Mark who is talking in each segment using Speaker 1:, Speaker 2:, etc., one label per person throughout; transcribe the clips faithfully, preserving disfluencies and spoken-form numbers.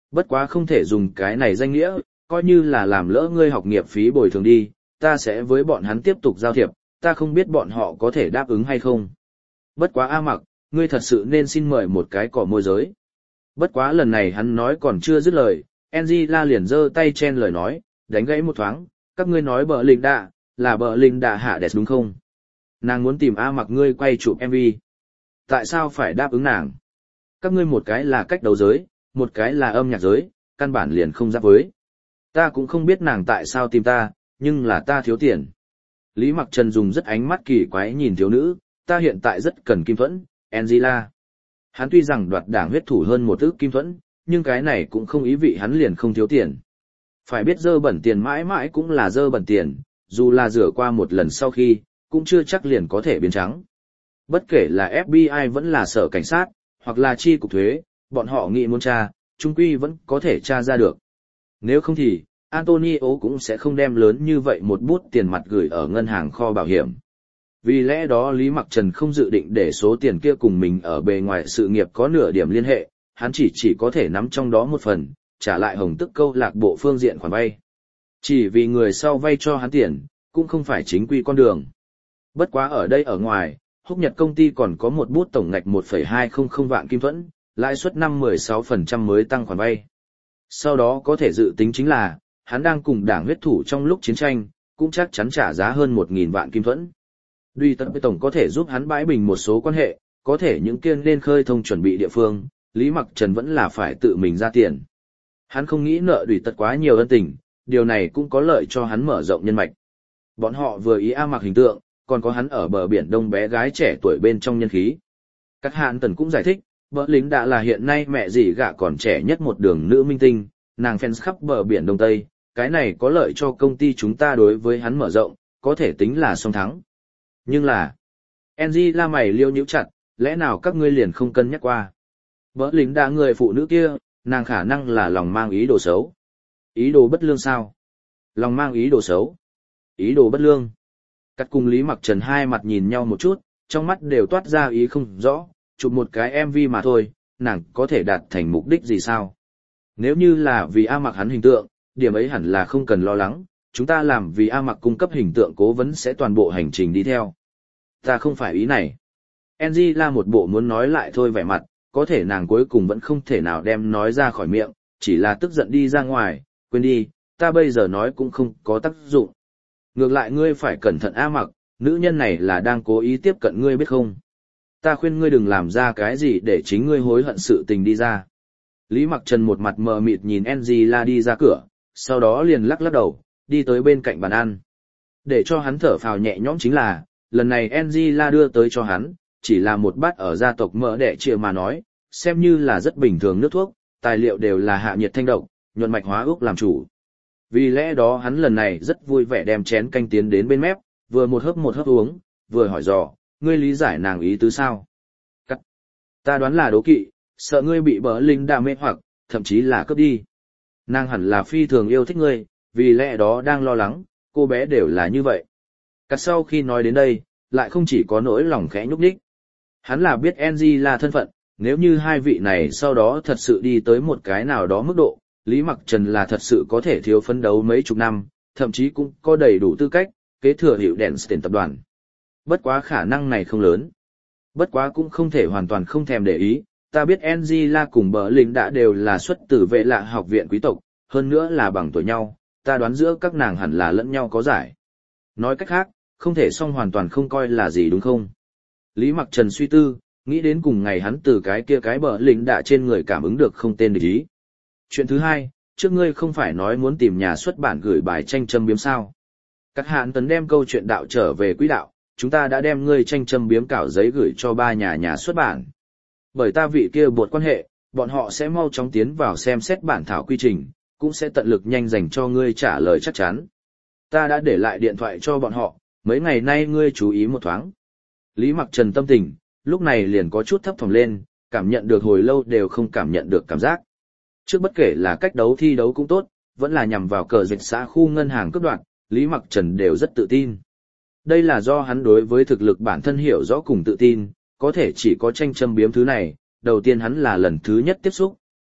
Speaker 1: Bất quá không thể dùng cái này danh nghĩa, coi như là làm lỡ ngươi học nghiệp phí bồi thường đi, ta sẽ với bọn hắn tiếp tục giao thiệp, ta không biết bọn họ có thể đáp ứng hay không. Bất quá A Mặc, ngươi thật sự nên xin mời một cái cỏ môi giới. Bất quá lần này hắn nói còn chưa dứt lời, Angela liền giơ tay chen lời nói, đánh gãy một thoáng, các ngươi nói bờ linh đạ, là bờ linh đạ hạ đẹp đúng không? Nàng muốn tìm A Mặc ngươi quay chụp em vê. Tại sao phải đáp ứng nàng? Các ngươi một cái là cách đấu giới, một cái là âm nhạc giới, căn bản liền không giáp với. Ta cũng không biết nàng tại sao tìm ta, nhưng là ta thiếu tiền. Lý Mặc Trần dùng rất ánh mắt kỳ quái nhìn thiếu nữ, ta hiện tại rất cần kim thuẫn, Angela. Hắn tuy rằng đoạt đảng huyết thủ hơn một ức kim thuẫn, nhưng cái này cũng không ý vị hắn liền không thiếu tiền. Phải biết dơ bẩn tiền mãi mãi cũng là dơ bẩn tiền, dù là rửa qua một lần sau khi, cũng chưa chắc liền có thể biến trắng. Bất kể là ép bê i vẫn là sở cảnh sát, hoặc là chi cục thuế, bọn họ nghĩ muốn tra, chung quy vẫn có thể tra ra được. Nếu không thì, Antonio cũng sẽ không đem lớn như vậy một bút tiền mặt gửi ở ngân hàng kho bảo hiểm. Vì lẽ đó Lý Mặc Trần không dự định để số tiền kia cùng mình ở bề ngoài sự nghiệp có nửa điểm liên hệ, hắn chỉ chỉ có thể nắm trong đó một phần, trả lại Hồng Tức câu lạc bộ phương diện khoản vay. Chỉ vì người sau vay cho hắn tiền, cũng không phải chính quy con đường. Bất quá ở đây ở ngoài, Húc Nhật công ty còn có một bút tổng ngạch một phẩy hai không không vạn kim thuẫn, lãi suất năm mười sáu phần trăm mới tăng khoản vay. Sau đó có thể dự tính chính là, hắn đang cùng đảng huyết thủ trong lúc chiến tranh, cũng chắc chắn trả giá hơn một nghìn vạn kim thuẫn. Duy tận với tổng có thể giúp hắn bãi bình một số quan hệ, có thể những kiên nên khơi thông chuẩn bị địa phương, Lý Mặc Trần vẫn là phải tự mình ra tiền. Hắn không nghĩ nợ Duy tật quá nhiều ân tình, điều này cũng có lợi cho hắn mở rộng nhân mạch. Bọn họ vừa ý A Mặc hình tượng, còn có hắn ở bờ biển đông bé gái trẻ tuổi bên trong nhân khí. Các hạn tần cũng giải thích, vợ lính đã là hiện nay mẹ dì gạ còn trẻ nhất một đường nữ minh tinh, nàng fans khắp bờ biển đông tây, cái này có lợi cho công ty chúng ta đối với hắn mở rộng, có thể tính là song thắng. Nhưng là, Angie la mày liêu nhíu chặt, lẽ nào các ngươi liền không cân nhắc qua? Vợ lính đã người phụ nữ kia, nàng khả năng là lòng mang ý đồ xấu. Ý đồ bất lương sao? Lòng mang ý đồ xấu. Ý đồ bất lương. Cắt cùng Lý Mặc Trần hai mặt nhìn nhau một chút, trong mắt đều toát ra ý không rõ, chụp một cái em vê mà thôi, nàng có thể đạt thành mục đích gì sao? Nếu như là vì A Mặc hắn hình tượng, điểm ấy hẳn là không cần lo lắng, chúng ta làm vì A Mặc cung cấp hình tượng cố vấn sẽ toàn bộ hành trình đi theo. Ta không phải ý này. Angela một bộ muốn nói lại thôi vẻ mặt, có thể nàng cuối cùng vẫn không thể nào đem nói ra khỏi miệng, chỉ là tức giận đi ra ngoài, quên đi, ta bây giờ nói cũng không có tác dụng. Ngược lại ngươi phải cẩn thận A Mặc, nữ nhân này là đang cố ý tiếp cận ngươi biết không? Ta khuyên ngươi đừng làm ra cái gì để chính ngươi hối hận sự tình đi ra. Lý Mặc Trần một mặt mờ mịt nhìn Angela đi ra cửa, sau đó liền lắc lắc đầu, đi tới bên cạnh bàn ăn. Để cho hắn thở phào nhẹ nhõm chính là, lần này Angela đưa tới cho hắn, chỉ là một bát ở gia tộc mỡ đẻ chia mà nói, xem như là rất bình thường nước thuốc, tài liệu đều là hạ nhiệt thanh độc, nhuận mạch hóa úc làm chủ. Vì lẽ đó hắn lần này rất vui vẻ đem chén canh tiến đến bên mép, vừa một hớp một hớp uống, vừa hỏi dò, ngươi lý giải nàng ý tứ sao? Cắt. Ta đoán là đố kỵ, sợ ngươi bị bỡ linh đa mê hoặc, thậm chí là cướp đi. Nàng hẳn là phi thường yêu thích ngươi, vì lẽ đó đang lo lắng, cô bé đều là như vậy. Cắt sau khi nói đến đây, lại không chỉ có nỗi lòng khẽ nhúc nhích. Hắn là biết Angie là thân phận, nếu như hai vị này sau đó thật sự đi tới một cái nào đó mức độ, Lý Mặc Trần là thật sự có thể thiếu phấn đấu mấy chục năm, thậm chí cũng có đầy đủ tư cách, kế thừa hiệu đèn tiền tập đoàn. Bất quá khả năng này không lớn. Bất quá cũng không thể hoàn toàn không thèm để ý, ta biết Angela cùng bờ lính đã đều là xuất từ vệ lạ học viện quý tộc, hơn nữa là bằng tuổi nhau, ta đoán giữa các nàng hẳn là lẫn nhau có giải. Nói cách khác, không thể song hoàn toàn không coi là gì đúng không? Lý Mặc Trần suy tư, nghĩ đến cùng ngày hắn từ cái kia cái bờ lính đã trên người cảm ứng được không tên địch ý. Chuyện thứ hai, trước ngươi không phải nói muốn tìm nhà xuất bản gửi bài tranh châm biếm sao? Các hạn tấn đem câu chuyện đạo trở về quỹ đạo, chúng ta đã đem ngươi tranh châm biếm cảo giấy gửi cho ba nhà nhà xuất bản. Bởi ta vị kia buộc quan hệ, bọn họ sẽ mau chóng tiến vào xem xét bản thảo quy trình, cũng sẽ tận lực nhanh dành cho ngươi trả lời chắc chắn. Ta đã để lại điện thoại cho bọn họ, mấy ngày nay ngươi chú ý một thoáng. Lý Mặc Trần tâm tình, lúc này liền có chút thấp thỏm lên, cảm nhận được hồi lâu đều không cảm nhận được cảm giác. Trước bất kể là cách đấu thi đấu cũng tốt, vẫn là nhằm vào cờ dịch xã khu ngân hàng cấp đoạn, Lý Mặc Trần đều rất tự tin. Đây là do hắn đối với thực lực bản thân hiểu rõ cùng tự tin, có thể chỉ có tranh châm biếm thứ này, đầu tiên hắn là lần thứ nhất tiếp xúc,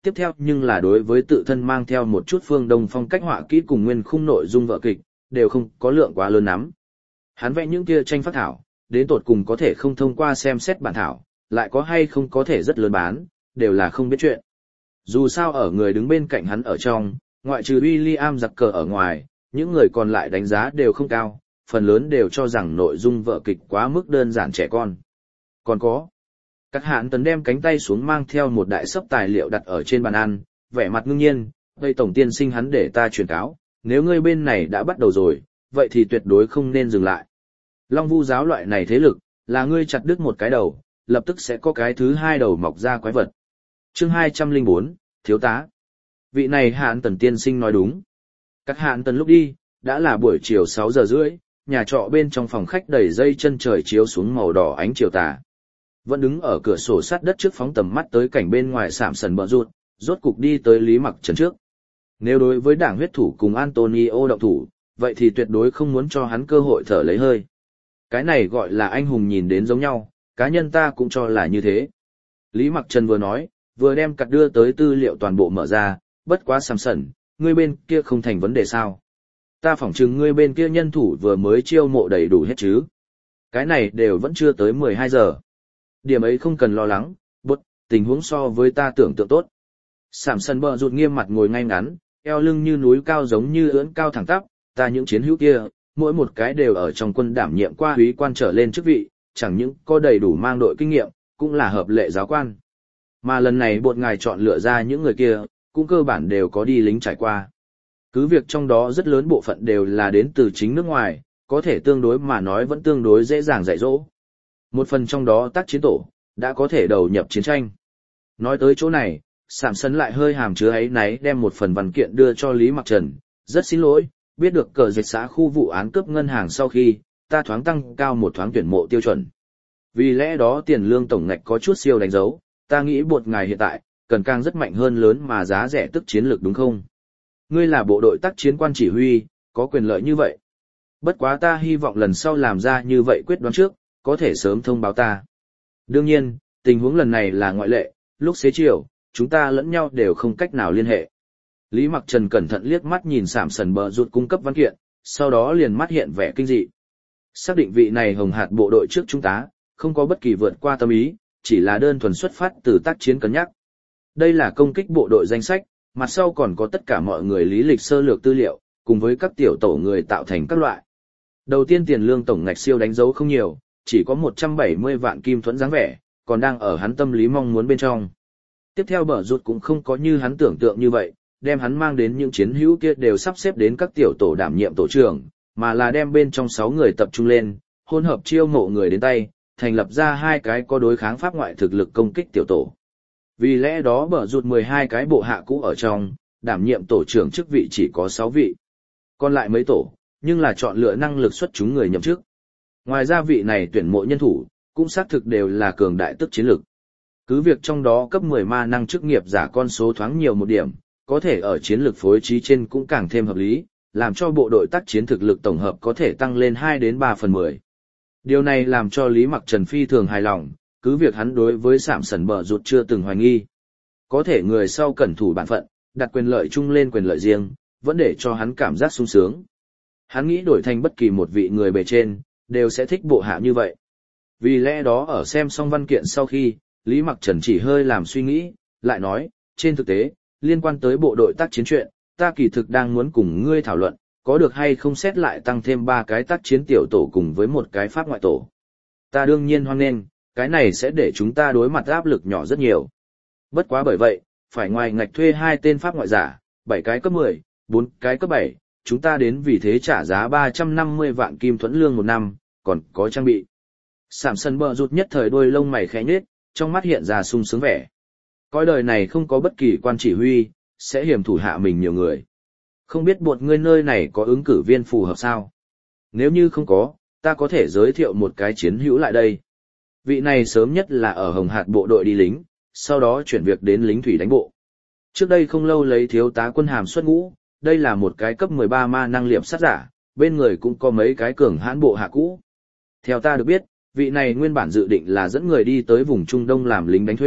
Speaker 1: tiếp theo nhưng là đối với tự thân mang theo một chút phương Đông phong cách họa kỹ cùng nguyên khung nội dung vở kịch, đều không có lượng quá lớn lắm. Hắn vẽ những kia tranh phác thảo, đến tột cùng có thể không thông qua xem xét bản thảo, lại có hay không có thể rất lớn bán, đều là không biết chuyện. Dù sao ở người đứng bên cạnh hắn ở trong, ngoại trừ William giặc cờ ở ngoài, những người còn lại đánh giá đều không cao, phần lớn đều cho rằng nội dung vở kịch quá mức đơn giản trẻ con. Còn có, các hạn tấn đem cánh tay xuống mang theo một đại sấp tài liệu đặt ở trên bàn ăn, vẻ mặt ngưng nhiên, đây tổng tiên sinh hắn để ta truyền cáo, nếu ngươi bên này đã bắt đầu rồi, vậy thì tuyệt đối không nên dừng lại. Long Vu giáo loại này thế lực, là ngươi chặt đứt một cái đầu, lập tức sẽ có cái thứ hai đầu mọc ra quái vật. Chương hai trăm lẻ bốn, Thiếu tá. Vị này hạn tần tiên sinh nói đúng. Các hạn tần lúc đi, đã là buổi chiều sáu giờ rưỡi, nhà trọ bên trong phòng khách đầy dây chân trời chiếu xuống màu đỏ ánh chiều tà. Vẫn đứng ở cửa sổ sát đất trước phóng tầm mắt tới cảnh bên ngoài sạm sần bờ rụt, rốt cục đi tới Lý Mặc Trần trước. Nếu đối với đảng huyết thủ cùng Antonio động thủ, vậy thì tuyệt đối không muốn cho hắn cơ hội thở lấy hơi. Cái này gọi là anh hùng nhìn đến giống nhau, cá nhân ta cũng cho là như thế. Lý Mặc Trần vừa nói, vừa đem cặt đưa tới tư liệu toàn bộ mở ra, bất quá sạm sần, ngươi bên kia không thành vấn đề sao. Ta phỏng chừng ngươi bên kia nhân thủ vừa mới chiêu mộ đầy đủ hết chứ. Cái này đều vẫn chưa tới mười hai giờ. Điểm ấy không cần lo lắng, bút, tình huống so với ta tưởng tượng tốt. Sạm sần bờ rụt nghiêm mặt ngồi ngay ngắn, eo lưng như núi cao giống như ưỡn cao thẳng tắp, ta những chiến hữu kia, mỗi một cái đều ở trong quân đảm nhiệm qua úy quan trở lên chức vị, chẳng những có đầy đủ mang đội kinh nghiệm, cũng là hợp lệ giáo quan. Mà lần này bột ngài chọn lựa ra những người kia, cũng cơ bản đều có đi lính trải qua. Cứ việc trong đó rất lớn bộ phận đều là đến từ chính nước ngoài, có thể tương đối mà nói vẫn tương đối dễ dàng dạy dỗ. Một phần trong đó tác chiến tổ, đã có thể đầu nhập chiến tranh. Nói tới chỗ này, Sạm Sân lại hơi hàm chứa ấy náy đem một phần văn kiện đưa cho Lý Mặc Trần. Rất xin lỗi, biết được cờ dịch xã khu vụ án cướp ngân hàng sau khi, ta thoáng tăng cao một thoáng tuyển mộ tiêu chuẩn. Vì lẽ đó tiền lương tổng ngạch có chút siêu đánh dấu, ta nghĩ bột ngài hiện tại, cần càng rất mạnh hơn lớn mà giá rẻ tức chiến lược đúng không? Ngươi là bộ đội tác chiến quan chỉ huy, có quyền lợi như vậy. Bất quá ta hy vọng lần sau làm ra như vậy quyết đoán trước, có thể sớm thông báo ta. Đương nhiên, tình huống lần này là ngoại lệ, lúc xế chiều, chúng ta lẫn nhau đều không cách nào liên hệ. Lý Mặc Trần cẩn thận liếc mắt nhìn Sạm Sần bờ rụt cung cấp văn kiện, sau đó liền mắt hiện vẻ kinh dị. Xác định vị này hồng hạt bộ đội trước chúng ta, không có bất kỳ vượt qua tâm ý, chỉ là đơn thuần xuất phát từ tác chiến cân nhắc. Đây là công kích bộ đội danh sách, mặt sau còn có tất cả mọi người lý lịch sơ lược tư liệu, cùng với các tiểu tổ người tạo thành các loại. Đầu tiên tiền lương tổng ngạch siêu đánh dấu không nhiều, chỉ có một trăm bảy mươi vạn kim thuẫn dáng vẻ, còn đang ở hắn tâm lý mong muốn bên trong. Tiếp theo bờ rụt cũng không có như hắn tưởng tượng như vậy, đem hắn mang đến những chiến hữu kia đều sắp xếp đến các tiểu tổ đảm nhiệm tổ trưởng, mà là đem bên trong sáu người tập trung lên, hỗn hợp chiêu mộ người đến tay, thành lập ra hai cái có đối kháng pháp ngoại thực lực công kích tiểu tổ. Vì lẽ đó bờ rụt mười hai cái bộ hạ cũ ở trong, đảm nhiệm tổ trưởng chức vị chỉ có sáu vị. Còn lại mấy tổ, nhưng là chọn lựa năng lực xuất chúng người nhậm chức. Ngoài ra vị này tuyển mộ nhân thủ, cũng xác thực đều là cường đại tức chiến lực. Cứ việc trong đó cấp mười ma năng chức nghiệp giả con số thoáng nhiều một điểm, có thể ở chiến lược phối trí trên cũng càng thêm hợp lý, làm cho bộ đội tác chiến thực lực tổng hợp có thể tăng lên hai đến ba phần mười. Điều này làm cho Lý Mặc Trần phi thường hài lòng, cứ việc hắn đối với Sạm Sần bờ rụt chưa từng hoài nghi. Có thể người sau cẩn thủ bản phận, đặt quyền lợi chung lên quyền lợi riêng, vẫn để cho hắn cảm giác sung sướng. Hắn nghĩ đổi thành bất kỳ một vị người bề trên, đều sẽ thích bộ hạ như vậy. Vì lẽ đó ở xem xong văn kiện sau khi, Lý Mặc Trần chỉ hơi làm suy nghĩ, lại nói, trên thực tế, liên quan tới bộ đội tác chiến chuyện, ta kỳ thực đang muốn cùng ngươi thảo luận, có được hay không xét lại tăng thêm ba cái tác chiến tiểu tổ cùng với một cái pháp ngoại tổ. Ta đương nhiên hoan nghênh, cái này sẽ để chúng ta đối mặt áp lực nhỏ rất nhiều. Bất quá bởi vậy, phải ngoài ngạch thuê hai tên pháp ngoại giả, bảy cái cấp mười, bốn cái cấp bảy, chúng ta đến vì thế trả giá ba trăm năm mươi vạn kim thuẫn lương một năm, còn có trang bị. Sạm Sần bờ rụt nhất thời đôi lông mày khẽ nhếch, trong mắt hiện ra sung sướng vẻ. Coi đời này không có bất kỳ quan chỉ huy, sẽ hiểm thủ hạ mình nhiều người. Không biết bột ngươi nơi này có ứng cử viên phù hợp sao? Nếu như không có, ta có thể giới thiệu một cái chiến hữu lại đây. Vị này sớm nhất là ở Hồng Hạt bộ đội đi lính, sau đó chuyển việc đến lính thủy đánh bộ. Trước đây không lâu lấy thiếu tá quân hàm xuất ngũ, đây là một cái cấp mười ba ma năng liệp sát giả, bên người cũng có mấy cái cường hãn bộ hạ cũ. Theo ta được biết, vị này nguyên bản dự định là dẫn người đi tới vùng Trung Đông làm lính đánh thuê,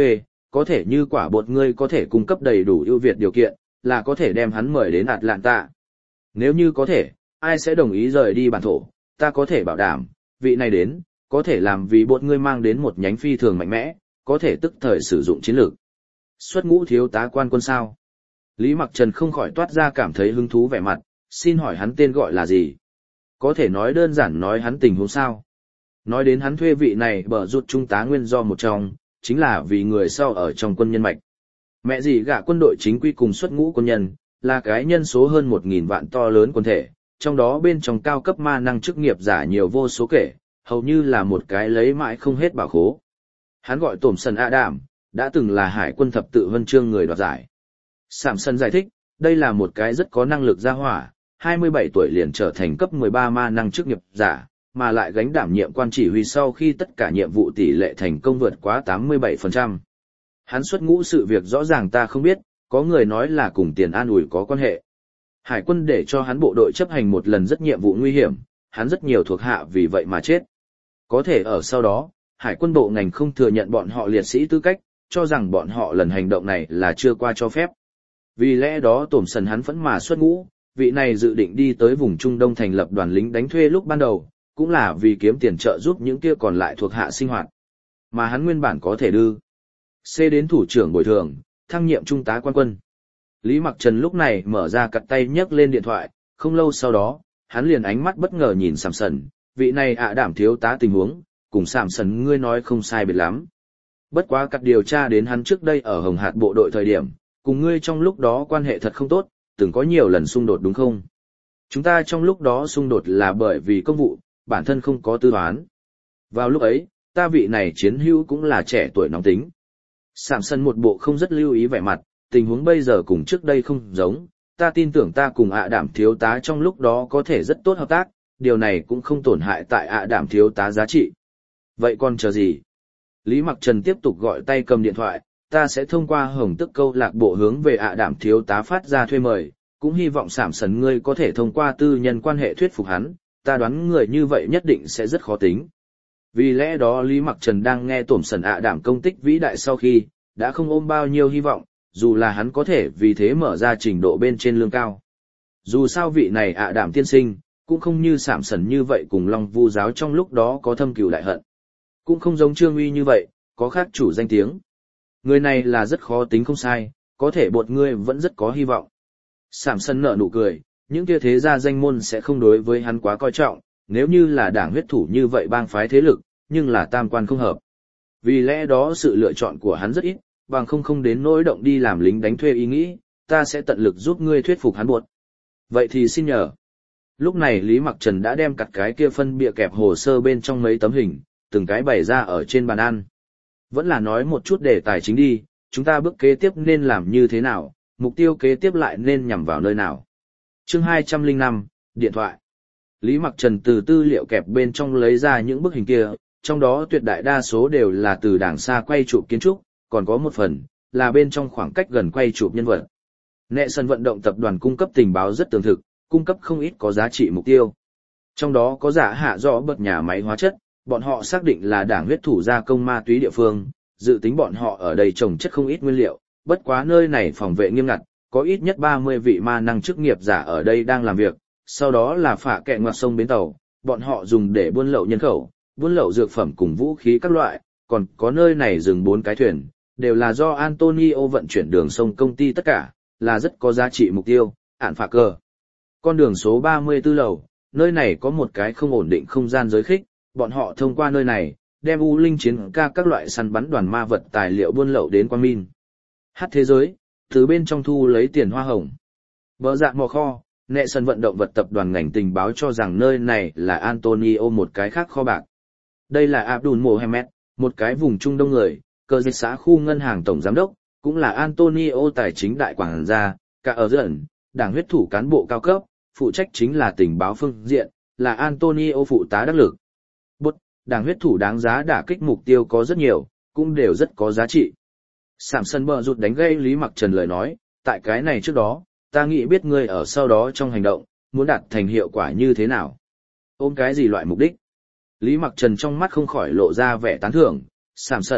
Speaker 1: có thể như quả bột ngươi có thể cung cấp đầy đủ ưu việt điều kiện, là có thể đem hắn mời đến Atlanta. Nếu như có thể, ai sẽ đồng ý rời đi bản thổ, ta có thể bảo đảm, vị này đến, có thể làm vì bột ngươi mang đến một nhánh phi thường mạnh mẽ, có thể tức thời sử dụng chiến lược. Xuất ngũ thiếu tá quan quân sao? Lý Mặc Trần không khỏi toát ra cảm thấy hứng thú vẻ mặt, xin hỏi hắn tên gọi là gì? Có thể nói đơn giản nói hắn tình huống sao? Nói đến hắn thuê vị này bở rút trung tá nguyên do một trong, chính là vì người sau ở trong quân nhân mạch. Mẹ gì gạ quân đội chính quy cùng xuất ngũ quân nhân, là cái nhân số hơn một nghìn vạn to lớn quân thể, trong đó bên trong cao cấp ma năng chức nghiệp giả nhiều vô số kể, hầu như là một cái lấy mãi không hết bảo khố. Hắn gọi Tổm Sần Adam, đã từng là hải quân thập tự huân chương người đoạt giải. Sạm Sần giải thích, đây là một cái rất có năng lực gia hỏa, hai mươi bảy tuổi liền trở thành cấp mười ba ma năng chức nghiệp giả, mà lại gánh đảm nhiệm quan chỉ huy sau khi tất cả nhiệm vụ tỷ lệ thành công vượt quá tám mươi bảy phần trăm. Hắn xuất ngũ sự việc rõ ràng ta không biết, có người nói là cùng tiền an ủi có quan hệ. Hải quân để cho hắn bộ đội chấp hành một lần rất nhiệm vụ nguy hiểm, hắn rất nhiều thuộc hạ vì vậy mà chết. Có thể ở sau đó, hải quân bộ ngành không thừa nhận bọn họ liệt sĩ tư cách, cho rằng bọn họ lần hành động này là chưa qua cho phép. Vì lẽ đó Tổm Sần hắn vẫn mà xuất ngũ, vị này dự định đi tới vùng Trung Đông thành lập đoàn lính đánh thuê lúc ban đầu, cũng là vì kiếm tiền trợ giúp những kia còn lại thuộc hạ sinh hoạt. Mà hắn nguyên bản có thể đưa C đến thủ trưởng bồi thường, thăng nhiệm trung tá quan quân. Lý Mặc Trần lúc này mở ra cặt tay nhấc lên điện thoại, không lâu sau đó, hắn liền ánh mắt bất ngờ nhìn Sạm Sần, vị này ạ đảm thiếu tá tình huống, cùng Sạm Sần ngươi nói không sai biệt lắm. Bất quá cặt điều tra đến hắn trước đây ở Hồng Hạt bộ đội thời điểm, cùng ngươi trong lúc đó quan hệ thật không tốt, từng có nhiều lần xung đột đúng không? Chúng ta trong lúc đó xung đột là bởi vì công vụ, bản thân không có tư toán. Vào lúc ấy, ta vị này chiến hữu cũng là trẻ tuổi nóng tính. Sạm Sần một bộ không rất lưu ý vẻ mặt, tình huống bây giờ cùng trước đây không giống, ta tin tưởng ta cùng ạ đảm thiếu tá trong lúc đó có thể rất tốt hợp tác, điều này cũng không tổn hại tại ạ đảm thiếu tá giá trị. Vậy còn chờ gì? Lý Mặc Trần tiếp tục gọi tay cầm điện thoại, ta sẽ thông qua Hồng Tức câu lạc bộ hướng về ạ đảm thiếu tá phát ra thuê mời, cũng hy vọng Sạm Sần ngươi có thể thông qua tư nhân quan hệ thuyết phục hắn, ta đoán người như vậy nhất định sẽ rất khó tính. Vì lẽ đó Lý Mặc Trần đang nghe Tổm Sần ạ đảm công tích vĩ đại sau khi, đã không ôm bao nhiêu hy vọng, dù là hắn có thể vì thế mở ra trình độ bên trên lương cao. Dù sao vị này ạ đảm tiên sinh, cũng không như Sạm Sần như vậy cùng Long Vu giáo trong lúc đó có thâm cừu đại hận. Cũng không giống Trương Uy như vậy, có khác chủ danh tiếng. Người này là rất khó tính không sai, có thể bột ngươi vẫn rất có hy vọng. Sạm Sần nở nụ cười, những kia thế gia danh môn sẽ không đối với hắn quá coi trọng, nếu như là đảng huyết thủ như vậy bang phái thế lực, nhưng là tam quan không hợp. Vì lẽ đó sự lựa chọn của hắn rất ít, bằng không không đến nỗi động đi làm lính đánh thuê ý nghĩ, ta sẽ tận lực giúp ngươi thuyết phục hắn buộc. Vậy thì xin nhờ. Lúc này Lý Mặc Trần đã đem cặt cái kia phân bìa kẹp hồ sơ bên trong mấy tấm hình, từng cái bày ra ở trên bàn ăn. Vẫn là nói một chút đề tài chính đi, chúng ta bước kế tiếp nên làm như thế nào, mục tiêu kế tiếp lại nên nhằm vào nơi nào. Chương hai trăm lẻ năm, điện thoại. Lý Mặc Trần từ tư liệu kẹp bên trong lấy ra những bức hình kia, trong đó tuyệt đại đa số đều là từ đàng xa quay chụp kiến trúc, còn có một phần là bên trong khoảng cách gần quay chụp nhân vật. Nệ sân vận động tập đoàn cung cấp tình báo rất tường thực, cung cấp không ít có giá trị mục tiêu. Trong đó có giả hạ rõ bật nhà máy hóa chất, bọn họ xác định là đảng huyết thủ gia công ma túy địa phương, dự tính bọn họ ở đây trồng chất không ít nguyên liệu, bất quá nơi này phòng vệ nghiêm ngặt, có ít nhất ba mươi vị ma năng chức nghiệp giả ở đây đang làm việc, sau đó là phả kẹ ngoặt sông bến tàu, bọn họ dùng để buôn lậu nhân khẩu, buôn lậu dược phẩm cùng vũ khí các loại, còn có nơi này dừng bốn cái thuyền, đều là do Antonio vận chuyển đường sông công ty tất cả, là rất có giá trị mục tiêu, ản phạ cờ. Con đường số ba mươi tư lầu, nơi này có một cái không ổn định không gian giới khích, bọn họ thông qua nơi này, đem U Linh chiến ca các loại săn bắn đoàn ma vật tài liệu buôn lậu đến Quang Minh. Hát thế giới, từ bên trong thu lấy tiền hoa hồng. Bờ dạng mò kho, nệ sân vận động vật tập đoàn ngành tình báo cho rằng nơi này là Antonio một cái khác kho bạc. Đây là Abdul Mohammed, một cái vùng Trung Đông người, cơ dịch xã khu ngân hàng tổng giám đốc, cũng là Antonio tài chính đại quản gia, cả ở dẫn, đảng huyết thủ cán bộ cao cấp, phụ trách chính là tình báo phương diện, là Antonio phụ tá đắc lực. Bút, đảng huyết thủ đáng giá đả kích mục tiêu có rất nhiều, cũng đều rất có giá trị. Sạm Sần bờ rụt đánh gây Lý Mặc Trần lời nói, tại cái này trước đó, ta nghĩ biết ngươi ở sau đó trong hành động, muốn đạt thành hiệu quả như thế nào. Ôm cái gì loại mục đích? Lý Mặc Trần trong mắt không khỏi lộ ra vẻ tán thưởng, Sạm Sần,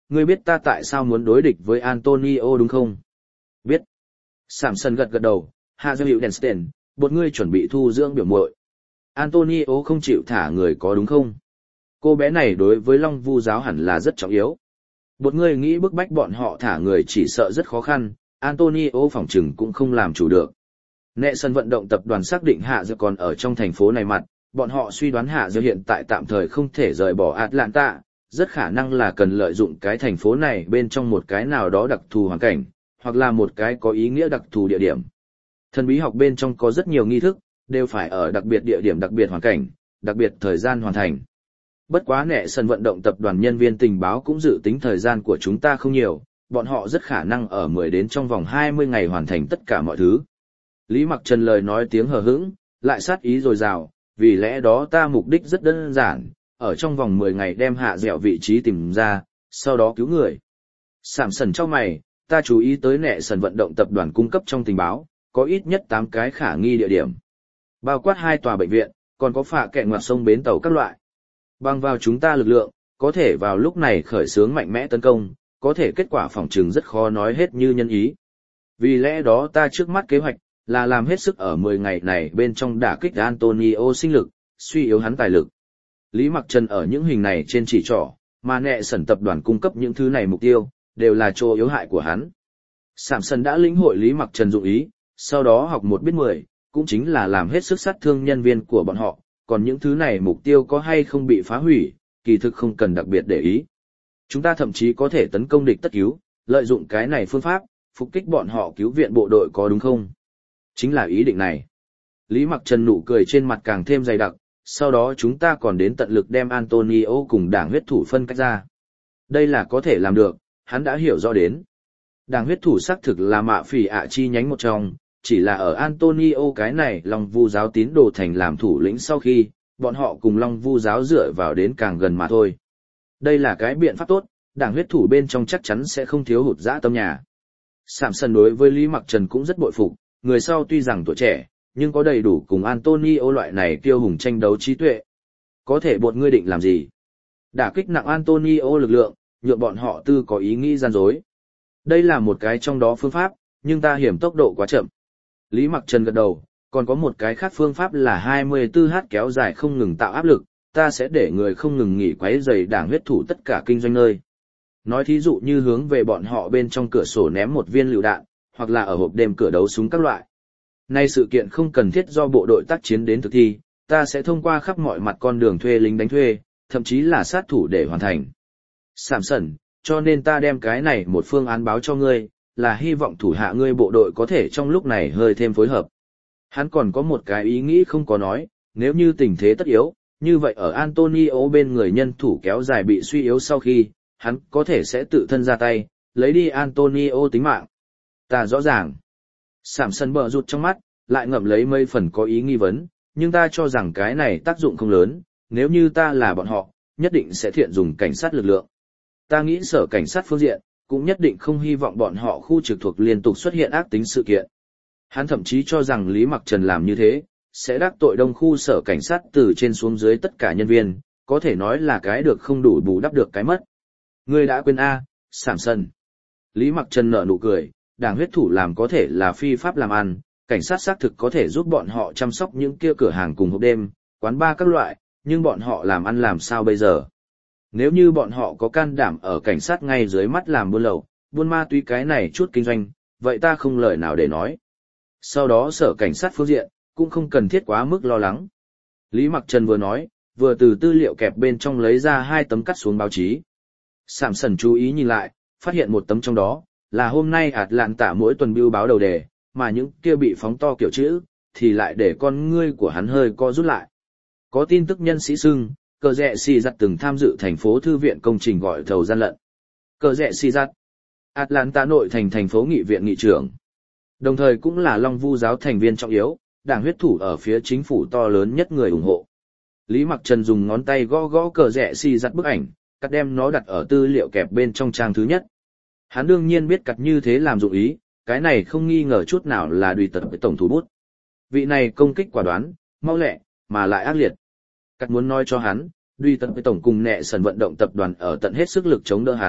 Speaker 1: ngươi biết ta tại sao muốn đối địch với Antonio đúng không? Biết. Samson gật gật đầu, hạ dư hiệu Denstein, bột ngươi chuẩn bị thu dưỡng biểu muội. Antonio không chịu thả người có đúng không? Cô bé này đối với Long Vu giáo hẳn là rất trọng yếu. Bột ngươi nghĩ bức bách bọn họ thả người chỉ sợ rất khó khăn, Antonio phỏng chừng cũng không làm chủ được. Nệ sân vận động tập đoàn xác định Hạ Dư còn ở trong thành phố này mặt, bọn họ suy đoán Hạ Dư hiện tại tạm thời không thể rời bỏ Atlanta, rất khả năng là cần lợi dụng cái thành phố này bên trong một cái nào đó đặc thù hoàn cảnh, hoặc là một cái có ý nghĩa đặc thù địa điểm. Thần bí học bên trong có rất nhiều nghi thức, đều phải ở đặc biệt địa điểm đặc biệt hoàn cảnh, đặc biệt thời gian hoàn thành. Bất quá nệ sân vận động tập đoàn nhân viên tình báo cũng dự tính thời gian của chúng ta không nhiều, bọn họ rất khả năng ở mười đến trong vòng hai mươi ngày hoàn thành tất cả mọi thứ. Lý Mặc Trần lời nói tiếng hờ hững, lại sát ý dồi dào, vì lẽ đó ta mục đích rất đơn giản, ở trong vòng mười ngày đem Hạ Dẻo vị trí tìm ra, sau đó cứu người. Sảm sần cho mày, ta chú ý tới nệ sần vận động tập đoàn cung cấp trong tình báo, có ít nhất tám cái khả nghi địa điểm. Bao quát hai tòa bệnh viện, còn có phạ kẹ ngoặt sông bến tàu các loại. Bằng vào chúng ta lực lượng, có thể vào lúc này khởi xướng mạnh mẽ tấn công, có thể kết quả phòng trừng rất khó nói hết như nhân ý. Vì lẽ đó ta trước mắt kế hoạch, là làm hết sức ở mười ngày này bên trong đả kích Antonio sinh lực, suy yếu hắn tài lực. Lý Mặc Trần ở những hình này trên chỉ trỏ, mà nệ sẩn tập đoàn cung cấp những thứ này mục tiêu, đều là chỗ yếu hại của hắn. Sảm sần đã lĩnh hội Lý Mặc Trần dụng ý, sau đó học một biết mười, cũng chính là làm hết sức sát thương nhân viên của bọn họ, còn những thứ này mục tiêu có hay không bị phá hủy, kỳ thực không cần đặc biệt để ý. Chúng ta thậm chí có thể tấn công địch tất cứu, lợi dụng cái này phương pháp, phục kích bọn họ cứu viện bộ đội có đúng không? Chính là ý định này. Lý Mặc Trần nụ cười trên mặt càng thêm dày đặc, sau đó chúng ta còn đến tận lực đem Antonio cùng đảng huyết thủ phân cách ra. Đây là có thể làm được, hắn đã hiểu rõ đến. Đảng huyết thủ xác thực là mạ phỉ ạ chi nhánh một trong, chỉ là ở Antonio cái này Long Vu giáo tín đồ thành làm thủ lĩnh sau khi, bọn họ cùng Long Vu giáo dựa vào đến càng gần mà thôi. Đây là cái biện pháp tốt, đảng huyết thủ bên trong chắc chắn sẽ không thiếu hụt dã tâm nhà. Sảm sần đối với Lý Mặc Trần cũng rất bội phục, người sau tuy rằng tuổi trẻ, nhưng có đầy đủ cùng Antonio loại này kiêu hùng tranh đấu trí tuệ. Có thể bọn ngươi định làm gì? Đả kích nặng Antonio lực lượng, nhượng bọn họ tư có ý nghĩ gian dối. Đây là một cái trong đó phương pháp, nhưng ta hiểm tốc độ quá chậm. Lý Mặc Trần gật đầu, còn có một cái khác phương pháp là hai mươi tư h kéo dài không ngừng tạo áp lực, ta sẽ để người không ngừng nghỉ quấy rầy đảng huyết thủ tất cả kinh doanh nơi. Nói thí dụ như hướng về bọn họ bên trong cửa sổ ném một viên lựu đạn, hoặc là ở hộp đêm cửa đấu súng các loại. Nay sự kiện không cần thiết do bộ đội tác chiến đến thực thi, ta sẽ thông qua khắp mọi mặt con đường thuê lính đánh thuê, thậm chí là sát thủ để hoàn thành. Sảm sẩn, cho nên ta đem cái này một phương án báo cho ngươi, là hy vọng thủ hạ ngươi bộ đội có thể trong lúc này hơi thêm phối hợp. Hắn còn có một cái ý nghĩ không có nói, nếu như tình thế tất yếu, như vậy ở Antonio bên người nhân thủ kéo dài bị suy yếu sau khi, hắn có thể sẽ tự thân ra tay, lấy đi Antonio tính mạng. Ta rõ ràng. Sảm sân bờ rụt trong mắt, lại ngậm lấy mấy phần có ý nghi vấn, nhưng ta cho rằng cái này tác dụng không lớn, nếu như ta là bọn họ, nhất định sẽ thiện dùng cảnh sát lực lượng. Ta nghĩ sở cảnh sát phương diện, cũng nhất định không hy vọng bọn họ khu trực thuộc liên tục xuất hiện ác tính sự kiện. Hắn thậm chí cho rằng Lý Mặc Trần làm như thế, sẽ đắc tội đông khu sở cảnh sát từ trên xuống dưới tất cả nhân viên, có thể nói là cái được không đủ bù đắp được cái mất. Ngươi đã quên A, Sảm sân. Lý Mặc Trần nở nụ cười, đảng huyết thủ làm có thể là phi pháp làm ăn, cảnh sát xác thực có thể giúp bọn họ chăm sóc những kia cửa hàng cùng hộp đêm, quán bar các loại, nhưng bọn họ làm ăn làm sao bây giờ? Nếu như bọn họ có can đảm ở cảnh sát ngay dưới mắt làm buôn lậu, buôn ma túy cái này chút kinh doanh, vậy ta không lời nào để nói. Sau đó sở cảnh sát phương diện, cũng không cần thiết quá mức lo lắng. Lý Mặc Trần vừa nói, vừa từ tư liệu kẹp bên trong lấy ra hai tấm cắt xuống báo chí. Sảm sần chú ý nhìn lại, phát hiện một tấm trong đó, là hôm nay Atlanta mỗi tuần bưu báo đầu đề, mà những kia bị phóng to kiểu chữ, thì lại để con ngươi của hắn hơi co rút lại. Có tin tức nhân sĩ xưng, cờ rẽ xì giặt từng tham dự thành phố thư viện công trình gọi thầu gian lận. Cờ rẽ xì giặt, Atlanta nội thành thành phố nghị viện nghị trưởng. Đồng thời cũng là Long Vu giáo thành viên trọng yếu, đảng huyết thủ ở phía chính phủ to lớn nhất người ủng hộ. Lý Mặc Trần dùng ngón tay gõ gõ cờ rẽ xì giặt bức ảnh, cắt đem nó đặt ở tư liệu kẹp bên trong trang thứ nhất. Hắn đương nhiên biết cắt như thế làm dụng ý, cái này không nghi ngờ chút nào là đùi tật với tổng thủ bút. Vị này công kích quả đoán, mau lẹ, mà lại ác liệt. Cắt muốn nói cho hắn, đùi tật với tổng cùng nệ sần vận động tập đoàn ở tận hết sức lực chống đỡ hắn,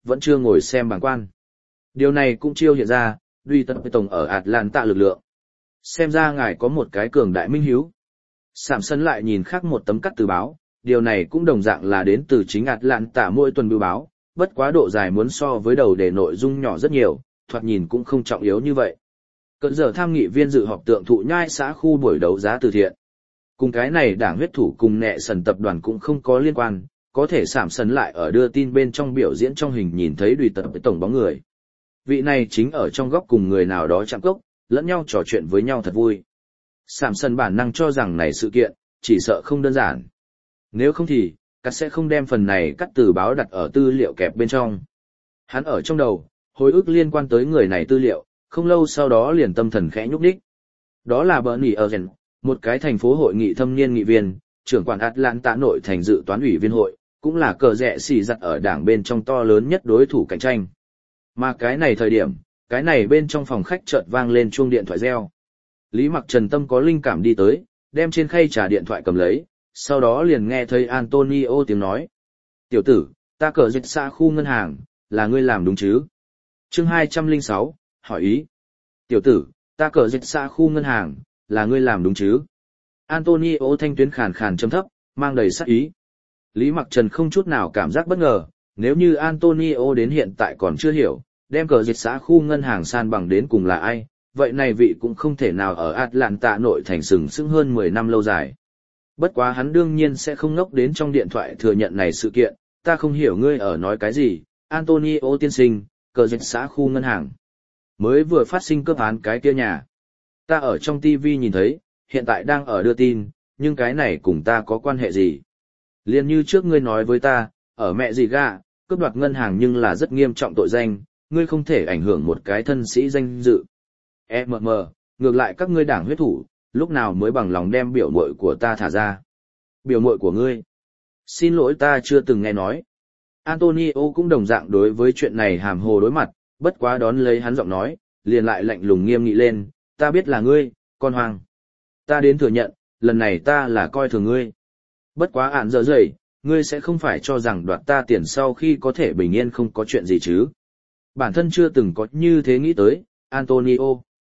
Speaker 1: vẫn chưa ngồi xem bảng quan. Điều này cũng chiêu hiện ra, duy tận tổng ở Atlanta lực lượng. Xem ra ngài có một cái cường đại minh hiếu. Sạm sân lại nhìn khác một tấm cắt từ báo, điều này cũng đồng dạng là đến từ chính Atlanta mỗi tuần bưu báo, bất quá độ dài muốn so với đầu đề nội dung nhỏ rất nhiều, thoạt nhìn cũng không trọng yếu như vậy. Cận giờ tham nghị viên dự họp tượng thụ nhai xã khu buổi đấu giá từ thiện. Cùng cái này đảng huyết thủ cùng nẹ sần tập đoàn cũng không có liên quan, có thể Sạm sân lại ở đưa tin bên trong biểu diễn trong hình nhìn thấy đùi tập với tổng bóng người. Vị này chính ở trong góc cùng người nào đó chạm cốc, lẫn nhau trò chuyện với nhau thật vui. Sạm sân bản năng cho rằng này sự kiện, chỉ sợ không đơn giản. Nếu không thì, cắt sẽ không đem phần này cắt từ báo đặt ở tư liệu kẹp bên trong. Hắn ở trong đầu, hồi ức liên quan tới người này tư liệu, không lâu sau đó liền tâm thần khẽ nhúc nhích. Đó là Bernie Earlen, một cái thành phố hội nghị thâm niên nghị viên, trưởng quản Atlanta nội thành dự toán ủy viên hội, cũng là cờ rẽ xì giặt ở đảng bên trong to lớn nhất đối thủ cạnh tranh. Mà cái này thời điểm, cái này bên trong phòng khách chợt vang lên chuông điện thoại reo. Lý Mặc Trần tâm có linh cảm đi tới, đem trên khay trà điện thoại cầm lấy, sau đó liền nghe thấy Antonio tiếng nói. Tiểu tử, ta cờ dịch xa khu ngân hàng, là ngươi làm đúng chứ? Chương hai trăm lẻ sáu, hỏi ý. Tiểu tử, ta cờ dịch xa khu ngân hàng, là ngươi làm đúng chứ? Antonio thanh tuyến khàn khàn trầm thấp, mang đầy sát ý. Lý Mặc Trần không chút nào cảm giác bất ngờ, nếu như Antonio đến hiện tại còn chưa hiểu, đem cờ dịch xã khu ngân hàng san bằng đến cùng là ai, vậy này vị cũng không thể nào ở Atlanta nội thành sừng sững hơn mười năm lâu dài. Bất quá hắn đương nhiên sẽ không ngốc đến trong điện thoại thừa nhận này sự kiện, ta không hiểu ngươi ở nói cái gì, Antonio tiên sinh, cờ dịch xã khu ngân hàng. Mới vừa phát sinh cướp án cái kia nhà. Ta ở trong ti vi nhìn thấy, hiện tại đang ở đưa tin, nhưng cái này cùng ta có quan hệ gì? Liên như trước ngươi nói với ta, ở mẹ gì gà, cướp đoạt ngân hàng nhưng là rất nghiêm trọng tội danh, ngươi không thể ảnh hưởng một cái thân sĩ danh dự. Em mờ mờ, ngược lại các ngươi đảng huyết thủ, lúc nào mới bằng lòng đem biểu muội của ta thả ra. Biểu muội của ngươi? Xin lỗi ta chưa từng nghe nói. Antonio cũng đồng dạng đối với chuyện này hàm hồ đối mặt, bất quá đón lấy hắn giọng nói, liền lại lạnh lùng nghiêm nghị lên, ta biết là ngươi, con hoàng. Ta đến thừa nhận, lần này ta là coi thường ngươi. Bất quá ản dở dậy, ngươi sẽ không phải cho rằng đoạt ta tiền sau khi có thể bình yên không có chuyện gì chứ. Bản thân chưa từng có như thế nghĩ tới, Antonio.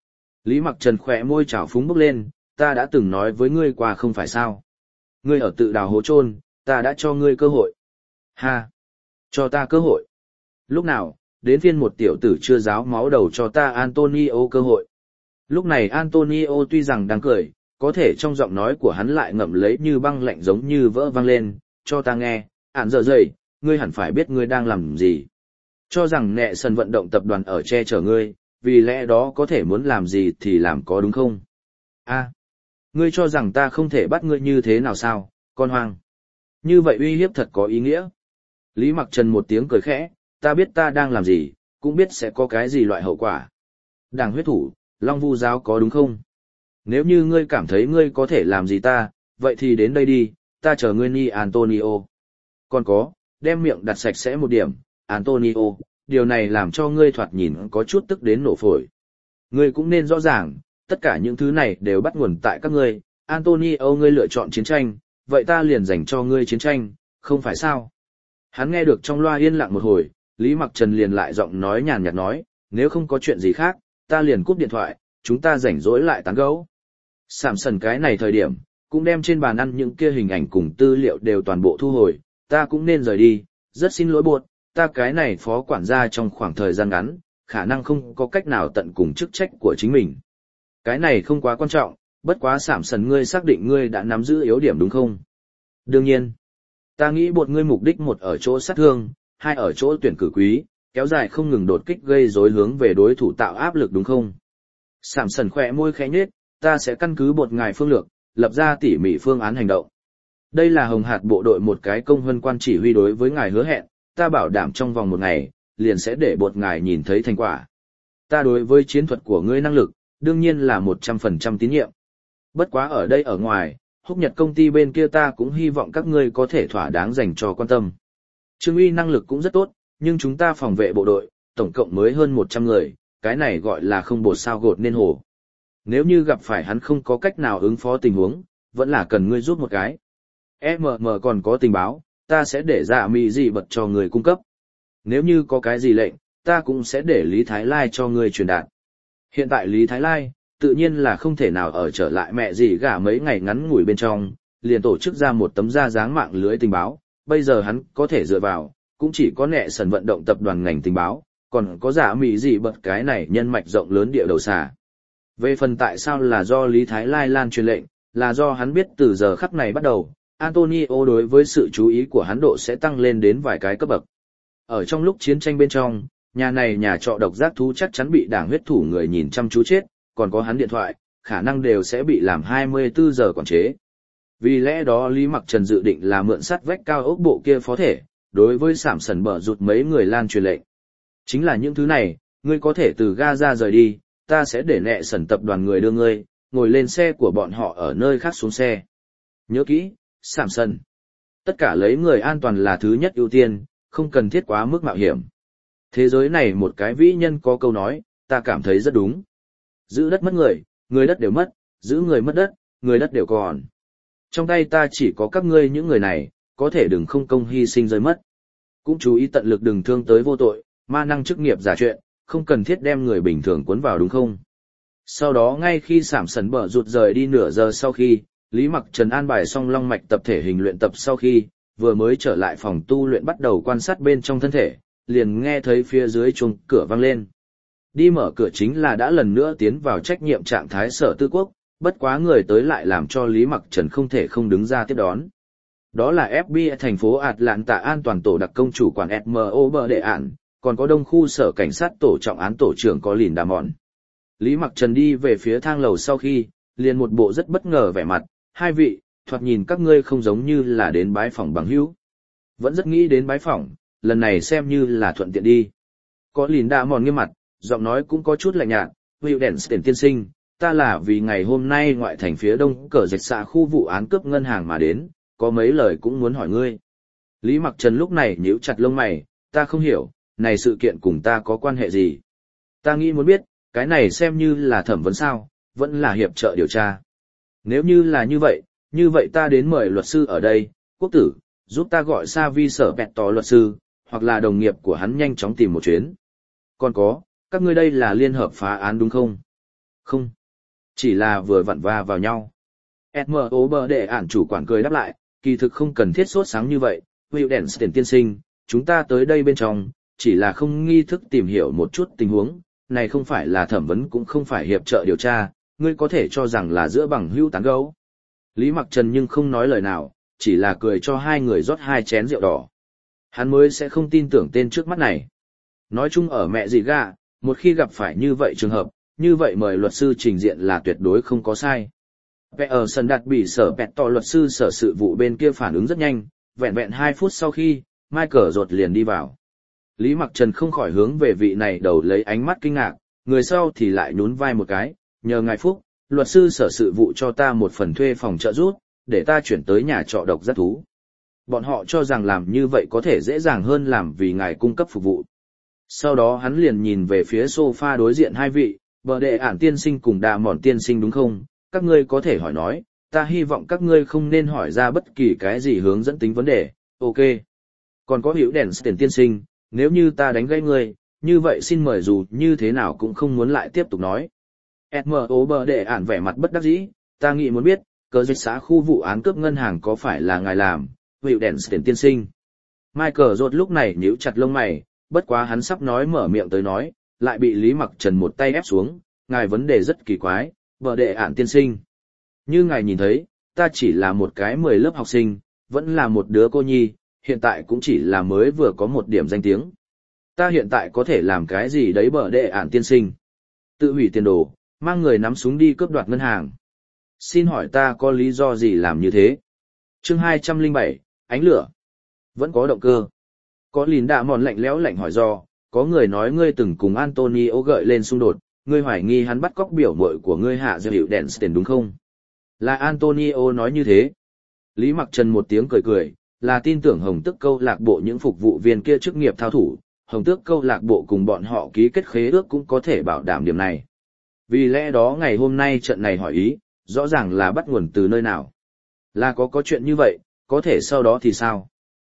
Speaker 1: Lý Mặc Trần khỏe môi trào phúng bốc lên, ta đã từng nói với ngươi qua không phải sao. Ngươi ở tự đào hố chôn, ta đã cho ngươi cơ hội. Ha! Cho ta cơ hội. Lúc nào, đến phiên một tiểu tử chưa giáo máu đầu cho ta Antonio cơ hội. Lúc này Antonio tuy rằng đang cười, có thể trong giọng nói của hắn lại ngậm lấy như băng lạnh giống như vỡ vang lên, cho ta nghe, ản giờ dậy, ngươi hẳn phải biết ngươi đang làm gì. Cho rằng nẹ sân vận động tập đoàn ở che chở ngươi, vì lẽ đó có thể muốn làm gì thì làm có đúng không? A, ngươi cho rằng ta không thể bắt ngươi như thế nào sao, con hoang. Như vậy uy hiếp thật có ý nghĩa. Lý Mặc Trần một tiếng cười khẽ, ta biết ta đang làm gì, cũng biết sẽ có cái gì loại hậu quả. Đảng huyết thủ, Long Vu giáo có đúng không? Nếu như ngươi cảm thấy ngươi có thể làm gì ta, vậy thì đến đây đi, ta chờ ngươi ni Antonio. Còn có, đem miệng đặt sạch sẽ một điểm, Antonio, điều này làm cho ngươi thoạt nhìn có chút tức đến nổ phổi. Ngươi cũng nên rõ ràng, tất cả những thứ này đều bắt nguồn tại các ngươi, Antonio ngươi lựa chọn chiến tranh, vậy ta liền dành cho ngươi chiến tranh, không phải sao? Hắn nghe được trong loa yên lặng một hồi, Lý Mặc Trần liền lại giọng nói nhàn nhạt nói, nếu không có chuyện gì khác, ta liền cúp điện thoại, chúng ta rảnh rỗi lại tán gẫu. Sạm sần cái này thời điểm, cũng đem trên bàn ăn những kia hình ảnh cùng tư liệu đều toàn bộ thu hồi, ta cũng nên rời đi, rất xin lỗi buộc, ta cái này phó quản gia trong khoảng thời gian ngắn, khả năng không có cách nào tận cùng chức trách của chính mình. Cái này không quá quan trọng, bất quá Sạm sần ngươi xác định ngươi đã nắm giữ yếu điểm đúng không? Đương nhiên, ta nghĩ bột ngươi mục đích một ở chỗ sát thương, hai ở chỗ tuyển cử quý, kéo dài không ngừng đột kích gây rối hướng về đối thủ tạo áp lực đúng không? Sạm sần khỏe môi khẽ nhếch, ta sẽ căn cứ bột ngài phương lược, lập ra tỉ mỉ phương án hành động. Đây là hồng hạt bộ đội một cái công vân quan chỉ huy đối với ngài hứa hẹn, ta bảo đảm trong vòng một ngày, liền sẽ để bột ngài nhìn thấy thành quả. Ta đối với chiến thuật của ngươi năng lực, đương nhiên là một trăm phần trăm tín nhiệm. Bất quá ở đây ở ngoài, Húc Nhật công ty bên kia ta cũng hy vọng các ngươi có thể thỏa đáng dành cho quan tâm. Trương Uy năng lực cũng rất tốt, nhưng chúng ta phòng vệ bộ đội, tổng cộng mới hơn một trăm người, cái này gọi là không bột sao gột nên hổ. Nếu như gặp phải hắn không có cách nào ứng phó tình huống, vẫn là cần ngươi giúp một cái. em em còn có tình báo, ta sẽ để dạ mị gì bật cho người cung cấp. Nếu như có cái gì lệnh, ta cũng sẽ để Lý Thái Lai cho ngươi truyền đạt. Hiện tại Lý Thái Lai, tự nhiên là không thể nào ở trở lại mẹ gì gả mấy ngày ngắn ngủi bên trong, liền tổ chức ra một tấm da dáng mạng lưới tình báo, bây giờ hắn có thể dựa vào, cũng chỉ có nẹ sần vận động tập đoàn ngành tình báo, còn có giả mỹ gì bật cái này nhân mạch rộng lớn địa đầu xà. Về phần tại sao là do Lý Thái Lai lan truyền lệnh, là do hắn biết từ giờ khắc này bắt đầu, Antonio đối với sự chú ý của hắn độ sẽ tăng lên đến vài cái cấp bậc. Ở trong lúc chiến tranh bên trong, nhà này nhà trọ độc giác thú chắc chắn bị đảng huyết thủ người nhìn chăm chú chết, còn có hắn điện thoại, khả năng đều sẽ bị làm hai mươi tư giờ quản chế. Vì lẽ đó Lý Mặc Trần dự định là mượn sắt vách cao ốc bộ kia phó thể, đối với sảm sần bở rụt mấy người lan truyền lệnh. Chính là những thứ này, ngươi có thể từ Gaza rời đi, ta sẽ để nẹ sần tập đoàn người đưa ngươi, ngồi lên xe của bọn họ ở nơi khác xuống xe. Nhớ kỹ, sảm sần. Tất cả lấy người an toàn là thứ nhất ưu tiên, không cần thiết quá mức mạo hiểm. Thế giới này một cái vĩ nhân có câu nói, ta cảm thấy rất đúng. Giữ đất mất người, người đất đều mất, giữ người mất đất, người đất đều còn. Trong tay ta chỉ có các ngươi những người này, có thể đừng không công hy sinh rơi mất. Cũng chú ý tận lực đừng thương tới vô tội, ma năng chức nghiệp giả chuyện, không cần thiết đem người bình thường cuốn vào đúng không? Sau đó ngay khi sảm sần bở rụt rời đi nửa giờ sau khi, Lý Mặc Trần an bài xong long mạch tập thể hình luyện tập sau khi, vừa mới trở lại phòng tu luyện bắt đầu quan sát bên trong thân thể, liền nghe thấy phía dưới chuông cửa vang lên. Đi mở cửa chính là đã lần nữa tiến vào trách nhiệm trạng thái Sở Tư Quốc, bất quá người tới lại làm cho Lý Mặc Trần không thể không đứng ra tiếp đón. Đó là ép bê i thành phố Atlanta an toàn tổ đặc công chủ quản ét em o bờ đệ ản, còn có đông khu sở cảnh sát tổ trọng án tổ trưởng có Lìn Đà Mòn. Lý Mặc Trần đi về phía thang lầu sau khi, liền một bộ rất bất ngờ vẻ mặt, hai vị, thoạt nhìn các ngươi không giống như là đến bái phỏng bằng hữu. Vẫn rất nghĩ đến bái phỏng, lần này xem như là thuận tiện đi. Có Lìn Đà Mòn nghiêm mặt, giọng nói cũng có chút lạnh nhạt, Will Denstein tiên sinh, ta là vì ngày hôm nay ngoại thành phía đông cờ dịch xạ khu vụ án cướp ngân hàng mà đến, có mấy lời cũng muốn hỏi ngươi. Lý Mặc Trần lúc này nhíu chặt lông mày, ta không hiểu, này sự kiện cùng ta có quan hệ gì? Ta nghĩ muốn biết, cái này xem như là thẩm vấn sao, vẫn là hiệp trợ điều tra. Nếu như là như vậy, như vậy ta đến mời luật sư ở đây, quốc tử, giúp ta gọi Sa Vi sở bẹt tỏ luật sư, hoặc là đồng nghiệp của hắn nhanh chóng tìm một chuyến. Còn có, các ngươi đây là liên hợp phá án đúng không? Không. Chỉ là vừa vặn va vào nhau. ét em o bờ đệ ản chủ quản cười đáp lại, kỳ thực không cần thiết sốt sáng như vậy, Will Denstein tiên sinh, chúng ta tới đây bên trong, chỉ là không nghi thức tìm hiểu một chút tình huống, này không phải là thẩm vấn cũng không phải hiệp trợ điều tra, ngươi có thể cho rằng là giữa bằng hữu tán gẫu. Lý Mặc Trần nhưng không nói lời nào, chỉ là cười cho hai người rót hai chén rượu đỏ. Hắn mới sẽ không tin tưởng tên trước mắt này. Nói chung ở mẹ gì gà, một khi gặp phải như vậy trường hợp, như vậy mời luật sư trình diện là tuyệt đối không có sai. Vẽ ở sân đặt bị sở bẹt tỏ luật sư sở sự vụ bên kia phản ứng rất nhanh, vẹn vẹn hai phút sau khi, Michael rột liền đi vào. Lý Mặc Trần không khỏi hướng về vị này đầu lấy ánh mắt kinh ngạc, người sau thì lại nhún vai một cái, nhờ ngài phúc, luật sư sở sự vụ cho ta một phần thuê phòng trợ giúp, để ta chuyển tới nhà trọ độc giác thú. Bọn họ cho rằng làm như vậy có thể dễ dàng hơn làm vì ngài cung cấp phục vụ. Sau đó hắn liền nhìn về phía sofa đối diện hai vị, bờ đệ ản tiên sinh cùng đà mòn tiên sinh đúng không? Các ngươi có thể hỏi nói, ta hy vọng các ngươi không nên hỏi ra bất kỳ cái gì hướng dẫn tính vấn đề, ok. Còn có hiểu đèn tiền tiên sinh, nếu như ta đánh gãy ngươi, như vậy xin mời dù như thế nào cũng không muốn lại tiếp tục nói. ét em o bờ đệ ản vẻ mặt bất đắc dĩ, ta nghĩ muốn biết, cờ dịch xã khu vụ án cướp ngân hàng có phải là ngài làm, hiểu đèn tiền tiên sinh. Michael rốt lúc này nhíu chặt lông mày, bất quá hắn sắp nói mở miệng tới nói, lại bị Lý Mặc Trần một tay ép xuống, ngài vấn đề rất kỳ quái, bờ đệ ản tiên sinh. Như ngài nhìn thấy, ta chỉ là một cái mười lớp học sinh, vẫn là một đứa cô nhi, hiện tại cũng chỉ là mới vừa có một điểm danh tiếng. Ta hiện tại có thể làm cái gì đấy bờ đệ ản tiên sinh? Tự hủy tiền đồ, mang người nắm súng đi cướp đoạt ngân hàng. Xin hỏi ta có lý do gì làm như thế? Chương hai trăm lẻ bảy, ánh lửa. Vẫn có động cơ. Có Lìn Đà Mòn lạnh lẽo lạnh hỏi do, có người nói ngươi từng cùng Antonio gợi lên xung đột, ngươi hoài nghi hắn bắt cóc biểu muội của ngươi hạ dư hiệu Denstein đúng không? Là Antonio nói như thế. Lý Mặc Trần một tiếng cười cười, là tin tưởng Hồng Tước câu lạc bộ những phục vụ viên kia chức nghiệp thao thủ, Hồng Tước câu lạc bộ cùng bọn họ ký kết khế ước cũng có thể bảo đảm điểm này. Vì lẽ đó ngày hôm nay trận này hỏi ý, rõ ràng là bắt nguồn từ nơi nào. Là có có chuyện như vậy, có thể sau đó thì sao?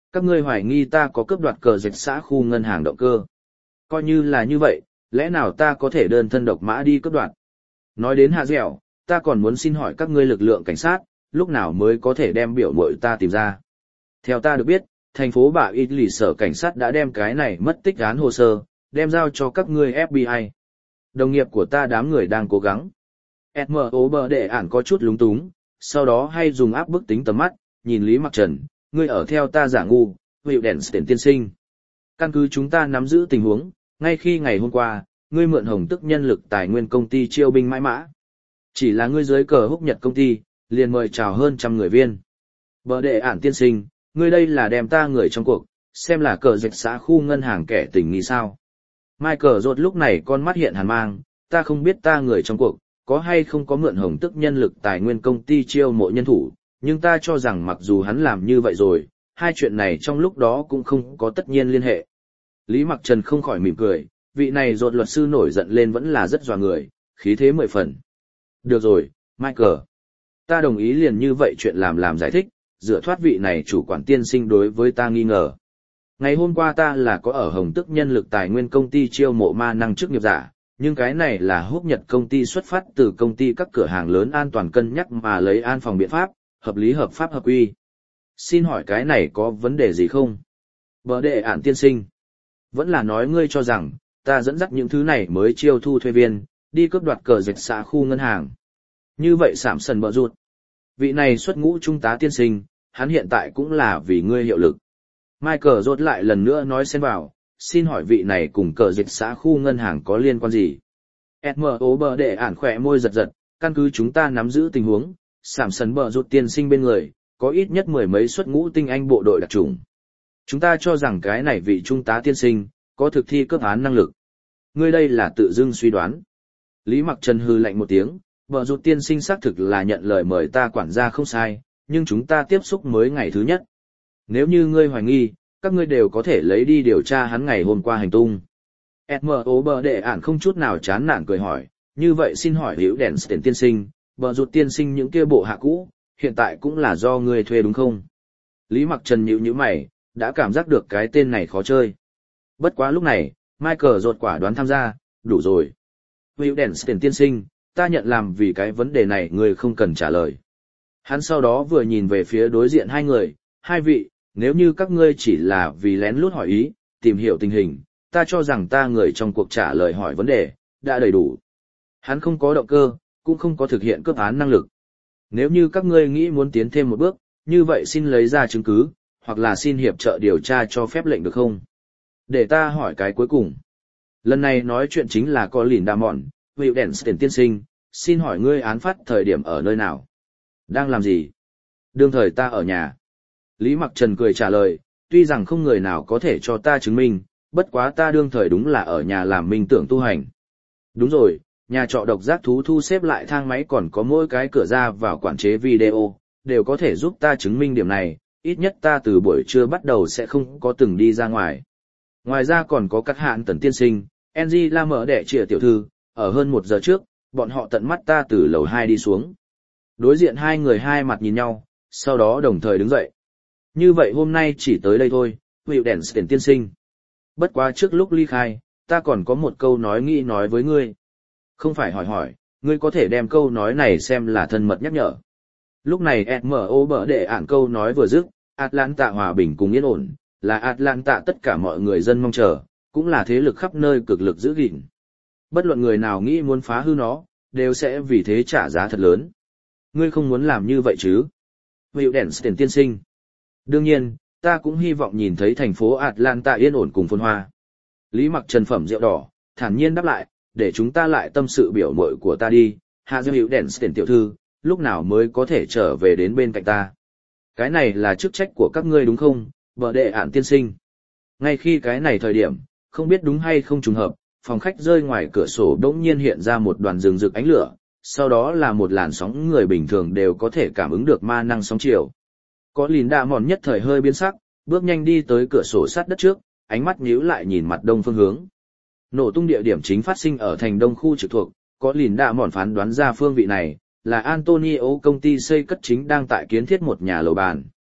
Speaker 1: Các ngươi hoài nghi ta có cướp đoạt cờ dịch xã khu ngân hàng động cơ. Coi như là như vậy, lẽ nào ta có thể đơn thân độc mã đi cướp đoạt? Nói đến hạ dẻo, ta còn muốn xin hỏi các ngươi lực lượng cảnh sát, lúc nào mới có thể đem biểu mội ta tìm ra. Theo ta được biết, thành phố Bạ Ít lì sở cảnh sát đã đem cái này mất tích án hồ sơ, đem giao cho các ngươi ép bê i. Đồng nghiệp của ta đám người đang cố gắng. ét em o bờ đệ ản có chút lúng túng, sau đó hay dùng áp bức tính tầm mắt, nhìn Lý Mặc Trần, ngươi ở theo ta giả ngu, hiệu đèn tiền tiên sinh. Căn cứ chúng ta nắm giữ tình huống, ngay khi ngày hôm qua, ngươi mượn hồng tức nhân lực tài nguyên công ty chiêu binh mãi mã. Chỉ là ngươi dưới cờ húc nhật công ty, liền mời chào hơn trăm người viên. Bờ đệ ản tiên sinh, ngươi đây là đem ta người trong cuộc, xem là cờ dịch xã khu ngân hàng kẻ tình nghi sao. Michael rốt lúc này con mắt hiện hàn mang, ta không biết ta người trong cuộc, có hay không có mượn hồng tức nhân lực tài nguyên công ty chiêu mộ nhân thủ, nhưng ta cho rằng mặc dù hắn làm như vậy rồi, hai chuyện này trong lúc đó cũng không có tất nhiên liên hệ. Lý Mặc Trần không khỏi mỉm cười, vị này rốt luật sư nổi giận lên vẫn là rất dọa người, khí thế mười phần. Được rồi, Michael. Ta đồng ý liền như vậy chuyện làm làm giải thích, dựa thoát vị này chủ quản tiên sinh đối với ta nghi ngờ. Ngày hôm qua ta là có ở hồng tức nhân lực tài nguyên công ty chiêu mộ ma năng chức nghiệp giả, nhưng cái này là húc nhật công ty xuất phát từ công ty các cửa hàng lớn an toàn cân nhắc mà lấy an phòng biện pháp, hợp lý hợp pháp hợp quy. Xin hỏi cái này có vấn đề gì không? Bờ đệ ản tiên sinh. Vẫn là nói ngươi cho rằng, ta dẫn dắt những thứ này mới chiêu thu thuê viên, đi cướp đoạt cờ dịch xã khu ngân hàng. Như vậy sảm sần bợ rụt. Vị này xuất ngũ trung tá tiên sinh, hắn hiện tại cũng là vì ngươi hiệu lực. Michael rốt lại lần nữa nói xen vào, xin hỏi vị này cùng cờ dịch xã khu ngân hàng có liên quan gì? ét em o bờ đệ ản khỏe môi giật giật, căn cứ chúng ta nắm giữ tình huống, sảm sần bợ rụt tiên sinh bên người, có ít nhất mười mấy xuất ngũ tinh anh bộ đội đặc chủng. Chúng ta cho rằng cái này vị trung tá tiên sinh, có thực thi cướp án năng lực. Ngươi đây là tự dưng suy đoán. Lý Mặc Trần hư lạnh một tiếng, bợ rụt tiên sinh xác thực là nhận lời mời ta quản gia không sai, nhưng chúng ta tiếp xúc mới ngày thứ nhất. Nếu như ngươi hoài nghi, các ngươi đều có thể lấy đi điều tra hắn ngày hôm qua hành tung. ét em o bờ đệ ản không chút nào chán nản cười hỏi, như vậy xin hỏi hiểu đèn tiền tiên sinh, bợ rụt tiên sinh những kia bộ hạ cũ, hiện tại cũng là do ngươi thuê đúng không? Lý Mặc Trần nhíu nhíu mày, đã cảm giác được cái tên này khó chơi. Bất quá lúc này, Michael rốt quả đoán tham gia, đủ rồi. Hiểu đèn tiền tiên sinh, ta nhận làm vì cái vấn đề này ngươi không cần trả lời. Hắn sau đó vừa nhìn về phía đối diện hai người, hai vị, nếu như các ngươi chỉ là vì lén lút hỏi ý, tìm hiểu tình hình, ta cho rằng ta người trong cuộc trả lời hỏi vấn đề, đã đầy đủ. Hắn không có động cơ, cũng không có thực hiện cướp án năng lực. Nếu như các ngươi nghĩ muốn tiến thêm một bước, như vậy xin lấy ra chứng cứ, hoặc là xin hiệp trợ điều tra cho phép lệnh được không? Để ta hỏi cái cuối cùng. Lần này nói chuyện chính là có lìn đà mọn, Hiệu đèn tiền tiên sinh, xin hỏi ngươi án phát thời điểm ở nơi nào? Đang làm gì? Đương thời ta ở nhà. Lý Mặc Trần cười trả lời, tuy rằng không người nào có thể cho ta chứng minh, bất quá ta đương thời đúng là ở nhà làm minh tưởng tu hành. Đúng rồi, nhà trọ độc giác thú thu xếp lại thang máy còn có mỗi cái cửa ra vào quản chế video, đều có thể giúp ta chứng minh điểm này, ít nhất ta từ buổi trưa bắt đầu sẽ không có từng đi ra ngoài. Ngoài ra còn có các hạn tần tiên sinh, en giê la mở đẻ trịa tiểu thư, ở hơn một giờ trước, bọn họ tận mắt ta từ lầu hai đi xuống. Đối diện hai người hai mặt nhìn nhau, sau đó đồng thời đứng dậy. Như vậy hôm nay chỉ tới đây thôi, Hiệu đèn tiền tiên sinh. Bất quá trước lúc ly khai, ta còn có một câu nói nghĩ nói với ngươi. Không phải hỏi hỏi, ngươi có thể đem câu nói này xem là thân mật nhắc nhở. Lúc này ét em o bở để ản câu nói vừa dứt, Atlanta hòa bình cùng yên ổn, là Atlanta tất cả mọi người dân mong chờ, cũng là thế lực khắp nơi cực lực giữ gìn. Bất luận người nào nghĩ muốn phá hư nó, đều sẽ vì thế trả giá thật lớn. Ngươi không muốn làm như vậy chứ? Hiệu đèn tiền tiên sinh. Đương nhiên, ta cũng hy vọng nhìn thấy thành phố Atlanta yên ổn cùng phồn hoa. Lý Mặc Trần phẩm rượu đỏ, thản nhiên đáp lại, để chúng ta lại tâm sự biểu mội của ta đi, hạ dư hiệu đèn tiền tiểu thư, lúc nào mới có thể trở về đến bên cạnh ta. Cái này là chức trách của các ngươi đúng không, vợ đệ ản tiên sinh. Ngay khi cái này thời điểm, không biết đúng hay không trùng hợp, phòng khách rơi ngoài cửa sổ đỗng nhiên hiện ra một đoàn rừng rực ánh lửa, sau đó là một làn sóng người bình thường đều có thể cảm ứng được ma năng sóng chiều. Có lìn đạ mòn nhất thời hơi biến sắc, bước nhanh đi tới cửa sổ sát đất trước, ánh mắt nhíu lại nhìn mặt đông phương hướng. Nổ tung địa điểm chính phát sinh ở thành đông khu trực thuộc, có lìn đạ mòn phán đoán ra phương vị này, là Antonio công ty xây cất chính đang tại kiến thiết một nhà lầu bàn.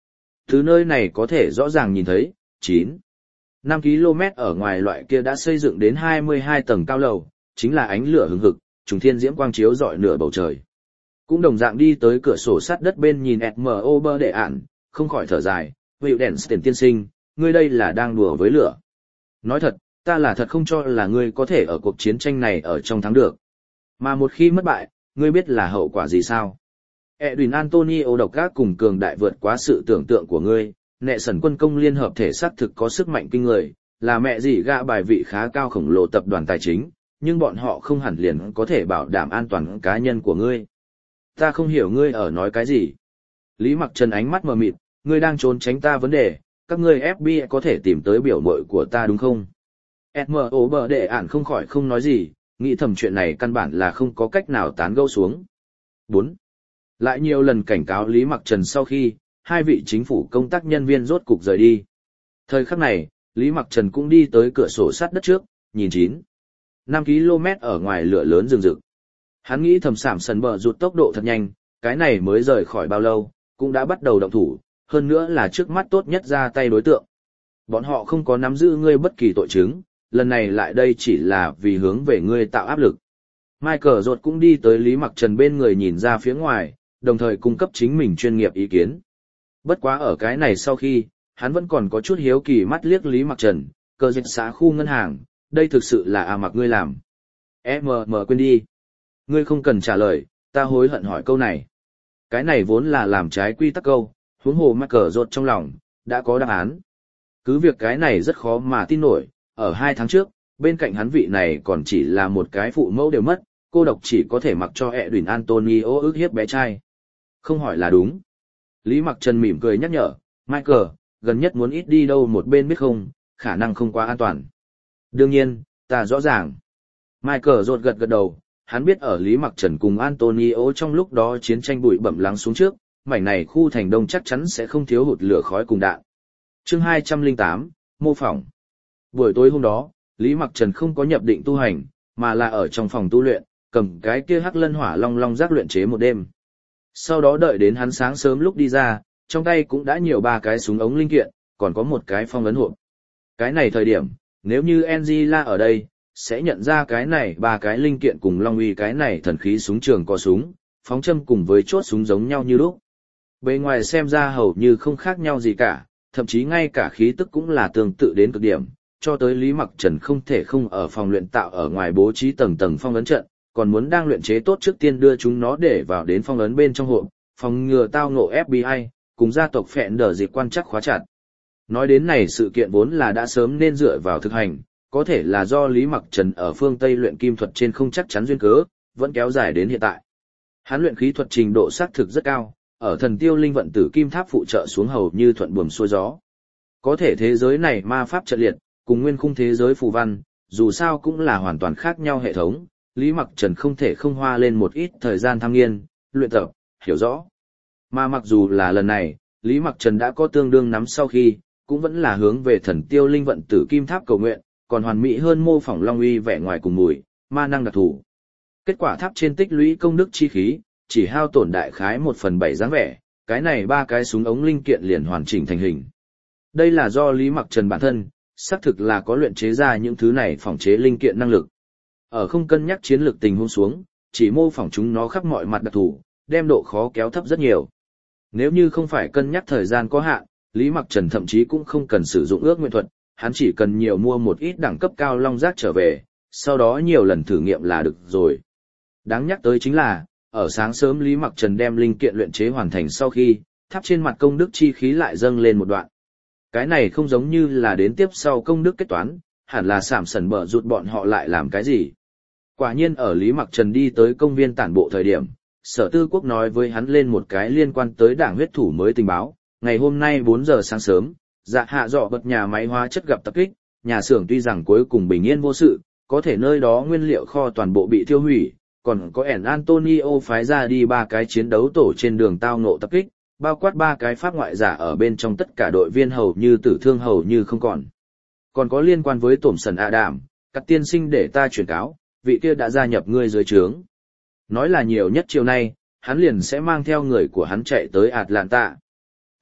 Speaker 1: Từ nơi này có thể rõ ràng nhìn thấy, chín năm ki lô mét ở ngoài loại kia đã xây dựng đến hai mươi hai tầng cao lầu, chính là ánh lửa hừng hực, trùng thiên diễm quang chiếu rọi nửa bầu trời. Cũng đồng dạng đi tới cửa sổ sắt đất bên nhìn ét em ô bơ đệ ản, không khỏi thở dài, Hữu đèn tiền tiên sinh, ngươi đây là đang đùa với lửa. Nói thật, ta là thật không cho là ngươi có thể ở cuộc chiến tranh này ở trong thắng được. Mà một khi mất bại, ngươi biết là hậu quả gì sao? Edwin Antonio độc ác cùng cường đại vượt quá sự tưởng tượng của ngươi, nệ sần quân công liên hợp thể xác thực có sức mạnh kinh người, là mẹ gì gạ bài vị khá cao khổng lồ tập đoàn tài chính, nhưng bọn họ không hẳn liền có thể bảo đảm an toàn cá nhân của ngươi. Ta không hiểu ngươi ở nói cái gì. Lý Mặc Trần ánh mắt mờ mịt, ngươi đang trốn tránh ta vấn đề, các ngươi ép bê i có thể tìm tới biểu mội của ta đúng không? ét em ô bờ đệ ản không khỏi không nói gì, nghĩ thầm chuyện này căn bản là không có cách nào tán gẫu xuống. bốn Lại nhiều lần cảnh cáo Lý Mặc Trần sau khi, hai vị chính phủ công tác nhân viên rốt cục rời đi. Thời khắc này, Lý Mặc Trần cũng đi tới cửa sổ sát đất trước, nhìn chín năm ki lô mét ở ngoài lửa lớn rừng rực. Hắn nghĩ thầm sảm sần bờ rụt tốc độ thật nhanh, cái này mới rời khỏi bao lâu, cũng đã bắt đầu động thủ, hơn nữa là trước mắt tốt nhất ra tay đối tượng. Bọn họ không có nắm giữ ngươi bất kỳ tội chứng, lần này lại đây chỉ là vì hướng về ngươi tạo áp lực. Michael rột cũng đi tới Lý Mặc Trần bên người nhìn ra phía ngoài, đồng thời cung cấp chính mình chuyên nghiệp ý kiến. Bất quá ở cái này sau khi, hắn vẫn còn có chút hiếu kỳ mắt liếc Lý Mặc Trần, cơ dịch xã khu ngân hàng, đây thực sự là à mặc ngươi làm. Em mờ mờ quên đi. Ngươi không cần trả lời, ta hối hận hỏi câu này. Cái này vốn là làm trái quy tắc câu, huống hồ Michael rột trong lòng, đã có đáp án. Cứ việc cái này rất khó mà tin nổi, ở hai tháng trước, bên cạnh hắn vị này còn chỉ là một cái phụ mẫu đều mất, cô độc chỉ có thể mặc cho Edwin Antonio ức hiếp bé trai. Không hỏi là đúng. Lý Mặc Trần mỉm cười nhắc nhở, Michael, gần nhất muốn ít đi đâu một bên biết không, khả năng không quá an toàn. Đương nhiên, ta rõ ràng. Michael rột gật gật đầu, hắn biết ở Lý Mặc Trần cùng Antonio trong lúc đó chiến tranh bụi bẩm lắng xuống trước, mảnh này khu thành đông chắc chắn sẽ không thiếu hụt lửa khói cùng đạn. Chương hai trăm lẻ tám, mô phỏng. Buổi tối hôm đó, Lý Mặc Trần không có nhập định tu hành, mà là ở trong phòng tu luyện, cầm cái kia hắc lân hỏa long long giác luyện chế một đêm. Sau đó đợi đến hắn sáng sớm lúc đi ra, trong tay cũng đã nhiều ba cái súng ống linh kiện, còn có một cái phong ấn hộp. Cái này thời điểm, nếu như Angela ở đây, sẽ nhận ra cái này ba cái linh kiện cùng long uy cái này thần khí súng trường có súng, phóng châm cùng với chốt súng giống nhau như lúc. Bề ngoài xem ra hầu như không khác nhau gì cả, thậm chí ngay cả khí tức cũng là tương tự đến cực điểm, cho tới Lý Mặc Trần không thể không ở phòng luyện tạo ở ngoài bố trí tầng tầng phong ấn trận, còn muốn đang luyện chế tốt trước tiên đưa chúng nó để vào đến phong ấn bên trong hộp, phòng ngừa tao ngộ ép bê i, cùng gia tộc phẹn đờ dịp quan chắc khóa chặt. Nói đến này sự kiện vốn là đã sớm nên dựa vào thực hành, có thể là do Lý Mặc Trần ở phương Tây luyện kim thuật trên không chắc chắn duyên cớ, vẫn kéo dài đến hiện tại. Hắn luyện khí thuật trình độ xác thực rất cao, ở thần tiêu linh vận tử kim tháp phụ trợ xuống hầu như thuận buồm xuôi gió. Có thể thế giới này ma pháp trận liệt, cùng nguyên khung thế giới phù văn, dù sao cũng là hoàn toàn khác nhau hệ thống, Lý Mặc Trần không thể không hoa lên một ít thời gian tham nghiên, luyện tập, hiểu rõ. Mà mặc dù là lần này, Lý Mặc Trần đã có tương đương nắm sau khi, cũng vẫn là hướng về thần tiêu linh vận tử kim tháp cầu nguyện, còn hoàn mỹ hơn mô phỏng long uy vẻ ngoài cùng mùi, ma năng đặc thù. Kết quả tháp trên tích lũy công đức chi khí, chỉ hao tổn đại khái một phần bảy dáng vẻ, cái này ba cái súng ống linh kiện liền hoàn chỉnh thành hình. Đây là do Lý Mặc Trần bản thân, xác thực là có luyện chế ra những thứ này phỏng chế linh kiện năng lực. Ở không cân nhắc chiến lược tình huống xuống, chỉ mô phỏng chúng nó khắp mọi mặt đặc thù, đem độ khó kéo thấp rất nhiều. Nếu như không phải cân nhắc thời gian có hạn, Lý Mặc Trần thậm chí cũng không cần sử dụng ước nguyện thuật, hắn chỉ cần nhiều mua một ít đẳng cấp cao long giác trở về, sau đó nhiều lần thử nghiệm là được rồi. Đáng nhắc tới chính là, ở sáng sớm Lý Mặc Trần đem linh kiện luyện chế hoàn thành sau khi, tháp trên mặt công đức chi khí lại dâng lên một đoạn. Cái này không giống như là đến tiếp sau công đức kết toán, hẳn là sảm sần bở rụt bọn họ lại làm cái gì. Quả nhiên ở Lý Mặc Trần đi tới công viên tản bộ thời điểm, Sở Tư Quốc nói với hắn lên một cái liên quan tới đảng huyết thủ mới tình báo. Ngày hôm nay bốn giờ sáng sớm, dạ hạ dọ bật nhà máy hóa chất gặp tập kích, nhà xưởng tuy rằng cuối cùng bình yên vô sự, có thể nơi đó nguyên liệu kho toàn bộ bị thiêu hủy, còn có ẻn Antonio phái ra đi ba cái chiến đấu tổ trên đường tao ngộ tập kích, bao quát ba cái pháp ngoại giả ở bên trong tất cả đội viên hầu như tử thương hầu như không còn. Còn có liên quan với tổm sần Adam, các tiên sinh để ta truyền cáo, vị kia đã gia nhập ngươi dưới trướng. Nói là nhiều nhất chiều nay, hắn liền sẽ mang theo người của hắn chạy tới Atlanta.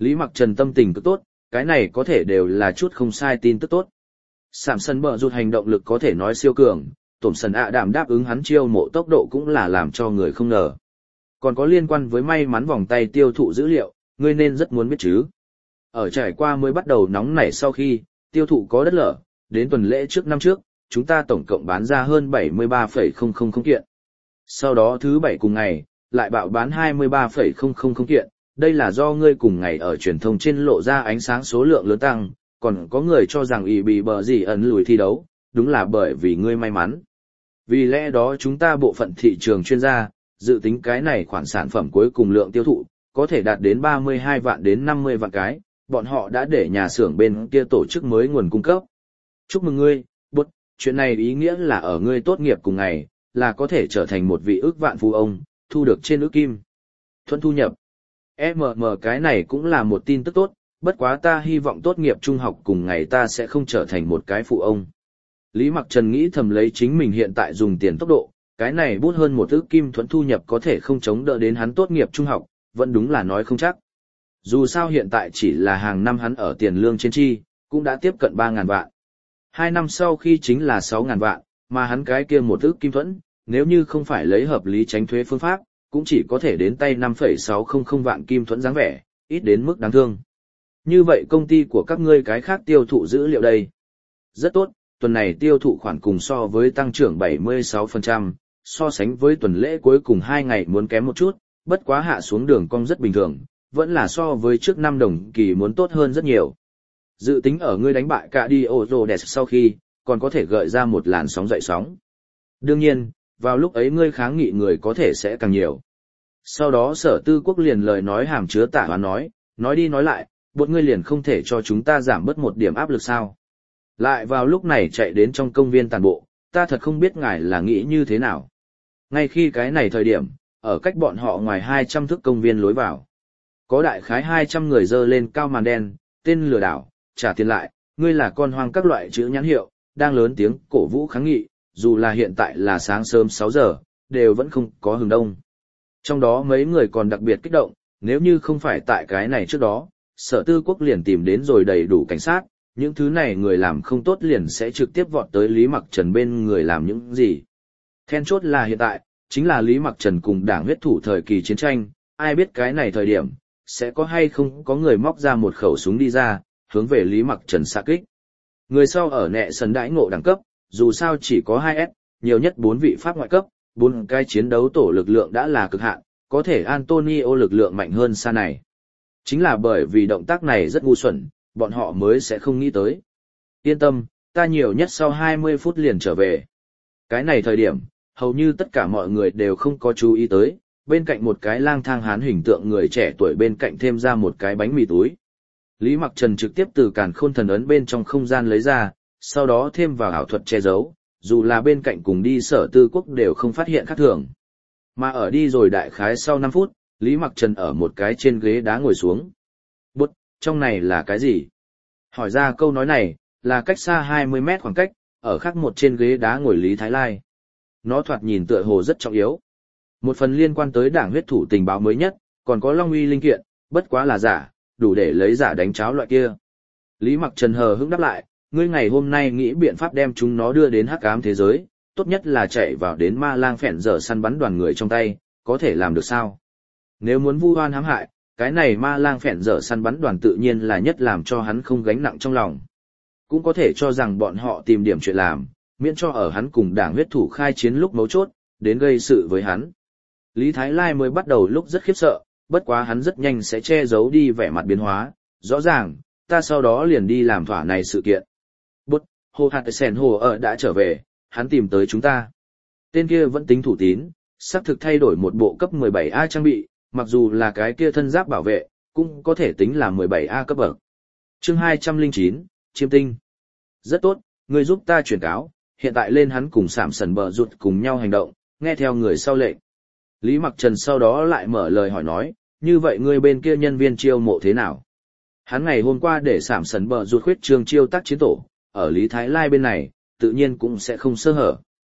Speaker 1: Lý Mặc Trần tâm tình cực tốt, cái này có thể đều là chút không sai tin tức tốt. Sạm sân bờ rụt hành động lực có thể nói siêu cường, tổm sần ạ đảm đáp ứng hắn chiêu mộ tốc độ cũng là làm cho người không ngờ. Còn có liên quan với may mắn vòng tay tiêu thụ dữ liệu, ngươi nên rất muốn biết chứ. Ở trải qua mới bắt đầu nóng nảy sau khi, tiêu thụ có đất lở, đến tuần lễ trước năm trước, chúng ta tổng cộng bán ra hơn bảy mươi ba phẩy không không không kiện. Sau đó thứ bảy cùng ngày, lại bạo bán hai mươi ba phẩy không không không kiện, đây là do ngươi cùng ngày ở truyền thông trên lộ ra ánh sáng số lượng lớn tăng, còn có người cho rằng ý bị bờ gì ẩn lùi thi đấu, đúng là bởi vì ngươi may mắn. Vì lẽ đó chúng ta bộ phận thị trường chuyên gia, dự tính cái này khoản sản phẩm cuối cùng lượng tiêu thụ, có thể đạt đến ba mươi hai vạn đến năm mươi vạn cái, bọn họ đã để nhà xưởng bên kia tổ chức mới nguồn cung cấp. Chúc mừng ngươi, bút, chuyện này ý nghĩa là ở ngươi tốt nghiệp cùng ngày, là có thể trở thành một vị ước vạn phú ông, thu được trên ước kim. Thuận thu nhập. em em cái này cũng là một tin tức tốt, bất quá ta hy vọng tốt nghiệp trung học cùng ngày ta sẽ không trở thành một cái phụ ông. Lý Mặc Trần nghĩ thầm lấy chính mình hiện tại dùng tiền tốc độ, cái này bút hơn một ước kim thuận thu nhập có thể không chống đỡ đến hắn tốt nghiệp trung học, vẫn đúng là nói không chắc. Dù sao hiện tại chỉ là hàng năm hắn ở tiền lương trên chi, cũng đã tiếp cận ba ngàn vạn. Hai năm sau khi chính là sáu ngàn vạn, mà hắn cái kia một ước kim thuẫn, nếu như không phải lấy hợp lý tránh thuế phương pháp, cũng chỉ có thể đến tay năm phẩy sáu không không vạn kim thuẫn dáng vẻ, ít đến mức đáng thương. Như vậy công ty của các ngươi cái khác tiêu thụ dữ liệu đây. Rất tốt, tuần này tiêu thụ khoản cùng so với tăng trưởng bảy mươi sáu phần trăm, so sánh với tuần lễ cuối cùng hai ngày muốn kém một chút, bất quá hạ xuống đường cong rất bình thường, vẫn là so với trước năm đồng kỳ muốn tốt hơn rất nhiều. Dự tính ở ngươi đánh bại cả đi ô rô đẹp sau khi, còn có thể gợi ra một làn sóng dậy sóng. Đương nhiên, vào lúc ấy ngươi kháng nghị người có thể sẽ càng nhiều. Sau đó sở tư quốc liền lời nói hàm chứa tả hoán nói, nói đi nói lại, bọn ngươi liền không thể cho chúng ta giảm bớt một điểm áp lực sao. Lại vào lúc này chạy đến trong công viên tàn bộ, ta thật không biết ngài là nghĩ như thế nào. Ngay khi cái này thời điểm, ở cách bọn họ ngoài hai trăm thước công viên lối vào. Có đại khái hai trăm người dơ lên cao màn đen, tên lừa đảo, trả tiền lại, ngươi là con hoang các loại chữ nhãn hiệu, đang lớn tiếng cổ vũ kháng nghị, dù là hiện tại là sáng sớm sáu giờ, đều vẫn không có hừng đông. Trong đó mấy người còn đặc biệt kích động, nếu như không phải tại cái này trước đó, sở tư quốc liền tìm đến rồi đầy đủ cảnh sát, những thứ này người làm không tốt liền sẽ trực tiếp vọt tới Lý Mặc Trần bên người làm những gì. Then chốt là hiện tại, chính là Lý Mặc Trần cùng đảng huyết thủ thời kỳ chiến tranh, ai biết cái này thời điểm, sẽ có hay không có người móc ra một khẩu súng đi ra, hướng về Lý Mặc Trần xạ kích. Người sau ở nệ sân đãi ngộ đẳng cấp, dù sao chỉ có hai S, nhiều nhất bốn vị pháp ngoại cấp, bốn cái chiến đấu tổ lực lượng đã là cực hạn, có thể Antonio lực lượng mạnh hơn xa này. Chính là bởi vì động tác này rất ngu xuẩn, bọn họ mới sẽ không nghĩ tới. Yên tâm, ta nhiều nhất sau hai mươi phút liền trở về. Cái này thời điểm, hầu như tất cả mọi người đều không có chú ý tới, bên cạnh một cái lang thang hán hình tượng người trẻ tuổi bên cạnh thêm ra một cái bánh mì túi. Lý Mặc Trần trực tiếp từ càn khôn thần ấn bên trong không gian lấy ra, sau đó thêm vào ảo thuật che giấu, dù là bên cạnh cùng đi sở tư quốc đều không phát hiện khác thường. Mà ở đi rồi đại khái sau năm phút, Lý Mặc Trần ở một cái trên ghế đá ngồi xuống. Bút, trong này là cái gì? Hỏi ra câu nói này, là cách xa hai mươi mét khoảng cách, ở khác một trên ghế đá ngồi Lý Thái Lai. Nó thoạt nhìn tựa hồ rất trọng yếu. Một phần liên quan tới đảng huyết thủ tình báo mới nhất, còn có Long Uy linh kiện, bất quá là giả, đủ để lấy giả đánh cháo loại kia. Lý Mặc Trần hờ hững đáp lại, ngươi ngày hôm nay nghĩ biện pháp đem chúng nó đưa đến hắc ám thế giới, tốt nhất là chạy vào đến ma lang phèn dở săn bắn đoàn người trong tay, có thể làm được sao? Nếu muốn vu oan hãm hại, cái này ma lang phèn dở săn bắn đoàn tự nhiên là nhất làm cho hắn không gánh nặng trong lòng. Cũng có thể cho rằng bọn họ tìm điểm chuyện làm, miễn cho ở hắn cùng đảng huyết thủ khai chiến lúc mấu chốt, đến gây sự với hắn. Lý Thái Lai mới bắt đầu lúc rất khiếp sợ, bất quá hắn rất nhanh sẽ che giấu đi vẻ mặt biến hóa, rõ ràng, ta sau đó liền đi làm thỏa này sự kiện. Bút, Hồ Hạt Sen Hồ ở đã trở về, hắn tìm tới chúng ta. Tên kia vẫn tính thủ tín, xác thực thay đổi một bộ cấp mười bảy A trang bị, mặc dù là cái kia thân giáp bảo vệ, cũng có thể tính là mười bảy A cấp bậc. Chương hai trăm lẻ chín, Chiêm tinh. Rất tốt, ngươi giúp ta truyền cáo, hiện tại lên hắn cùng Sảm Sần Bờ Rụt cùng nhau hành động, nghe theo người sau lệnh. Lý Mặc Trần sau đó lại mở lời hỏi nói, như vậy ngươi bên kia nhân viên chiêu mộ thế nào? Hắn ngày hôm qua để Sảm Sần Bờ Rụt khuyết trương chiêu tác chiến tổ, ở Lý Thái Lai bên này, tự nhiên cũng sẽ không sơ hở.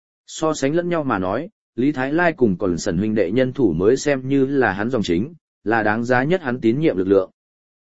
Speaker 1: So sánh lẫn nhau mà nói, Lý Thái Lai cùng còn Sần huynh đệ nhân thủ mới xem như là hắn dòng chính, là đáng giá nhất hắn tín nhiệm lực lượng.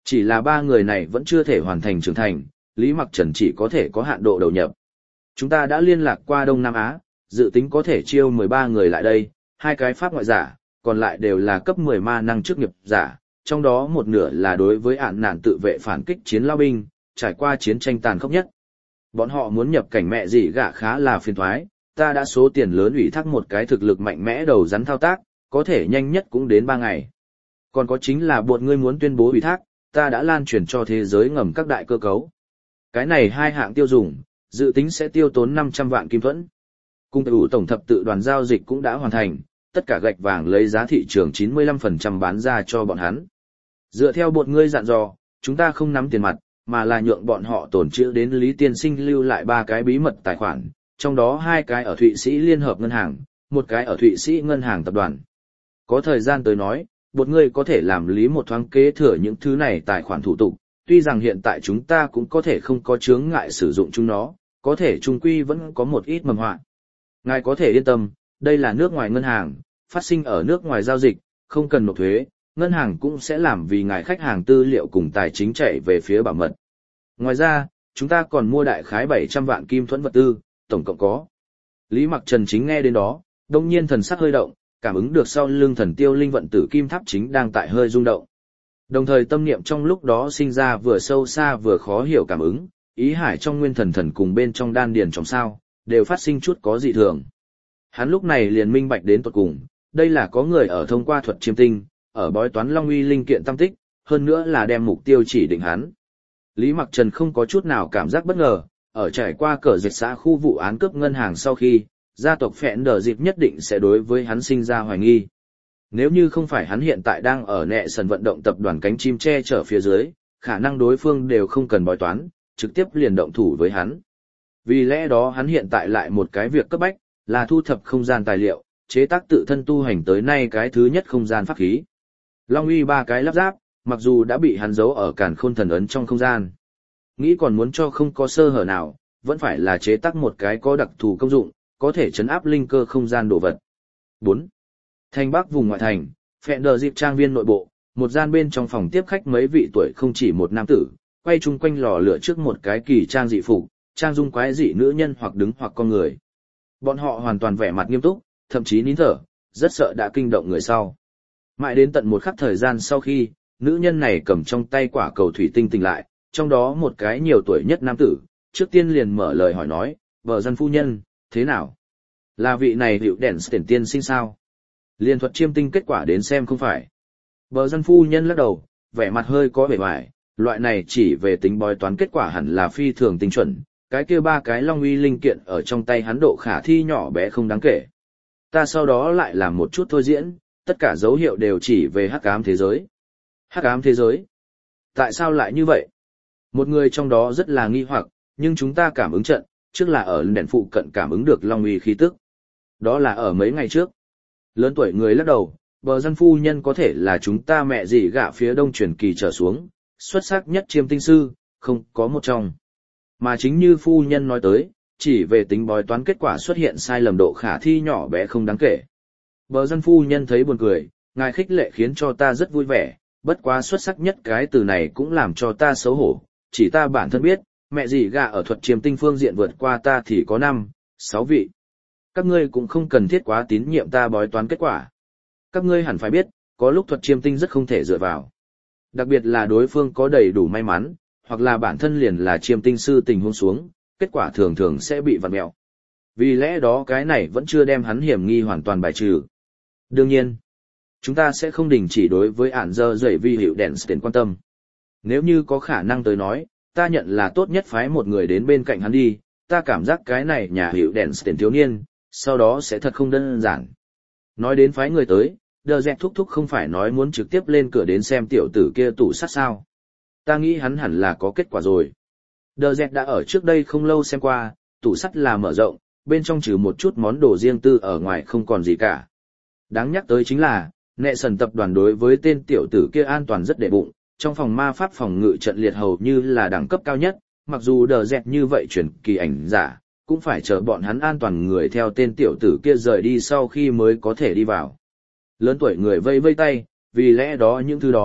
Speaker 1: Chỉ là ba người này vẫn chưa thể hoàn thành trưởng thành, Lý Mặc Trần chỉ có thể có hạn độ đầu nhập. Chúng ta đã liên lạc qua Đông Nam Á, dự tính có thể chiêu mười ba người lại đây, hai cái pháp ngoại giả, còn lại đều là cấp mười ma năng chức nghiệp giả, trong đó một nửa là đối với ạn nạn tự vệ phản kích chiến lao binh, trải qua chiến tranh tàn khốc nhất. Bọn họ muốn nhập cảnh mẹ gì gạ khá là phiền toái, ta đã số tiền lớn ủy thác một cái thực lực mạnh mẽ đầu rắn thao tác, có thể nhanh nhất cũng đến ba ngày. Còn có chính là bọn ngươi muốn tuyên bố ủy thác, ta đã lan truyền cho thế giới ngầm các đại cơ cấu. Cái này hai hạng tiêu dùng, dự tính sẽ tiêu tốn năm trăm vạn kim thuẫn. Cung ủ tổng thập tự đoàn giao dịch cũng đã hoàn thành, tất cả gạch vàng lấy giá thị trường chín mươi lăm phần trăm bán ra cho bọn hắn. Dựa theo bọn ngươi dặn dò, chúng ta không nắm tiền mặt, mà là nhượng bọn họ tổn trữ đến Lý Tiên Sinh lưu lại ba cái bí mật tài khoản, trong đó hai cái ở Thụy Sĩ Liên hợp Ngân hàng, một cái ở Thụy Sĩ Ngân hàng Tập đoàn. Có thời gian tới nói, bọn ngươi có thể làm lý một thoáng kế thừa những thứ này tài khoản thủ tục, tuy rằng hiện tại chúng ta cũng có thể không có chướng ngại sử dụng chúng nó, có thể trung quy vẫn có một ít mầm họa. Ngài có thể yên tâm, đây là nước ngoài ngân hàng, phát sinh ở nước ngoài giao dịch, không cần nộp thuế, ngân hàng cũng sẽ làm vì ngài khách hàng tư liệu cùng tài chính chạy về phía bảo mật. Ngoài ra, chúng ta còn mua đại khái bảy trăm vạn kim thuẫn vật tư, tổng cộng có. Lý Mặc Trần chính nghe đến đó, đông nhiên thần sắc hơi động, cảm ứng được sau lưng thần tiêu linh vận tử kim tháp chính đang tại hơi rung động. Đồng thời tâm niệm trong lúc đó sinh ra vừa sâu xa vừa khó hiểu cảm ứng, ý hải trong nguyên thần thần cùng bên trong đan điền trong sao, đều phát sinh chút có dị thường. Hắn lúc này liền minh bạch đến tuột cùng, đây là có người ở thông qua thuật chiêm tinh, ở bói toán Long Uy linh kiện tâm tích, hơn nữa là đem mục tiêu chỉ định hắn. Lý Mặc Trần không có chút nào cảm giác bất ngờ, ở trải qua cờ diệt xã khu vụ án cướp ngân hàng sau khi, gia tộc Phẹn Đờ Dịp nhất định sẽ đối với hắn sinh ra hoài nghi. Nếu như không phải hắn hiện tại đang ở nẹ sần vận động tập đoàn cánh chim che chở phía dưới, khả năng đối phương đều không cần bói toán, trực tiếp liền động thủ với hắn. Vì lẽ đó hắn hiện tại lại một cái việc cấp bách, là thu thập không gian tài liệu, chế tác tự thân tu hành tới nay cái thứ nhất không gian pháp khí. Long Uy ba cái lắp ráp, mặc dù đã bị hắn giấu ở càn khôn thần ấn trong không gian. Nghĩ còn muốn cho không có sơ hở nào, vẫn phải là chế tác một cái có đặc thù công dụng, có thể chấn áp linh cơ không gian đồ vật. bốn. Thành Bắc vùng ngoại thành, Phẹn Đờ Dịp trang viên nội bộ, một gian bên trong phòng tiếp khách mấy vị tuổi không chỉ một nam tử, quay chung quanh lò lửa trước một cái kỳ trang dị phục, trang dung quái dị nữ nhân hoặc đứng hoặc con người. Bọn họ hoàn toàn vẻ mặt nghiêm túc, thậm chí nín thở, rất sợ đã kinh động người sau. Mãi đến tận một khắc thời gian sau khi, nữ nhân này cầm trong tay quả cầu thủy tinh tỉnh lại, trong đó một cái nhiều tuổi nhất nam tử, trước tiên liền mở lời hỏi nói, vợ dân phu nhân, thế nào? Là vị này hiệu đèn tiền tiên sinh sao? Liên thuật chiêm tinh kết quả đến xem không phải. Bờ dân phu nhân lắc đầu, vẻ mặt hơi có vẻ vải, loại này chỉ về tính bói toán kết quả hẳn là phi thường tinh chuẩn, cái kia ba cái Long Uy linh kiện ở trong tay hắn độ khả thi nhỏ bé không đáng kể. Ta sau đó lại làm một chút thôi diễn, tất cả dấu hiệu đều chỉ về hắc ám thế giới. Hắc ám thế giới? Tại sao lại như vậy? Một người trong đó rất là nghi hoặc, nhưng chúng ta cảm ứng trận, trước là ở đèn phụ cận cảm ứng được Long Uy khí tức. Đó là ở mấy ngày trước. Lớn tuổi người lắc đầu, bờ dân phu nhân có thể là chúng ta mẹ gì gạ phía đông truyền kỳ trở xuống, xuất sắc nhất chiêm tinh sư, không có một trong. Mà chính như phu nhân nói tới, chỉ về tính bói toán kết quả xuất hiện sai lầm độ khả thi nhỏ bé không đáng kể. Bờ dân phu nhân thấy buồn cười, ngài khích lệ khiến cho ta rất vui vẻ, bất quá xuất sắc nhất cái từ này cũng làm cho ta xấu hổ, chỉ ta bản thân biết, mẹ gì gạ ở thuật chiêm tinh phương diện vượt qua ta thì có năm, sáu vị. Các ngươi cũng không cần thiết quá tín nhiệm ta bói toán kết quả. Các ngươi hẳn phải biết, có lúc thuật chiêm tinh rất không thể dựa vào. Đặc biệt là đối phương có đầy đủ may mắn, hoặc là bản thân liền là chiêm tinh sư tình huống xuống, kết quả thường thường sẽ bị vặn mẹo. Vì lẽ đó cái này vẫn chưa đem hắn hiểm nghi hoàn toàn bài trừ. Đương nhiên, chúng ta sẽ không đình chỉ đối với ản dơ dậy vi hiệu đèn tiền quan tâm. Nếu như có khả năng tới nói, ta nhận là tốt nhất phái một người đến bên cạnh hắn đi, ta cảm giác cái này nhà hiệu đèn tiền thiếu niên, sau đó sẽ thật không đơn giản. Nói đến phái người tới, Đờ Dẹt thúc thúc không phải nói muốn trực tiếp lên cửa đến xem tiểu tử kia tủ sắt sao. Ta nghĩ hắn hẳn là có kết quả rồi. Đờ Dẹt đã ở trước đây không lâu xem qua, tủ sắt là mở rộng, bên trong trừ một chút món đồ riêng tư ở ngoài không còn gì cả. Đáng nhắc tới chính là, nệ sần tập đoàn đối với tên tiểu tử kia an toàn rất đệ bụng, trong phòng ma pháp phòng ngự trận liệt hầu như là đẳng cấp cao nhất, mặc dù Đờ Dẹt như vậy chuyển kỳ ảnh giả, cũng phải chờ bọn hắn an toàn người theo tên tiểu tử kia rời đi sau khi mới có thể đi vào. Lớn tuổi người vây vây tay, vì lẽ đó những thứ đó,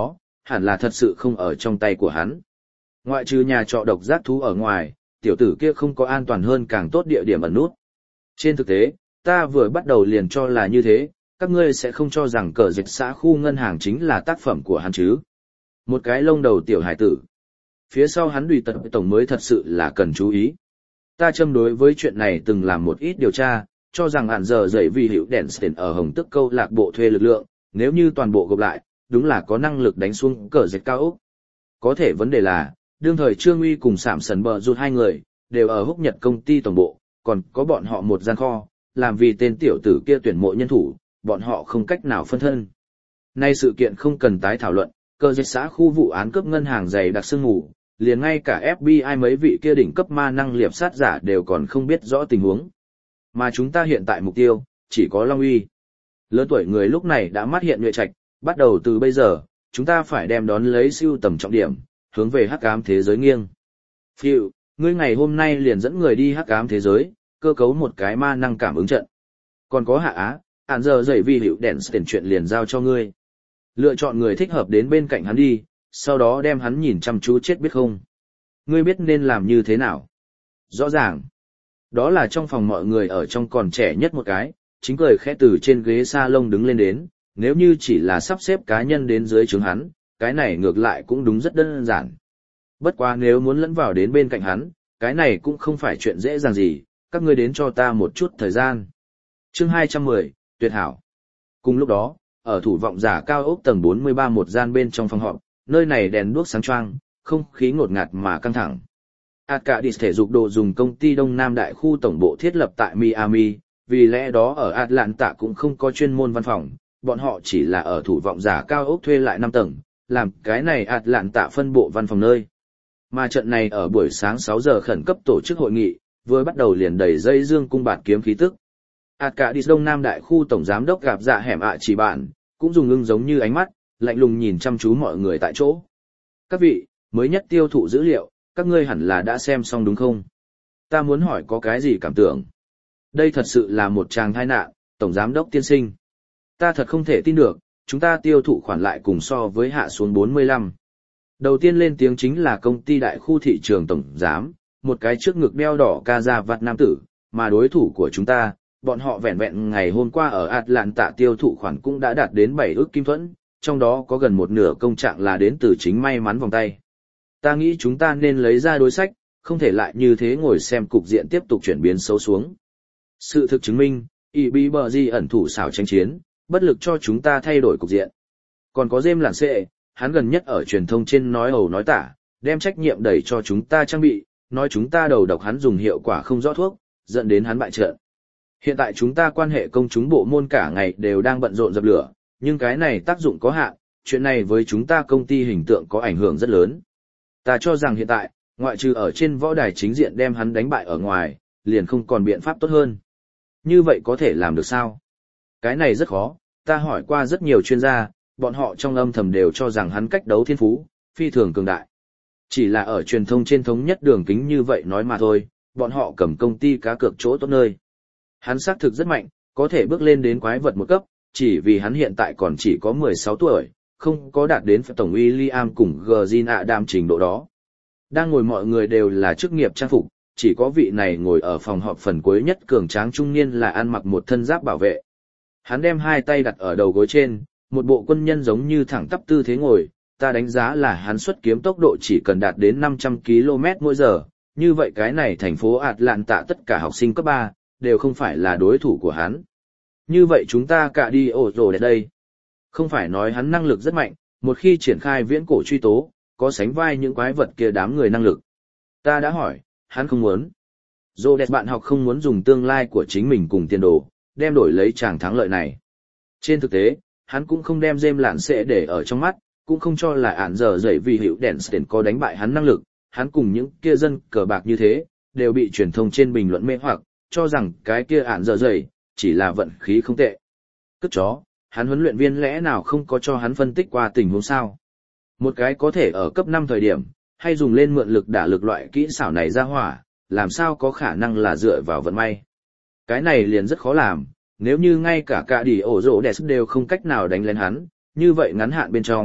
Speaker 1: hẳn là thật sự không ở trong tay của hắn. Ngoại trừ nhà trọ độc giác thú ở ngoài, tiểu tử kia không có an toàn hơn càng tốt địa điểm ẩn nút. Trên thực tế, ta vừa bắt đầu liền cho là như thế, các ngươi sẽ không cho rằng cờ dịch xã khu ngân hàng chính là tác phẩm của hắn chứ. Một cái lông đầu tiểu hải tử. Phía sau hắn đùi tật tổng mới thật sự là cần chú ý. Ta châm đối với chuyện này từng làm một ít điều tra, cho rằng hạn giờ dậy vì hiệu đèn tiền ở Hồng Tức câu lạc bộ thuê lực lượng, nếu như toàn bộ gộp lại, đúng là có năng lực đánh xuống cờ dịch cao ốc. Có thể vấn đề là, đương thời Trương Uy cùng Sảm Sần Bờ Rụt hai người, đều ở Húc Nhật công ty tổng bộ, còn có bọn họ một gian kho, làm vì tên tiểu tử kia tuyển mộ nhân thủ, bọn họ không cách nào phân thân. Nay sự kiện không cần tái thảo luận, cờ dịch xã khu vụ án cướp ngân hàng dày đặc sương mù, liền ngay cả ép bê i mấy vị kia đỉnh cấp ma năng liệp sát giả đều còn không biết rõ tình huống. Mà chúng ta hiện tại mục tiêu, chỉ có Long Uy. Lớn tuổi người lúc này đã mắt hiện nhuệ trạch, bắt đầu từ bây giờ, chúng ta phải đem đón lấy siêu tầm trọng điểm, hướng về hắc ám thế giới nghiêng. Phiu, ngươi ngày hôm nay liền dẫn người đi hắc ám thế giới, cơ cấu một cái ma năng cảm ứng trận. Còn có Hạ Á, hạn giờ dậy vì hiệu đèn tiền chuyện liền giao cho ngươi. Lựa chọn người thích hợp đến bên cạnh hắn đi, sau đó đem hắn nhìn chăm chú chết biết không. Ngươi biết nên làm như thế nào? Rõ ràng. Đó là trong phòng mọi người ở trong còn trẻ nhất một cái, chính cười khẽ từ trên ghế salon đứng lên đến, nếu như chỉ là sắp xếp cá nhân đến dưới trướng hắn, cái này ngược lại cũng đúng rất đơn giản. Bất quá nếu muốn lẫn vào đến bên cạnh hắn, cái này cũng không phải chuyện dễ dàng gì, các ngươi đến cho ta một chút thời gian. Chương hai trăm mười, tuyệt hảo. Cùng lúc đó, ở thủ vọng giả cao ốc tầng bốn mươi ba một gian bên trong phòng họp, nơi này đèn đuốc sáng choang, không khí ngột ngạt mà căng thẳng. Arcadis thể dục đồ dùng công ty Đông Nam Đại khu tổng bộ thiết lập tại Miami, vì lẽ đó ở Atlanta cũng không có chuyên môn văn phòng, bọn họ chỉ là ở thủ vọng giả cao ốc thuê lại năm tầng, làm cái này Atlanta phân bộ văn phòng nơi. Mà trận này ở buổi sáng sáu giờ khẩn cấp tổ chức hội nghị, vừa bắt đầu liền đầy dây dương cung bạt kiếm khí tức. Arcadis Đông Nam Đại khu tổng giám đốc gặp dạ hẻm ạ chỉ bạn, cũng dùng ưng giống như ánh mắt, lạnh lùng nhìn chăm chú mọi người tại chỗ. Các vị, mới nhất tiêu thụ dữ liệu, các ngươi hẳn là đã xem xong đúng không? Ta muốn hỏi có cái gì cảm tưởng? Đây thật sự là một tràng tai nạn, tổng giám đốc tiên sinh. Ta thật không thể tin được, chúng ta tiêu thụ khoản lại cùng so với hạ xuống bốn mươi lăm. Đầu tiên lên tiếng chính là công ty đại khu thị trường tổng giám, một cái trước ngực đeo đỏ ca da vạt nam tử, mà đối thủ của chúng ta, bọn họ vẹn vẹn ngày hôm qua ở Atlanta tiêu thụ khoản cũng đã đạt đến bảy ức kim thuẫn, trong đó có gần một nửa công trạng là đến từ chính may mắn vòng tay. Ta nghĩ chúng ta nên lấy ra đối sách, không thể lại như thế ngồi xem cục diện tiếp tục chuyển biến xấu xuống. Sự thực chứng minh, i bê bờ gi ẩn thủ xảo tranh chiến, bất lực cho chúng ta thay đổi cục diện. Còn có James Lance, hắn gần nhất ở truyền thông trên nói ẩu nói tả, đem trách nhiệm đẩy cho chúng ta trang bị, nói chúng ta đầu độc hắn dùng hiệu quả không rõ thuốc, dẫn đến hắn bại trận. Hiện tại chúng ta quan hệ công chúng bộ môn cả ngày đều đang bận rộn dập lửa, nhưng cái này tác dụng có hạn, chuyện này với chúng ta công ty hình tượng có ảnh hưởng rất lớn. Ta cho rằng hiện tại, ngoại trừ ở trên võ đài chính diện đem hắn đánh bại ở ngoài, liền không còn biện pháp tốt hơn. Như vậy có thể làm được sao? Cái này rất khó, ta hỏi qua rất nhiều chuyên gia, bọn họ trong âm thầm đều cho rằng hắn cách đấu thiên phú, phi thường cường đại. Chỉ là ở truyền thông trên thống nhất đường kính như vậy nói mà thôi, bọn họ cầm công ty cá cược chỗ tốt nơi. Hắn xác thực rất mạnh, có thể bước lên đến quái vật một cấp, chỉ vì hắn hiện tại còn chỉ có mười sáu tuổi, không có đạt đến tổng William cùng Gina Adam trình độ đó. Đang ngồi mọi người đều là chức nghiệp trang phục, chỉ có vị này ngồi ở phòng họp phần cuối nhất cường tráng trung niên là ăn mặc một thân giáp bảo vệ. Hắn đem hai tay đặt ở đầu gối trên, một bộ quân nhân giống như thẳng tắp tư thế ngồi, ta đánh giá là hắn xuất kiếm tốc độ chỉ cần đạt đến năm trăm ki lô mét mỗi giờ, như vậy cái này thành phố Atlanta tất cả học sinh cấp ba, đều không phải là đối thủ của hắn. Như vậy chúng ta cả đi ổ rồ đến đây. Không phải nói hắn năng lực rất mạnh, một khi triển khai viễn cổ truy tố, có sánh vai những quái vật kia đám người năng lực. Ta đã hỏi, hắn không muốn. Rồ đẹp bạn học không muốn dùng tương lai của chính mình cùng tiền đồ, đem đổi lấy tràng thắng lợi này. Trên thực tế, hắn cũng không đem James Lạn sẽ để ở trong mắt, cũng không cho là ản giờ dậy vì hiệu đèn tiền có đánh bại hắn năng lực, hắn cùng những kia dân cờ bạc như thế, đều bị truyền thông trên bình luận mê hoặc, cho rằng cái kia ản giờ dậy, chỉ là vận khí không tệ. Cất chó, hắn huấn luyện viên lẽ nào không có cho hắn phân tích qua tình huống sao? Một cái có thể ở cấp năm thời điểm, hay dùng lên mượn lực đả lực loại kỹ xảo này ra hỏa, làm sao có khả năng là dựa vào vận may. Cái này liền rất khó làm, nếu như ngay cả cả đi ổ rỗ đẹp đều không cách nào đánh lên hắn, như vậy ngắn hạn bên trong,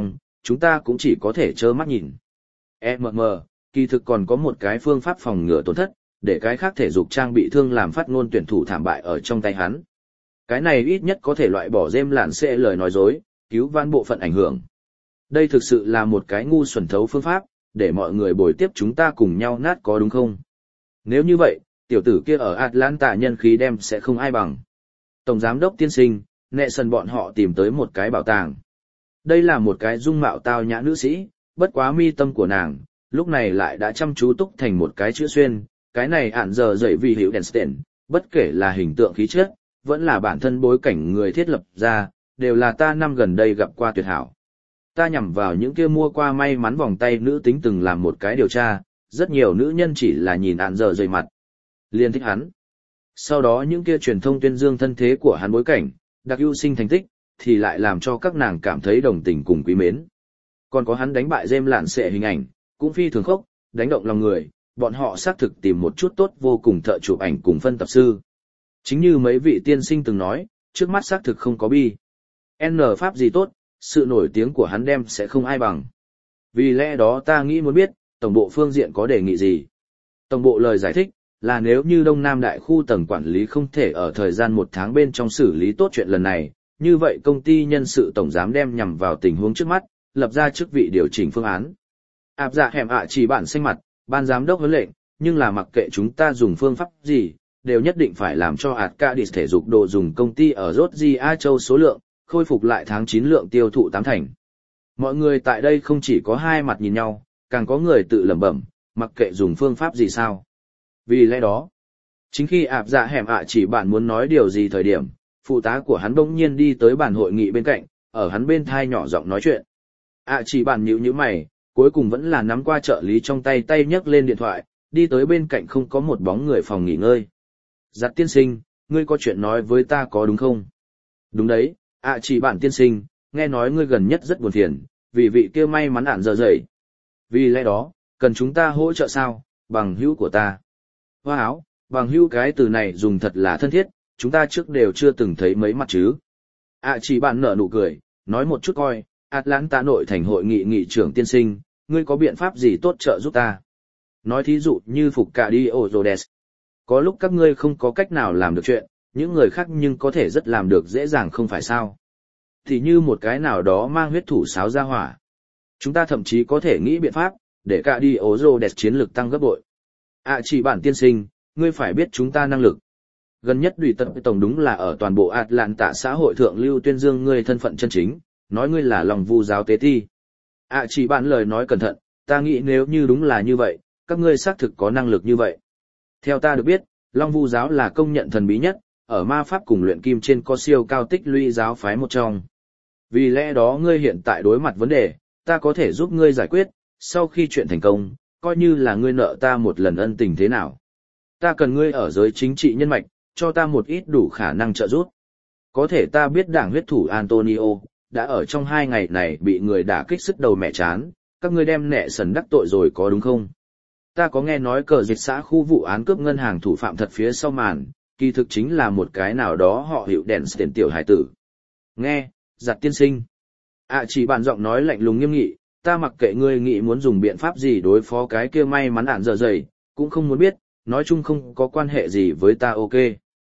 Speaker 1: chúng ta cũng chỉ có thể trơ mắt nhìn. em em, kỳ thực còn có một cái phương pháp phòng ngừa tổn thất, để cái khác thể dục trang bị thương làm phát ngôn tuyển thủ thảm bại ở trong tay hắn. Cái này ít nhất có thể loại bỏ James lạn sẽ lời nói dối, cứu vãn bộ phận ảnh hưởng. Đây thực sự là một cái ngu xuẩn thấu phương pháp, để mọi người bồi tiếp chúng ta cùng nhau nát có đúng không? Nếu như vậy, tiểu tử kia ở Atlanta nhân khí đem sẽ không ai bằng. Tổng giám đốc tiên sinh, nệ sần bọn họ tìm tới một cái bảo tàng. Đây là một cái dung mạo tao nhã nữ sĩ, bất quá mi tâm của nàng, lúc này lại đã chăm chú túc thành một cái chữ xuyên, cái này ản giờ dậy vì hiệu Denstein, bất kể là hình tượng khí chất, vẫn là bản thân bối cảnh người thiết lập ra, đều là ta năm gần đây gặp qua tuyệt hảo. Ta nhằm vào những kia mua qua may mắn vòng tay nữ tính từng làm một cái điều tra, rất nhiều nữ nhân chỉ là nhìn ản giờ dậy mặt, liền thích hắn. Sau đó những kia truyền thông tuyên dương thân thế của hắn bối cảnh, đặc ưu sinh thành tích, thì lại làm cho các nàng cảm thấy đồng tình cùng quý mến. Còn có hắn đánh bại James lạn sẽ hình ảnh, cũng phi thường khốc, đánh động lòng người, bọn họ xác thực tìm một chút tốt vô cùng thợ chụp ảnh cùng phân tập sư. Chính như mấy vị tiên sinh từng nói, trước mắt xác thực không có bi. N pháp gì tốt, sự nổi tiếng của hắn đem sẽ không ai bằng. Vì lẽ đó ta nghĩ muốn biết, tổng bộ phương diện có đề nghị gì. Tổng bộ lời giải thích, là nếu như Đông Nam Đại khu tầng quản lý không thể ở thời gian một tháng bên trong xử lý tốt chuyện lần này, như vậy công ty nhân sự tổng giám đem nhằm vào tình huống trước mắt, lập ra chức vị điều chỉnh phương án. Áp dạ hẻm ạ chỉ bản xanh mặt, ban giám đốc huấn lệnh, nhưng là mặc kệ chúng ta dùng phương pháp gì, đều nhất định phải làm cho Arcadis thể dục đồ dùng công ty ở Georgia châu số lượng, khôi phục lại tháng chín lượng tiêu thụ tám thành. Mọi người tại đây không chỉ có hai mặt nhìn nhau, càng có người tự lẩm bẩm, mặc kệ dùng phương pháp gì sao. Vì lẽ đó, chính khi áp dạ hẻm ạ chỉ bản muốn nói điều gì thời điểm, phụ tá của hắn bỗng nhiên đi tới bàn hội nghị bên cạnh, ở hắn bên thai nhỏ giọng nói chuyện. ạ chỉ bản nhíu nhíu mày, cuối cùng vẫn là nắm qua trợ lý trong tay tay nhấc lên điện thoại, đi tới bên cạnh không có một bóng người phòng nghỉ ngơi. Giặt tiên sinh, ngươi có chuyện nói với ta có đúng không? Đúng đấy, ạ chỉ bản tiên sinh, nghe nói ngươi gần nhất rất buồn phiền, vì vị kia may mắn ản giờ dậy. Vì lẽ đó, cần chúng ta hỗ trợ sao, bằng hữu của ta. Hoa áo, bằng hữu cái từ này dùng thật là thân thiết, chúng ta trước đều chưa từng thấy mấy mặt chứ. ạ chỉ bản nở nụ cười, nói một chút coi, Atlanta nội thành hội nghị nghị trưởng tiên sinh, ngươi có biện pháp gì tốt trợ giúp ta? Nói thí dụ như phục cả đi ô Rhodes. Có lúc các ngươi không có cách nào làm được chuyện, những người khác nhưng có thể rất làm được dễ dàng không phải sao. Thì như một cái nào đó mang huyết thủ sáo ra hỏa. Chúng ta thậm chí có thể nghĩ biện pháp, để cả đi ô Rhodes chiến lực tăng gấp bội. À chỉ bản tiên sinh, ngươi phải biết chúng ta năng lực. Gần nhất đùi tận tổng đúng là ở toàn bộ Atlanta xã hội thượng lưu tuyên dương ngươi thân phận chân chính, nói ngươi là lòng vu giáo tế thi. À chỉ bản lời nói cẩn thận, ta nghĩ nếu như đúng là như vậy, các ngươi xác thực có năng lực như vậy. Theo ta được biết, Long Vu giáo là công nhận thần bí nhất, ở ma pháp cùng luyện kim trên có siêu cao tích lũy giáo phái một trong. Vì lẽ đó ngươi hiện tại đối mặt vấn đề, ta có thể giúp ngươi giải quyết, sau khi chuyện thành công, coi như là ngươi nợ ta một lần ân tình thế nào. Ta cần ngươi ở giới chính trị nhân mạch, cho ta một ít đủ khả năng trợ giúp. Có thể ta biết đảng huyết thủ Antonio, đã ở trong hai ngày này bị người đả kích sức đầu mẹ chán, các ngươi đem nẹ sần đắc tội rồi có đúng không? Ta có nghe nói cờ dịch xã khu vụ án cướp ngân hàng thủ phạm thật phía sau màn, kỳ thực chính là một cái nào đó họ hiệu đèn tiền tiểu hải tử. Nghe, giặt tiên sinh. À chỉ bản giọng nói lạnh lùng nghiêm nghị, ta mặc kệ ngươi nghĩ muốn dùng biện pháp gì đối phó cái kia may mắn ản dở dày, cũng không muốn biết, nói chung không có quan hệ gì với ta ok.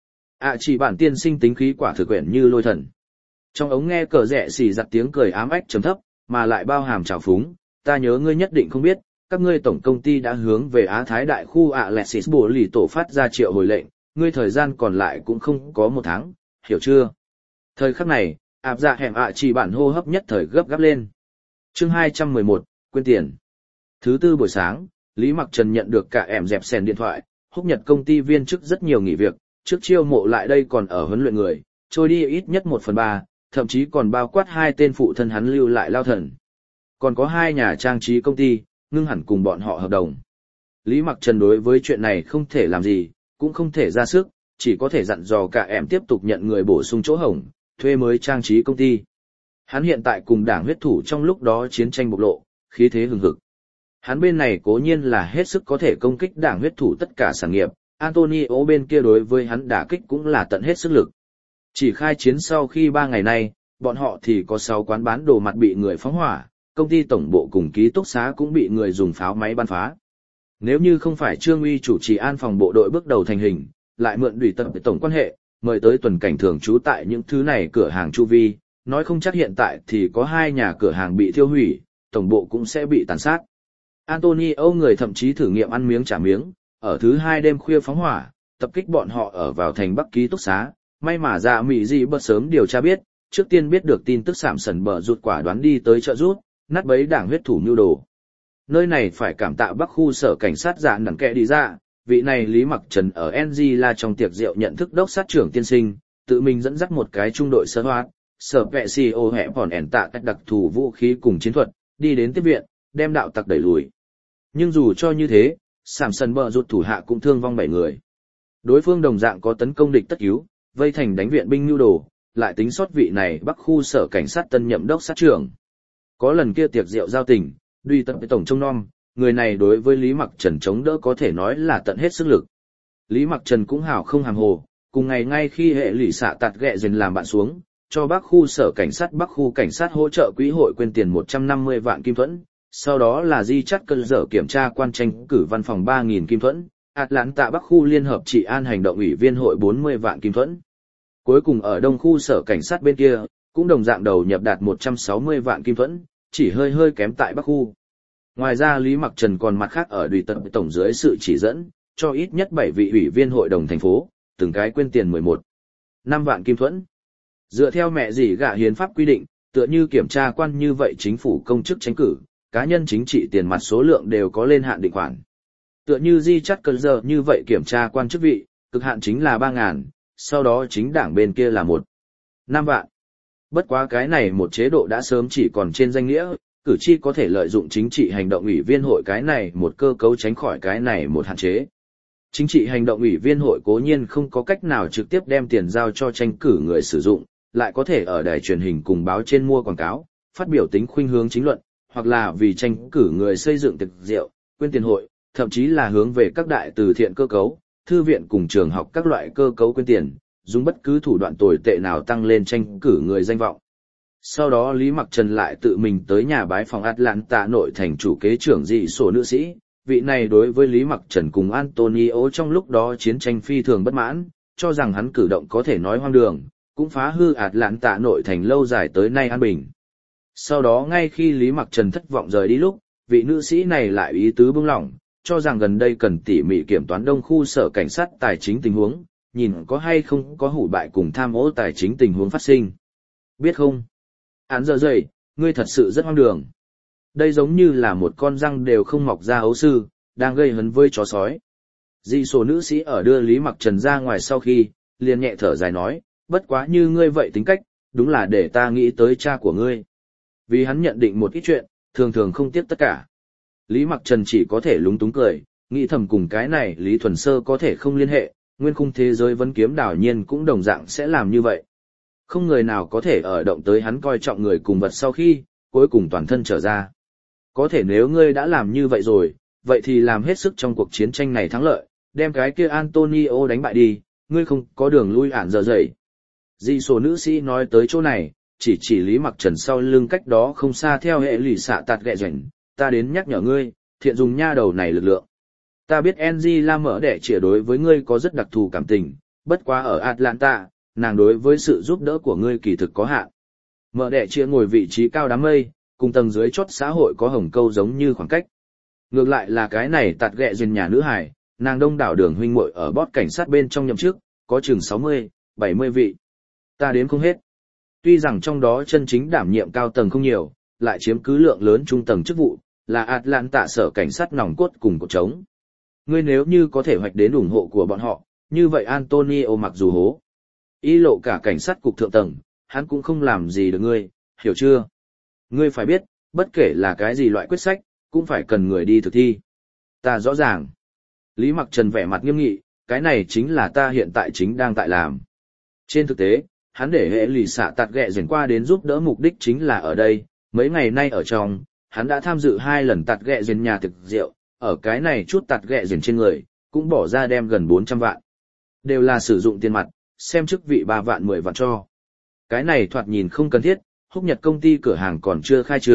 Speaker 1: À chỉ bản tiên sinh tính khí quả thực quyển như lôi thần. Trong ống nghe cờ rẽ xì giặt tiếng cười ám ách trầm thấp, mà lại bao hàm trào phúng, ta nhớ ngươi nhất định không biết, các ngươi tổng công ty đã hướng về Á Thái đại khu Alexis Bồ lì tổ phát ra triệu hồi lệnh, ngươi thời gian còn lại cũng không có một tháng, hiểu chưa? Thời khắc này, áp dạ hẻm ạ chỉ bản hô hấp nhất thời gấp gáp lên. Chương hai trăm mười một, quên tiền. Thứ tư buổi sáng, Lý Mặc Trần nhận được cả ẻm dẹp sèn điện thoại, húc nhật công ty viên chức rất nhiều nghỉ việc, trước chiêu mộ lại đây còn ở huấn luyện người, trôi đi ít nhất một phần ba, thậm chí còn bao quát hai tên phụ thân hắn lưu lại lao thần. Còn có hai nhà trang trí công ty, ngưng hẳn cùng bọn họ hợp đồng. Lý Mặc Trần đối với chuyện này không thể làm gì, cũng không thể ra sức, chỉ có thể dặn dò cả em tiếp tục nhận người bổ sung chỗ hổng, thuê mới trang trí công ty. Hắn hiện tại cùng đảng huyết thủ trong lúc đó chiến tranh bộc lộ, khí thế hừng hực. Hắn bên này cố nhiên là hết sức có thể công kích đảng huyết thủ tất cả sản nghiệp, Antonio bên kia đối với hắn đả kích cũng là tận hết sức lực. Chỉ khai chiến sau khi ba ngày nay, bọn họ thì có sáu quán bán đồ mặt bị người phóng hỏa, công ty tổng bộ cùng ký túc xá cũng bị người dùng pháo máy bắn phá. Nếu như không phải Trương Uy chủ trì an phòng bộ đội bước đầu thành hình, lại mượn đùi tập tổng quan hệ, mời tới tuần cảnh thường trú tại những thứ này cửa hàng chu vi, nói không chắc hiện tại thì có hai nhà cửa hàng bị thiêu hủy, tổng bộ cũng sẽ bị tàn sát. Antonio người thậm chí thử nghiệm ăn miếng trả miếng, ở thứ hai đêm khuya phóng hỏa, tập kích bọn họ ở vào thành Bắc ký túc xá, may mà dạ mỹ gì bớt sớm điều tra biết, trước tiên biết được tin tức sảm sần bờ rụt quả đoán đi tới trợ rút, nát bấy đảng huyết thủ nhu đồ. Nơi này phải cảm tạ Bắc khu sở cảnh sát dạ nặng kẹ đi ra, vị này Lý Mặc Trần ở en giê là trong tiệc rượu nhận thức đốc sát trưởng tiên sinh, tự mình dẫn dắt một cái trung đội sơ hoạt, sở vệ si ô hẹ còn ẻn tạ cách đặc thù vũ khí cùng chiến thuật, đi đến tiếp viện, đem đạo tặc đẩy lùi. Nhưng dù cho như thế, sảm sần bờ rụt thủ hạ cũng thương vong bảy người. Đối phương đồng dạng có tấn công địch tất cứu, vây thành đánh viện binh nhu đồ, lại tính sót vị này Bắc khu sở cảnh sát tân nhậm đốc sát trưởng. Có lần kia tiệc rượu giao tình, duy tập với tổng trông nom, người này đối với Lý Mặc Trần chống đỡ có thể nói là tận hết sức lực. Lý Mặc Trần cũng hảo không hàm hồ, cùng ngày ngay khi hệ lụy xạ tạt ghẹ dần làm bạn xuống, cho Bắc khu sở cảnh sát Bắc khu cảnh sát hỗ trợ quỹ hội quyên tiền một trăm năm mươi vạn kim thuẫn, sau đó là di chắt cơn dở kiểm tra quan tranh cử văn phòng ba nghìn kim thuẫn, Atlanta Bắc khu liên hợp trị an hành động ủy viên hội bốn mươi vạn kim thuẫn. Cuối cùng ở Đông khu sở cảnh sát bên kia, cũng đồng dạng đầu nhập đạt một trăm sáu mươi vạn kim thuẫn, chỉ hơi hơi kém tại Bắc khu. Ngoài ra Lý Mặc Trần còn mặt khác ở đùi tận tổng dưới sự chỉ dẫn, cho ít nhất bảy vị ủy viên hội đồng thành phố, từng cái quyên tiền mười một, năm vạn kim thuẫn. Dựa theo mẹ gì gạ hiến pháp quy định, tựa như kiểm tra quan như vậy chính phủ công chức tranh cử, cá nhân chính trị tiền mặt số lượng đều có lên hạn định khoản. Tựa như di chắt cơn giờ như vậy kiểm tra quan chức vị, cực hạn chính là ba ngàn, sau đó chính đảng bên kia là một, năm vạn. Bất quá cái này một chế độ đã sớm chỉ còn trên danh nghĩa, cử tri có thể lợi dụng chính trị hành động ủy viên hội cái này một cơ cấu tránh khỏi cái này một hạn chế. Chính trị hành động ủy viên hội cố nhiên không có cách nào trực tiếp đem tiền giao cho tranh cử người sử dụng, lại có thể ở đài truyền hình cùng báo trên mua quảng cáo, phát biểu tính khuynh hướng chính luận, hoặc là vì tranh cử người xây dựng tiệc rượu, quyên tiền hội, thậm chí là hướng về các đại từ thiện cơ cấu, thư viện cùng trường học các loại cơ cấu quyên tiền, dùng bất cứ thủ đoạn tồi tệ nào tăng lên tranh cử người danh vọng. Sau đó Lý Mặc Trần lại tự mình tới nhà bái phòng Atlanta nội thành chủ kế trưởng dị sổ nữ sĩ, vị này đối với Lý Mặc Trần cùng Antonio trong lúc đó chiến tranh phi thường bất mãn, cho rằng hắn cử động có thể nói hoang đường, cũng phá hư Atlanta nội thành lâu dài tới nay an bình. Sau đó ngay khi Lý Mặc Trần thất vọng rời đi lúc, vị nữ sĩ này lại ý tứ bưng lỏng, cho rằng gần đây cần tỉ mỉ kiểm toán Đông khu sở cảnh sát tài chính tình huống, nhìn có hay không có hủ bại cùng tham ô tài chính tình huống phát sinh. Biết không? Án giờ dậy, ngươi thật sự rất hoang đường. Đây giống như là một con răng đều không mọc ra ấu sư, đang gây hấn với chó sói. Dị số nữ sĩ ở đưa Lý Mặc Trần ra ngoài sau khi, liền nhẹ thở dài nói, bất quá như ngươi vậy tính cách, đúng là để ta nghĩ tới cha của ngươi. Vì hắn nhận định một ít chuyện, thường thường không tiếc tất cả. Lý Mặc Trần chỉ có thể lúng túng cười, nghĩ thầm cùng cái này Lý Thuần Sơ có thể không liên hệ, nguyên khung thế giới vấn kiếm đảo nhiên cũng đồng dạng sẽ làm như vậy. Không người nào có thể ở động tới hắn coi trọng người cùng vật sau khi, cuối cùng toàn thân trở ra. Có thể nếu ngươi đã làm như vậy rồi, vậy thì làm hết sức trong cuộc chiến tranh này thắng lợi, đem cái kia Antonio đánh bại đi, ngươi không có đường lui ản giờ dậy. Dị số nữ sĩ nói tới chỗ này, chỉ chỉ Lý Mặc Trần sau lưng cách đó không xa theo hệ lụy xạ tạt ghẹ rảnh, ta đến nhắc nhở ngươi, thiện dùng nha đầu này lực lượng. Ta biết Angela mở đẻ chĩa đối với ngươi có rất đặc thù cảm tình, bất quá ở Atlanta, nàng đối với sự giúp đỡ của ngươi kỳ thực có hạn. Mở đẻ chĩa ngồi vị trí cao đám mây, cùng tầng dưới chót xã hội có hồng câu giống như khoảng cách. Ngược lại là cái này tạt ghẹ dền nhà nữ hài, nàng đông đảo đường huynh muội ở bót cảnh sát bên trong nhậm chức, có chừng sáu mươi, bảy mươi vị. Ta đếm không hết. Tuy rằng trong đó chân chính đảm nhiệm cao tầng không nhiều, lại chiếm cứ lượng lớn trung tầng chức vụ, là Atlanta sở cảnh sát nòng cốt cùng cột trống. Ngươi nếu như có thể hoạch đến ủng hộ của bọn họ, như vậy Antonio mặc dù hố, y lộ cả cảnh sát cục thượng tầng, hắn cũng không làm gì được ngươi, hiểu chưa? Ngươi phải biết, bất kể là cái gì loại quyết sách, cũng phải cần người đi thực thi. Ta rõ ràng. Lý Mặc Trần vẻ mặt nghiêm nghị, cái này chính là ta hiện tại chính đang tại làm. Trên thực tế, hắn để hệ lì xạ tạt ghẹ dần qua đến giúp đỡ mục đích chính là ở đây, mấy ngày nay ở trong, hắn đã tham dự hai lần tạt ghẹ dần nhà thực rượu, ở cái này chút tạt ghẹ dần trên người, cũng bỏ ra đem gần bốn trăm vạn. Đều là sử dụng tiền mặt, xem chức vị ba vạn mười vạn cho. Cái này thoạt nhìn không cần thiết, Húc Nhật công ty cửa hàng còn chưa khai trương,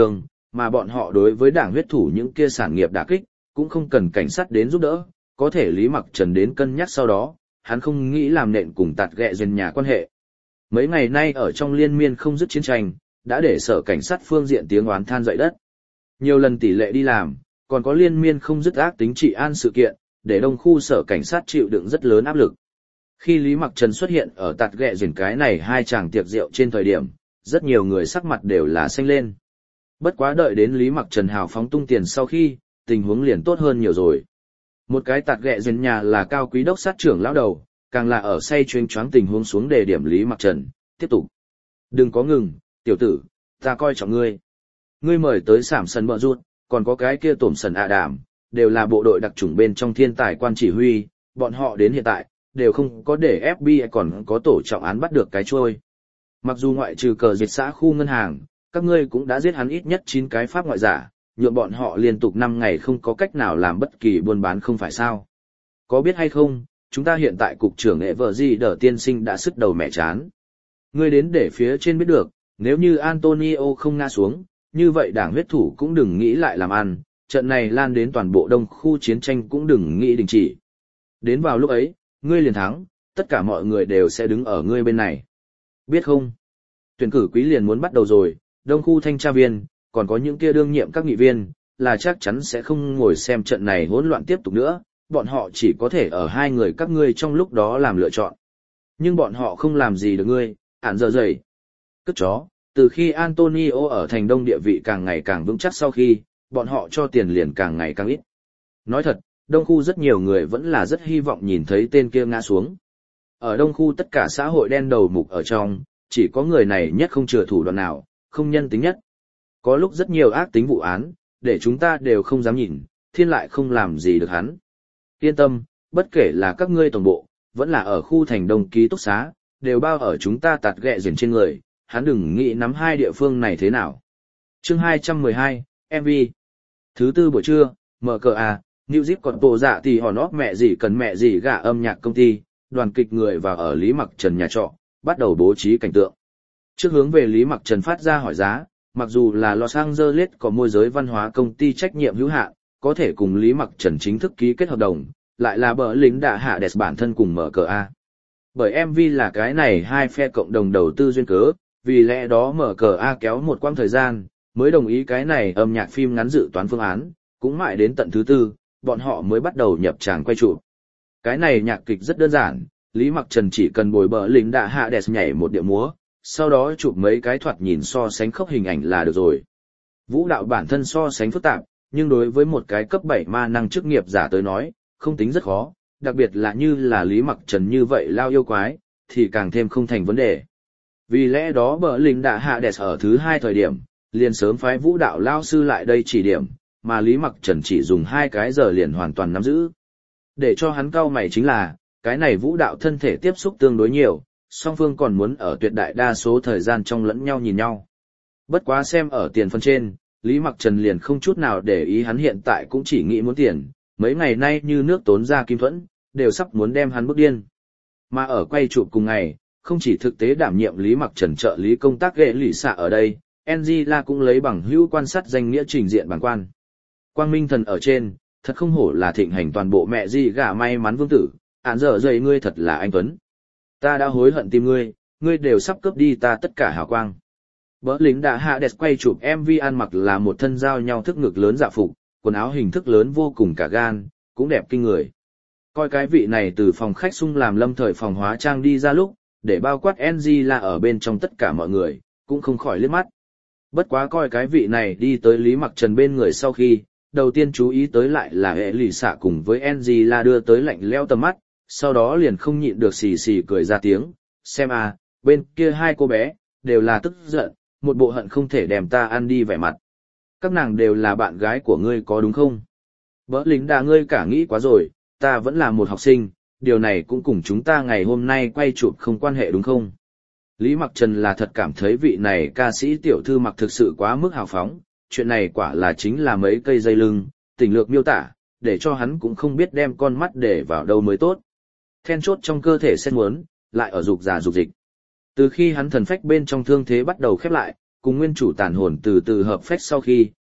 Speaker 1: mà bọn họ đối với đảng huyết thủ những kia sản nghiệp đả kích, cũng không cần cảnh sát đến giúp đỡ, có thể Lý Mặc Trần đến cân nhắc sau đó, hắn không nghĩ làm nện cùng tạt ghẹ dần nhà quan hệ. Mấy ngày nay ở trong liên miên không dứt chiến tranh, đã để sở cảnh sát phương diện tiếng oán than dậy đất. Nhiều lần tỷ lệ đi làm, còn có liên miên không dứt ác tính trị an sự kiện, để đông khu sở cảnh sát chịu đựng rất lớn áp lực. Khi Lý Mặc Trần xuất hiện ở tạt ghẹ dần cái này hai chàng tiệc rượu trên thời điểm, rất nhiều người sắc mặt đều là xanh lên. Bất quá đợi đến Lý Mặc Trần hào phóng tung tiền sau khi, tình huống liền tốt hơn nhiều rồi. Một cái tạt ghẹ dần nhà là cao quý đốc sát trưởng lão đầu, càng là ở say chuyên choáng tình huống xuống đề điểm Lý Mặc Trần, tiếp tục. Đừng có ngừng, tiểu tử, ta coi trọng ngươi. Ngươi mời tới Sảm Sần Bợ Rụt, còn có cái kia Tổm Sần ạ Đàm, đều là bộ đội đặc chủng bên trong thiên tài quan chỉ huy, bọn họ đến hiện tại, đều không có để ép bê i còn có tổ trọng án bắt được cái trôi. Mặc dù ngoại trừ cờ diệt xã khu ngân hàng, các ngươi cũng đã giết hắn ít nhất chín cái pháp ngoại giả, nhượng bọn họ liên tục năm ngày không có cách nào làm bất kỳ buôn bán không phải sao. Có biết hay không, chúng ta hiện tại cục trưởng nghệ vợ gì đỡ tiên sinh đã sứt đầu mẹ chán. Ngươi đến để phía trên biết được, nếu như Antonio không ngã xuống, như vậy đảng huyết thủ cũng đừng nghĩ lại làm ăn, trận này lan đến toàn bộ đông khu chiến tranh cũng đừng nghĩ đình chỉ. Đến vào lúc ấy, ngươi liền thắng, tất cả mọi người đều sẽ đứng ở ngươi bên này. Biết không? Tuyển cử quý liền muốn bắt đầu rồi, đông khu thanh tra viên, còn có những kia đương nhiệm các nghị viên, là chắc chắn sẽ không ngồi xem trận này hỗn loạn tiếp tục nữa, bọn họ chỉ có thể ở hai người các ngươi trong lúc đó làm lựa chọn. Nhưng bọn họ không làm gì được ngươi, ản giờ dày. Cất chó, từ khi Antonio ở thành đông địa vị càng ngày càng vững chắc sau khi, bọn họ cho tiền liền càng ngày càng ít. Nói thật, đông khu rất nhiều người vẫn là rất hy vọng nhìn thấy tên kia ngã xuống. Ở đông khu tất cả xã hội đen đầu mục ở trong, chỉ có người này nhất không chừa thủ đoạn nào, không nhân tính nhất. Có lúc rất nhiều ác tính vụ án, để chúng ta đều không dám nhìn, thiên lại không làm gì được hắn. Yên tâm, bất kể là các ngươi tổng bộ, vẫn là ở khu thành đông ký túc xá, đều bao ở chúng ta tạt ghẹ dền trên người, hắn đừng nghĩ nắm hai địa phương này thế nào. Chương hai trăm mười hai, em vê. Thứ tư buổi trưa, mở cờ à, New Zip còn bộ dạ thì họ nót mẹ gì cần mẹ gì gả âm nhạc công ty, đoàn kịch người vào ở Lý Mặc Trần nhà trọ, bắt đầu bố trí cảnh tượng. Trước hướng về Lý Mặc Trần phát ra hỏi giá, mặc dù là Los Angeles có môi giới văn hóa công ty trách nhiệm hữu hạn, có thể cùng Lý Mặc Trần chính thức ký kết hợp đồng, lại là bờ lính đã hạ đẹp bản thân cùng mở cờ A. Bởi em vê là cái này hai phe cộng đồng đầu tư duyên cớ, vì lẽ đó mở cờ A kéo một quãng thời gian, mới đồng ý cái này âm nhạc phim ngắn dự toán phương án, cũng mãi đến tận thứ tư, bọn họ mới bắt đầu nhập tràng quay chụp. Cái này nhạc kịch rất đơn giản, Lý Mặc Trần chỉ cần bồi bờ lính đã hạ đẹp nhảy một điệu múa, sau đó chụp mấy cái thoạt nhìn so sánh khốc hình ảnh là được rồi. Vũ đạo bản thân so sánh phức tạp, nhưng đối với một cái cấp bảy ma năng chức nghiệp giả tới nói, không tính rất khó, đặc biệt là như là Lý Mặc Trần như vậy lao yêu quái, thì càng thêm không thành vấn đề. Vì lẽ đó bờ lính đã hạ đẹp ở thứ hai thời điểm, liền sớm phái vũ đạo lao sư lại đây chỉ điểm, mà Lý Mặc Trần chỉ dùng hai cái giờ liền hoàn toàn nắm giữ. Để cho hắn cau mày chính là, cái này vũ đạo thân thể tiếp xúc tương đối nhiều, song phương còn muốn ở tuyệt đại đa số thời gian trong lẫn nhau nhìn nhau. Bất quá xem ở tiền phân trên, Lý Mặc Trần liền không chút nào để ý, hắn hiện tại cũng chỉ nghĩ muốn tiền, mấy ngày nay như nước tốn ra kim thuẫn, đều sắp muốn đem hắn bức điên. Mà ở quay chụp cùng ngày, không chỉ thực tế đảm nhiệm Lý Mặc Trần trợ lý công tác ghệ lì xạ ở đây, Angela cũng lấy bằng hữu quan sát danh nghĩa trình diện bản quan. Quang Minh Thần ở trên, thật không hổ là thịnh hành toàn bộ mẹ gì gả may mắn vương tử, ản dở dậy ngươi thật là anh Tuấn. Ta đã hối hận tìm ngươi, ngươi đều sắp cướp đi ta tất cả hào quang. Bỡ lính đã hạ đẹp quay chụp em vê ăn mặc là một thân giao nhau thức ngực lớn dạ phục, quần áo hình thức lớn vô cùng cả gan, cũng đẹp kinh người. Coi cái vị này từ phòng khách sung làm lâm thời phòng hóa trang đi ra lúc, để bao quát Angela ở bên trong tất cả mọi người, cũng không khỏi liếc mắt. Bất quá coi cái vị này đi tới Lý Mặc Trần bên người sau khi, đầu tiên chú ý tới lại là hệ lì xạ cùng với Angela đưa tới lạnh leo tầm mắt, sau đó liền không nhịn được xì xì cười ra tiếng, xem à, bên kia hai cô bé, đều là tức giận, một bộ hận không thể đem ta ăn đi vẻ mặt. Các nàng đều là bạn gái của ngươi có đúng không? Bỡ lính đà ngươi cả nghĩ quá rồi, ta vẫn là một học sinh, điều này cũng cùng chúng ta ngày hôm nay quay chụp không quan hệ đúng không? Lý Mặc Trần là thật cảm thấy vị này ca sĩ tiểu thư mặc thực sự quá mức hào phóng, chuyện này quả là chính là mấy cây dây lưng, tình lược miêu tả, để cho hắn cũng không biết đem con mắt để vào đâu mới tốt. Then chốt trong cơ thể sen muốn, lại ở dục giả dục dịch. Từ khi hắn thần phách bên trong thương thế bắt đầu khép lại, cùng nguyên chủ tàn hồn từ từ hợp phách sau khi,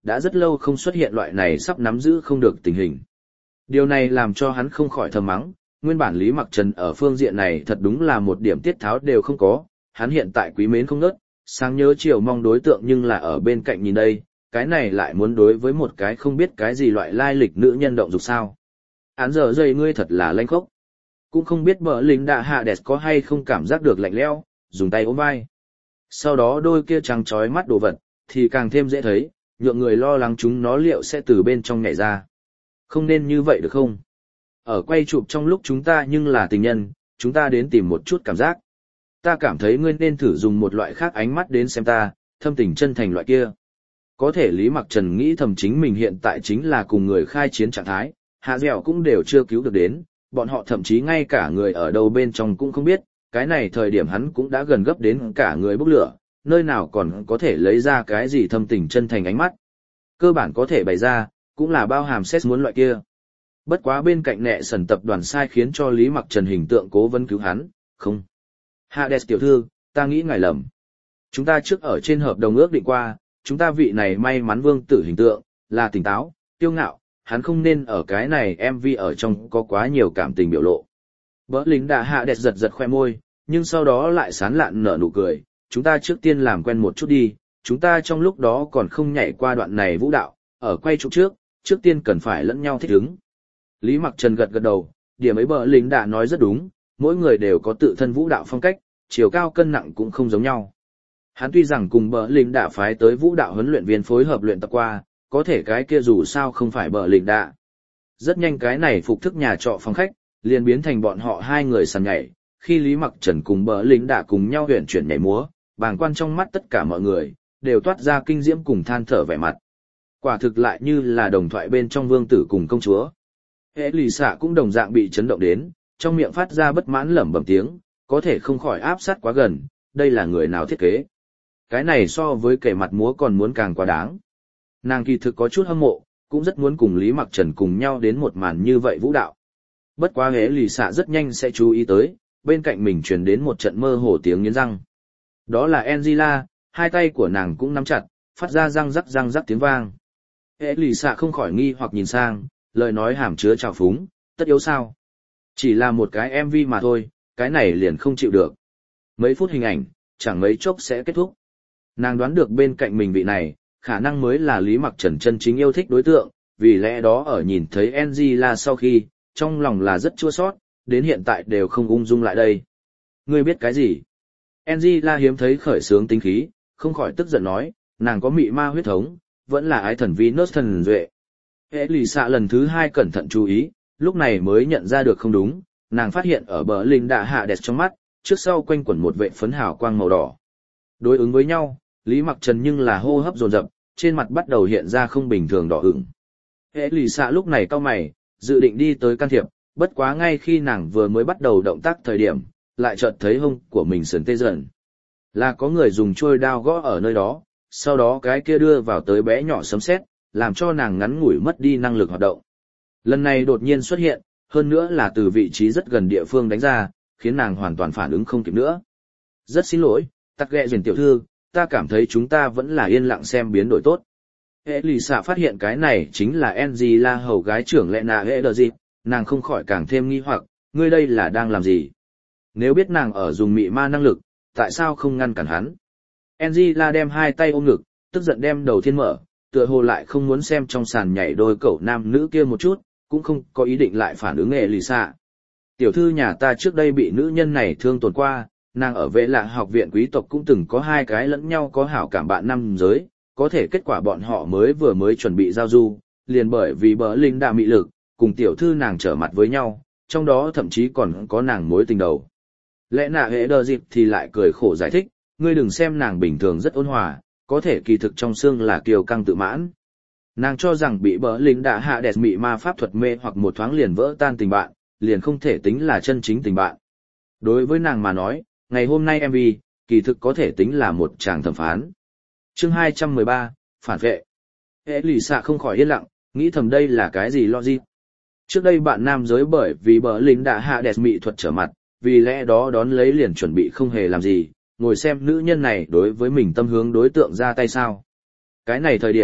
Speaker 1: đã rất lâu không xuất hiện loại này sắp nắm giữ không được tình hình. Điều này làm cho hắn không khỏi thầm mắng, nguyên bản Lý Mặc Trần ở phương diện này thật đúng là một điểm tiết tháo đều không có, hắn hiện tại quý mến không nớt, sáng nhớ chiều mong đối tượng nhưng là ở bên cạnh nhìn đây, cái này lại muốn đối với một cái không biết cái gì loại lai lịch nữ nhân động dục sao. Án giờ dây ngươi thật là lanh khốc. Cũng không biết bờ lính đạ hạ đẹp có hay không cảm giác được lạnh lẽo, dùng tay ôm vai. Sau đó đôi kia trắng trói mắt đồ vật, thì càng thêm dễ thấy, nhượng người lo lắng chúng nó liệu sẽ từ bên trong nhảy ra. Không nên như vậy được không? Ở quay chụp trong lúc chúng ta nhưng là tình nhân, chúng ta đến tìm một chút cảm giác. Ta cảm thấy ngươi nên thử dùng một loại khác ánh mắt đến xem ta, thâm tình chân thành loại kia. Có thể Lý Mặc Trần nghĩ thầm chính mình hiện tại chính là cùng người khai chiến trạng thái, hạ dẻo cũng đều chưa cứu được đến, bọn họ thậm chí ngay cả người ở đâu bên trong cũng không biết, cái này thời điểm hắn cũng đã gần gấp đến cả người bốc lửa, nơi nào còn có thể lấy ra cái gì thâm tình chân thành ánh mắt. Cơ bản có thể bày ra, cũng là bao hàm xét muốn loại kia. Bất quá bên cạnh nẹ sần tập đoàn sai khiến cho Lý Mặc Trần hình tượng cố vấn cứu hắn, không. Hades tiểu thư, ta nghĩ ngài lầm. Chúng ta trước ở trên hợp đồng ước định qua, chúng ta vị này may mắn vương tử hình tượng, là tỉnh táo, kiêu ngạo, hắn không nên ở cái này em vê ở trong có quá nhiều cảm tình biểu lộ. Bỡ lính đã hạ đẹp giật giật khoe môi, nhưng sau đó lại sán lạn nở nụ cười, chúng ta trước tiên làm quen một chút đi, chúng ta trong lúc đó còn không nhảy qua đoạn này vũ đạo, ở quay chụp trước, trước tiên cần phải lẫn nhau thích ứng. Lý Mặc Trần gật gật đầu, điểm ấy bỡ lính đã nói rất đúng, mỗi người đều có tự thân vũ đạo phong cách, chiều cao cân nặng cũng không giống nhau. Hắn tuy rằng cùng bỡ lính đã phái tới vũ đạo huấn luyện viên phối hợp luyện tập qua, có thể cái kia dù sao không phải bỡ lính đã. Rất nhanh cái này phục thức nhà trọ phòng khách, liền biến thành bọn họ hai người sàn nhảy, khi Lý Mặc Trần cùng bỡ lính đã cùng nhau huyền chuyển nhảy múa, bàng quan trong mắt tất cả mọi người, đều toát ra kinh diễm cùng than thở vẻ mặt. Quả thực lại như là đồng thoại bên trong vương tử cùng công chúa. Hệ lì xạ cũng đồng dạng bị chấn động đến, trong miệng phát ra bất mãn lẩm bẩm tiếng, có thể không khỏi áp sát quá gần, đây là người nào thiết kế. Cái này so với kẻ mặt múa còn muốn càng quá đáng. Nàng kỳ thực có chút hâm mộ, cũng rất muốn cùng Lý Mặc Trần cùng nhau đến một màn như vậy vũ đạo. Bất quá hệ lì xạ rất nhanh sẽ chú ý tới, bên cạnh mình truyền đến một trận mơ hồ tiếng nghiến răng. Đó là Angela, hai tay của nàng cũng nắm chặt, phát ra răng rắc răng rắc tiếng vang. Hệ lì xạ không khỏi nghi hoặc nhìn sang, lời nói hàm chứa trào phúng, tất yếu sao? Chỉ là một cái em vê mà thôi, cái này liền không chịu được. Mấy phút hình ảnh, chẳng mấy chốc sẽ kết thúc. Nàng đoán được bên cạnh mình vị này, khả năng mới là Lý Mặc Trần chân chính yêu thích đối tượng, vì lẽ đó ở nhìn thấy Angela sau khi, trong lòng là rất chua sót, đến hiện tại đều không ung dung lại đây. Ngươi biết cái gì? Angela hiếm thấy khởi sướng tính khí, không khỏi tức giận nói, nàng có mị ma huyết thống, vẫn là ái thần Venus thần duệ. Hệ lì xạ lần thứ hai cẩn thận chú ý, lúc này mới nhận ra được không đúng, nàng phát hiện ở bờ linh đạ hạ đẹp trong mắt, trước sau quanh quẩn một vệ phấn hào quang màu đỏ. Đối ứng với nhau, Lý Mặc Trần nhưng là hô hấp dồn dập, trên mặt bắt đầu hiện ra không bình thường đỏ ửng. Hệ lì xạ lúc này cau mày, dự định đi tới can thiệp, bất quá ngay khi nàng vừa mới bắt đầu động tác thời điểm, lại chợt thấy hông của mình sườn tê dần. Là có người dùng trôi đao gõ ở nơi đó, sau đó cái kia đưa vào tới bé nhỏ sấm sét, làm cho nàng ngắn ngủi mất đi năng lực hoạt động. Lần này đột nhiên xuất hiện, hơn nữa là từ vị trí rất gần địa phương đánh ra, khiến nàng hoàn toàn phản ứng không kịp nữa. Rất xin lỗi, tắc ghẹ dền tiểu thư, ta cảm thấy chúng ta vẫn là yên lặng xem biến đổi tốt. Hệ lì xạ phát hiện cái này chính là Angela hầu gái trưởng lệ nạ hệ đờ dịp, nàng không khỏi càng thêm nghi hoặc, ngươi đây là đang làm gì? Nếu biết nàng ở dùng mị ma năng lực, tại sao không ngăn cản hắn? Angela đem hai tay ôm ngực, tức giận đem đầu thiên mở, tựa hồ lại không muốn xem trong sàn nhảy đôi cậu nam nữ kia một chút, cũng không có ý định lại phản ứng hệ lì xạ. Tiểu thư nhà ta trước đây bị nữ nhân này thương tổn qua, nàng ở vệ lạ học viện quý tộc cũng từng có hai cái lẫn nhau có hảo cảm bạn nam giới, có thể kết quả bọn họ mới vừa mới chuẩn bị giao du, liền bởi vì bờ linh đã mị lực, cùng tiểu thư nàng trở mặt với nhau, trong đó thậm chí còn có nàng mối tình đầu. Lẽ nạ hệ đờ dịp thì lại cười khổ giải thích, ngươi đừng xem nàng bình thường rất ôn hòa, có thể kỳ thực trong xương là kiêu căng tự mãn. Nàng cho rằng bị bờ linh đã hạ đẹp mị ma pháp thuật mê hoặc một thoáng liền vỡ tan tình bạn, liền không thể tính là chân chính tình bạn. Đối với nàng mà nói, ngày hôm nay em vê, kỳ thực có thể tính là một tràng thẩm phán. Chương hai trăm mười ba, phản vệ. Hệ lì xạ không khỏi yên lặng, nghĩ thầm đây là cái gì logic. Trước đây bạn nam giới bởi vì bờ lính đã hạ đẹp mỹ thuật trở mặt, vì lẽ đó đón lấy liền chuẩn bị không hề làm gì, ngồi xem nữ nhân này đối với mình tâm hướng đối tượng ra tay sao. Cái này thời điểm,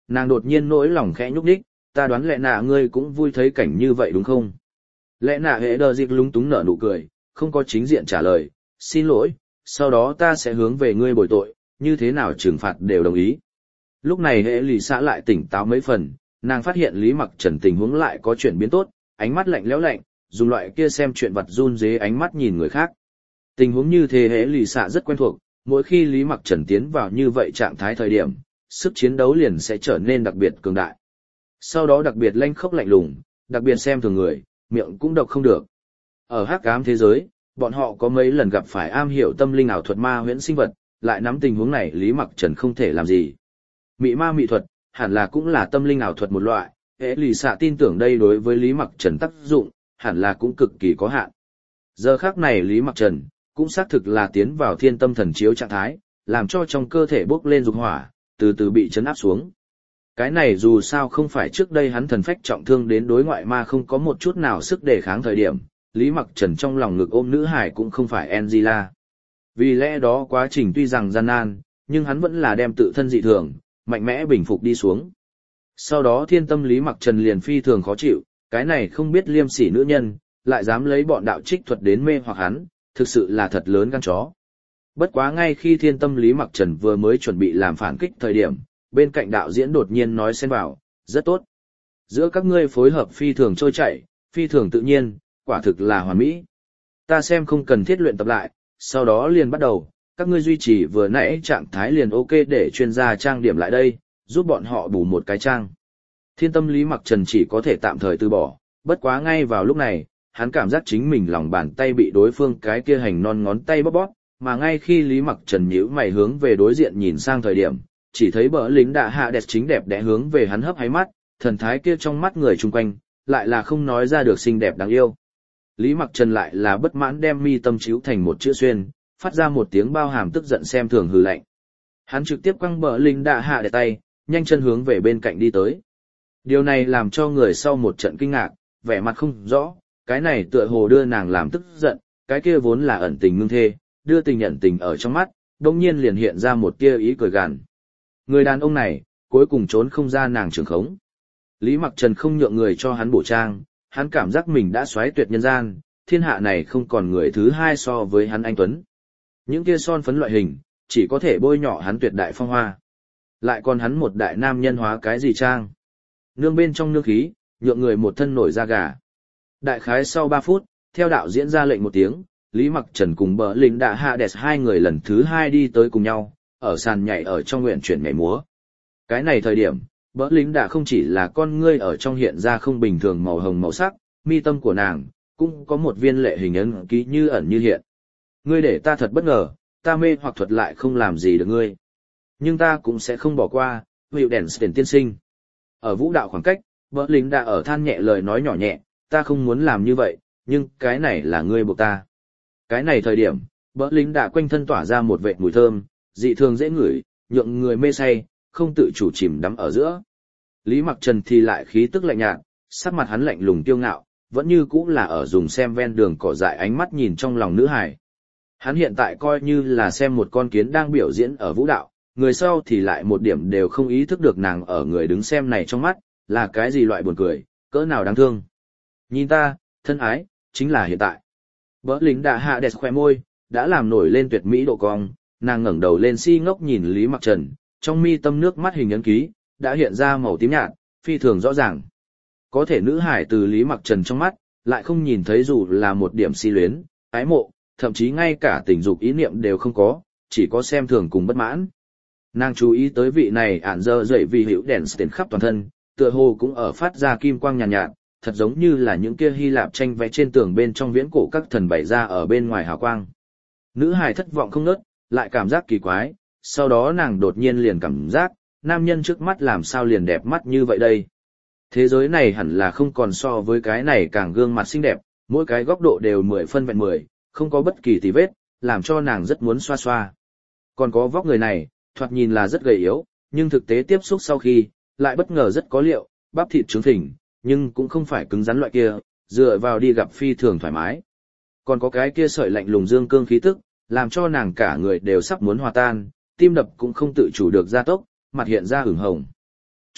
Speaker 1: Nàng đột nhiên nỗi lòng khẽ nhúc nhích, ta đoán lẽ nạ ngươi cũng vui thấy cảnh như vậy đúng không? Lẽ nạ hệ đờ dịch lúng túng nở nụ cười, không có chính diện trả lời, xin lỗi, sau đó ta sẽ hướng về ngươi bồi tội, như thế nào trừng phạt đều đồng ý. Lúc này hệ lì xã lại tỉnh táo mấy phần, nàng phát hiện Lý Mặc Trần tình huống lại có chuyển biến tốt, ánh mắt lạnh lẽo lạnh, dùng loại kia xem chuyện vật run rế ánh mắt nhìn người khác. Tình huống như thế hệ lì xã rất quen thuộc, mỗi khi Lý Mặc Trần tiến vào như vậy trạng thái thời điểm, sức chiến đấu liền sẽ trở nên đặc biệt cường đại. Sau đó đặc biệt lanh khốc lạnh lùng, đặc biệt xem thường người, miệng cũng độc không được. Ở hắc ám thế giới, bọn họ có mấy lần gặp phải am hiểu tâm linh ảo thuật ma huyễn sinh vật, lại nắm tình huống này Lý Mặc Trần không thể làm gì. Mị ma mị thuật, hẳn là cũng là tâm linh ảo thuật một loại, hệ lì xạ tin tưởng đây đối với Lý Mặc Trần tác dụng, hẳn là cũng cực kỳ có hạn. Giờ khắc này Lý Mặc Trần, cũng xác thực là tiến vào thiên tâm thần chiếu trạng thái, làm cho trong cơ thể bốc lên dục hỏa, từ từ bị chấn áp xuống. Cái này dù sao không phải trước đây hắn thần phách trọng thương đến đối ngoại ma không có một chút nào sức đề kháng thời điểm, Lý Mặc Trần trong lòng ngực ôm nữ hải cũng không phải Angela. Vì lẽ đó quá trình tuy rằng gian nan, nhưng hắn vẫn là đem tự thân dị thường, mạnh mẽ bình phục đi xuống. Sau đó thiên tâm Lý Mặc Trần liền phi thường khó chịu, cái này không biết liêm sỉ nữ nhân, lại dám lấy bọn đạo trích thuật đến mê hoặc hắn, thực sự là thật lớn gan chó. Bất quá ngay khi thiên tâm Lý Mặc Trần vừa mới chuẩn bị làm phản kích thời điểm, bên cạnh đạo diễn đột nhiên nói xen vào, rất tốt. Giữa các ngươi phối hợp phi thường trôi chảy, phi thường tự nhiên, quả thực là hoàn mỹ. Ta xem không cần thiết luyện tập lại, sau đó liền bắt đầu, các ngươi duy trì vừa nãy trạng thái liền ok để chuyên gia trang điểm lại đây, giúp bọn họ bù một cái trang. Thiên tâm Lý Mặc Trần chỉ có thể tạm thời từ bỏ, bất quá ngay vào lúc này, hắn cảm giác chính mình lòng bàn tay bị đối phương cái kia hành non ngón tay bóp bóp, mà ngay khi Lý Mặc Trần nhíu mày hướng về đối diện nhìn sang thời điểm, chỉ thấy bờ lính đạ hạ đẹp chính đẹp đẽ hướng về hắn hấp háy mắt, thần thái kia trong mắt người chung quanh, lại là không nói ra được xinh đẹp đáng yêu. Lý Mặc Trần lại là bất mãn đem mi tâm chiếu thành một chữ xuyên, phát ra một tiếng bao hàm tức giận xem thường hừ lạnh. Hắn trực tiếp quăng bờ lính đạ hạ đẹp tay, nhanh chân hướng về bên cạnh đi tới. Điều này làm cho người sau một trận kinh ngạc, vẻ mặt không rõ, cái này tựa hồ đưa nàng làm tức giận, cái kia vốn là ẩn tình ngưng thê, đưa tình nhận tình ở trong mắt, đồng nhiên liền hiện ra một tia ý cười gằn. Người đàn ông này, cuối cùng trốn không ra nàng trường khống. Lý Mặc Trần không nhượng người cho hắn bổ trang, hắn cảm giác mình đã xoáy tuyệt nhân gian, thiên hạ này không còn người thứ hai so với hắn anh Tuấn. Những kia son phấn loại hình, chỉ có thể bôi nhỏ hắn tuyệt đại phong hoa. Lại còn hắn một đại nam nhân hóa cái gì trang. Nương bên trong nương khí, nhượng người một thân nổi da gà. Đại khái sau ba phút, theo đạo diễn ra lệnh một tiếng, Lý Mặc Trần cùng bờ lính đạ hạ đẹp hai người lần thứ hai đi tới cùng nhau, ở sàn nhảy ở trong nguyện chuyển nhảy múa. Cái này thời điểm, bờ lính đạ không chỉ là con ngươi ở trong hiện ra không bình thường màu hồng màu sắc, mi tâm của nàng, cũng có một viên lệ hình ấn ký như ẩn như hiện. Ngươi để ta thật bất ngờ, ta mê hoặc thuật lại không làm gì được ngươi. Nhưng ta cũng sẽ không bỏ qua, hiệu đèn tiền tiên sinh. Ở vũ đạo khoảng cách, bờ lính đạ ở than nhẹ lời nói nhỏ nhẹ, ta không muốn làm như vậy, nhưng cái này là ngươi buộc ta. Cái này thời điểm, bờ lính đạ quanh thân tỏa ra một vệt mùi thơm, dị thường dễ ngửi, nhượng người mê say, không tự chủ chìm đắm ở giữa. Lý Mặc Trần thì lại khí tức lạnh nhạt, sắc mặt hắn lạnh lùng tiêu ngạo, vẫn như cũ là ở dùng xem ven đường cỏ dại ánh mắt nhìn trong lòng nữ hài. Hắn hiện tại coi như là xem một con kiến đang biểu diễn ở vũ đạo, người sau thì lại một điểm đều không ý thức được nàng ở người đứng xem này trong mắt, là cái gì loại buồn cười, cỡ nào đáng thương. Nhìn ta, thân ái, chính là hiện tại. Bỡ lính đạ hạ đẹp khoe môi, đã làm nổi lên tuyệt mỹ độ cong, nàng ngẩng đầu lên si ngốc nhìn Lý Mặc Trần, trong mi tâm nước mắt hình ấn ký, đã hiện ra màu tím nhạt, phi thường rõ ràng. Có thể nữ hải từ Lý Mặc Trần trong mắt, lại không nhìn thấy dù là một điểm si luyến, ái mộ, thậm chí ngay cả tình dục ý niệm đều không có, chỉ có xem thường cùng bất mãn. Nàng chú ý tới vị này ản dơ dậy vì hữu đèn tiền khắp toàn thân, tựa hồ cũng ở phát ra kim quang nhàn nhạt, nhạt, thật giống như là những kia Hy Lạp tranh vẽ trên tường bên trong viễn cổ các thần bày ra ở bên ngoài hào quang. Nữ hài thất vọng không nớt, lại cảm giác kỳ quái, sau đó nàng đột nhiên liền cảm giác, nam nhân trước mắt làm sao liền đẹp mắt như vậy đây. Thế giới này hẳn là không còn so với cái này càng gương mặt xinh đẹp, mỗi cái góc độ đều mười phân vẹn mười, không có bất kỳ tì vết, làm cho nàng rất muốn xoa xoa. Còn có vóc người này, thoạt nhìn là rất gầy yếu, nhưng thực tế tiếp xúc sau khi, lại bất ngờ rất có liệu, bắp thịt trứng phình, nhưng cũng không phải cứng rắn loại kia, dựa vào đi gặp phi thường thoải mái. Còn có cái kia sợi lạnh lùng dương cương khí tức, làm cho nàng cả người đều sắp muốn hòa tan, tim đập cũng không tự chủ được gia tốc, mặt hiện ra ửng hồng.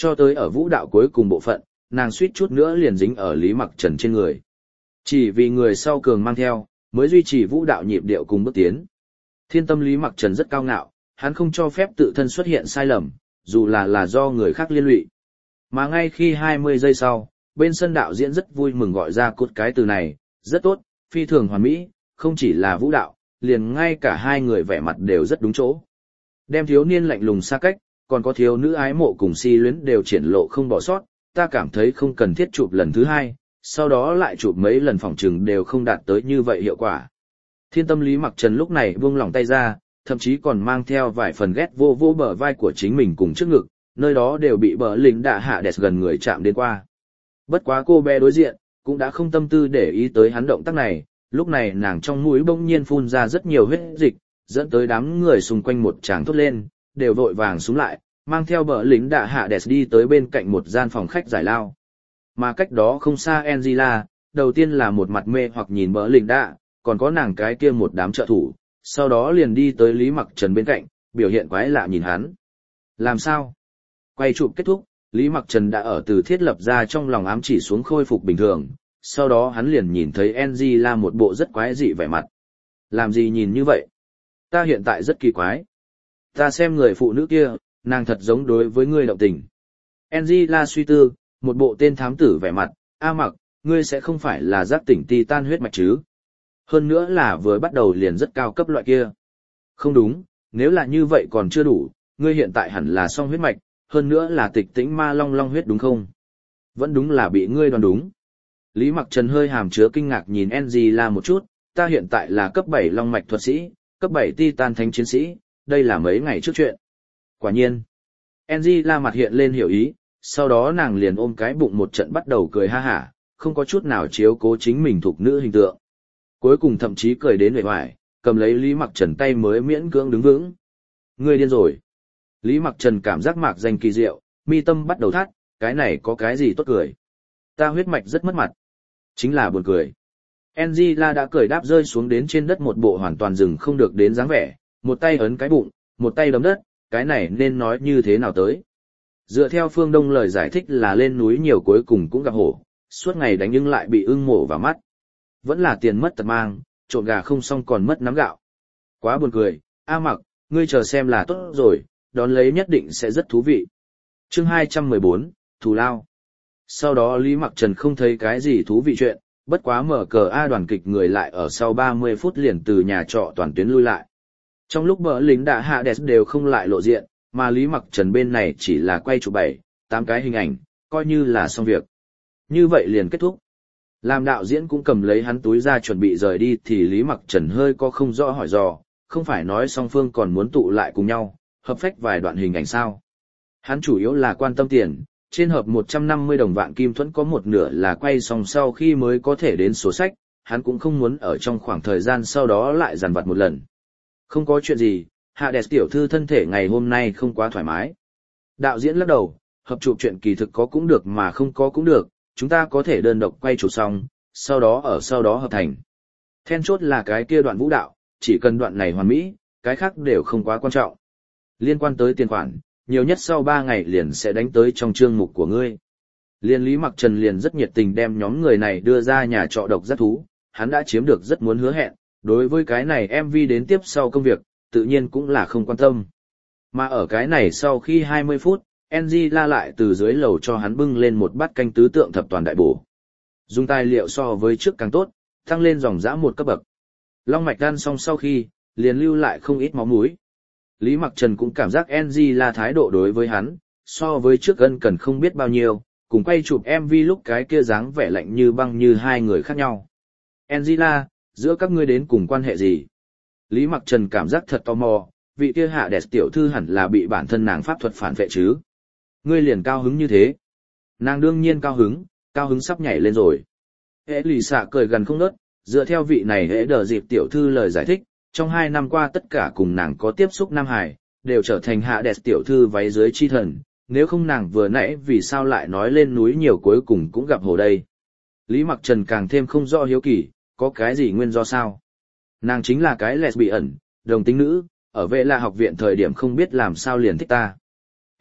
Speaker 1: Cho tới ở vũ đạo cuối cùng bộ phận, nàng suýt chút nữa liền dính ở Lý Mặc Trần trên người. Chỉ vì người sau cường mang theo, mới duy trì vũ đạo nhịp điệu cùng bước tiến. Thiên tâm Lý Mặc Trần rất cao ngạo, hắn không cho phép tự thân xuất hiện sai lầm, dù là là do người khác liên lụy. Mà ngay khi hai mươi giây sau, bên sân đạo diễn rất vui mừng gọi ra cốt cái từ này, rất tốt, phi thường hoàn mỹ, không chỉ là vũ đạo, liền ngay cả hai người vẻ mặt đều rất đúng chỗ. Đem thiếu niên lạnh lùng xa cách, còn có thiếu nữ ái mộ cùng si luyến đều triển lộ không bỏ sót, ta cảm thấy không cần thiết chụp lần thứ hai, sau đó lại chụp mấy lần phòng trừng đều không đạt tới như vậy hiệu quả. Thiên tâm Lý Mặc Trần lúc này buông lỏng tay ra, thậm chí còn mang theo vài phần ghét vô vô bờ vai của chính mình cùng trước ngực, nơi đó đều bị bờ lính đạ hạ đẹp gần người chạm đến qua. Bất quá cô bé đối diện, cũng đã không tâm tư để ý tới hắn động tác này, lúc này nàng trong mũi bỗng nhiên phun ra rất nhiều huyết dịch, dẫn tới đám người xung quanh một tràng thốt lên, đều vội vàng xuống lại, mang theo bờ lính đạ hạ đẹp đi tới bên cạnh một gian phòng khách giải lao. Mà cách đó không xa Angela, đầu tiên là một mặt mê hoặc nhìn bờ lính đạ, còn có nàng cái kia một đám trợ thủ, sau đó liền đi tới Lý Mặc Trần bên cạnh, biểu hiện quái lạ nhìn hắn. Làm sao? Quay chụp kết thúc, Lý Mặc Trần đã ở từ thiết lập ra trong lòng ám chỉ xuống khôi phục bình thường, sau đó hắn liền nhìn thấy Angela một bộ rất quái dị vẻ mặt. Làm gì nhìn như vậy? Ta hiện tại rất kỳ quái. Ta xem người phụ nữ kia, nàng thật giống đối với ngươi động tình. Angela suy tư, một bộ tên thám tử vẻ mặt, A Mặc, ngươi sẽ không phải là giác tỉnh titan huyết mạch chứ? Hơn nữa là vừa bắt đầu liền rất cao cấp loại kia. Không đúng, nếu là như vậy còn chưa đủ, ngươi hiện tại hẳn là song huyết mạch, hơn nữa là tịch tĩnh ma long long huyết đúng không? Vẫn đúng là bị ngươi đoán đúng. Lý Mặc Trần hơi hàm chứa kinh ngạc nhìn Angela một chút, ta hiện tại là cấp bảy long mạch thuật sĩ, cấp bảy titan thánh chiến sĩ, đây là mấy ngày trước chuyện. Quả nhiên. Angela mặt hiện lên hiểu ý, sau đó nàng liền ôm cái bụng một trận bắt đầu cười ha hả, không có chút nào chiếu cố chính mình thuộc nữ hình tượng. Cuối cùng thậm chí cười đến vẻ vải, cầm lấy Lý Mặc Trần tay mới miễn cưỡng đứng vững. Ngươi điên rồi. Lý Mặc Trần cảm giác mạc danh kỳ diệu, mi tâm bắt đầu thắt, cái này có cái gì tốt cười. Ta huyết mạch rất mất mặt. Chính là buồn cười. Angela đã cười đáp rơi xuống đến trên đất một bộ hoàn toàn dừng không được đến dáng vẻ, một tay ấn cái bụng, một tay đấm đất, cái này nên nói như thế nào tới. Dựa theo Phương Đông lời giải thích là lên núi nhiều cuối cùng cũng gặp hổ, suốt ngày đánh nhưng lại bị ưng mổ vào mắt. Vẫn là tiền mất tật mang, trộn gà không xong còn mất nắm gạo. Quá buồn cười, A Mặc, ngươi chờ xem là tốt rồi, đón lấy nhất định sẽ rất thú vị. Chương hai trăm mười bốn, Thù Lao. Sau đó Lý Mặc Trần không thấy cái gì thú vị chuyện, bất quá mở cờ A đoàn kịch người lại ở sau ba mươi phút liền từ nhà trọ toàn tuyến lui lại. Trong lúc bờ lính đã hạ đẹp đều không lại lộ diện, mà Lý Mặc Trần bên này chỉ là quay chụp bảy, tám cái hình ảnh, coi như là xong việc. Như vậy liền kết thúc. Làm đạo diễn cũng cầm lấy hắn túi ra chuẩn bị rời đi thì Lý Mặc Trần hơi có không rõ hỏi dò, không phải nói song phương còn muốn tụ lại cùng nhau, hợp phách vài đoạn hình ảnh sao. Hắn chủ yếu là quan tâm tiền, trên hợp một trăm năm mươi đồng vạn kim thuẫn có một nửa là quay xong sau khi mới có thể đến sổ sách, hắn cũng không muốn ở trong khoảng thời gian sau đó lại dằn vặt một lần. Không có chuyện gì, Hạ Đẹp tiểu thư thân thể ngày hôm nay không quá thoải mái. Đạo diễn lắc đầu, hợp chụp chuyện kỳ thực có cũng được mà không có cũng được, chúng ta có thể đơn độc quay chụp xong, sau đó ở sau đó hợp thành. Then chốt là cái kia đoạn vũ đạo, chỉ cần đoạn này hoàn mỹ, cái khác đều không quá quan trọng. Liên quan tới tiền khoản, nhiều nhất sau ba ngày liền sẽ đánh tới trong chương mục của ngươi. Liên Lý Mặc Trần liền rất nhiệt tình đem nhóm người này đưa ra nhà trọ độc giác thú, hắn đã chiếm được rất muốn hứa hẹn, đối với cái này em vê đến tiếp sau công việc, tự nhiên cũng là không quan tâm. Mà ở cái này sau khi hai mươi phút, Angela lại từ dưới lầu cho hắn bưng lên một bát canh tứ tượng thập toàn đại bổ. Dùng tài liệu so với trước càng tốt, tăng lên dòng dã một cấp bậc. Long mạch ăn xong sau khi, liền lưu lại không ít máu mũi. Lý Mặc Trần cũng cảm giác Angela thái độ đối với hắn, so với trước ân cần không biết bao nhiêu, cùng quay chụp em vê lúc cái kia dáng vẻ lạnh như băng như hai người khác nhau. Angela, giữa các ngươi đến cùng quan hệ gì? Lý Mặc Trần cảm giác thật tò mò, vị kia Hạ Đẹp tiểu thư hẳn là bị bản thân nàng pháp thuật phản vệ chứ. Ngươi liền cao hứng như thế. Nàng đương nhiên cao hứng, cao hứng sắp nhảy lên rồi. Hễ lì xạ cười gần không nớt, dựa theo vị này hễ đờ dịp tiểu thư lời giải thích, trong hai năm qua tất cả cùng nàng có tiếp xúc Nam Hải, đều trở thành Hạ Đẹp tiểu thư váy dưới chi thần, nếu không nàng vừa nãy vì sao lại nói lên núi nhiều cuối cùng cũng gặp hồ đây. Lý Mặc Trần càng thêm không rõ hiếu kỳ, có cái gì nguyên do sao? Nàng chính là cái lesbian, đồng tính nữ, ở vệ là học viện thời điểm không biết làm sao liền thích ta.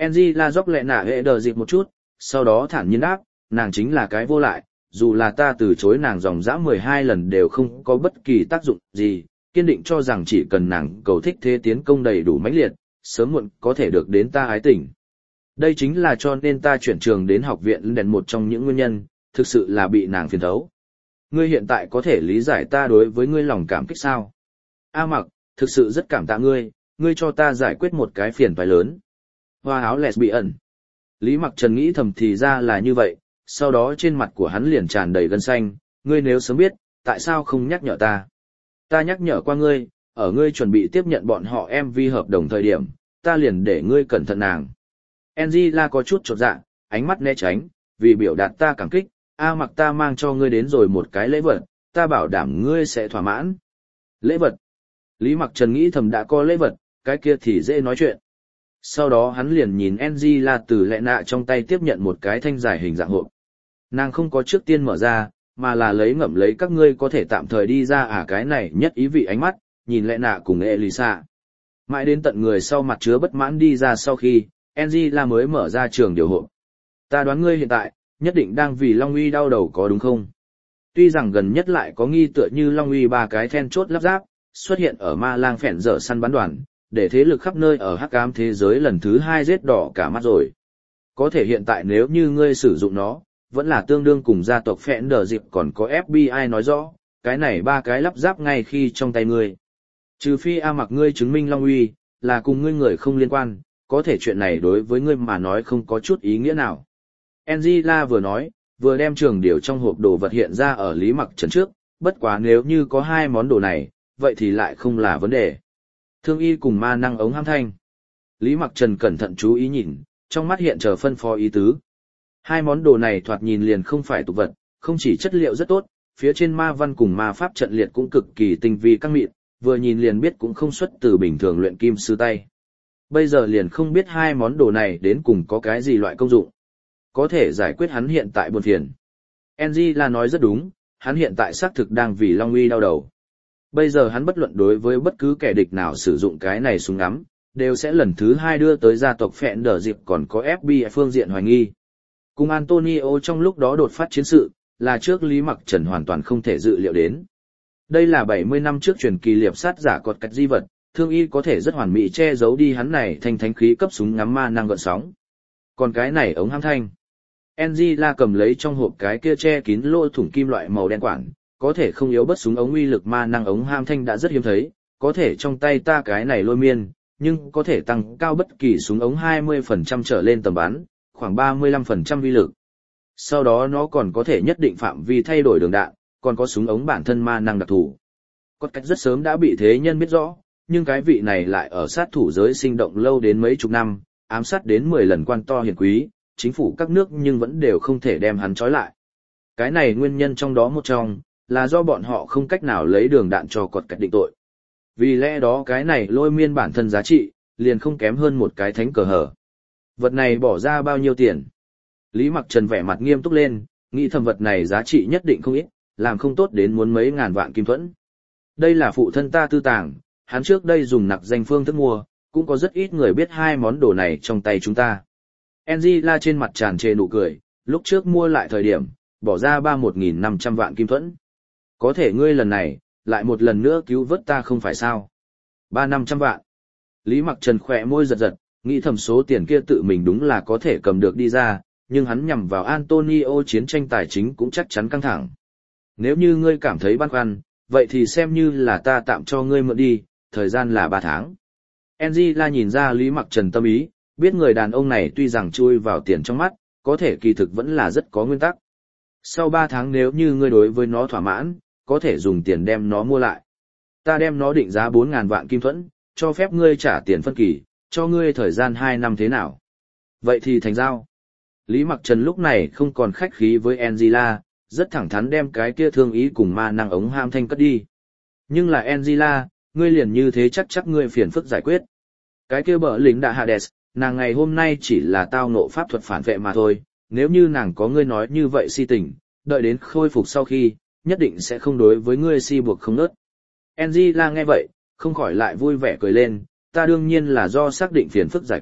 Speaker 1: Angela dốc lẹ nạ hệ đờ dịp một chút, sau đó thản nhiên đáp, nàng chính là cái vô lại, dù là ta từ chối nàng dòng dã mười hai lần đều không có bất kỳ tác dụng gì, kiên định cho rằng chỉ cần nàng cầu thích thế tiến công đầy đủ mãnh liệt, sớm muộn có thể được đến ta ái tình. Đây chính là cho nên ta chuyển trường đến học viện đèn một trong những nguyên nhân, thực sự là bị nàng phiền thấu. Ngươi hiện tại có thể lý giải ta đối với ngươi lòng cảm kích sao? A Mặc, thực sự rất cảm tạ ngươi, ngươi cho ta giải quyết một cái phiền toái lớn. Hoa áo lesbian. Lý Mặc Trần nghĩ thầm thì ra là như vậy, sau đó trên mặt của hắn liền tràn đầy gân xanh, ngươi nếu sớm biết, tại sao không nhắc nhở ta? Ta nhắc nhở qua ngươi, ở ngươi chuẩn bị tiếp nhận bọn họ em vê hợp đồng thời điểm, ta liền để ngươi cẩn thận nàng. Angela có chút chột dạ, ánh mắt né tránh, vì biểu đạt ta cảm kích, A Mặc ta mang cho ngươi đến rồi một cái lễ vật, ta bảo đảm ngươi sẽ thỏa mãn. Lễ vật? Lý Mặc Trần nghĩ thầm đã có lễ vật, cái kia thì dễ nói chuyện. Sau đó hắn liền nhìn Angela từ lẹ nạ trong tay tiếp nhận một cái thanh giải hình dạng hộp. Nàng không có trước tiên mở ra, mà là lấy ngậm lấy các ngươi có thể tạm thời đi ra à cái này nhất ý vị ánh mắt, nhìn lẹ nạ cùng Elisa. Mãi đến tận người sau mặt chứa bất mãn đi ra sau khi, Angela mới mở ra trường điều hộp. Ta đoán ngươi hiện tại, nhất định đang vì Long Uy đau đầu có đúng không? Tuy rằng gần nhất lại có nghi tựa như Long Uy ba cái then chốt lắp ráp, xuất hiện ở ma lang phèn dở săn bắn đoàn, để thế lực khắp nơi ở hắc ám thế giới lần thứ hai giết đỏ cả mắt rồi. Có thể hiện tại nếu như ngươi sử dụng nó, vẫn là tương đương cùng gia tộc phèn đờ dịp còn có ép bê i nói rõ, cái này ba cái lắp ráp ngay khi trong tay ngươi. Trừ phi A Mặc ngươi chứng minh Long Uy, là cùng ngươi người không liên quan, có thể chuyện này đối với ngươi mà nói không có chút ý nghĩa nào. Angela vừa nói, vừa đem trường điều trong hộp đồ vật hiện ra ở Lý Mặc Trần trước, bất quá nếu như có hai món đồ này, vậy thì lại không là vấn đề. Thương y cùng ma năng ống ham thanh. Lý Mặc Trần cẩn thận chú ý nhìn, trong mắt hiện chờ phân phó ý tứ. Hai món đồ này thoạt nhìn liền không phải tục vật, không chỉ chất liệu rất tốt, phía trên ma văn cùng ma pháp trận liệt cũng cực kỳ tinh vi căng mịn, vừa nhìn liền biết cũng không xuất từ bình thường luyện kim sư tay. Bây giờ liền không biết hai món đồ này đến cùng có cái gì loại công dụng. Có thể giải quyết hắn hiện tại buồn phiền. Angela nói rất đúng, hắn hiện tại xác thực đang vì Long Uy đau đầu. Bây giờ hắn bất luận đối với bất cứ kẻ địch nào sử dụng cái này súng ngắm, đều sẽ lần thứ hai đưa tới gia tộc phẹn đờ dịp còn có ép bê i phương diện hoài nghi. Cùng Antonio trong lúc đó đột phát chiến sự, là trước Lý Mặc Trần hoàn toàn không thể dự liệu đến. Đây là bảy mươi năm trước truyền kỳ liệp sát giả cọt cách di vật, thương y có thể rất hoàn mỹ che giấu đi hắn này thành thánh khí cấp súng ngắm ma năng gợn sóng. Còn cái này ống ham thanh. Angela cầm lấy trong hộp cái kia che kín lỗ thủng kim loại màu đen quản, có thể không yếu bất súng ống uy lực ma năng ống ham thanh đã rất hiếm thấy, có thể trong tay ta cái này lôi miên, nhưng có thể tăng cao bất kỳ súng ống hai mươi phần trăm trở lên tầm bắn, khoảng ba mươi lăm phần trăm uy lực. Sau đó nó còn có thể nhất định phạm vi thay đổi đường đạn, còn có súng ống bản thân ma năng đặc thù. Cốt cách rất sớm đã bị thế nhân biết rõ, nhưng cái vị này lại ở sát thủ giới sinh động lâu đến mấy chục năm, ám sát đến mười lần quan to hiển quý, chính phủ các nước nhưng vẫn đều không thể đem hắn trói lại. Cái này nguyên nhân trong đó một trong, là do bọn họ không cách nào lấy đường đạn cho cột cách định tội. Vì lẽ đó cái này lôi miên bản thân giá trị, liền không kém hơn một cái thánh cờ hở. Vật này bỏ ra bao nhiêu tiền? Lý Mặc Trần vẻ mặt nghiêm túc lên, nghĩ thầm vật này giá trị nhất định không ít, làm không tốt đến muốn mấy ngàn vạn kim thuẫn. Đây là phụ thân ta tư tàng, hắn trước đây dùng nặc danh phương thức mua, cũng có rất ít người biết hai món đồ này trong tay chúng ta. Angela trên mặt tràn trề nụ cười, lúc trước mua lại thời điểm, bỏ ra ba một nghìn năm trăm vạn kim thuẫn. Có thể ngươi lần này, lại một lần nữa cứu vớt ta không phải sao? Ba năm trăm vạn. Lý Mặc Trần khỏe môi giật giật, nghĩ thầm số tiền kia tự mình đúng là có thể cầm được đi ra, nhưng hắn nhằm vào Antonio chiến tranh tài chính cũng chắc chắn căng thẳng. Nếu như ngươi cảm thấy băn khoăn, vậy thì xem như là ta tạm cho ngươi mượn đi, thời gian là ba tháng. Angela nhìn ra Lý Mặc Trần tâm ý, biết người đàn ông này tuy rằng chui vào tiền trong mắt, có thể kỳ thực vẫn là rất có nguyên tắc. Sau ba tháng nếu như ngươi đối với nó thỏa mãn, có thể dùng tiền đem nó mua lại. Ta đem nó định giá bốn ngàn vạn kim thuẫn, cho phép ngươi trả tiền phân kỳ, cho ngươi thời gian hai năm thế nào. Vậy thì thành giao. Lý Mặc Trần lúc này không còn khách khí với Angela, rất thẳng thắn đem cái kia thương ý cùng ma năng ống ham thanh cất đi. Nhưng là Angela, ngươi liền như thế chắc chắc ngươi phiền phức giải quyết. Cái kia bợ lính đã Hades, nàng ngày hôm nay chỉ là tao ngộ pháp thuật phản vệ mà thôi, nếu như nàng có ngươi nói như vậy si tình, đợi đến khôi phục sau khi, nhất định sẽ không đối với ngươi si buộc không nớt. Angela nghe vậy, không khỏi lại vui vẻ cười lên, ta đương nhiên là do xác định phiền phức giải quyết,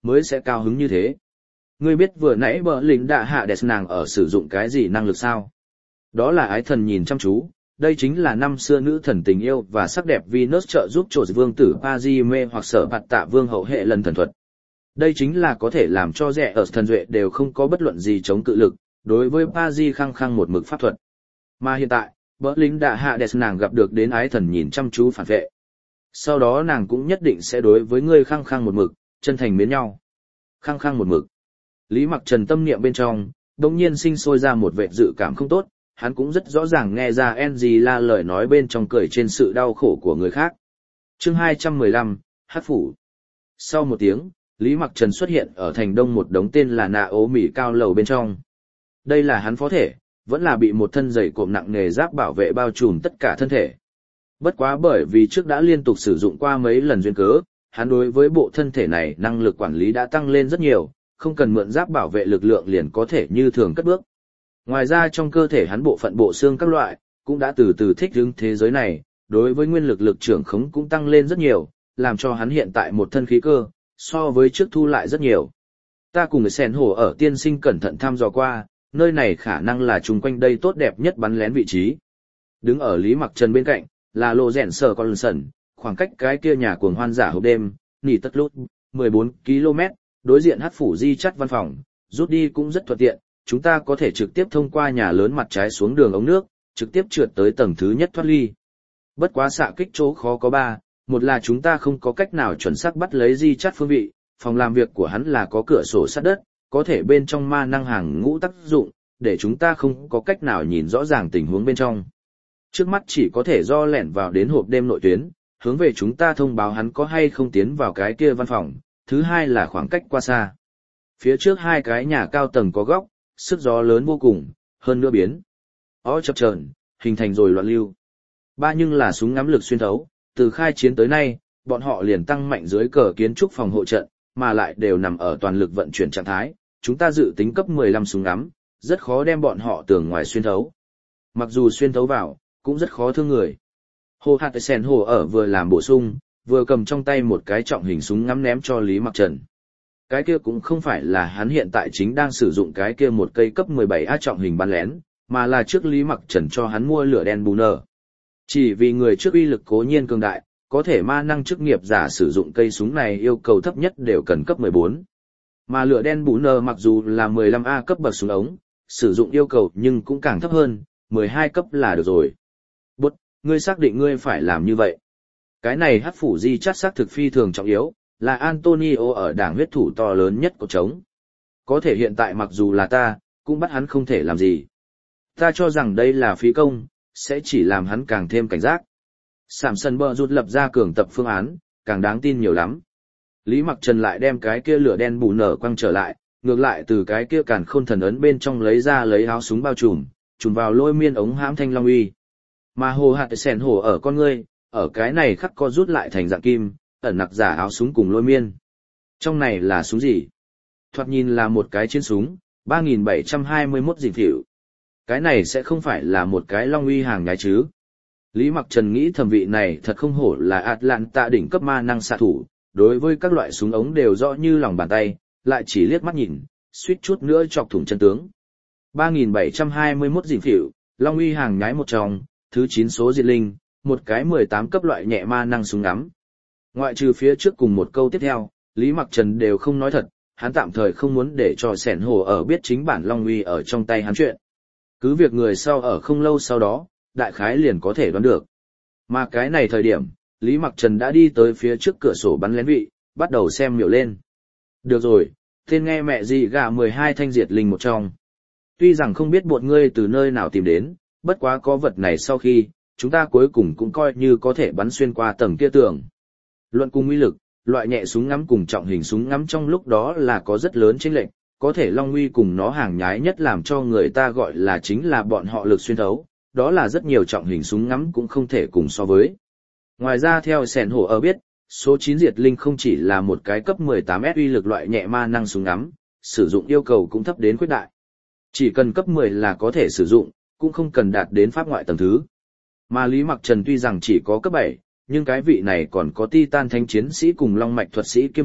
Speaker 1: mới sẽ cao hứng như thế. Ngươi biết vừa nãy bờ lính đã hạ đẹp nàng ở sử dụng cái gì năng lực sao? Đó là ái thần nhìn chăm chú, đây chính là năm xưa nữ thần tình yêu và sắc đẹp Venus trợ giúp trổ vương tử Pazi mê hoặc sở bạt tạ vương hậu hệ lần thần thuật. Đây chính là có thể làm cho rẻ ở thần duệ đều không có bất luận gì chống cự lực, đối với Pazi khăng khăng một mực pháp thuật. Mà hiện tại, bờ lính đã hạ đẹp nàng gặp được đến ái thần nhìn chăm chú phản vệ. Sau đó nàng cũng nhất định sẽ đối với ngươi khăng khăng một mực, chân thành mến nhau. Khăng khăng một mực. Lý Mặc Trần tâm niệm bên trong, đồng nhiên sinh sôi ra một vệ dự cảm không tốt, hắn cũng rất rõ ràng nghe ra Angela lời nói bên trong cười trên sự đau khổ của người khác. Chương hai trăm mười lăm, Hát phủ. Sau một tiếng, Lý Mặc Trần xuất hiện ở thành đông một đống tên là nạ ố mỉ cao lầu bên trong. Đây là hắn phó thể, vẫn là bị một thân giày cộm nặng nề giáp bảo vệ bao trùm tất cả thân thể. Bất quá bởi vì trước đã liên tục sử dụng qua mấy lần duyên cớ, hắn đối với bộ thân thể này năng lực quản lý đã tăng lên rất nhiều, không cần mượn giáp bảo vệ lực lượng liền có thể như thường cất bước. Ngoài ra trong cơ thể hắn bộ phận bộ xương các loại, cũng đã từ từ thích ứng thế giới này, đối với nguyên lực lực trưởng khống cũng tăng lên rất nhiều, làm cho hắn hiện tại một thân khí cơ, so với trước thu lại rất nhiều. Ta cùng người sen hổ ở tiên sinh cẩn thận thăm dò qua, nơi này khả năng là chung quanh đây tốt đẹp nhất bắn lén vị trí. Đứng ở Lý Mặc Trần bên cạnh, là lộ rèn sở con sẩn, khoảng cách cái kia nhà cuồng hoan giả hộp đêm, nỉ tất lút, mười bốn ki lô mét, đối diện hát phủ di chắt văn phòng, rút đi cũng rất thuận tiện, chúng ta có thể trực tiếp thông qua nhà lớn mặt trái xuống đường ống nước, trực tiếp trượt tới tầng thứ nhất thoát ly. Bất quá xạ kích chỗ khó có ba, một là chúng ta không có cách nào chuẩn xác bắt lấy di chắt phương vị, phòng làm việc của hắn là có cửa sổ sát đất, có thể bên trong ma năng hàng ngũ tác dụng, để chúng ta không có cách nào nhìn rõ ràng tình huống bên trong. Trước mắt chỉ có thể do lẻn vào đến hộp đêm nội tuyến, hướng về chúng ta thông báo hắn có hay không tiến vào cái kia văn phòng, thứ hai là khoảng cách qua xa. Phía trước hai cái nhà cao tầng có góc, sức gió lớn vô cùng, hơn nữa biến. Ó chập chờn, hình thành rồi loạn lưu. Ba nhưng là súng ngắm lực xuyên thấu, từ khai chiến tới nay, bọn họ liền tăng mạnh dưới cờ kiến trúc phòng hộ trận, mà lại đều nằm ở toàn lực vận chuyển trạng thái, chúng ta dự tính cấp mười lăm súng ngắm, rất khó đem bọn họ tường ngoài xuyên thấu. Mặc dù xuyên thấu vào, cũng rất khó thương người. Hồ Hạt Sen Hồ ở vừa làm bổ sung, vừa cầm trong tay một cái trọng hình súng ngắm ném cho Lý Mặc Trần. Cái kia cũng không phải là hắn hiện tại chính đang sử dụng cái kia một cây cấp mười bảy A trọng hình bắn lén, mà là trước Lý Mặc Trần cho hắn mua lửa đen bù nở. Chỉ vì người trước uy lực cố nhiên cường đại, có thể ma năng chức nghiệp giả sử dụng cây súng này yêu cầu thấp nhất đều cần cấp mười bốn. Mà lửa đen bù nở mặc dù là mười lăm A cấp bậc súng ống, sử dụng yêu cầu nhưng cũng càng thấp hơn, mười hai cấp là được rồi. Bút, ngươi xác định ngươi phải làm như vậy. Cái này hắc phủ di chắt xác thực phi thường trọng yếu, là Antonio ở đảng huyết thủ to lớn nhất của trống. Có thể hiện tại mặc dù là ta, cũng bắt hắn không thể làm gì. Ta cho rằng đây là phí công, sẽ chỉ làm hắn càng thêm cảnh giác. Samson bờ rút lập ra cường tập phương án, càng đáng tin nhiều lắm. Lý Mặc Trần lại đem cái kia lửa đen bù nở quăng trở lại, ngược lại từ cái kia càn khôn thần ấn bên trong lấy ra lấy áo súng bao trùm, trùm vào lôi miên ống hãm thanh long uy. Mà hồ hạt sèn hổ ở con ngươi, ở cái này khắc co rút lại thành dạng kim, ẩn nặc giả áo súng cùng lôi miên. Trong này là súng gì? Thoạt nhìn là một cái chiến súng, ba nghìn bảy trăm hai mươi mốt dình phỉu. Cái này sẽ không phải là một cái long uy hàng nhái chứ? Lý Mặc Trần nghĩ thẩm vị này thật không hổ là Atlanta đỉnh cấp ma năng xạ thủ, đối với các loại súng ống đều rõ như lòng bàn tay, lại chỉ liếc mắt nhìn, suýt chút nữa chọc thủng chân tướng. ba nghìn bảy trăm hai mươi mốt dình phỉu, long uy hàng nhái một trong, thứ chín số diệt linh, một cái mười tám cấp loại nhẹ ma năng súng ngắm. Ngoại trừ phía trước cùng một câu tiếp theo, Lý Mặc Trần đều không nói thật, hắn tạm thời không muốn để cho sẻn hồ ở biết chính bản long uy ở trong tay hắn chuyện. Cứ việc người sau ở không lâu sau đó, đại khái liền có thể đoán được. Mà cái này thời điểm, Lý Mặc Trần đã đi tới phía trước cửa sổ bắn lén vị, bắt đầu xem miểu lên. Được rồi, tên nghe mẹ gì gà mười hai thanh diệt linh một trong. Tuy rằng không biết bọn ngươi từ nơi nào tìm đến, bất quá có vật này sau khi, chúng ta cuối cùng cũng coi như có thể bắn xuyên qua tầng kia tường. Luận cùng uy lực, loại nhẹ súng ngắm cùng trọng hình súng ngắm trong lúc đó là có rất lớn chênh lệch, có thể Long Uy cùng nó hàng nhái nhất làm cho người ta gọi là chính là bọn họ lực xuyên thấu, đó là rất nhiều trọng hình súng ngắm cũng không thể cùng so với. Ngoài ra theo sẻn hổ ở biết, số chín diệt linh không chỉ là một cái cấp mười tám S uy lực loại nhẹ ma năng súng ngắm, sử dụng yêu cầu cũng thấp đến khuyết đại. Chỉ cần cấp mười là có thể sử dụng, cũng không cần đạt đến pháp ngoại tầng thứ. Mà Lý Mặc Trần tuy rằng chỉ có cấp bảy, nhưng cái vị này còn có Titan thánh chiến sĩ cùng long mạch thuật sĩ kiêm chức,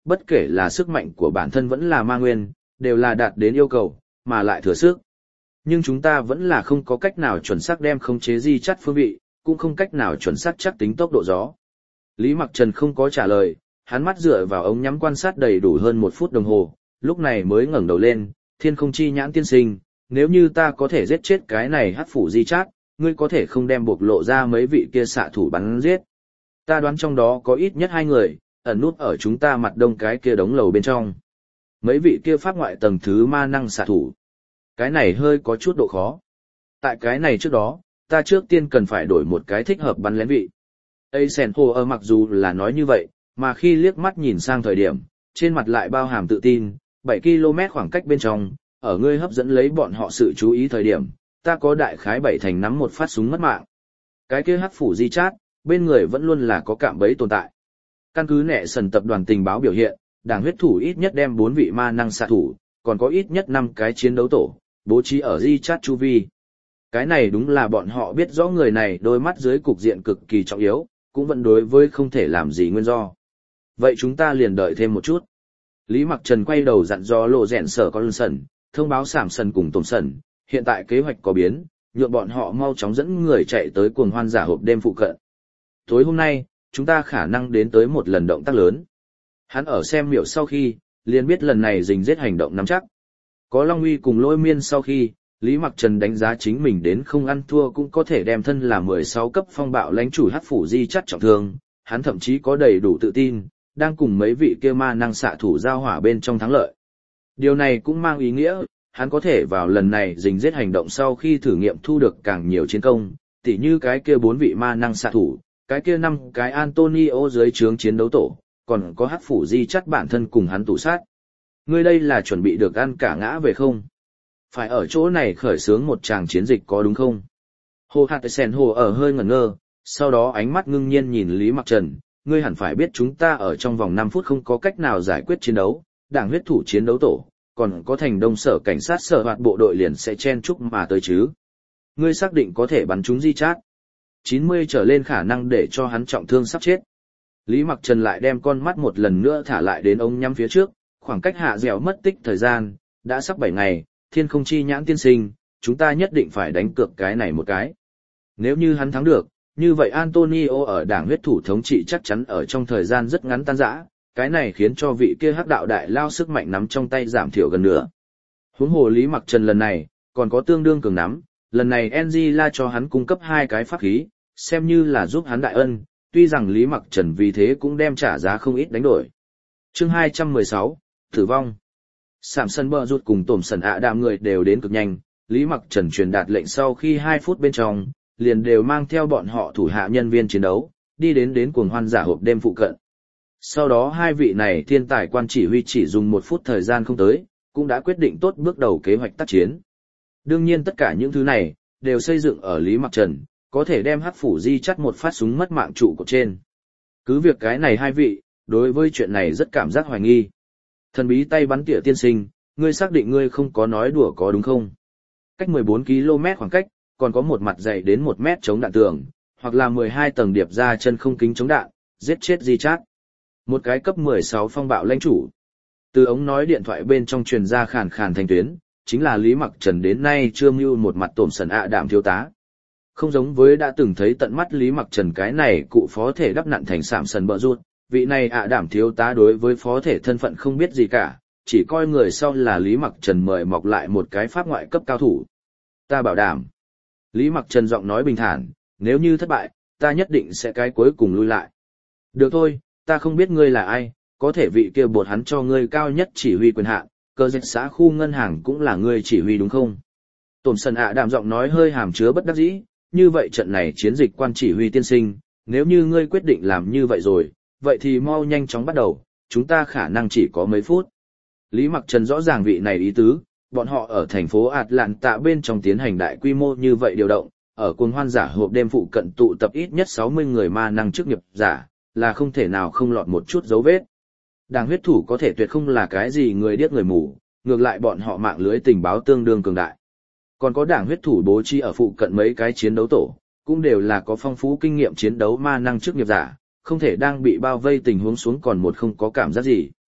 Speaker 1: bất kể là sức mạnh của bản thân vẫn là ma nguyên, đều là đạt đến yêu cầu, mà lại thừa sức. Nhưng chúng ta vẫn là không có cách nào chuẩn xác đem khống chế di chắt phương vị, cũng không cách nào chuẩn xác chắc tính tốc độ gió. Lý Mặc Trần không có trả lời, hắn mắt dựa vào ống nhắm quan sát đầy đủ hơn một phút đồng hồ, lúc này mới ngẩng đầu lên, Thiên Không Chi Nhãn tiên sinh, nếu như ta có thể giết chết cái này hắc phủ di chát, ngươi có thể không đem bộc lộ ra mấy vị kia xạ thủ bắn giết. Ta đoán trong đó có ít nhất hai người, ẩn nút ở chúng ta mặt đông cái kia đống lầu bên trong. Mấy vị kia pháp ngoại tầng thứ ma năng xạ thủ. Cái này hơi có chút độ khó. Tại cái này trước đó, ta trước tiên cần phải đổi một cái thích hợp bắn lén vị. Eisenho ở mặc dù là nói như vậy, mà khi liếc mắt nhìn sang thời điểm, trên mặt lại bao hàm tự tin, bảy ki lô mét khoảng cách bên trong, ở ngươi hấp dẫn lấy bọn họ sự chú ý thời điểm, ta có đại khái bảy thành nắm một phát súng mất mạng. Cái kia hắc phủ di chát, bên người vẫn luôn là có cạm bẫy tồn tại. Căn cứ nệ sần tập đoàn tình báo biểu hiện, đảng huyết thủ ít nhất đem bốn vị ma năng xạ thủ, còn có ít nhất năm cái chiến đấu tổ, bố trí ở di chát chu vi. Cái này đúng là bọn họ biết rõ người này đôi mắt dưới cục diện cực kỳ trọng yếu, cũng vẫn đối với không thể làm gì nguyên do. Vậy chúng ta liền đợi thêm một chút. Lý Mặc Trần quay đầu dặn dò lộ rèn sở con sần, thông báo sảm sần cùng tổm sần, hiện tại kế hoạch có biến, nhượng bọn họ mau chóng dẫn người chạy tới cuồng hoan giả hộp đêm phụ cận. Tối hôm nay, chúng ta khả năng đến tới một lần động tác lớn. Hắn ở xem miểu sau khi, liền biết lần này rình giết hành động nắm chắc. Có Long Uy cùng Lôi Miên sau khi, Lý Mặc Trần đánh giá chính mình đến không ăn thua cũng có thể đem thân là mười sáu cấp phong bạo lãnh chủ hắc phủ di chắt trọng thương, hắn thậm chí có đầy đủ tự tin, đang cùng mấy vị kia ma năng xạ thủ giao hỏa bên trong thắng lợi. Điều này cũng mang ý nghĩa, hắn có thể vào lần này rình giết hành động sau khi thử nghiệm thu được càng nhiều chiến công, tỉ như cái kia bốn vị ma năng xạ thủ, cái kia năm cái Antonio dưới trướng chiến đấu tổ, còn có hắc phủ di chắt bản thân cùng hắn tủ sát. Ngươi đây là chuẩn bị được ăn cả ngã về không? Phải ở chỗ này khởi xướng một tràng chiến dịch có đúng không? Hồ Hạt Sen Hồ ở hơi ngẩn ngơ, sau đó ánh mắt ngưng nhiên nhìn Lý Mặc Trần, ngươi hẳn phải biết chúng ta ở trong vòng năm phút không có cách nào giải quyết chiến đấu, đảng huyết thủ chiến đấu tổ, còn có thành đông sở cảnh sát sở hoạt bộ đội liền sẽ chen chúc mà tới chứ. Ngươi xác định có thể bắn chúng di chát. chín mươi trở lên khả năng để cho hắn trọng thương sắp chết. Lý Mặc Trần lại đem con mắt một lần nữa thả lại đến ống nhắm phía trước, khoảng cách hạ dẻo mất tích thời gian, đã sắp bảy ngày, Thiên Không Chi Nhãn tiên sinh, chúng ta nhất định phải đánh cược cái này một cái. Nếu như hắn thắng được, như vậy Antonio ở đảng huyết thủ thống trị chắc chắn ở trong thời gian rất ngắn tan rã, cái này khiến cho vị kia hắc đạo đại lao sức mạnh nắm trong tay giảm thiểu gần nữa. Huống hồ Lý Mặc Trần lần này, còn có tương đương cường nắm, lần này Angela cho hắn cung cấp hai cái pháp khí, xem như là giúp hắn đại ân, tuy rằng Lý Mặc Trần vì thế cũng đem trả giá không ít đánh đổi. Chương hai trăm mười sáu, Tử vong. Sạm sân bờ rút cùng tổm sần ạ đạm người đều đến cực nhanh, Lý Mặc Trần truyền đạt lệnh sau khi hai phút bên trong, liền đều mang theo bọn họ thủ hạ nhân viên chiến đấu, đi đến đến cuồng hoan giả hộp đêm phụ cận. Sau đó hai vị này thiên tài quan chỉ huy chỉ dùng một phút thời gian không tới, cũng đã quyết định tốt bước đầu kế hoạch tác chiến. Đương nhiên tất cả những thứ này, đều xây dựng ở Lý Mặc Trần, có thể đem hắc phủ di chắt một phát súng mất mạng trụ cột trên. Cứ việc cái này hai vị, đối với chuyện này rất cảm giác hoài nghi. Thần bí tay bắn tỉa tiên sinh, ngươi xác định ngươi không có nói đùa có đúng không? Cách mười bốn ki lô mét khoảng cách, còn có một mặt dày đến một mét chống đạn tường, hoặc là mười hai tầng điệp ra chân không kính chống đạn, giết chết di chát. Một cái cấp mười sáu phong bạo lãnh chủ. Từ ống nói điện thoại bên trong truyền ra khàn khàn thanh tuyến, chính là Lý Mặc Trần đến nay chưa mưu một mặt tổm sần ạ đạm thiếu tá. Không giống với đã từng thấy tận mắt Lý Mặc Trần cái này cụ phó thể đắp nặn thành sạm sần bợ rút, vị này ạ đạm thiếu tá đối với phó thể thân phận không biết gì cả, chỉ coi người sau là Lý Mặc Trần mời mọc lại một cái pháp ngoại cấp cao thủ. Ta bảo đảm. Lý Mặc Trần giọng nói bình thản, nếu như thất bại, ta nhất định sẽ cái cuối cùng lui lại. Được thôi, ta không biết ngươi là ai, có thể vị kia bột hắn cho ngươi cao nhất chỉ huy quyền hạn, cơ dịch xã khu ngân hàng cũng là ngươi chỉ huy đúng không? Tổn sần ạ đạm giọng nói hơi hàm chứa bất đắc dĩ, như vậy trận này chiến dịch quan chỉ huy tiên sinh, nếu như ngươi quyết định làm như vậy rồi, vậy thì mau nhanh chóng bắt đầu, chúng ta khả năng chỉ có mấy phút. Lý Mặc Trần rõ ràng vị này ý tứ, bọn họ ở thành phố Atlanta bên trong tiến hành đại quy mô như vậy điều động, ở cuồng hoan giả hộp đêm phụ cận tụ tập ít nhất sáu mươi người ma năng chức nghiệp giả, là không thể nào không lọt một chút dấu vết. Đảng huyết thủ có thể tuyệt không là cái gì người điếc người mù, ngược lại bọn họ mạng lưới tình báo tương đương cường đại. Còn có đảng huyết thủ bố trí ở phụ cận mấy cái chiến đấu tổ, cũng đều là có phong phú kinh nghiệm chiến đấu ma năng chức nghiệp giả, không thể đang bị bao vây tình huống xuống còn một không có cảm giác gì.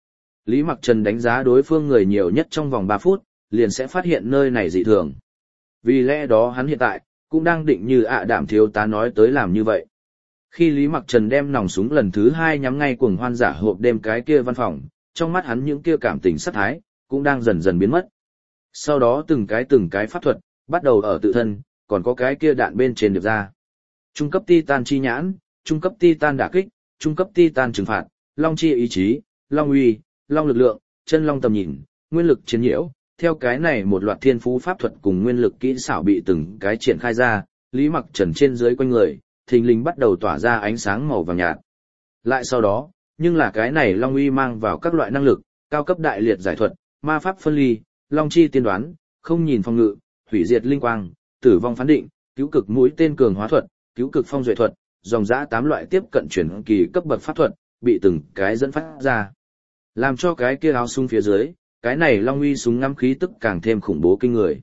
Speaker 1: Lý Mặc Trần đánh giá đối phương người nhiều nhất trong vòng ba phút, liền sẽ phát hiện nơi này dị thường. Vì lẽ đó hắn hiện tại, cũng đang định như ạ đảm thiếu tá nói tới làm như vậy. Khi Lý Mặc Trần đem nòng súng lần thứ hai nhắm ngay cuồng hoan giả hộp đêm cái kia văn phòng, trong mắt hắn những kia cảm tình sát thái, cũng đang dần dần biến mất. Sau đó từng cái từng cái pháp thuật, bắt đầu ở tự thân, còn có cái kia đạn bên trên điệp ra. Trung cấp Titan chi nhãn, trung cấp Titan đả kích, trung cấp Titan trừng phạt, long chi ý chí, long uy, long lực lượng, chân long tầm nhìn, nguyên lực chiến nhiễu. Theo cái này một loạt thiên phú pháp thuật cùng nguyên lực kỹ xảo bị từng cái triển khai ra, Lý Mặc Trần trên dưới quanh người, thình lình bắt đầu tỏa ra ánh sáng màu vàng nhạt. Lại sau đó, nhưng là cái này long uy mang vào các loại năng lực, cao cấp đại liệt giải thuật, ma pháp phân ly, long chi tiên đoán, không nhìn phòng ngự, hủy diệt linh quang, tử vong phán định, cứu cực mũi tên cường hóa thuật, cứu cực phong duệ thuật, dòng dã tám loại tiếp cận chuyển kỳ cấp bậc pháp thuật, bị từng cái dẫn phát ra. Làm cho cái kia áo súng phía dưới, cái này long uy súng ngắm khí tức càng thêm khủng bố kinh người.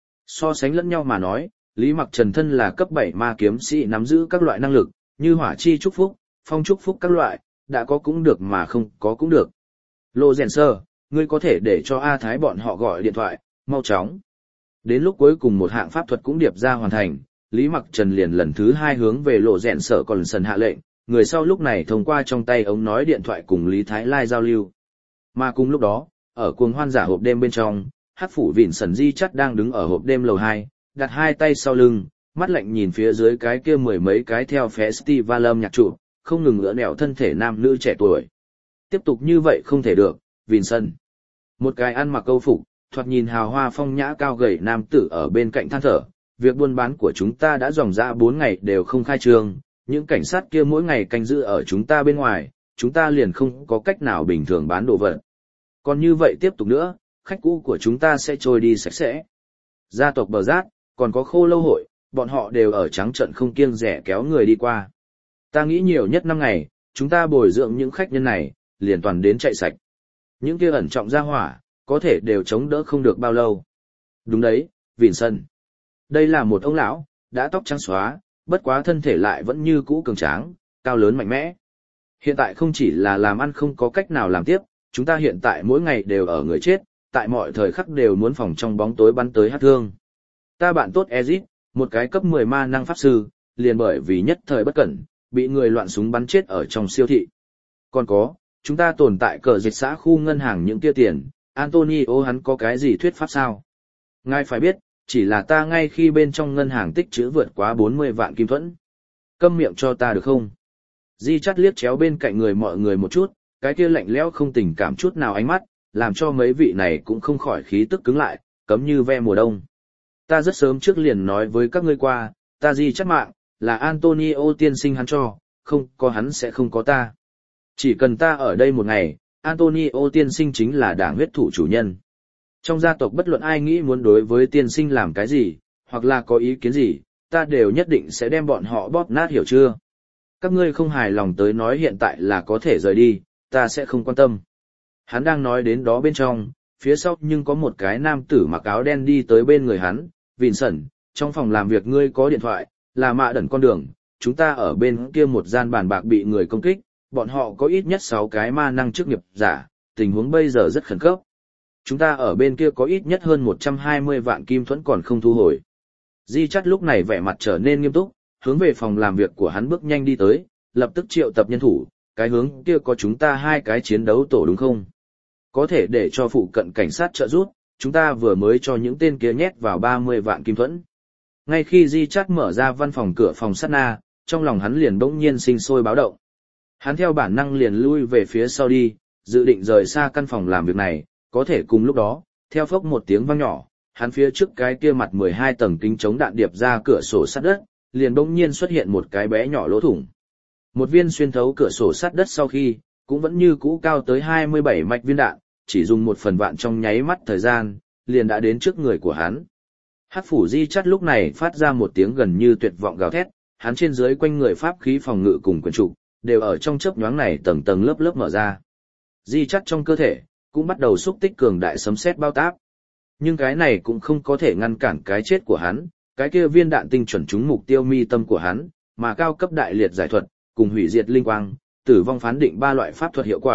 Speaker 1: So sánh lẫn nhau mà nói, Lý Mặc Trần thân là cấp bảy ma kiếm sĩ nắm giữ các loại năng lực, như hỏa chi chúc phúc, phong chúc phúc các loại, đã có cũng được mà không có cũng được. Lô Rèn Sơ, ngươi có thể để cho A Thái bọn họ gọi điện thoại, mau chóng. Đến lúc cuối cùng một hạng pháp thuật cũng điệp ra hoàn thành, Lý Mặc Trần liền lần thứ hai hướng về Lộ Rèn Sở còn sần hạ lệnh, người sau lúc này thông qua trong tay ống nói điện thoại cùng Lý Thái Lai giao lưu. Mà cùng lúc đó, ở cuồng hoan giả hộp đêm bên trong, Hắc phủ Vịn Sần Di Chắt đang đứng ở hộp đêm lầu hai, đặt hai tay sau lưng, mắt lạnh nhìn phía dưới cái kia mười mấy cái theo festival âm nhạc trụ, không ngừng ngửa nẻo thân thể nam nữ trẻ tuổi. Tiếp tục như vậy không thể được, Vịn Sần. Một cái ăn mặc câu phục, thoạt nhìn hào hoa phong nhã cao gầy nam tử ở bên cạnh than thở, việc buôn bán của chúng ta đã dòng dã bốn ngày đều không khai trương, những cảnh sát kia mỗi ngày canh giữ ở chúng ta bên ngoài, chúng ta liền không có cách nào bình thường bán đồ vật. Còn như vậy tiếp tục nữa, khách cũ của chúng ta sẽ trôi đi sạch sẽ. Gia tộc Bờ Rát, còn có Khô Lâu hội, bọn họ đều ở trắng trận không kiêng rẻ kéo người đi qua. Ta nghĩ nhiều nhất năm ngày, chúng ta bồi dưỡng những khách nhân này, liền toàn đến chạy sạch. Những kia ẩn trọng gia hỏa, có thể đều chống đỡ không được bao lâu. Đúng đấy, Vịn Sân. Đây là một ông lão, đã tóc trắng xóa, bất quá thân thể lại vẫn như cũ cường tráng, cao lớn mạnh mẽ. Hiện tại không chỉ là làm ăn không có cách nào làm tiếp, chúng ta hiện tại mỗi ngày đều ở người chết, tại mọi thời khắc đều muốn phòng trong bóng tối bắn tới hát thương. Ta bạn tốt Ezit, một cái cấp mười ma năng pháp sư, liền bởi vì nhất thời bất cẩn, bị người loạn súng bắn chết ở trong siêu thị. Còn có, chúng ta tồn tại cờ dịch xã khu ngân hàng những kia tiền, Antonio hắn có cái gì thuyết pháp sao? Ngài phải biết, chỉ là ta ngay khi bên trong ngân hàng tích trữ vượt quá bốn mươi vạn kim thuẫn. Câm miệng cho ta được không? Di Chắt liếc chéo bên cạnh người mọi người một chút, cái kia lạnh lẽo không tình cảm chút nào ánh mắt, làm cho mấy vị này cũng không khỏi khí tức cứng lại, cấm như ve mùa đông. Ta rất sớm trước liền nói với các ngươi qua, ta Di Chắt mạng, là Antonio tiên sinh hắn cho, không có hắn sẽ không có ta. Chỉ cần ta ở đây một ngày, Antonio tiên sinh chính là đảng huyết thủ chủ nhân. Trong gia tộc bất luận ai nghĩ muốn đối với tiên sinh làm cái gì, hoặc là có ý kiến gì, ta đều nhất định sẽ đem bọn họ bóp nát hiểu chưa? Các ngươi không hài lòng tới nói hiện tại là có thể rời đi, ta sẽ không quan tâm. Hắn đang nói đến đó bên trong, phía sau nhưng có một cái nam tử mặc áo đen đi tới bên người hắn, Vincent, trong phòng làm việc ngươi có điện thoại, là mạ đẩn con đường, chúng ta ở bên kia một gian bàn bạc bị người công kích, bọn họ có ít nhất sáu cái ma năng chức nghiệp giả, tình huống bây giờ rất khẩn cấp. Chúng ta ở bên kia có ít nhất hơn một trăm hai mươi vạn kim thuẫn còn không thu hồi. Di Chắt lúc này vẻ mặt trở nên nghiêm túc, hướng về phòng làm việc của hắn bước nhanh đi tới, lập tức triệu tập nhân thủ, cái hướng kia có chúng ta hai cái chiến đấu tổ đúng không? Có thể để cho phụ cận cảnh sát trợ giúp, chúng ta vừa mới cho những tên kia nhét vào ba mươi vạn kim thuẫn. Ngay khi Di Chắt mở ra văn phòng cửa phòng sát na, trong lòng hắn liền bỗng nhiên sinh sôi báo động. Hắn theo bản năng liền lui về phía sau đi, dự định rời xa căn phòng làm việc này, có thể cùng lúc đó, theo phốc một tiếng vang nhỏ, hắn phía trước cái kia mặt mười hai tầng kính chống đạn điệp ra cửa sổ sắt đất, liền bỗng nhiên xuất hiện một cái bé nhỏ lỗ thủng. Một viên xuyên thấu cửa sổ sắt đất sau khi, cũng vẫn như cũ cao tới hai mươi bảy mạch viên đạn, chỉ dùng một phần vạn trong nháy mắt thời gian, liền đã đến trước người của hắn. Hắc phủ Di Chắt lúc này phát ra một tiếng gần như tuyệt vọng gào thét, hắn trên dưới quanh người pháp khí phòng ngự cùng quyền trụ, đều ở trong chớp nhoáng này tầng tầng lớp lớp mở ra. Di Chắt trong cơ thể cũng bắt đầu xúc tích cường đại sấm sét bao táp. Nhưng cái này cũng không có thể ngăn cản cái chết của hắn, cái kia viên đạn tinh chuẩn trúng mục tiêu mi tâm của hắn, mà cao cấp đại liệt giải thuật, cùng hủy diệt linh quang, tử vong phán định ba loại pháp thuật hiệu quả,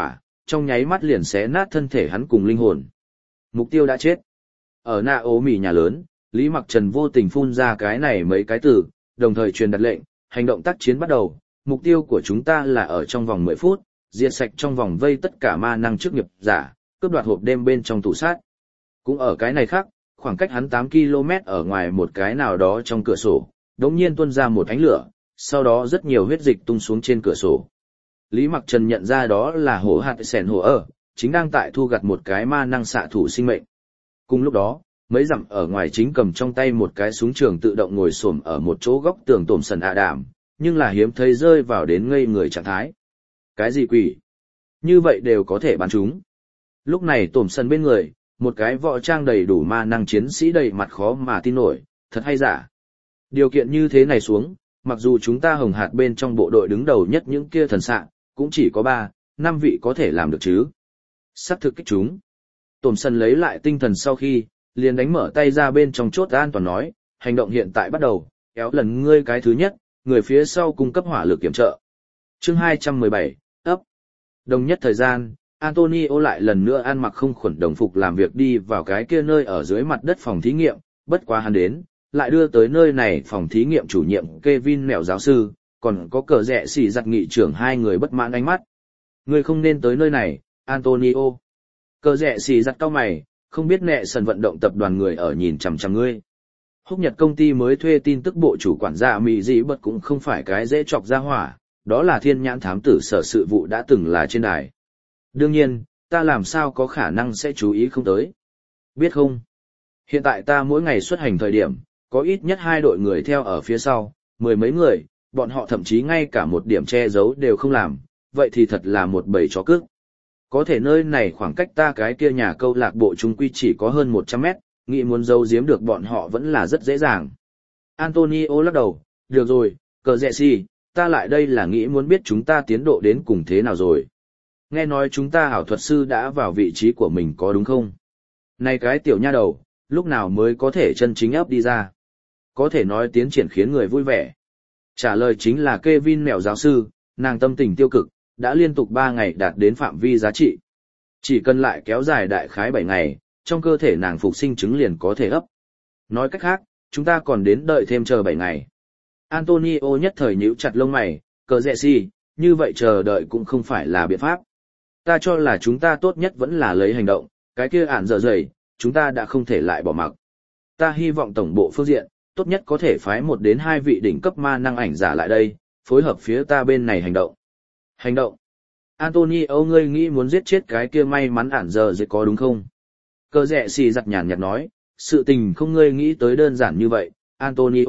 Speaker 1: trong nháy mắt liền xé nát thân thể hắn cùng linh hồn. Mục tiêu đã chết. Ở Na Ố Mì nhà lớn, Lý Mặc Trần vô tình phun ra cái này mấy cái từ, đồng thời truyền đặt lệnh, hành động tác chiến bắt đầu, mục tiêu của chúng ta là ở trong vòng mười phút, diệt sạch trong vòng vây tất cả ma năng chức nghiệp giả, cướp đoạt hộp đêm bên trong tủ sát. Cũng ở cái này khác, khoảng cách hắn tám ki lô mét ở ngoài một cái nào đó trong cửa sổ, đột nhiên tuôn ra một ánh lửa, sau đó rất nhiều huyết dịch tung xuống trên cửa sổ. Lý Mặc Trần nhận ra đó là hổ hạt sẻn hổ ở, chính đang tại thu gặt một cái ma năng xạ thủ sinh mệnh. Cùng lúc đó, mấy dặm ở ngoài chính cầm trong tay một cái súng trường tự động ngồi xổm ở một chỗ góc tường tổm sần ạ đảm, nhưng là hiếm thấy rơi vào đến ngây người trạng thái. Cái gì quỷ? Như vậy đều có thể bắn chúng. Lúc này tổm sần bên người, một cái võ trang đầy đủ ma năng chiến sĩ đầy mặt khó mà tin nổi, thật hay giả. Điều kiện như thế này xuống, mặc dù chúng ta hồng hạt bên trong bộ đội đứng đầu nhất những kia thần xạ, cũng chỉ có ba, năm vị có thể làm được chứ. Sắp thực kích chúng. Tổm sần lấy lại tinh thần sau khi, liền đánh mở tay ra bên trong chốt an toàn nói, hành động hiện tại bắt đầu, kéo lần ngươi cái thứ nhất, người phía sau cung cấp hỏa lực kiểm trợ. Chương hai trăm mười bảy, ấp. Đồng nhất thời gian, Antonio lại lần nữa ăn mặc không khuẩn đồng phục làm việc đi vào cái kia nơi ở dưới mặt đất phòng thí nghiệm, bất quá hắn đến, lại đưa tới nơi này phòng thí nghiệm chủ nhiệm Kevin mèo giáo sư, còn có cờ rẽ xì giặt nghị trưởng hai người bất mãn ánh mắt. Ngươi không nên tới nơi này, Antonio. Cờ rẽ xì giặt cao mày, không biết nẹ sần vận động tập đoàn người ở nhìn chằm chằm ngươi. Húc Nhật công ty mới thuê tin tức bộ chủ quản gia Mỹ Dĩ Bật cũng không phải cái dễ chọc ra hỏa, đó là thiên nhãn thám tử sở sự vụ đã từng là trên đài. Đương nhiên, ta làm sao có khả năng sẽ chú ý không tới. Biết không? Hiện tại ta mỗi ngày xuất hành thời điểm, có ít nhất hai đội người theo ở phía sau, mười mấy người, bọn họ thậm chí ngay cả một điểm che giấu đều không làm, vậy thì thật là một bầy chó cước. Có thể nơi này khoảng cách ta cái kia nhà câu lạc bộ trung quy chỉ có hơn một trăm mét, nghĩ muốn giấu giếm được bọn họ vẫn là rất dễ dàng. Antonio lắc đầu, được rồi, cờ rẽ xì, ta lại đây là nghĩ muốn biết chúng ta tiến độ đến cùng thế nào rồi. Nghe nói chúng ta ảo thuật sư đã vào vị trí của mình có đúng không? Này cái tiểu nha đầu, lúc nào mới có thể chân chính ấp đi ra? Có thể nói tiến triển khiến người vui vẻ. Trả lời chính là Kevin mèo giáo sư, nàng tâm tình tiêu cực, đã liên tục ba ngày đạt đến phạm vi giá trị. Chỉ cần lại kéo dài đại khái bảy ngày, trong cơ thể nàng phục sinh trứng liền có thể ấp. Nói cách khác, chúng ta còn đến đợi thêm chờ bảy ngày. Antonio nhất thời nhíu chặt lông mày, cờ rẽ xì, như vậy chờ đợi cũng không phải là biện pháp. Ta cho là chúng ta tốt nhất vẫn là lấy hành động, cái kia ản dở dày, chúng ta đã không thể lại bỏ mặc. Ta hy vọng tổng bộ phương diện, tốt nhất có thể phái một đến hai vị đỉnh cấp ma năng ảnh giả lại đây, phối hợp phía ta bên này hành động. Hành động. Antonio ngươi nghĩ muốn giết chết cái kia may mắn ản dở dày có đúng không? Cờ rẽ xì giặt nhàn nhạt nói, sự tình không ngươi nghĩ tới đơn giản như vậy, Antonio.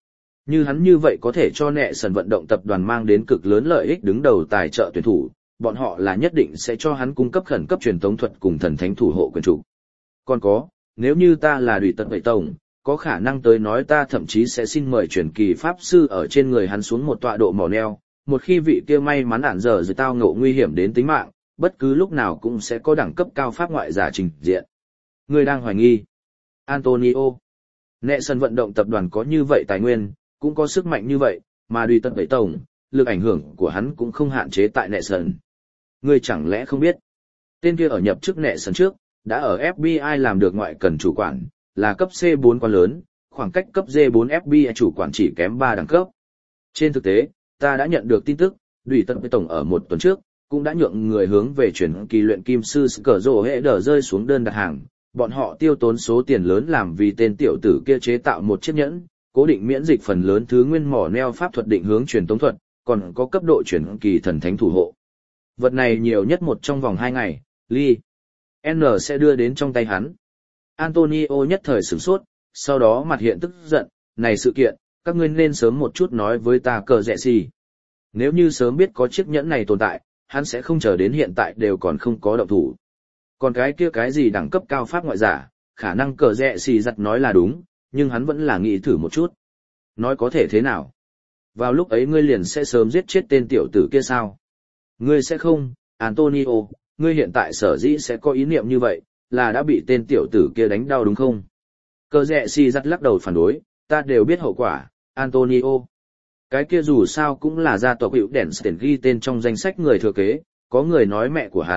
Speaker 1: Như hắn như vậy có thể cho nẹ sần vận động tập đoàn mang đến cực lớn lợi ích đứng đầu tài trợ tuyển thủ, bọn họ là nhất định sẽ cho hắn cung cấp khẩn cấp truyền tống thuật cùng thần thánh thủ hộ quyền chủ. Còn có, nếu như ta là đùi tận vậy tổng, có khả năng tới nói ta thậm chí sẽ xin mời truyền kỳ pháp sư ở trên người hắn xuống một tọa độ mỏ neo, một khi vị kia may mắn ản giờ rồi tao ngộ nguy hiểm đến tính mạng, bất cứ lúc nào cũng sẽ có đẳng cấp cao pháp ngoại giả trình diện. Người đang hoài nghi. Antonio. Nẹ sân vận động tập đoàn có như vậy tài nguyên, cũng có sức mạnh như vậy, mà đùi tận vậy tổng, lực ảnh hưởng của hắn cũng không hạn chế tại nẹ sân. Ngươi chẳng lẽ không biết, tên kia ở nhập chức nẹ sân trước, đã ở ép bê i làm được ngoại cần chủ quản, là cấp xê bốn quan lớn, khoảng cách cấp D bốn ép bê i chủ quản chỉ kém ba đẳng cấp. Trên thực tế, ta đã nhận được tin tức, đùi tận với tổng ở một tuần trước, cũng đã nhượng người hướng về chuyển kỳ luyện kim sư cờ rổ hệ đờ rơi xuống đơn đặt hàng, bọn họ tiêu tốn số tiền lớn làm vì tên tiểu tử kia chế tạo một chiếc nhẫn, cố định miễn dịch phần lớn thứ nguyên mỏ neo pháp thuật định hướng truyền tống thuật, còn có cấp độ chuyển kỳ thần thánh thủ hộ. Vật này nhiều nhất một trong vòng hai ngày, Lee N sẽ đưa đến trong tay hắn. Antonio nhất thời sửng sốt, sau đó mặt hiện tức giận, này sự kiện, các ngươi nên sớm một chút nói với ta cờ rẽ xì. Nếu như sớm biết có chiếc nhẫn này tồn tại, hắn sẽ không chờ đến hiện tại đều còn không có động thủ. Còn cái kia cái gì đẳng cấp cao pháp ngoại giả, khả năng cờ rẽ xì giặt nói là đúng, nhưng hắn vẫn là nghĩ thử một chút. Nói có thể thế nào? Vào lúc ấy ngươi liền sẽ sớm giết chết tên tiểu tử kia sao? Ngươi sẽ không, Antonio, ngươi hiện tại sở dĩ sẽ có ý niệm như vậy, là đã bị tên tiểu tử kia đánh đau đúng không? Cờ rẽ xì giặt lắc đầu phản đối, ta đều biết hậu quả, Antonio. Cái kia dù sao cũng là gia tộc hữu đèn tiền ghi tên trong danh sách người thừa kế, có người nói mẹ của hắn,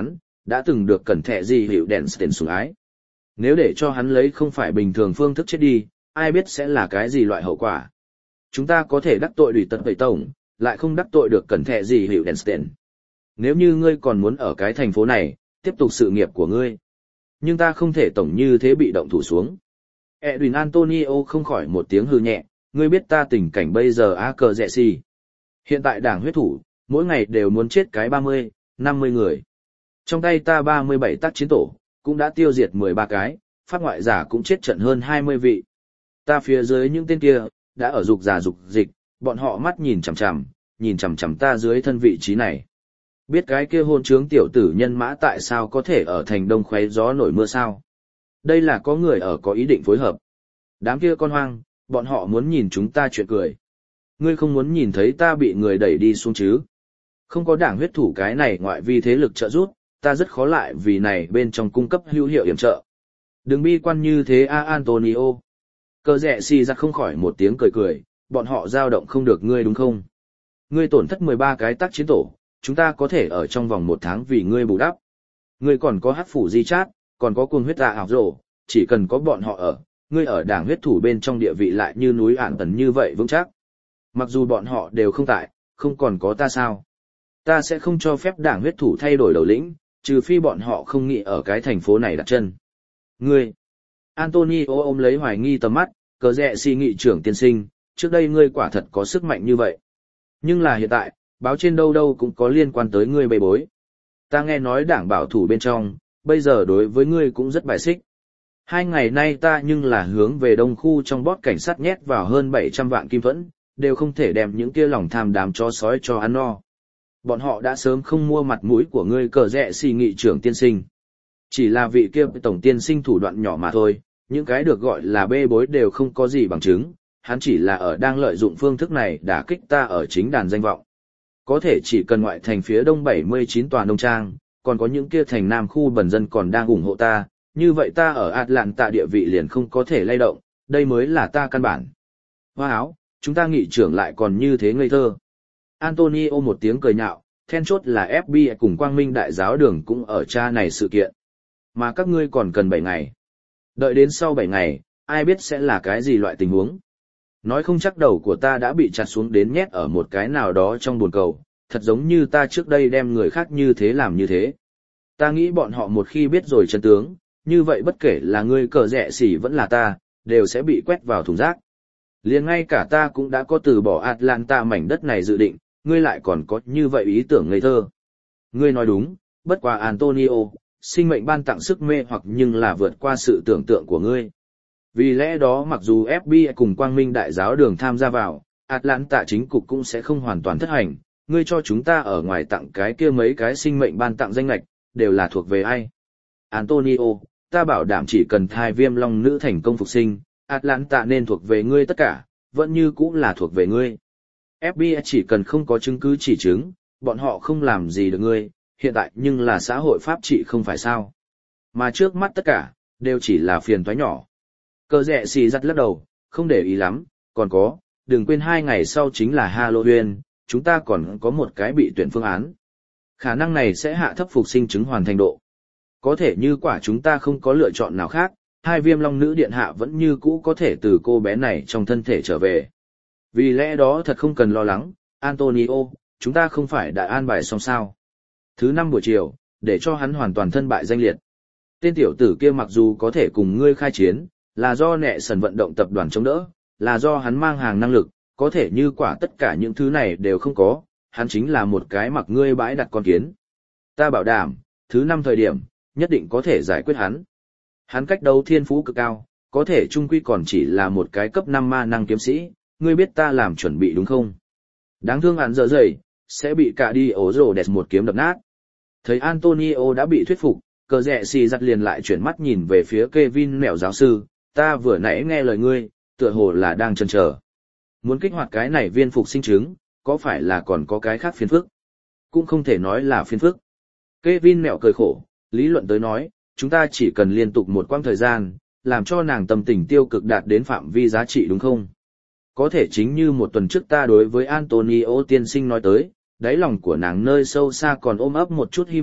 Speaker 1: đã từng được cẩn thệ gì hiệu đèn tiền sủng ái. Nếu để cho hắn lấy không phải bình thường phương thức chết đi, ai biết sẽ là cái gì loại hậu quả. Chúng ta có thể đắc tội đùi tật vậy tổng, lại không đắc tội được cẩn thệ gì hiệu đèn tiền. Nếu như ngươi còn muốn ở cái thành phố này, tiếp tục sự nghiệp của ngươi. Nhưng ta không thể tổng như thế bị động thủ xuống. Edwin Antonio không khỏi một tiếng hư nhẹ, ngươi biết ta tình cảnh bây giờ á cờ rẻ xì. Hiện tại đảng huyết thủ, mỗi ngày đều muốn chết cái ba mươi, năm mươi người. Trong tay ta ba mươi bảy tác chiến tổ, cũng đã tiêu diệt mười ba cái, pháp ngoại giả cũng chết trận hơn hai mươi vị. Ta phía dưới những tên kia, đã ở dục giả dục dịch, bọn họ mắt nhìn chằm chằm, nhìn chằm chằm ta dưới thân vị trí này. Biết cái kia hôn trướng tiểu tử nhân mã tại sao có thể ở thành đông khoé gió nổi mưa sao? Đây là có người ở có ý định phối hợp. Đám kia con hoang, bọn họ muốn nhìn chúng ta chuyện cười. Ngươi không muốn nhìn thấy ta bị người đẩy đi xuống chứ? Không có đảng huyết thủ cái này ngoại vi thế lực trợ giúp, ta rất khó lại vì này bên trong cung cấp hữu hiệu yểm trợ. Đừng bi quan như thế a Antonio. Cờ rẻ xì ra không khỏi một tiếng cười cười, bọn họ dao động không được ngươi đúng không? Ngươi tổn thất mười ba cái tác chiến tổ, chúng ta có thể ở trong vòng một tháng vì ngươi bù đắp. Ngươi còn có hát phủ di chát, còn có cuồng huyết tạ ảo rổ, chỉ cần có bọn họ ở, ngươi ở đảng huyết thủ bên trong địa vị lại như núi ản tần như vậy vững chắc. Mặc dù bọn họ đều không tại, không còn có ta sao. Ta sẽ không cho phép đảng huyết thủ thay đổi đầu lĩnh, trừ phi bọn họ không nghĩ ở cái thành phố này đặt chân. Ngươi, Antonio ôm lấy hoài nghi tầm mắt, cờ rẽ si nghị trưởng tiên sinh, trước đây ngươi quả thật có sức mạnh như vậy. Nhưng là hiện tại, báo trên đâu đâu cũng có liên quan tới ngươi bê bối. Ta nghe nói đảng bảo thủ bên trong, bây giờ đối với ngươi cũng rất bài xích. Hai ngày nay ta nhưng là hướng về đông khu trong bót cảnh sát nhét vào hơn bảy trăm vạn kim thuẫn, đều không thể đem những kia lòng tham đám chó sói cho ăn no. Bọn họ đã sớm không mua mặt mũi của ngươi cờ rẽ xì nghị trưởng tiên sinh. Chỉ là vị kia tổng tiên sinh thủ đoạn nhỏ mà thôi, những cái được gọi là bê bối đều không có gì bằng chứng, hắn chỉ là ở đang lợi dụng phương thức này đả kích ta ở chính đàn danh vọng. Có thể chỉ cần ngoại thành phía đông bảy mươi chín tòa nông trang, còn có những kia thành nam khu bần dân còn đang ủng hộ ta, như vậy ta ở Atlanta địa vị liền không có thể lay động, đây mới là ta căn bản. Hoa áo, chúng ta nghị trưởng lại còn như thế ngây thơ. Antonio một tiếng cười nhạo, then chốt là ép bê i cùng Quang Minh Đại giáo đường cũng ở tra này sự kiện. Mà các ngươi còn cần bảy ngày. Đợi đến sau bảy ngày, ai biết sẽ là cái gì loại tình huống. Nói không chắc đầu của ta đã bị chặt xuống đến nhét ở một cái nào đó trong bồn cầu, thật giống như ta trước đây đem người khác như thế làm như thế. Ta nghĩ bọn họ một khi biết rồi chân tướng, như vậy bất kể là ngươi cờ rẻ xỉ vẫn là ta, đều sẽ bị quét vào thùng rác. Liền ngay cả ta cũng đã có từ bỏ Atlanta mảnh đất này dự định, ngươi lại còn có như vậy ý tưởng ngây thơ. Ngươi nói đúng, bất quá Antonio, sinh mệnh ban tặng sức mê hoặc nhưng là vượt qua sự tưởng tượng của ngươi. Vì lẽ đó mặc dù ép bê i cùng Quang Minh Đại giáo đường tham gia vào, Atlanta chính cục cũng sẽ không hoàn toàn thất hành, ngươi cho chúng ta ở ngoài tặng cái kia mấy cái sinh mệnh ban tặng danh lệch, đều là thuộc về ai? Antonio, ta bảo đảm chỉ cần thai viêm long nữ thành công phục sinh, Atlanta nên thuộc về ngươi tất cả, vẫn như cũng là thuộc về ngươi. ép bê i chỉ cần không có chứng cứ chỉ chứng, bọn họ không làm gì được ngươi, hiện tại nhưng là xã hội pháp trị không phải sao. Mà trước mắt tất cả, đều chỉ là phiền toái nhỏ. Cờ rẽ xì giặt lắc đầu, không để ý lắm, còn có, đừng quên hai ngày sau chính là Halloween, chúng ta còn có một cái bị tuyển phương án. Khả năng này sẽ hạ thấp phục sinh chứng hoàn thành độ. Có thể như quả chúng ta không có lựa chọn nào khác, hai viêm long nữ điện hạ vẫn như cũ có thể từ cô bé này trong thân thể trở về. Vì lẽ đó thật không cần lo lắng, Antonio, chúng ta không phải đã an bài xong sao. Thứ năm buổi chiều, để cho hắn hoàn toàn thân bại danh liệt. Tên tiểu tử kia mặc dù có thể cùng ngươi khai chiến, là do nẹ sần vận động tập đoàn chống đỡ, là do hắn mang hàng năng lực, có thể như quả tất cả những thứ này đều không có, hắn chính là một cái mặc ngươi bãi đặt con kiến. Ta bảo đảm, thứ năm thời điểm, nhất định có thể giải quyết hắn. Hắn cách đấu thiên phú cực cao, có thể trung quy còn chỉ là một cái cấp năm ma năng kiếm sĩ, ngươi biết ta làm chuẩn bị đúng không? Đáng thương hắn dở dày, sẽ bị cả đi ổ rồ đẹp một kiếm đập nát. Thấy Antonio đã bị thuyết phục, cờ rẽ xì giặt liền lại chuyển mắt nhìn về phía Kevin mèo giáo sư, ta vừa nãy nghe lời ngươi, tựa hồ là đang chần chờ. Muốn kích hoạt cái này viên phục sinh trứng, có phải là còn có cái khác phiền phức? Cũng không thể nói là phiền phức. Kevin mèo cười khổ, lý luận tới nói, chúng ta chỉ cần liên tục một quãng thời gian, làm cho nàng tâm tình tiêu cực đạt đến phạm vi giá trị đúng không? Có thể chính như một tuần trước ta đối với Antonio tiên sinh nói tới, đáy lòng của nàng nơi sâu xa còn ôm ấp một chút hy vọng,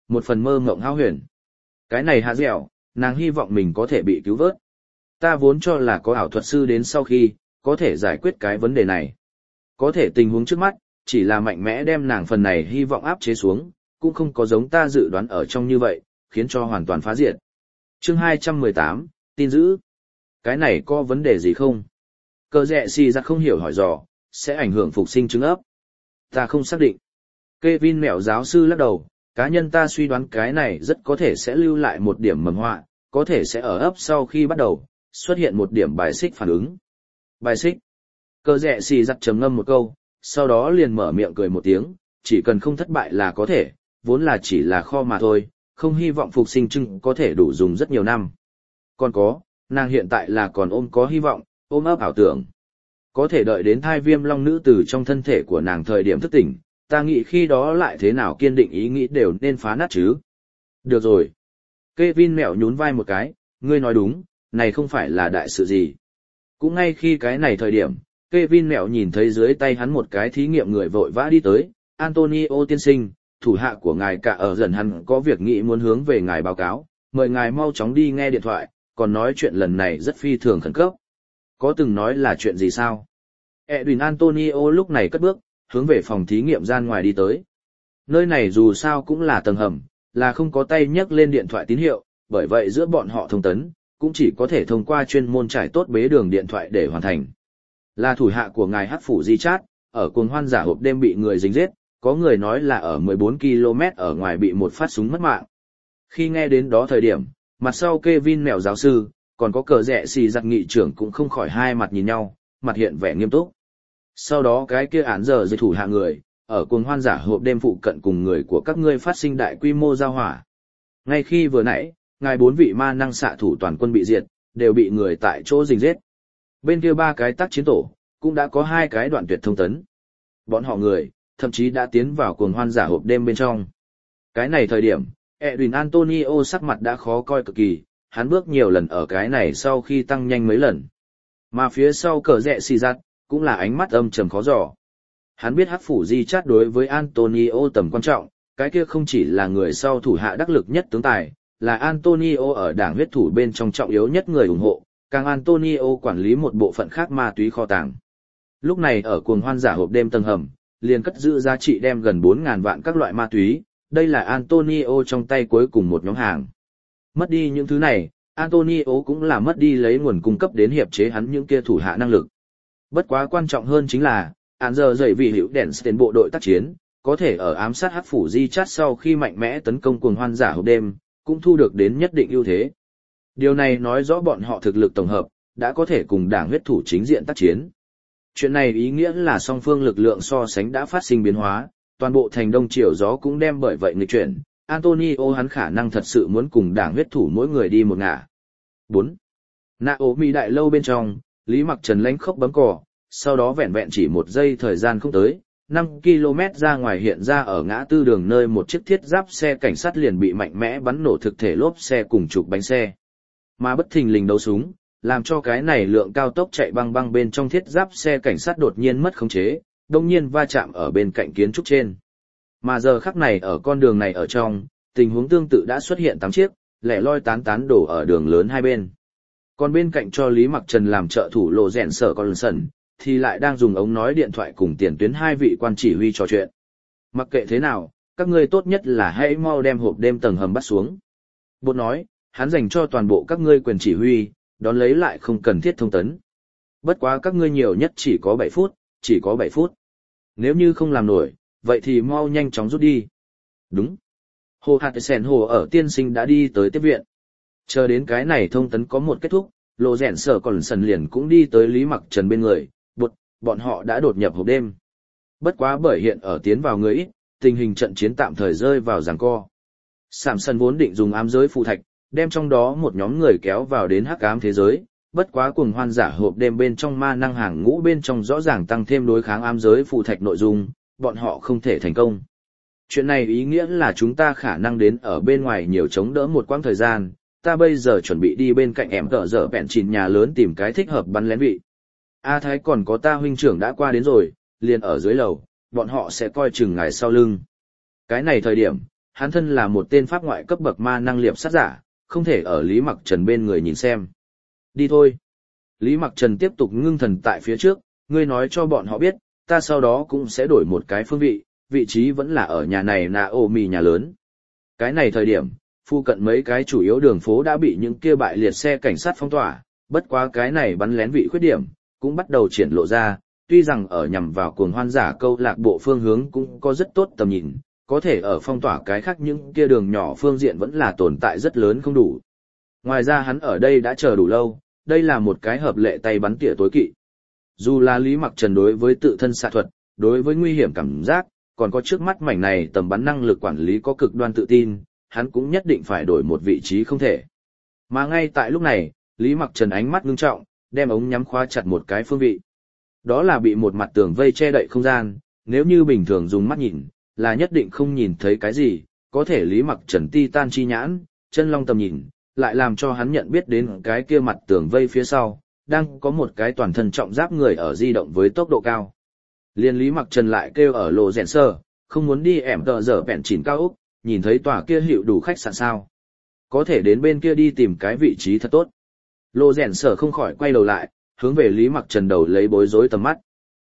Speaker 1: một phần mơ mộng hão huyền. Cái này hạ dẻo, nàng hy vọng mình có thể bị cứu vớt. Ta vốn cho là có ảo thuật sư đến sau khi, có thể giải quyết cái vấn đề này. Có thể tình huống trước mắt, chỉ là mạnh mẽ đem nàng phần này hy vọng áp chế xuống, cũng không có giống ta dự đoán ở trong như vậy, khiến cho hoàn toàn phá diệt. Chương hai trăm mười tám, tin dữ. Cái này có vấn đề gì không? Cờ rẹ xì ra không hiểu hỏi dò, sẽ ảnh hưởng phục sinh trứng ấp. Ta không xác định. Kevin mẹo giáo sư lắc đầu, cá nhân ta suy đoán cái này rất có thể sẽ lưu lại một điểm mầm họa, có thể sẽ ở ấp sau khi bắt đầu, xuất hiện một điểm bài xích phản ứng. Bài xích. Cờ rẹ xì giặt trầm ngâm một câu, sau đó liền mở miệng cười một tiếng, chỉ cần không thất bại là có thể, vốn là chỉ là kho mà thôi, không hy vọng phục sinh trưng có thể đủ dùng rất nhiều năm. Còn có, nàng hiện tại là còn ôm có hy vọng, ôm ấp ảo tưởng. Có thể đợi đến thai viêm long nữ từ trong thân thể của nàng thời điểm thức tỉnh, ta nghĩ khi đó lại thế nào kiên định ý nghĩ đều nên phá nát chứ. Được rồi. Kevin mẹo nhún vai một cái, ngươi nói đúng, này không phải là đại sự gì. Cũng ngay khi cái này thời điểm, Kevin mẹo nhìn thấy dưới tay hắn một cái thí nghiệm người vội vã đi tới, Antonio tiên sinh, thủ hạ của ngài cả ở dần hắn có việc nghĩ muốn hướng về ngài báo cáo, mời ngài mau chóng đi nghe điện thoại, còn nói chuyện lần này rất phi thường khẩn cấp. Có từng nói là chuyện gì sao? Edwin Antonio lúc này cất bước, hướng về phòng thí nghiệm gian ngoài đi tới. Nơi này dù sao cũng là tầng hầm, là không có tay nhấc lên điện thoại tín hiệu, bởi vậy giữa bọn họ thông tấn, cũng chỉ có thể thông qua chuyên môn trải tốt bế đường điện thoại để hoàn thành. Là thủ hạ của ngài Hắc Phủ Di Chát, ở cuồng hoan giả hộp đêm bị người dính giết, có người nói là ở mười bốn ki lô mét ở ngoài bị một phát súng mất mạng. Khi nghe đến đó thời điểm, mặt sau Kevin mèo giáo sư, còn có cờ rẹ xì giặc nghị trưởng cũng không khỏi hai mặt nhìn nhau, mặt hiện vẻ nghiêm túc. Sau đó cái kia án giờ dây thủ hạ người, ở cuồng hoan giả hộp đêm phụ cận cùng người của các ngươi phát sinh đại quy mô giao hỏa. Ngay khi vừa nãy, ngài bốn vị ma năng xạ thủ toàn quân bị diệt, đều bị người tại chỗ dính giết. Bên kia ba cái tác chiến tổ, cũng đã có hai cái đoạn tuyệt thông tấn. Bọn họ người, thậm chí đã tiến vào cuồng hoan giả hộp đêm bên trong. Cái này thời điểm, Edwin Antonio sắc mặt đã khó coi cực kỳ, hắn bước nhiều lần ở cái này sau khi tăng nhanh mấy lần. Mà phía sau cờ rẹ xì giặt, cũng là ánh mắt âm trầm khó dò. Hắn biết Hắc Phủ Di Chát đối với Antonio tầm quan trọng, cái kia không chỉ là người sau thủ hạ đắc lực nhất tướng tài, là Antonio ở đảng huyết thủ bên trong trọng yếu nhất người ủng hộ, càng Antonio quản lý một bộ phận khác ma túy kho tàng. Lúc này ở cuồng hoan giả hộp đêm tầng hầm, liền cất giữ giá trị đem gần bốn ngàn vạn các loại ma túy, đây là Antonio trong tay cuối cùng một nhóm hàng. Mất đi những thứ này, Antonio cũng là mất đi lấy nguồn cung cấp đến hiệp chế hắn những kia thủ hạ năng lực. Bất quá quan trọng hơn chính là, án giờ dậy vì hữu đèn tiền bộ đội tác chiến, có thể ở ám sát Hắc Phủ Di Chát sau khi mạnh mẽ tấn công cuồng hoan giả hộp đêm, cũng thu được đến nhất định ưu thế. Điều này nói rõ bọn họ thực lực tổng hợp, đã có thể cùng đảng huyết thủ chính diện tác chiến. Chuyện này ý nghĩa là song phương lực lượng so sánh đã phát sinh biến hóa, toàn bộ thành đông triều gió cũng đem bởi vậy nghịch chuyển, Antonio hắn khả năng thật sự muốn cùng đảng huyết thủ mỗi người đi một ngả. bốn. Naomi đại lâu bên trong, Lý Mặc Trần lánh khốc bấm cò, sau đó vẹn vẹn chỉ một giây thời gian không tới, năm ki lô mét ra ngoài hiện ra ở ngã tư đường nơi một chiếc thiết giáp xe cảnh sát liền bị mạnh mẽ bắn nổ thực thể lốp xe cùng trục bánh xe. Mà bất thình lình đấu súng, làm cho cái này lượng cao tốc chạy băng băng bên trong thiết giáp xe cảnh sát đột nhiên mất khống chế, đồng nhiên va chạm ở bên cạnh kiến trúc trên. Mà giờ khắc này ở con đường này ở trong, tình huống tương tự đã xuất hiện tám chiếc, lẻ loi tán tán đổ ở đường lớn hai bên. Còn bên cạnh cho Lý Mặc Trần làm trợ thủ lộ rèn sở con sần, thì lại đang dùng ống nói điện thoại cùng tiền tuyến hai vị quan chỉ huy trò chuyện. Mặc kệ thế nào, các ngươi tốt nhất là hãy mau đem hộp đêm tầng hầm bắt xuống. Bột nói, hắn dành cho toàn bộ các ngươi quyền chỉ huy, đón lấy lại không cần thiết thông tấn. Bất quá các ngươi nhiều nhất chỉ có bảy phút, chỉ có bảy phút. Nếu như không làm nổi, vậy thì mau nhanh chóng rút đi. Đúng. Hồ Hạt Sèn Hồ ở tiên sinh đã đi tới tiếp viện. Chờ đến cái này thông tấn có một kết thúc, lộ rèn sở còn sần liền cũng đi tới Lý Mặc Trần bên người, bột, bọn họ đã đột nhập hộp đêm. Bất quá bởi hiện ở tiến vào người ít, tình hình trận chiến tạm thời rơi vào giằng co. Sảm sân vốn định dùng ám giới phù thạch, đem trong đó một nhóm người kéo vào đến hắc ám thế giới, bất quá cuồng hoan giả hộp đêm bên trong ma năng hàng ngũ bên trong rõ ràng tăng thêm đối kháng ám giới phù thạch nội dung, bọn họ không thể thành công. Chuyện này ý nghĩa là chúng ta khả năng đến ở bên ngoài nhiều chống đỡ một quãng thời gian, ta bây giờ chuẩn bị đi bên cạnh em tợ dở bẹn chìn nhà lớn tìm cái thích hợp bắn lén vị. A Thái còn có ta huynh trưởng đã qua đến rồi, liền ở dưới lầu, bọn họ sẽ coi chừng ngài sau lưng. Cái này thời điểm, hắn thân là một tên pháp ngoại cấp bậc ma năng liệp sát giả, không thể ở Lý Mặc Trần bên người nhìn xem. Đi thôi. Lý Mặc Trần tiếp tục ngưng thần tại phía trước, ngươi nói cho bọn họ biết, ta sau đó cũng sẽ đổi một cái phương vị, vị trí vẫn là ở nhà này Naomi nhà lớn. Cái này thời điểm, phụ cận mấy cái chủ yếu đường phố đã bị những kia bại liệt xe cảnh sát phong tỏa, bất quá cái này bắn lén vị khuyết điểm, cũng bắt đầu triển lộ ra, tuy rằng ở nhằm vào cuồng hoan giả câu lạc bộ phương hướng cũng có rất tốt tầm nhìn, có thể ở phong tỏa cái khác những kia đường nhỏ phương diện vẫn là tồn tại rất lớn không đủ. Ngoài ra hắn ở đây đã chờ đủ lâu, đây là một cái hợp lệ tay bắn tỉa tối kỵ. Dù là Lý Mặc Trần đối với tự thân xạ thuật, đối với nguy hiểm cảm giác, còn có trước mắt mảnh này tầm bắn năng lực quản lý có cực đoan tự tin, hắn cũng nhất định phải đổi một vị trí không thể. Mà ngay tại lúc này, Lý Mặc Trần ánh mắt ngưng trọng, đem ống nhắm khóa chặt một cái phương vị. Đó là bị một mặt tường vây che đậy không gian, nếu như bình thường dùng mắt nhìn, là nhất định không nhìn thấy cái gì, có thể Lý Mặc Trần titan chi nhãn, chân long tầm nhìn, lại làm cho hắn nhận biết đến cái kia mặt tường vây phía sau, đang có một cái toàn thân trọng giáp người ở di động với tốc độ cao. Liên Lý Mặc Trần lại kêu ở lộ rèn sơ, không muốn đi ẻm tờ dở bẹn chỉnh cao úc, nhìn thấy tòa kia hiệu đủ khách sạn sao. Có thể đến bên kia đi tìm cái vị trí thật tốt. Lộ rèn sơ không khỏi quay đầu lại, hướng về Lý Mặc Trần đầu lấy bối rối tầm mắt.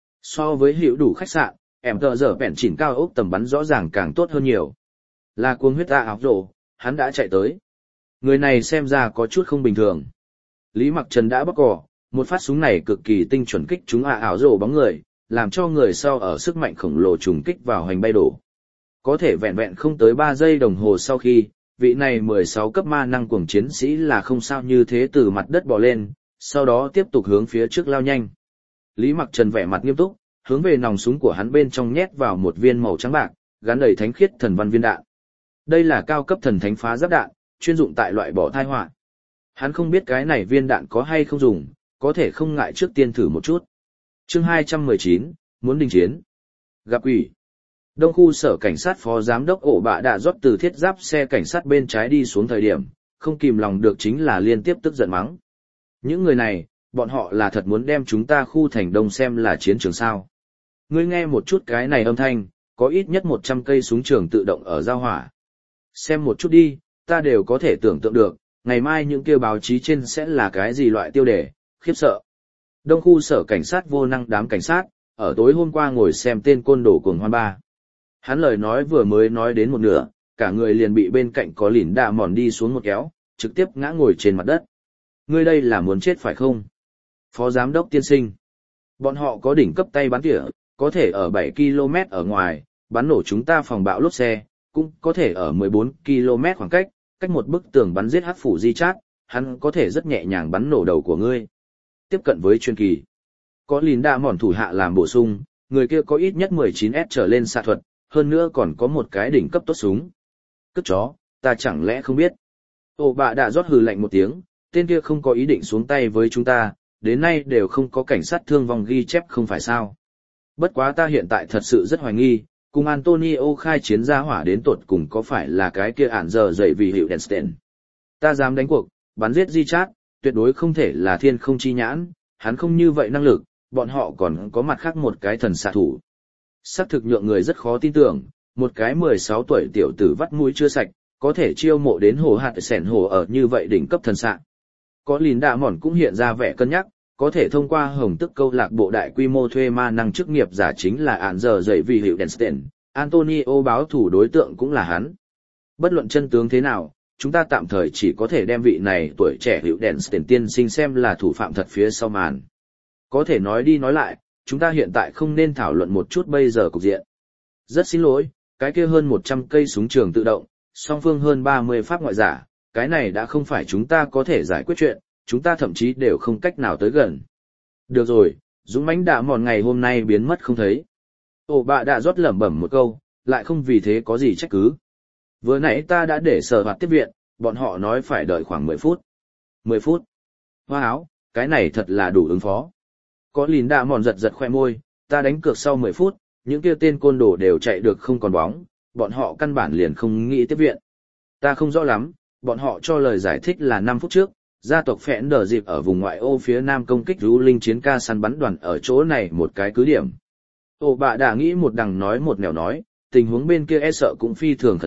Speaker 1: So với hiệu đủ khách sạn, ẻm tờ dở bẹn chỉnh cao úc tầm bắn rõ ràng càng tốt hơn nhiều. Là cuồng huyết ta áo rổ, hắn đã chạy tới. Người này xem ra có chút không bình thường. Lý Mặc Trần đã bóc cỏ, một phát súng này cực kỳ tinh chuẩn kích trúng ạ ảo rổ bóng người, làm cho người sau ở sức mạnh khổng lồ trùng kích vào hành bay đổ. Có thể vẹn vẹn không tới ba giây đồng hồ sau khi, vị này mười sáu cấp ma năng cuồng chiến sĩ là không sao như thế từ mặt đất bò lên, sau đó tiếp tục hướng phía trước lao nhanh. Lý Mặc Trần vẻ mặt nghiêm túc, hướng về nòng súng của hắn bên trong nhét vào một viên màu trắng bạc, gắn đầy thánh khiết thần văn viên đạn. Đây là cao cấp thần thánh phá giáp đạn, chuyên dụng tại loại bỏ tai họa. Hắn không biết cái này viên đạn có hay không dùng, có thể không ngại trước tiên thử một chút. Chương hai trăm mười chín, muốn đình chiến. Gặp quỷ. Đông khu sở cảnh sát phó giám đốc ổ bạ đã rót từ thiết giáp xe cảnh sát bên trái đi xuống thời điểm, không kìm lòng được chính là liên tiếp tức giận mắng. Những người này, bọn họ là thật muốn đem chúng ta khu thành đông xem là chiến trường sao. Ngươi nghe một chút cái này âm thanh, có ít nhất một trăm cây súng trường tự động ở giao hỏa. Xem một chút đi, ta đều có thể tưởng tượng được, ngày mai những kêu báo chí trên sẽ là cái gì loại tiêu đề, khiếp sợ. Đông khu sở cảnh sát vô năng đám cảnh sát, ở tối hôm qua ngồi xem tên côn đồ cuồng hoan ba. Hắn lời nói vừa mới nói đến một nửa, cả người liền bị bên cạnh có lìn đạ mòn đi xuống một kéo, trực tiếp ngã ngồi trên mặt đất. Ngươi đây là muốn chết phải không? Phó giám đốc tiên sinh. Bọn họ có đỉnh cấp tay bắn tỉa, có thể ở bảy ki lô mét ở ngoài, bắn nổ chúng ta phòng bạo lốp xe, cũng có thể ở mười bốn ki lô mét khoảng cách, cách một bức tường bắn giết hắc phủ di chát, hắn có thể rất nhẹ nhàng bắn nổ đầu của ngươi. Tiếp cận với chuyên kỳ. Có lìn đạ mòn thủ hạ làm bổ sung, người kia có ít nhất mười chín S trở lên xạ thuật, hơn nữa còn có một cái đỉnh cấp tốt súng. Cất chó, ta chẳng lẽ không biết. Ồ bạ đã rót hừ lạnh một tiếng, tên kia không có ý định xuống tay với chúng ta, đến nay đều không có cảnh sát thương vong ghi chép không phải sao. Bất quá ta hiện tại thật sự rất hoài nghi, cùng Antonio khai chiến ra hỏa đến tột cùng có phải là cái kia ản giờ dậy vì hiệu Denstein. Ta dám đánh cuộc, bắn giết di chát, tuyệt đối không thể là thiên không chi nhãn, hắn không như vậy năng lực, bọn họ còn có mặt khác một cái thần xạ thủ. Xác thực nhượng người rất khó tin tưởng, một cái mười sáu tuổi tiểu tử vắt mũi chưa sạch, có thể chiêu mộ đến hồ hạt sẻn hồ ở như vậy đỉnh cấp thần xạ. Có lìn đạ mòn cũng hiện ra vẻ cân nhắc, có thể thông qua hồng tức câu lạc bộ đại quy mô thuê ma năng chức nghiệp giả chính là ản giờ dậy vì hiệu Denstein, Antonio báo thủ đối tượng cũng là hắn. Bất luận chân tướng thế nào, chúng ta tạm thời chỉ có thể đem vị này tuổi trẻ hiệu Denstein tiên sinh xem là thủ phạm thật phía sau màn. Có thể nói đi nói lại, chúng ta hiện tại không nên thảo luận một chút bây giờ cục diện. Rất xin lỗi, cái kia hơn một trăm cây súng trường tự động, song phương hơn ba mươi pháp ngoại giả, cái này đã không phải chúng ta có thể giải quyết chuyện, chúng ta thậm chí đều không cách nào tới gần. Được rồi, dũng mãnh đạ mòn ngày hôm nay biến mất không thấy. Ồ bạ đã rót lẩm bẩm một câu, lại không vì thế có gì trách cứ. Vừa nãy ta đã để sở hoạt tiếp viện, bọn họ nói phải đợi khoảng mười phút. mười phút? Hoa áo, cái này thật là đủ ứng phó. Có lìn đạ mòn giật giật khoe môi, ta đánh cược sau mười phút, những kia tên côn đồ đều chạy được không còn bóng, bọn họ căn bản liền không nghĩ tiếp viện. Ta không rõ lắm, bọn họ cho lời giải thích là năm phút trước, gia tộc phẽn đờ dịp ở vùng ngoại ô phía nam công kích rú linh chiến ca săn bắn đoàn ở chỗ này một cái cứ điểm. Ồ bạ đã nghĩ một đằng nói một nẻo nói, tình huống bên kia e sợ cũng phi thường khẩn cấp,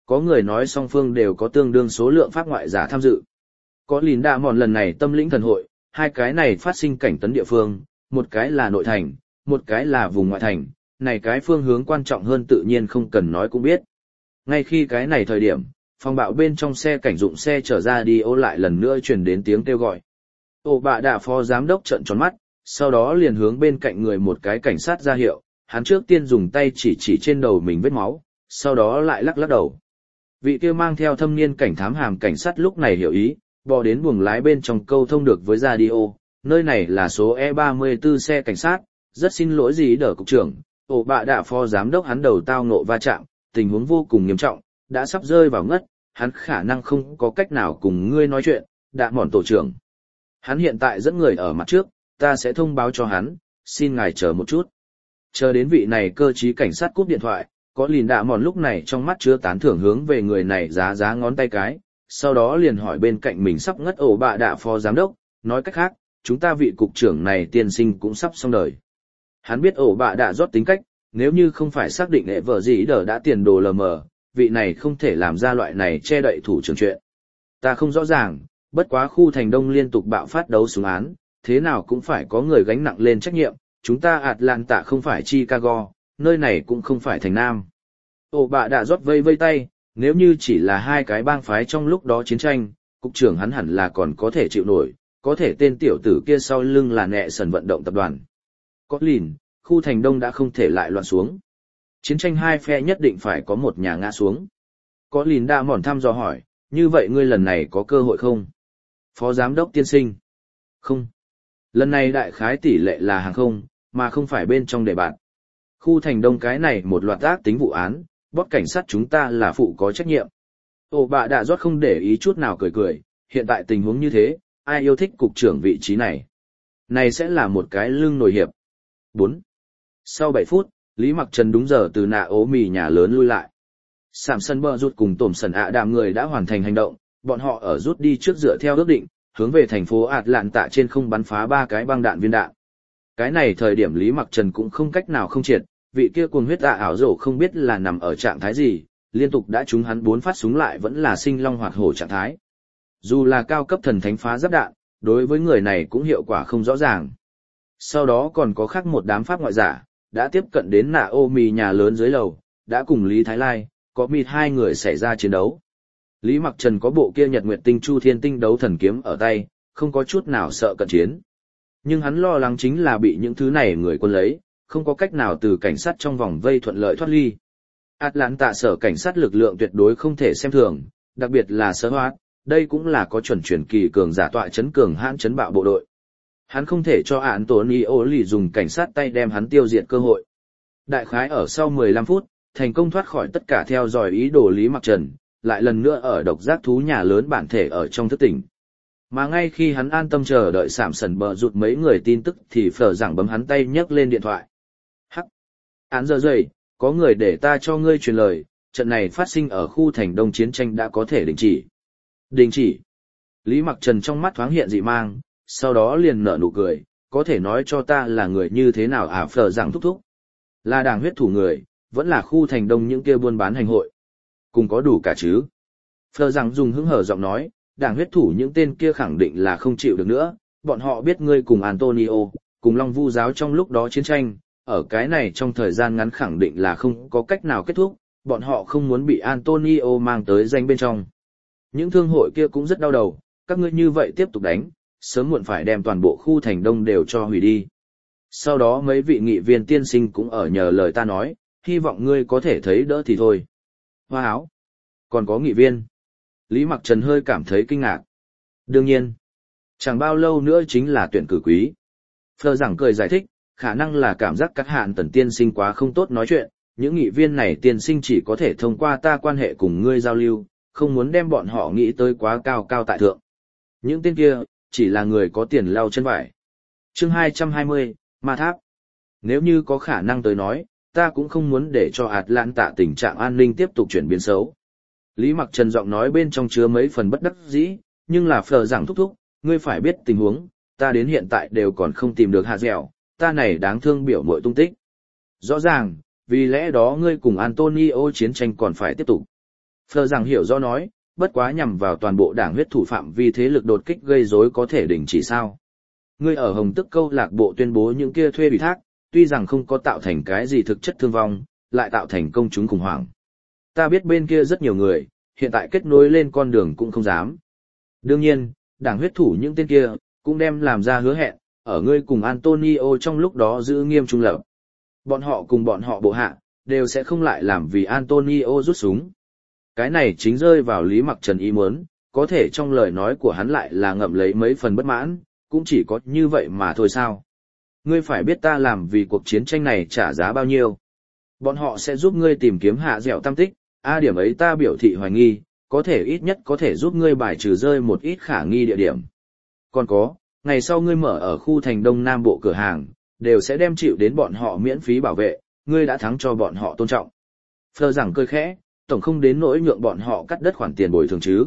Speaker 1: Có người nói song phương đều có tương đương số lượng pháp ngoại giả tham dự. Có lìn đạ mòn lần này tâm lĩnh thần hội, hai cái này phát sinh cảnh tấn địa phương, một cái là nội thành, một cái là vùng ngoại thành, này cái phương hướng quan trọng hơn tự nhiên không cần nói cũng biết. Ngay khi cái này thời điểm, phòng bạo bên trong xe cảnh dụng xe trở ra đi ô lại lần nữa truyền đến tiếng kêu gọi. Ổ bạ đạ phó giám đốc trợn tròn mắt, sau đó liền hướng bên cạnh người một cái cảnh sát ra hiệu, hắn trước tiên dùng tay chỉ chỉ trên đầu mình vết máu, sau đó lại lắc lắc đầu. Vị kia mang theo thâm niên cảnh thám hàm cảnh sát lúc này hiểu ý, bò đến buồng lái bên trong câu thông được với radio, nơi này là số E ba mươi tư xe cảnh sát, rất xin lỗi gì đỡ cục trưởng, ổ bạ đạ phó giám đốc hắn đầu tao nộ va chạm, tình huống vô cùng nghiêm trọng, đã sắp rơi vào ngất, hắn khả năng không có cách nào cùng ngươi nói chuyện, đạ mòn tổ trưởng. Hắn hiện tại dẫn người ở mặt trước, ta sẽ thông báo cho hắn, xin ngài chờ một chút. Chờ đến vị này cơ trí cảnh sát cúp điện thoại, có lìn đạ mòn lúc này trong mắt chứa tán thưởng hướng về người này giá giá ngón tay cái, sau đó liền hỏi bên cạnh mình sắp ngất ổ bạ đạ phó giám đốc, nói cách khác, chúng ta vị cục trưởng này tiên sinh cũng sắp xong đời. Hắn biết ổ bạ đạ rót tính cách, nếu như không phải xác định hệ vợ gì đờ đã tiền đồ lờ mờ, vị này không thể làm ra loại này che đậy thủ trưởng chuyện. Ta không rõ ràng, bất quá khu thành đông liên tục bạo phát đấu súng án, thế nào cũng phải có người gánh nặng lên trách nhiệm, chúng ta Atlanta không phải Chicago, nơi này cũng không phải thành Nam. Ổ bạ đã rót vây vây tay, nếu như chỉ là hai cái bang phái trong lúc đó chiến tranh, cục trưởng hắn hẳn là còn có thể chịu nổi, có thể tên tiểu tử kia sau lưng là nẹ sần vận động tập đoàn. Có lìn, khu thành đông đã không thể lại loạn xuống. Chiến tranh hai phe nhất định phải có một nhà ngã xuống. Có lìn đã mòn thăm dò hỏi, như vậy ngươi lần này có cơ hội không? Phó giám đốc tiên sinh. Không. Lần này đại khái tỷ lệ là hàng không, mà không phải bên trong đề bạt. Khu thành đông cái này một loạt ác tính vụ án, bót cảnh sát chúng ta là phụ có trách nhiệm. Ồ bạ đã rót không để ý chút nào cười cười, hiện tại tình huống như thế, ai yêu thích cục trưởng vị trí này? Này sẽ là một cái lưng nổi hiệp. bốn. Sau bảy phút, Lý Mặc Trần đúng giờ từ nạ ố mì nhà lớn lui lại. Sạm sân bờ rút cùng tổm sần ạ đàm người đã hoàn thành hành động, bọn họ ở rút đi trước dựa theo ước định, hướng về thành phố Atlanta trên không bắn phá ba cái băng đạn viên đạn. Cái này thời điểm Lý Mặc Trần cũng không cách nào không triệt, vị kia cuồng huyết tạ ảo rổ không biết là nằm ở trạng thái gì, liên tục đã trúng hắn bốn phát súng lại vẫn là sinh long hoạt hổ trạng thái. Dù là cao cấp thần thánh phá giáp đạn, đối với người này cũng hiệu quả không rõ ràng. Sau đó còn có khác một đám pháp ngoại giả, đã tiếp cận đến Naomi nhà lớn dưới lầu, đã cùng Lý Thái Lai, có mịt hai người xảy ra chiến đấu. Lý Mặc Trần có bộ kia Nhật Nguyệt Tinh Chu Thiên Tinh đấu thần kiếm ở tay, không có chút nào sợ cận chiến. Nhưng hắn lo lắng chính là bị những thứ này người quân lấy, không có cách nào từ cảnh sát trong vòng vây thuận lợi thoát ly. Atlanta sở cảnh sát lực lượng tuyệt đối không thể xem thường, đặc biệt là sở hoạt, đây cũng là có chuẩn truyền kỳ cường giả tọa chấn cường hãn chấn bạo bộ đội. Hắn không thể cho Antonio lì dùng cảnh sát tay đem hắn tiêu diệt cơ hội. Đại khái ở sau mười lăm phút, thành công thoát khỏi tất cả theo dõi ý đồ Lý Mặc Trần, lại lần nữa ở độc giác thú nhà lớn bản thể ở trong thức tỉnh. Mà ngay khi hắn an tâm chờ đợi sạm sần bờ rụt mấy người tin tức thì phở giảng bấm hắn tay nhấc lên điện thoại. Hắc! Án giờ dậy, có người để ta cho ngươi truyền lời, trận này phát sinh ở khu thành đông chiến tranh đã có thể đình chỉ. Đình chỉ! Lý Mặc Trần trong mắt thoáng hiện dị mang, sau đó liền nở nụ cười, có thể nói cho ta là người như thế nào à phở giảng thúc thúc. Là đảng huyết thủ người, vẫn là khu thành đông những kia buôn bán hành hội. Cùng có đủ cả chứ. Phở giảng dùng hứng hở giọng nói, đảng huyết thủ những tên kia khẳng định là không chịu được nữa, bọn họ biết ngươi cùng Antonio, cùng Long Vu giáo trong lúc đó chiến tranh, ở cái này trong thời gian ngắn khẳng định là không có cách nào kết thúc, bọn họ không muốn bị Antonio mang tới danh bên trong. Những thương hội kia cũng rất đau đầu, các ngươi như vậy tiếp tục đánh, sớm muộn phải đem toàn bộ khu thành đông đều cho hủy đi. Sau đó mấy vị nghị viên tiên sinh cũng ở nhờ lời ta nói, hy vọng ngươi có thể thấy đỡ thì thôi. Hoa áo. Còn có nghị viên. Lý Mặc Trần hơi cảm thấy kinh ngạc. Đương nhiên, chẳng bao lâu nữa chính là tuyển cử quý. Phờ giảng cười giải thích, khả năng là cảm giác các hạn tần tiên sinh quá không tốt nói chuyện, những nghị viên này tiên sinh chỉ có thể thông qua ta quan hệ cùng ngươi giao lưu, không muốn đem bọn họ nghĩ tới quá cao cao tại thượng. Những tên kia, chỉ là người có tiền lau chân vải. Chương hai trăm hai mươi, Ma Tháp. Nếu như có khả năng tới nói, ta cũng không muốn để cho Atlanta tình trạng an ninh tiếp tục chuyển biến xấu. Lý Mặc Trần giọng nói bên trong chứa mấy phần bất đắc dĩ, nhưng là phờ rằng thúc thúc, ngươi phải biết tình huống, ta đến hiện tại đều còn không tìm được hạ dẻo, ta này đáng thương biểu muội tung tích. Rõ ràng, vì lẽ đó ngươi cùng Antonio chiến tranh còn phải tiếp tục. Phờ rằng hiểu do nói, bất quá nhằm vào toàn bộ đảng huyết thủ phạm vi thế lực đột kích gây rối có thể đình chỉ sao. Ngươi ở Hồng Tức câu lạc bộ tuyên bố những kia thuê ủy thác, tuy rằng không có tạo thành cái gì thực chất thương vong, lại tạo thành công chúng khủng hoảng. Ta biết bên kia rất nhiều người, hiện tại kết nối lên con đường cũng không dám. Đương nhiên, đảng huyết thủ những tên kia, cũng đem làm ra hứa hẹn, ở ngươi cùng Antonio trong lúc đó giữ nghiêm trung lập. Bọn họ cùng bọn họ bộ hạ, đều sẽ không lại làm vì Antonio rút súng. Cái này chính rơi vào Lý Mặc Trần ý muốn, có thể trong lời nói của hắn lại là ngậm lấy mấy phần bất mãn, cũng chỉ có như vậy mà thôi sao. Ngươi phải biết ta làm vì cuộc chiến tranh này trả giá bao nhiêu. Bọn họ sẽ giúp ngươi tìm kiếm hạ dẻo tam tích, a điểm ấy ta biểu thị hoài nghi, có thể ít nhất có thể giúp ngươi bài trừ rơi một ít khả nghi địa điểm. Còn có, ngày sau ngươi mở ở khu thành Đông Nam Bộ cửa hàng, đều sẽ đem chịu đến bọn họ miễn phí bảo vệ, ngươi đã thắng cho bọn họ tôn trọng. Phờ rằng cười khẽ, tổng không đến nỗi nhượng bọn họ cắt đất khoản tiền bồi thường chứ.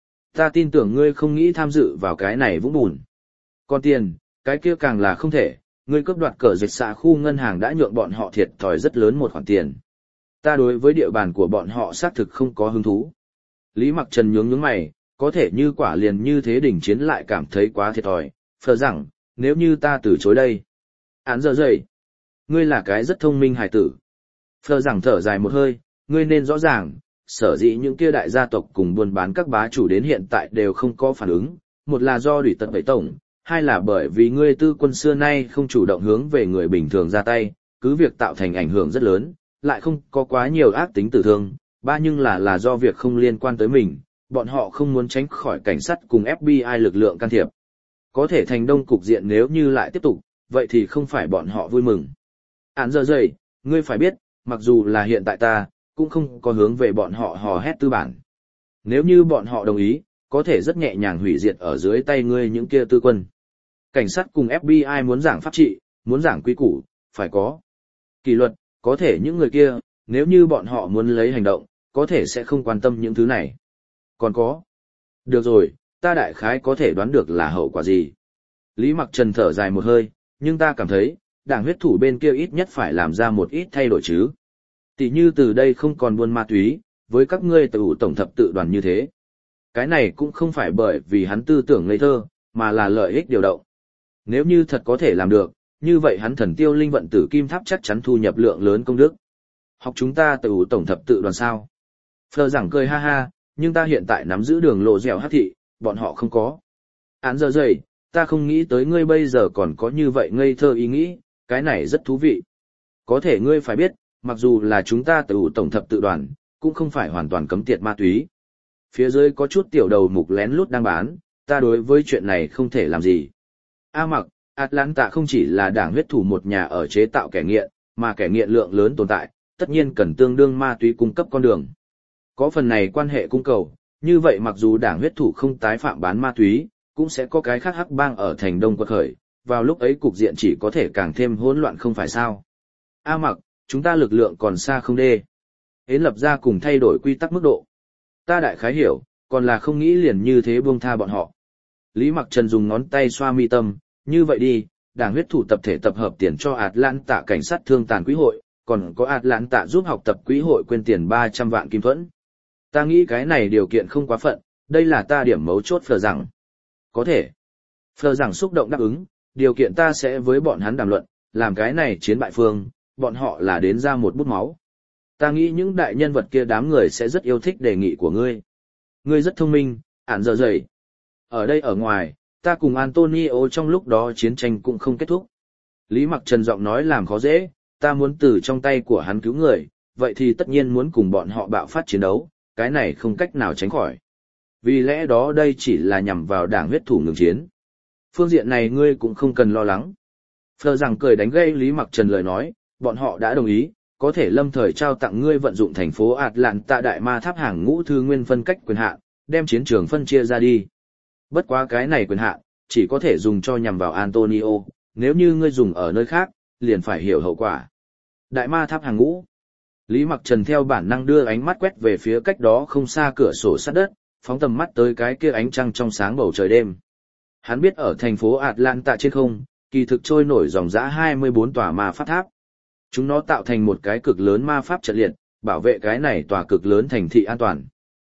Speaker 1: Ta tin tưởng ngươi không nghĩ tham dự vào cái này vũng bùn. Còn tiền, cái kia càng là không thể, ngươi cướp đoạt cờ dịch xạ khu ngân hàng đã nhượng bọn họ thiệt thòi rất lớn một khoản tiền. Ta đối với địa bàn của bọn họ xác thực không có hứng thú. Lý Mặc Trần nhướng nhướng mày, có thể như quả liền như thế đỉnh chiến lại cảm thấy quá thiệt thòi, phờ rằng, nếu như ta từ chối đây. Án giờ dậy. Ngươi là cái rất thông minh hài tử. Phờ rằng thở dài một hơi, ngươi nên rõ ràng, sở dĩ những kia đại gia tộc cùng buôn bán các bá chủ đến hiện tại đều không có phản ứng, một là do đủy tận bảy tổng, hai là bởi vì ngươi tư quân xưa nay không chủ động hướng về người bình thường ra tay, cứ việc tạo thành ảnh hưởng rất lớn, lại không có quá nhiều ác tính tử thương, ba nhưng là là do việc không liên quan tới mình, bọn họ không muốn tránh khỏi cảnh sát cùng ép bê i lực lượng can thiệp. Có thể thành đông cục diện nếu như lại tiếp tục, vậy thì không phải bọn họ vui mừng. Án giờ dậy, ngươi phải biết, mặc dù là hiện tại ta, cũng không có hướng về bọn họ hò hét tư bản. Nếu như bọn họ đồng ý, có thể rất nhẹ nhàng hủy diệt ở dưới tay ngươi những kia tư quân. Cảnh sát cùng ép bê i muốn giảng pháp trị, muốn giảng quy củ, phải có kỷ luật, có thể những người kia, nếu như bọn họ muốn lấy hành động, có thể sẽ không quan tâm những thứ này. Còn có. Được rồi, ta đại khái có thể đoán được là hậu quả gì. Lý Mặc Trần thở dài một hơi, nhưng ta cảm thấy, đảng huyết thủ bên kia ít nhất phải làm ra một ít thay đổi chứ. Tỷ như từ đây không còn buôn ma túy, với các ngươi tự tổng thập tự đoàn như thế. Cái này cũng không phải bởi vì hắn tư tưởng ngây thơ, mà là lợi ích điều động. Nếu như thật có thể làm được, như vậy hắn thần tiêu linh vận tử kim tháp chắc chắn thu nhập lượng lớn công đức. Học chúng ta tự tổng thập tự đoàn sao. Phờ rằng cười ha ha, nhưng ta hiện tại nắm giữ đường lộ dẻo hát thị, bọn họ không có. Án giờ dày, ta không nghĩ tới ngươi bây giờ còn có như vậy ngây thơ ý nghĩ, cái này rất thú vị. Có thể ngươi phải biết, mặc dù là chúng ta tự tổng thập tự đoàn, cũng không phải hoàn toàn cấm tiệt ma túy. Phía dưới có chút tiểu đầu mục lén lút đang bán, ta đối với chuyện này không thể làm gì. A mặc, Atlanta không chỉ là đảng huyết thủ một nhà ở chế tạo kẻ nghiện, mà kẻ nghiện lượng lớn tồn tại, tất nhiên cần tương đương ma túy cung cấp con đường. Có phần này quan hệ cung cầu, như vậy mặc dù đảng huyết thủ không tái phạm bán ma túy, cũng sẽ có cái khác hắc bang ở thành đông quật khởi, vào lúc ấy cục diện chỉ có thể càng thêm hỗn loạn không phải sao. A mặc, chúng ta lực lượng còn xa không đê. Hến lập ra cùng thay đổi quy tắc mức độ. Ta đại khái hiểu, còn là không nghĩ liền như thế buông tha bọn họ. Lý Mặc Trần dùng ngón tay xoa mi tâm, như vậy đi, đảng huyết thủ tập thể tập hợp tiền cho Atlanta cảnh sát thương tàn quỹ hội, còn có Atlanta giúp học tập quỹ hội quyên tiền ba trăm vạn kim thuẫn. Ta nghĩ cái này điều kiện không quá phận, đây là ta điểm mấu chốt Phờ rằng. Có thể. Phờ rằng xúc động đáp ứng, điều kiện ta sẽ với bọn hắn đàm luận, làm cái này chiến bại phương, bọn họ là đến ra một bút máu. Ta nghĩ những đại nhân vật kia đám người sẽ rất yêu thích đề nghị của ngươi. Ngươi rất thông minh, ản giờ dày. Ở đây ở ngoài, ta cùng Antonio trong lúc đó chiến tranh cũng không kết thúc. Lý Mặc Trần giọng nói làm khó dễ, ta muốn từ trong tay của hắn cứu người, vậy thì tất nhiên muốn cùng bọn họ bạo phát chiến đấu, cái này không cách nào tránh khỏi. Vì lẽ đó đây chỉ là nhằm vào đảng huyết thủ ngừng chiến. Phương diện này ngươi cũng không cần lo lắng. Phờ rằng cười đánh gây Lý Mặc Trần lời nói, bọn họ đã đồng ý, có thể lâm thời trao tặng ngươi vận dụng thành phố Atlanta đại ma tháp hàng ngũ thư nguyên phân cách quyền hạn, đem chiến trường phân chia ra đi. Bất quá cái này quyền hạn chỉ có thể dùng cho nhằm vào Antonio, nếu như ngươi dùng ở nơi khác, liền phải hiểu hậu quả. Đại ma tháp hàng ngũ. Lý Mặc Trần theo bản năng đưa ánh mắt quét về phía cách đó không xa cửa sổ sát đất, phóng tầm mắt tới cái kia ánh trăng trong sáng bầu trời đêm. Hắn biết ở thành phố Atlanta trên không, kỳ thực trôi nổi dòng dã hai mươi bốn tòa ma pháp tháp. Chúng nó tạo thành một cái cực lớn ma pháp trận liệt, bảo vệ cái này tòa cực lớn thành thị an toàn.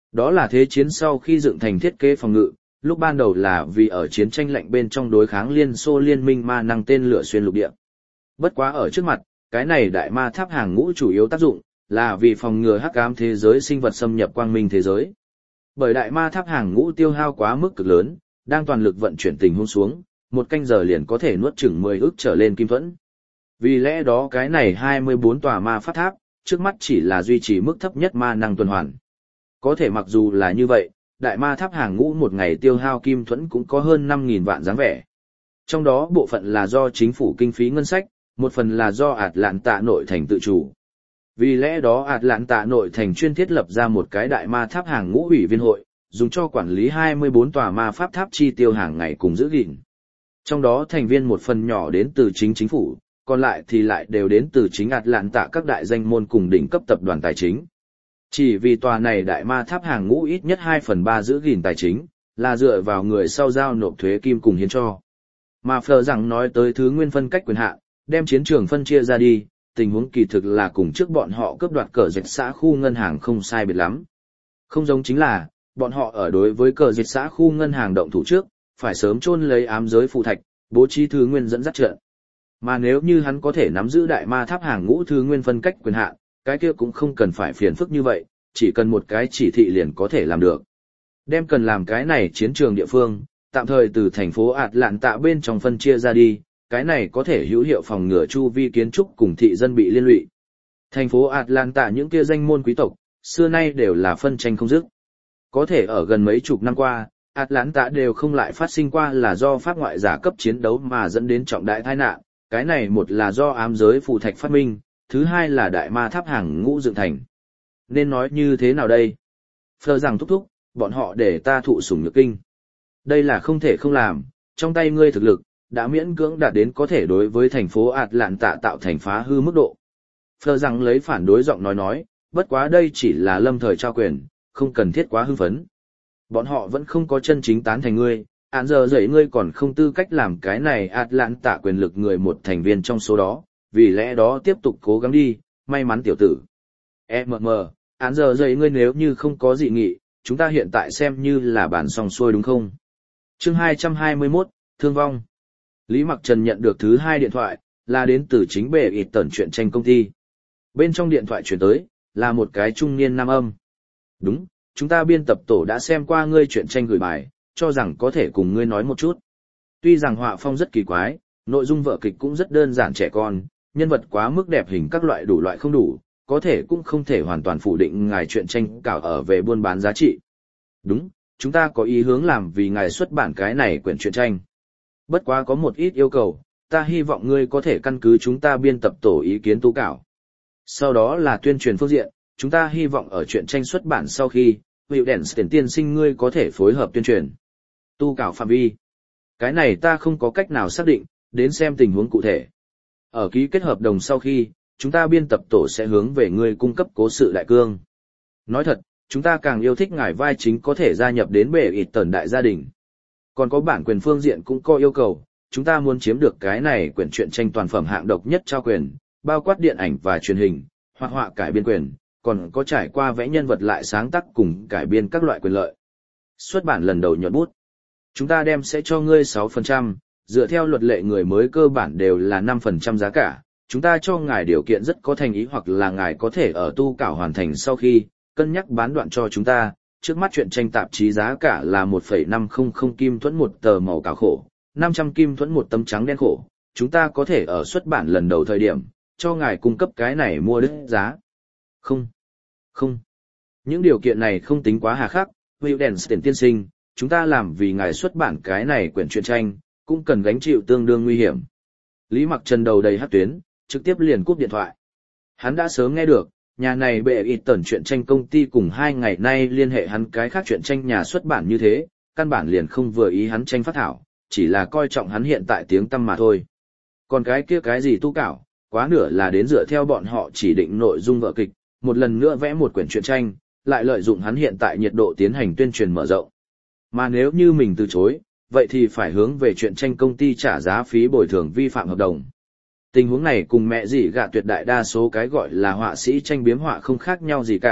Speaker 1: Đó là thế chiến sau khi dựng thành thiết kế phòng ngự, lúc ban đầu là vì ở chiến tranh lạnh bên trong đối kháng Liên Xô liên minh ma năng tên lửa xuyên lục địa. Bất quá ở trước mặt, cái này đại ma tháp hàng ngũ chủ yếu tác dụng là vì phòng ngừa hắc ám thế giới sinh vật xâm nhập quang minh thế giới. Bởi đại ma tháp hàng ngũ tiêu hao quá mức cực lớn, đang toàn lực vận chuyển tình huống xuống, một canh giờ liền có thể nuốt chửng mười ức trở lên kim thuẫn. Vì lẽ đó cái này hai mươi bốn tòa ma pháp tháp, trước mắt chỉ là duy trì mức thấp nhất ma năng tuần hoàn. Có thể mặc dù là như vậy, đại ma tháp hàng ngũ một ngày tiêu hao kim thuẫn cũng có hơn năm nghìn vạn dáng vẻ. Trong đó bộ phận là do chính phủ kinh phí ngân sách, một phần là do Atlanta nội thành tự chủ. Vì lẽ đó Atlanta nội thành chuyên thiết lập ra một cái đại ma tháp hàng ngũ ủy viên hội, dùng cho quản lý hai mươi bốn tòa ma pháp tháp chi tiêu hàng ngày cùng giữ gìn. Trong đó thành viên một phần nhỏ đến từ chính chính phủ, còn lại thì lại đều đến từ chính Atlanta các đại danh môn cùng đỉnh cấp tập đoàn tài chính. Chỉ vì tòa này đại ma tháp hàng ngũ ít nhất hai phần ba giữ gìn tài chính, là dựa vào người sau giao nộp thuế kim cùng hiến cho. Mà Phờ rằng nói tới thứ nguyên phân cách quyền hạn, đem chiến trường phân chia ra đi, tình huống kỳ thực là cùng trước bọn họ cướp đoạt cờ dịch xã khu ngân hàng không sai biệt lắm. Không giống chính là, bọn họ ở đối với cờ dịch xã khu ngân hàng động thủ trước, phải sớm chôn lấy ám giới phù thạch, bố trí thứ nguyên dẫn dắt trận. Mà nếu như hắn có thể nắm giữ đại ma tháp hàng ngũ thứ nguyên phân cách quyền hạn, cái kia cũng không cần phải phiền phức như vậy, chỉ cần một cái chỉ thị liền có thể làm được. Đem cần làm cái này chiến trường địa phương, tạm thời từ thành phố Atlanta bên trong phân chia ra đi, cái này có thể hữu hiệu phòng ngừa chu vi kiến trúc cùng thị dân bị liên lụy. Thành phố Atlanta những kia danh môn quý tộc, xưa nay đều là phân tranh không dứt. Có thể ở gần mấy chục năm qua, Atlanta đều không lại phát sinh qua là do pháp ngoại giả cấp chiến đấu mà dẫn đến trọng đại tai nạn, cái này một là do ám giới phù thạch phát minh, thứ hai là đại ma tháp hàng ngũ dựng thành. Nên nói như thế nào đây? Phờ rằng thúc thúc, bọn họ để ta thụ sủng nhược kinh. Đây là không thể không làm, trong tay ngươi thực lực, đã miễn cưỡng đạt đến có thể đối với thành phố Atlanta tạo thành phá hư mức độ. Phờ rằng lấy phản đối giọng nói nói, bất quá đây chỉ là lâm thời trao quyền, không cần thiết quá hưng phấn. Bọn họ vẫn không có chân chính tán thành ngươi, án giờ dậy ngươi còn không tư cách làm cái này Atlanta quyền lực người một thành viên trong số đó, vì lẽ đó tiếp tục cố gắng đi, may mắn tiểu tử. em em, án giờ dậy ngươi nếu như không có dị nghị, chúng ta hiện tại xem như là bàn xong xuôi đúng không? Chương hai trăm hai mươi mốt, thương vong. Lý Mặc Trần nhận được thứ hai điện thoại, là đến từ chính bệ ịt tẩn truyện tranh công ty. Bên trong điện thoại chuyển tới, là một cái trung niên nam âm. Đúng, chúng ta biên tập tổ đã xem qua ngươi truyện tranh gửi bài, cho rằng có thể cùng ngươi nói một chút. Tuy rằng họa phong rất kỳ quái, nội dung vở kịch cũng rất đơn giản trẻ con, nhân vật quá mức đẹp hình các loại đủ loại không đủ, có thể cũng không thể hoàn toàn phủ định ngài truyện tranh cảo ở về buôn bán giá trị. Đúng, chúng ta có ý hướng làm vì ngài xuất bản cái này quyển truyện tranh. Bất quá có một ít yêu cầu, ta hy vọng ngươi có thể căn cứ chúng ta biên tập tổ ý kiến tố cảo. Sau đó là tuyên truyền phương diện, chúng ta hy vọng ở truyện tranh xuất bản sau khi, Hữu Đèn Tiền tiên sinh ngươi có thể phối hợp tuyên truyền. Tu cảo phạm vi. Cái này ta không có cách nào xác định, đến xem tình huống cụ thể. Ở ký kết hợp đồng sau khi, chúng ta biên tập tổ sẽ hướng về ngươi cung cấp cố sự đại cương. Nói thật, chúng ta càng yêu thích ngài vai chính có thể gia nhập đến bệ ịt tần đại gia đình. Còn có bản quyền phương diện cũng có yêu cầu, chúng ta muốn chiếm được cái này quyển truyện tranh toàn phẩm hạng độc nhất trao quyền, bao quát điện ảnh và truyền hình, hoạt họa cải biên quyền, còn có trải qua vẽ nhân vật lại sáng tác cùng cải biên các loại quyền lợi. Xuất bản lần đầu nhuận bút. Chúng ta đem sẽ cho ngươi sáu phần trăm, dựa theo luật lệ người mới cơ bản đều là năm phần trăm giá cả. Chúng ta cho ngài điều kiện rất có thành ý hoặc là ngài có thể ở tu cảo hoàn thành sau khi, cân nhắc bán đoạn cho chúng ta. Trước mắt truyện tranh tạp chí giá cả là một phẩy năm không không kim thuẫn một tờ màu cảo khổ, năm trăm kim thuẫn một tấm trắng đen khổ. Chúng ta có thể ở xuất bản lần đầu thời điểm, cho ngài cung cấp cái này mua đứt giá. Không. Không. Những điều kiện này không tính quá hà khắc, Hữu Đèn Tiền tiên sinh, chúng ta làm vì ngài xuất bản cái này quyển truyện tranh, cũng cần gánh chịu tương đương nguy hiểm. Lý Mặc Trần đầu đầy hắc tuyến, trực tiếp liền cúp điện thoại. Hắn đã sớm nghe được, nhà này bệ ịt tẩn truyện tranh công ty cùng hai ngày nay liên hệ hắn cái khác truyện tranh nhà xuất bản như thế, căn bản liền không vừa ý hắn tranh phát thảo, chỉ là coi trọng hắn hiện tại tiếng tăm mà thôi. Còn cái kia cái gì tu cảo, quá nửa là đến dựa theo bọn họ chỉ định nội dung vở kịch, một lần nữa vẽ một quyển truyện tranh, lại lợi dụng hắn hiện tại nhiệt độ tiến hành tuyên truyền mở rộng. Mà nếu như mình từ chối, vậy thì phải hướng về truyện tranh công ty trả giá phí bồi thường vi phạm hợp đồng. Tình huống này cùng mẹ gì gạ tuyệt đại đa số cái gọi là họa sĩ tranh biếm họa không khác nhau gì cả,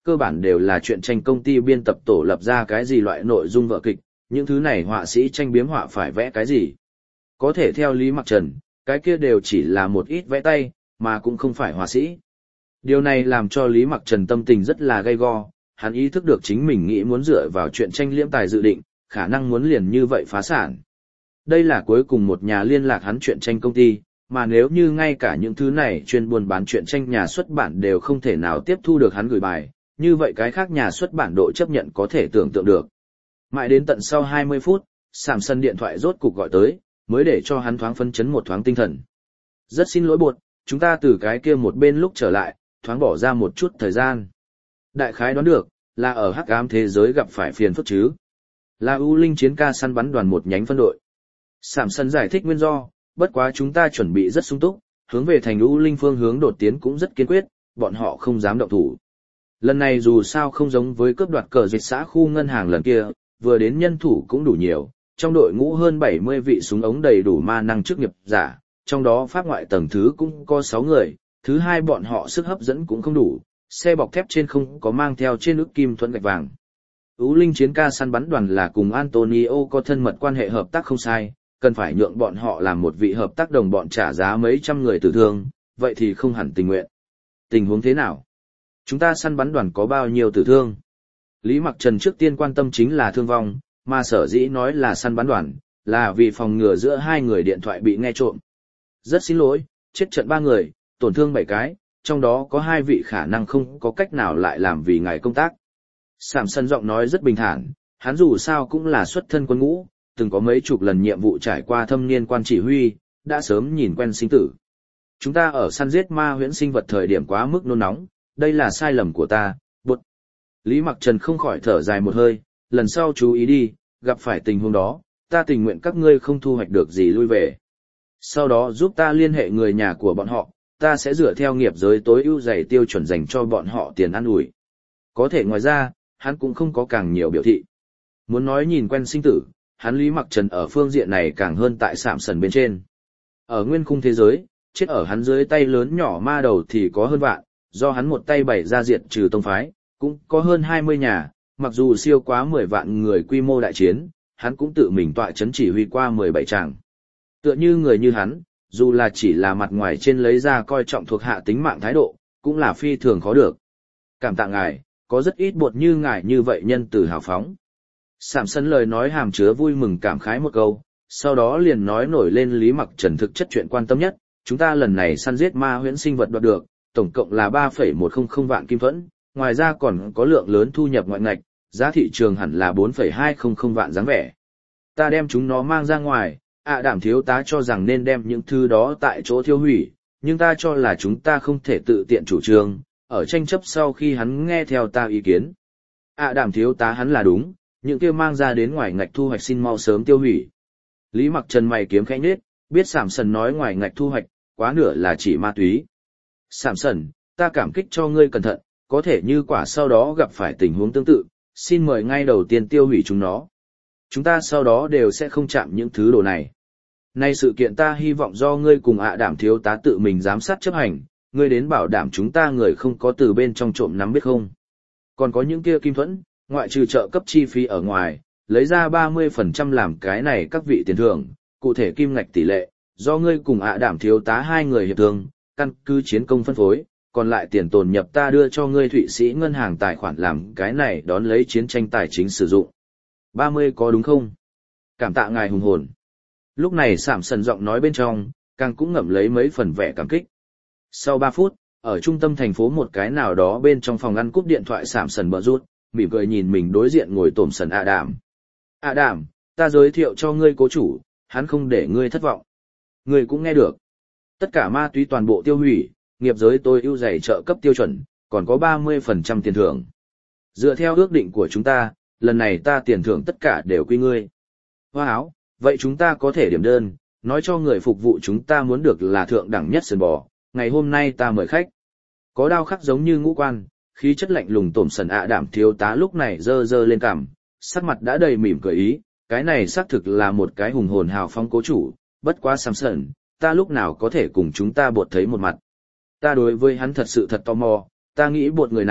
Speaker 1: cơ bản đều là truyện tranh công ty biên tập tổ lập ra cái gì loại nội dung vở kịch, những thứ này họa sĩ tranh biếm họa phải vẽ cái gì. Có thể theo Lý Mặc Trần, cái kia đều chỉ là một ít vẽ tay, mà cũng không phải họa sĩ. Điều này làm cho Lý Mặc Trần tâm tình rất là gay go, hắn ý thức được chính mình nghĩ muốn dựa vào truyện tranh liễm tài dự định, khả năng muốn liền như vậy phá sản. Đây là cuối cùng một nhà liên lạc hắn truyện tranh công ty, mà nếu như ngay cả những thứ này chuyên buôn bán truyện tranh nhà xuất bản đều không thể nào tiếp thu được hắn gửi bài, như vậy cái khác nhà xuất bản độ chấp nhận có thể tưởng tượng được. Mãi đến tận sau hai mươi phút, Sảm Sân điện thoại rốt cục gọi tới, mới để cho hắn thoáng phấn chấn một thoáng tinh thần. Rất xin lỗi bột, chúng ta từ cái kia một bên lúc trở lại, thoáng bỏ ra một chút thời gian. Đại khái đoán được, là ở hắc ám thế giới gặp phải phiền phức chứ. Là U Linh chiến ca săn bắn đoàn một nhánh phân đội. Sảm Sân giải thích nguyên do, bất quá chúng ta chuẩn bị rất sung túc, hướng về thành U Linh phương hướng đột tiến cũng rất kiên quyết, bọn họ không dám động thủ. Lần này dù sao không giống với cướp đoạt cờ dịch xã khu ngân hàng lần kia, vừa đến nhân thủ cũng đủ nhiều, trong đội ngũ hơn bảy mươi vị súng ống đầy đủ ma năng chức nghiệp giả, trong đó pháp ngoại tầng thứ cũng có sáu người, thứ hai bọn họ sức hấp dẫn cũng không đủ, xe bọc thép trên không có mang theo trên ức kim thuẫn gạch vàng. U Linh chiến ca săn bắn đoàn là cùng Antonio có thân mật quan hệ hợp tác không sai, cần phải nhượng bọn họ làm một vị hợp tác đồng bọn trả giá mấy trăm người tử thương, vậy thì không hẳn tình nguyện. Tình huống thế nào? Chúng ta săn bắn đoàn có bao nhiêu tử thương? Lý Mặc Trần trước tiên quan tâm chính là thương vong, mà sở dĩ nói là săn bắn đoàn, là vì phòng ngừa giữa hai người điện thoại bị nghe trộm. Rất xin lỗi, chết trận ba người, tổn thương bảy cái, trong đó có hai vị khả năng không có cách nào lại làm vì ngài công tác. Sảm Sân giọng nói rất bình thản, hắn dù sao cũng là xuất thân quân ngũ, từng có mấy chục lần nhiệm vụ trải qua thâm niên quan chỉ huy, đã sớm nhìn quen sinh tử. Chúng ta ở săn giết ma huyễn sinh vật thời điểm quá mức nôn nóng, đây là sai lầm của ta, bột. Lý Mặc Trần không khỏi thở dài một hơi, lần sau chú ý đi, gặp phải tình huống đó, ta tình nguyện các ngươi không thu hoạch được gì lui về. Sau đó giúp ta liên hệ người nhà của bọn họ, ta sẽ dựa theo nghiệp giới tối ưu dày tiêu chuẩn dành cho bọn họ tiền ăn ủi. Có thể ngoài ra, hắn cũng không có càng nhiều biểu thị. Muốn nói nhìn quen sinh tử, hắn Lý Mặc Trần ở phương diện này càng hơn tại Sạm Sần bên trên. Ở nguyên khung thế giới, chết ở hắn dưới tay lớn nhỏ ma đầu thì có hơn vạn, do hắn một tay bày ra diệt trừ tông phái, cũng có hơn hai mươi nhà, mặc dù siêu quá mười vạn người quy mô đại chiến, hắn cũng tự mình tọa chấn chỉ huy qua mười bảy tràng. Tựa như người như hắn, dù là chỉ là mặt ngoài trên lấy ra coi trọng thuộc hạ tính mạng thái độ, cũng là phi thường khó được. Cảm tạ ngài, có rất ít bột như ngài như vậy nhân từ hào phóng. Sạm Sân lời nói hàm chứa vui mừng cảm khái một câu, sau đó liền nói nổi lên Lý Mặc Trần thực chất chuyện quan tâm nhất, chúng ta lần này săn giết ma huyễn sinh vật đoạt được, tổng cộng là ba phẩy một không vạn kim thuẫn, ngoài ra còn có lượng lớn thu nhập ngoại ngạch, giá thị trường hẳn là bốn phẩy hai không vạn dáng vẻ. Ta đem chúng nó mang ra ngoài, ạ đảm thiếu tá cho rằng nên đem những thứ đó tại chỗ thiêu hủy, nhưng ta cho là chúng ta không thể tự tiện chủ trương, ở tranh chấp sau khi hắn nghe theo ta ý kiến. ạ đảm thiếu tá hắn là đúng, những kia mang ra đến ngoài ngạch thu hoạch xin mau sớm tiêu hủy. Lý Mặc Trần mày kiếm khẽ nhếch, biết Sảm Sần nói ngoài ngạch thu hoạch, quá nửa là chỉ ma túy. Sảm Sần, ta cảm kích cho ngươi cẩn thận, có thể như quả sau đó gặp phải tình huống tương tự, xin mời ngay đầu tiên tiêu hủy chúng nó. Chúng ta sau đó đều sẽ không chạm những thứ đồ này. Nay sự kiện ta hy vọng do ngươi cùng ạ đảm thiếu tá tự mình giám sát chấp hành, ngươi đến bảo đảm chúng ta người không có từ bên trong trộm nắm biết không. Còn có những kia kim thuẫn, ngoại trừ trợ cấp chi phí ở ngoài, lấy ra ba mươi phần trăm làm cái này các vị tiền thưởng, cụ thể kim ngạch tỷ lệ, do ngươi cùng ạ đảm thiếu tá hai người hiệp thương, căn cứ chiến công phân phối, còn lại tiền tồn nhập ta đưa cho ngươi Thụy Sĩ ngân hàng tài khoản làm cái này đón lấy chiến tranh tài chính sử dụng. ba mươi có đúng không? Cảm tạ ngài hùng hồn. Lúc này Sảm Sần giọng nói bên trong, càng cũng ngậm lấy mấy phần vẻ cảm kích. Sau ba phút, ở trung tâm thành phố một cái nào đó bên trong phòng ăn cúp điện thoại Sảm Sần bờ rút, mỉm cười nhìn mình đối diện ngồi tổm sần ạ đảm. ạ đảm, ta giới thiệu cho ngươi cố chủ, hắn không để ngươi thất vọng. Ngươi cũng nghe được. Tất cả ma túy toàn bộ tiêu hủy, nghiệp giới tôi ưu dày trợ cấp tiêu chuẩn, còn có ba mươi phần trăm tiền thưởng. Dựa theo ước định của chúng ta, lần này ta tiền thưởng tất cả đều quy ngươi. Hoa áo, vậy chúng ta có thể điểm đơn, nói cho người phục vụ chúng ta muốn được là thượng đẳng nhất sườn bò, ngày hôm nay ta mời khách. Có đao khắc giống như ngũ quan, khí chất lạnh lùng tổm sần ạ đảm thiếu tá lúc này dơ dơ lên cằm, sắc mặt đã đầy mỉm cười ý, cái này xác thực là một cái hùng hồn hào phóng cố chủ, bất quá Sảm Sần, ta lúc nào có thể cùng chúng ta bột thấy một mặt. Ta đối với hắn thật sự thật tò mò, ta nghĩ bột người này,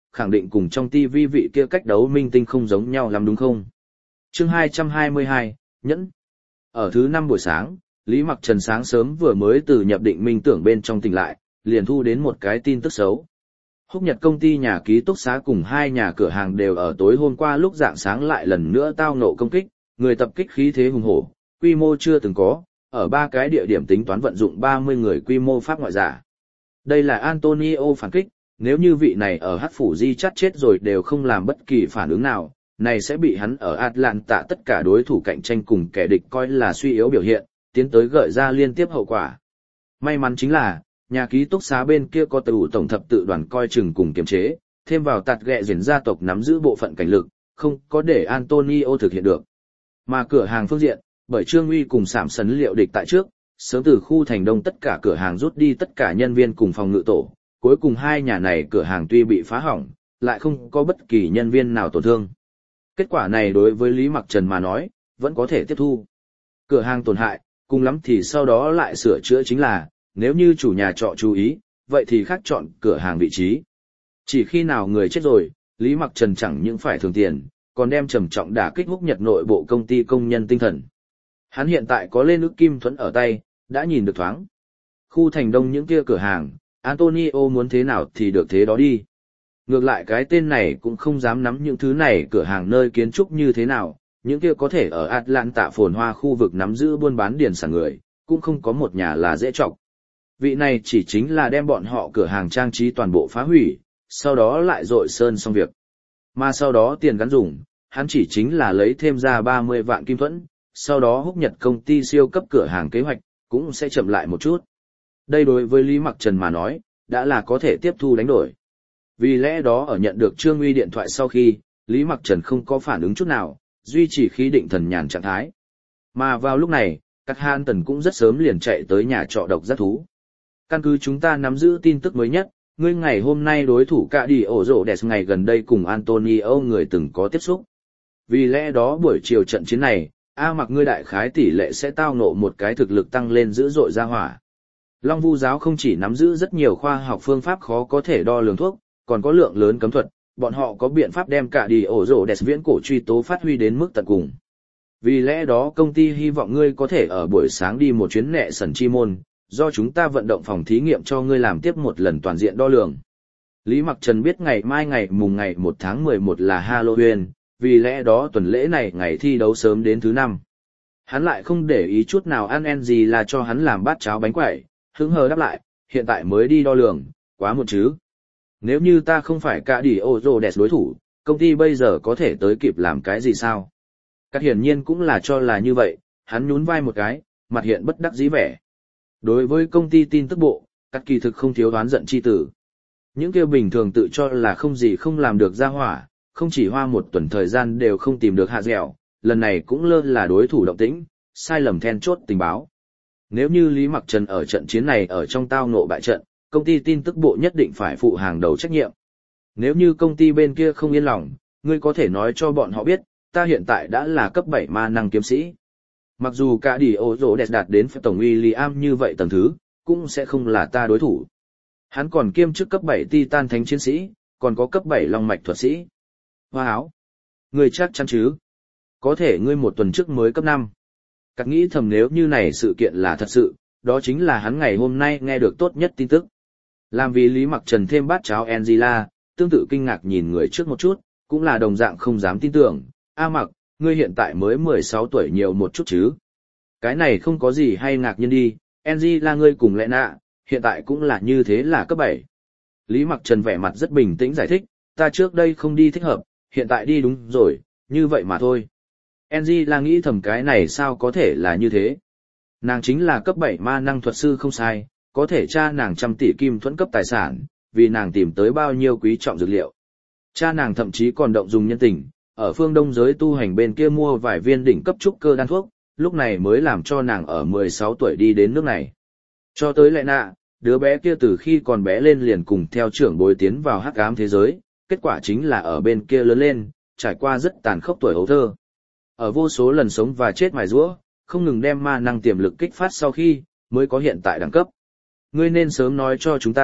Speaker 1: khẳng định cùng trong tivi vị kia cách đấu minh tinh không giống nhau lắm đúng không? Chương hai trăm hai mươi hai, Nhẫn. Ở thứ năm buổi sáng, Lý Mặc Trần sáng sớm vừa mới từ nhập định minh tưởng bên trong tỉnh lại, liền thu đến một cái tin tức xấu. Húc Nhật công ty nhà ký túc xá cùng hai nhà cửa hàng đều ở tối hôm qua lúc rạng sáng lại lần nữa tao ngộ công kích, người tập kích khí thế hùng hổ, quy mô chưa từng có, ở ba cái địa điểm tính toán vận dụng ba mươi người quy mô pháp ngoại giả. Đây là Antonio phản kích, nếu như vị này ở Hắc Phủ Di chắt chết rồi đều không làm bất kỳ phản ứng nào, này sẽ bị hắn ở Atlanta tất cả đối thủ cạnh tranh cùng kẻ địch coi là suy yếu biểu hiện, tiến tới gợi ra liên tiếp hậu quả. May mắn chính là, nhà ký túc xá bên kia có tù tổng thập tự đoàn coi chừng cùng kiềm chế, thêm vào tạt ghẹ diễn gia tộc nắm giữ bộ phận cảnh lực, không có để Antonio thực hiện được. Mà cửa hàng phương diện, bởi Trương Uy cùng Sảm Sấn liệu địch tại trước, sớm từ khu thành đông tất cả cửa hàng rút đi tất cả nhân viên cùng phòng ngự tổ, cuối cùng hai nhà này cửa hàng tuy bị phá hỏng, lại không có bất kỳ nhân viên nào tổn thương. Kết quả này đối với Lý Mặc Trần mà nói, vẫn có thể tiếp thu. Cửa hàng tổn hại, cùng lắm thì sau đó lại sửa chữa chính là, nếu như chủ nhà trọ chú ý, vậy thì khác chọn cửa hàng vị trí. Chỉ khi nào người chết rồi, Lý Mặc Trần chẳng những phải thường tiền, còn đem trầm trọng đả kích Húc Nhật nội bộ công ty công nhân tinh thần. Hắn hiện tại có lên ức kim thuẫn ở tay, đã nhìn được thoáng. Khu thành đông những kia cửa hàng, Antonio muốn thế nào thì được thế đó đi. Ngược lại cái tên này cũng không dám nắm những thứ này cửa hàng nơi kiến trúc như thế nào, những kia có thể ở Atlanta phồn hoa khu vực nắm giữ buôn bán điền sản người, cũng không có một nhà là dễ trọc. Vị này chỉ chính là đem bọn họ cửa hàng trang trí toàn bộ phá hủy, sau đó lại dội sơn xong việc. Mà sau đó tiền gắn dùng, hắn chỉ chính là lấy thêm ra ba mươi vạn kim thuẫn, sau đó Húc Nhật công ty siêu cấp cửa hàng kế hoạch, cũng sẽ chậm lại một chút. Đây đối với Lý Mặc Trần mà nói, đã là có thể tiếp thu đánh đổi. Vì lẽ đó ở nhận được Trương Uy điện thoại sau khi, Lý Mặc Trần không có phản ứng chút nào, duy trì khí định thần nhàn trạng thái. Mà vào lúc này, Cát Han Tần cũng rất sớm liền chạy tới nhà trọ độc giác thú. Căn cứ chúng ta nắm giữ tin tức mới nhất, ngươi ngày hôm nay đối thủ cả đi ổ rộ đẹp ngày gần đây cùng Antonio người từng có tiếp xúc. Vì lẽ đó buổi chiều trận chiến này, A Mặc ngươi đại khái tỷ lệ sẽ tao ngộ một cái thực lực tăng lên dữ dội ra hỏa. Long Vu giáo không chỉ nắm giữ rất nhiều khoa học phương pháp khó có thể đo lường thuốc, còn có lượng lớn cấm thuật, bọn họ có biện pháp đem cả đi ổ rộ đẹp viễn cổ truy tố phát huy đến mức tận cùng. Vì lẽ đó công ty hy vọng ngươi có thể ở buổi sáng đi một chuyến nẹ sần chi môn, do chúng ta vận động phòng thí nghiệm cho ngươi làm tiếp một lần toàn diện đo lường. Lý Mặc Trần biết ngày mai ngày mùng ngày một tháng mười một là Halloween, vì lẽ đó tuần lễ này ngày thi đấu sớm đến thứ năm. Hắn lại không để ý chút nào ăn en gì là cho hắn làm bát cháo bánh quẩy, hứng hờ đáp lại, hiện tại mới đi đo lường, quá một chứ. Nếu như ta không phải cả đi ô rô đẹp đối thủ, công ty bây giờ có thể tới kịp làm cái gì sao? Các hiển nhiên cũng là cho là như vậy, hắn nhún vai một cái, mặt hiện bất đắc dĩ vẻ. Đối với công ty tin tức bộ, các kỳ thực không thiếu đoán giận chi tử. Những kêu bình thường tự cho là không gì không làm được ra hỏa, không chỉ hoa một tuần thời gian đều không tìm được hạ dẻo, lần này cũng lơ là đối thủ động tĩnh, sai lầm then chốt tình báo. Nếu như Lý Mặc Trần ở trận chiến này ở trong tao ngộ bại trận, công ty tin tức bộ nhất định phải phụ hàng đầu trách nhiệm. Nếu như công ty bên kia không yên lòng, ngươi có thể nói cho bọn họ biết, ta hiện tại đã là cấp bảy ma năng kiếm sĩ. Mặc dù cả đi ô rỗ đẹp đạt đến phép tổng William như vậy tầng thứ, cũng sẽ không là ta đối thủ. Hắn còn kiêm chức cấp bảy Titan Thánh Chiến Sĩ, còn có cấp bảy Long Mạch Thuật Sĩ. Hoa áo! Ngươi chắc chắn chứ? Có thể ngươi một tuần trước mới cấp năm. Cắt nghĩ thầm nếu như này sự kiện là thật sự, đó chính là hắn ngày hôm nay nghe được tốt nhất tin tức. Làm vì Lý Mặc Trần thêm bát cháo Angela, tương tự kinh ngạc nhìn người trước một chút, cũng là đồng dạng không dám tin tưởng. A Mặc, ngươi hiện tại mới mười sáu tuổi nhiều một chút chứ. Cái này không có gì hay ngạc nhiên đi, Angela ngươi cùng lẽ nạ, hiện tại cũng là như thế là cấp bảy. Lý Mặc Trần vẻ mặt rất bình tĩnh giải thích, ta trước đây không đi thích hợp, hiện tại đi đúng rồi, như vậy mà thôi. Angela nghĩ thầm cái này sao có thể là như thế. Nàng chính là cấp bảy ma năng thuật sư không sai, có thể cha nàng trăm tỷ kim thuẫn cấp tài sản, vì nàng tìm tới bao nhiêu quý trọng dược liệu. Cha nàng thậm chí còn động dùng nhân tình, ở phương đông giới tu hành bên kia mua vài viên đỉnh cấp trúc cơ đan thuốc, lúc này mới làm cho nàng ở mười sáu tuổi đi đến nước này. Cho tới lệ nạ, đứa bé kia từ khi còn bé lên liền cùng theo trưởng bối tiến vào hắc ám thế giới, kết quả chính là ở bên kia lớn lên, trải qua rất tàn khốc tuổi hấu thơ. Ở vô số lần sống và chết mài giũa, không ngừng đem ma năng tiềm lực kích phát sau khi, mới có hiện tại đẳng cấp. Ngươi nên sớm nói cho chúng ta,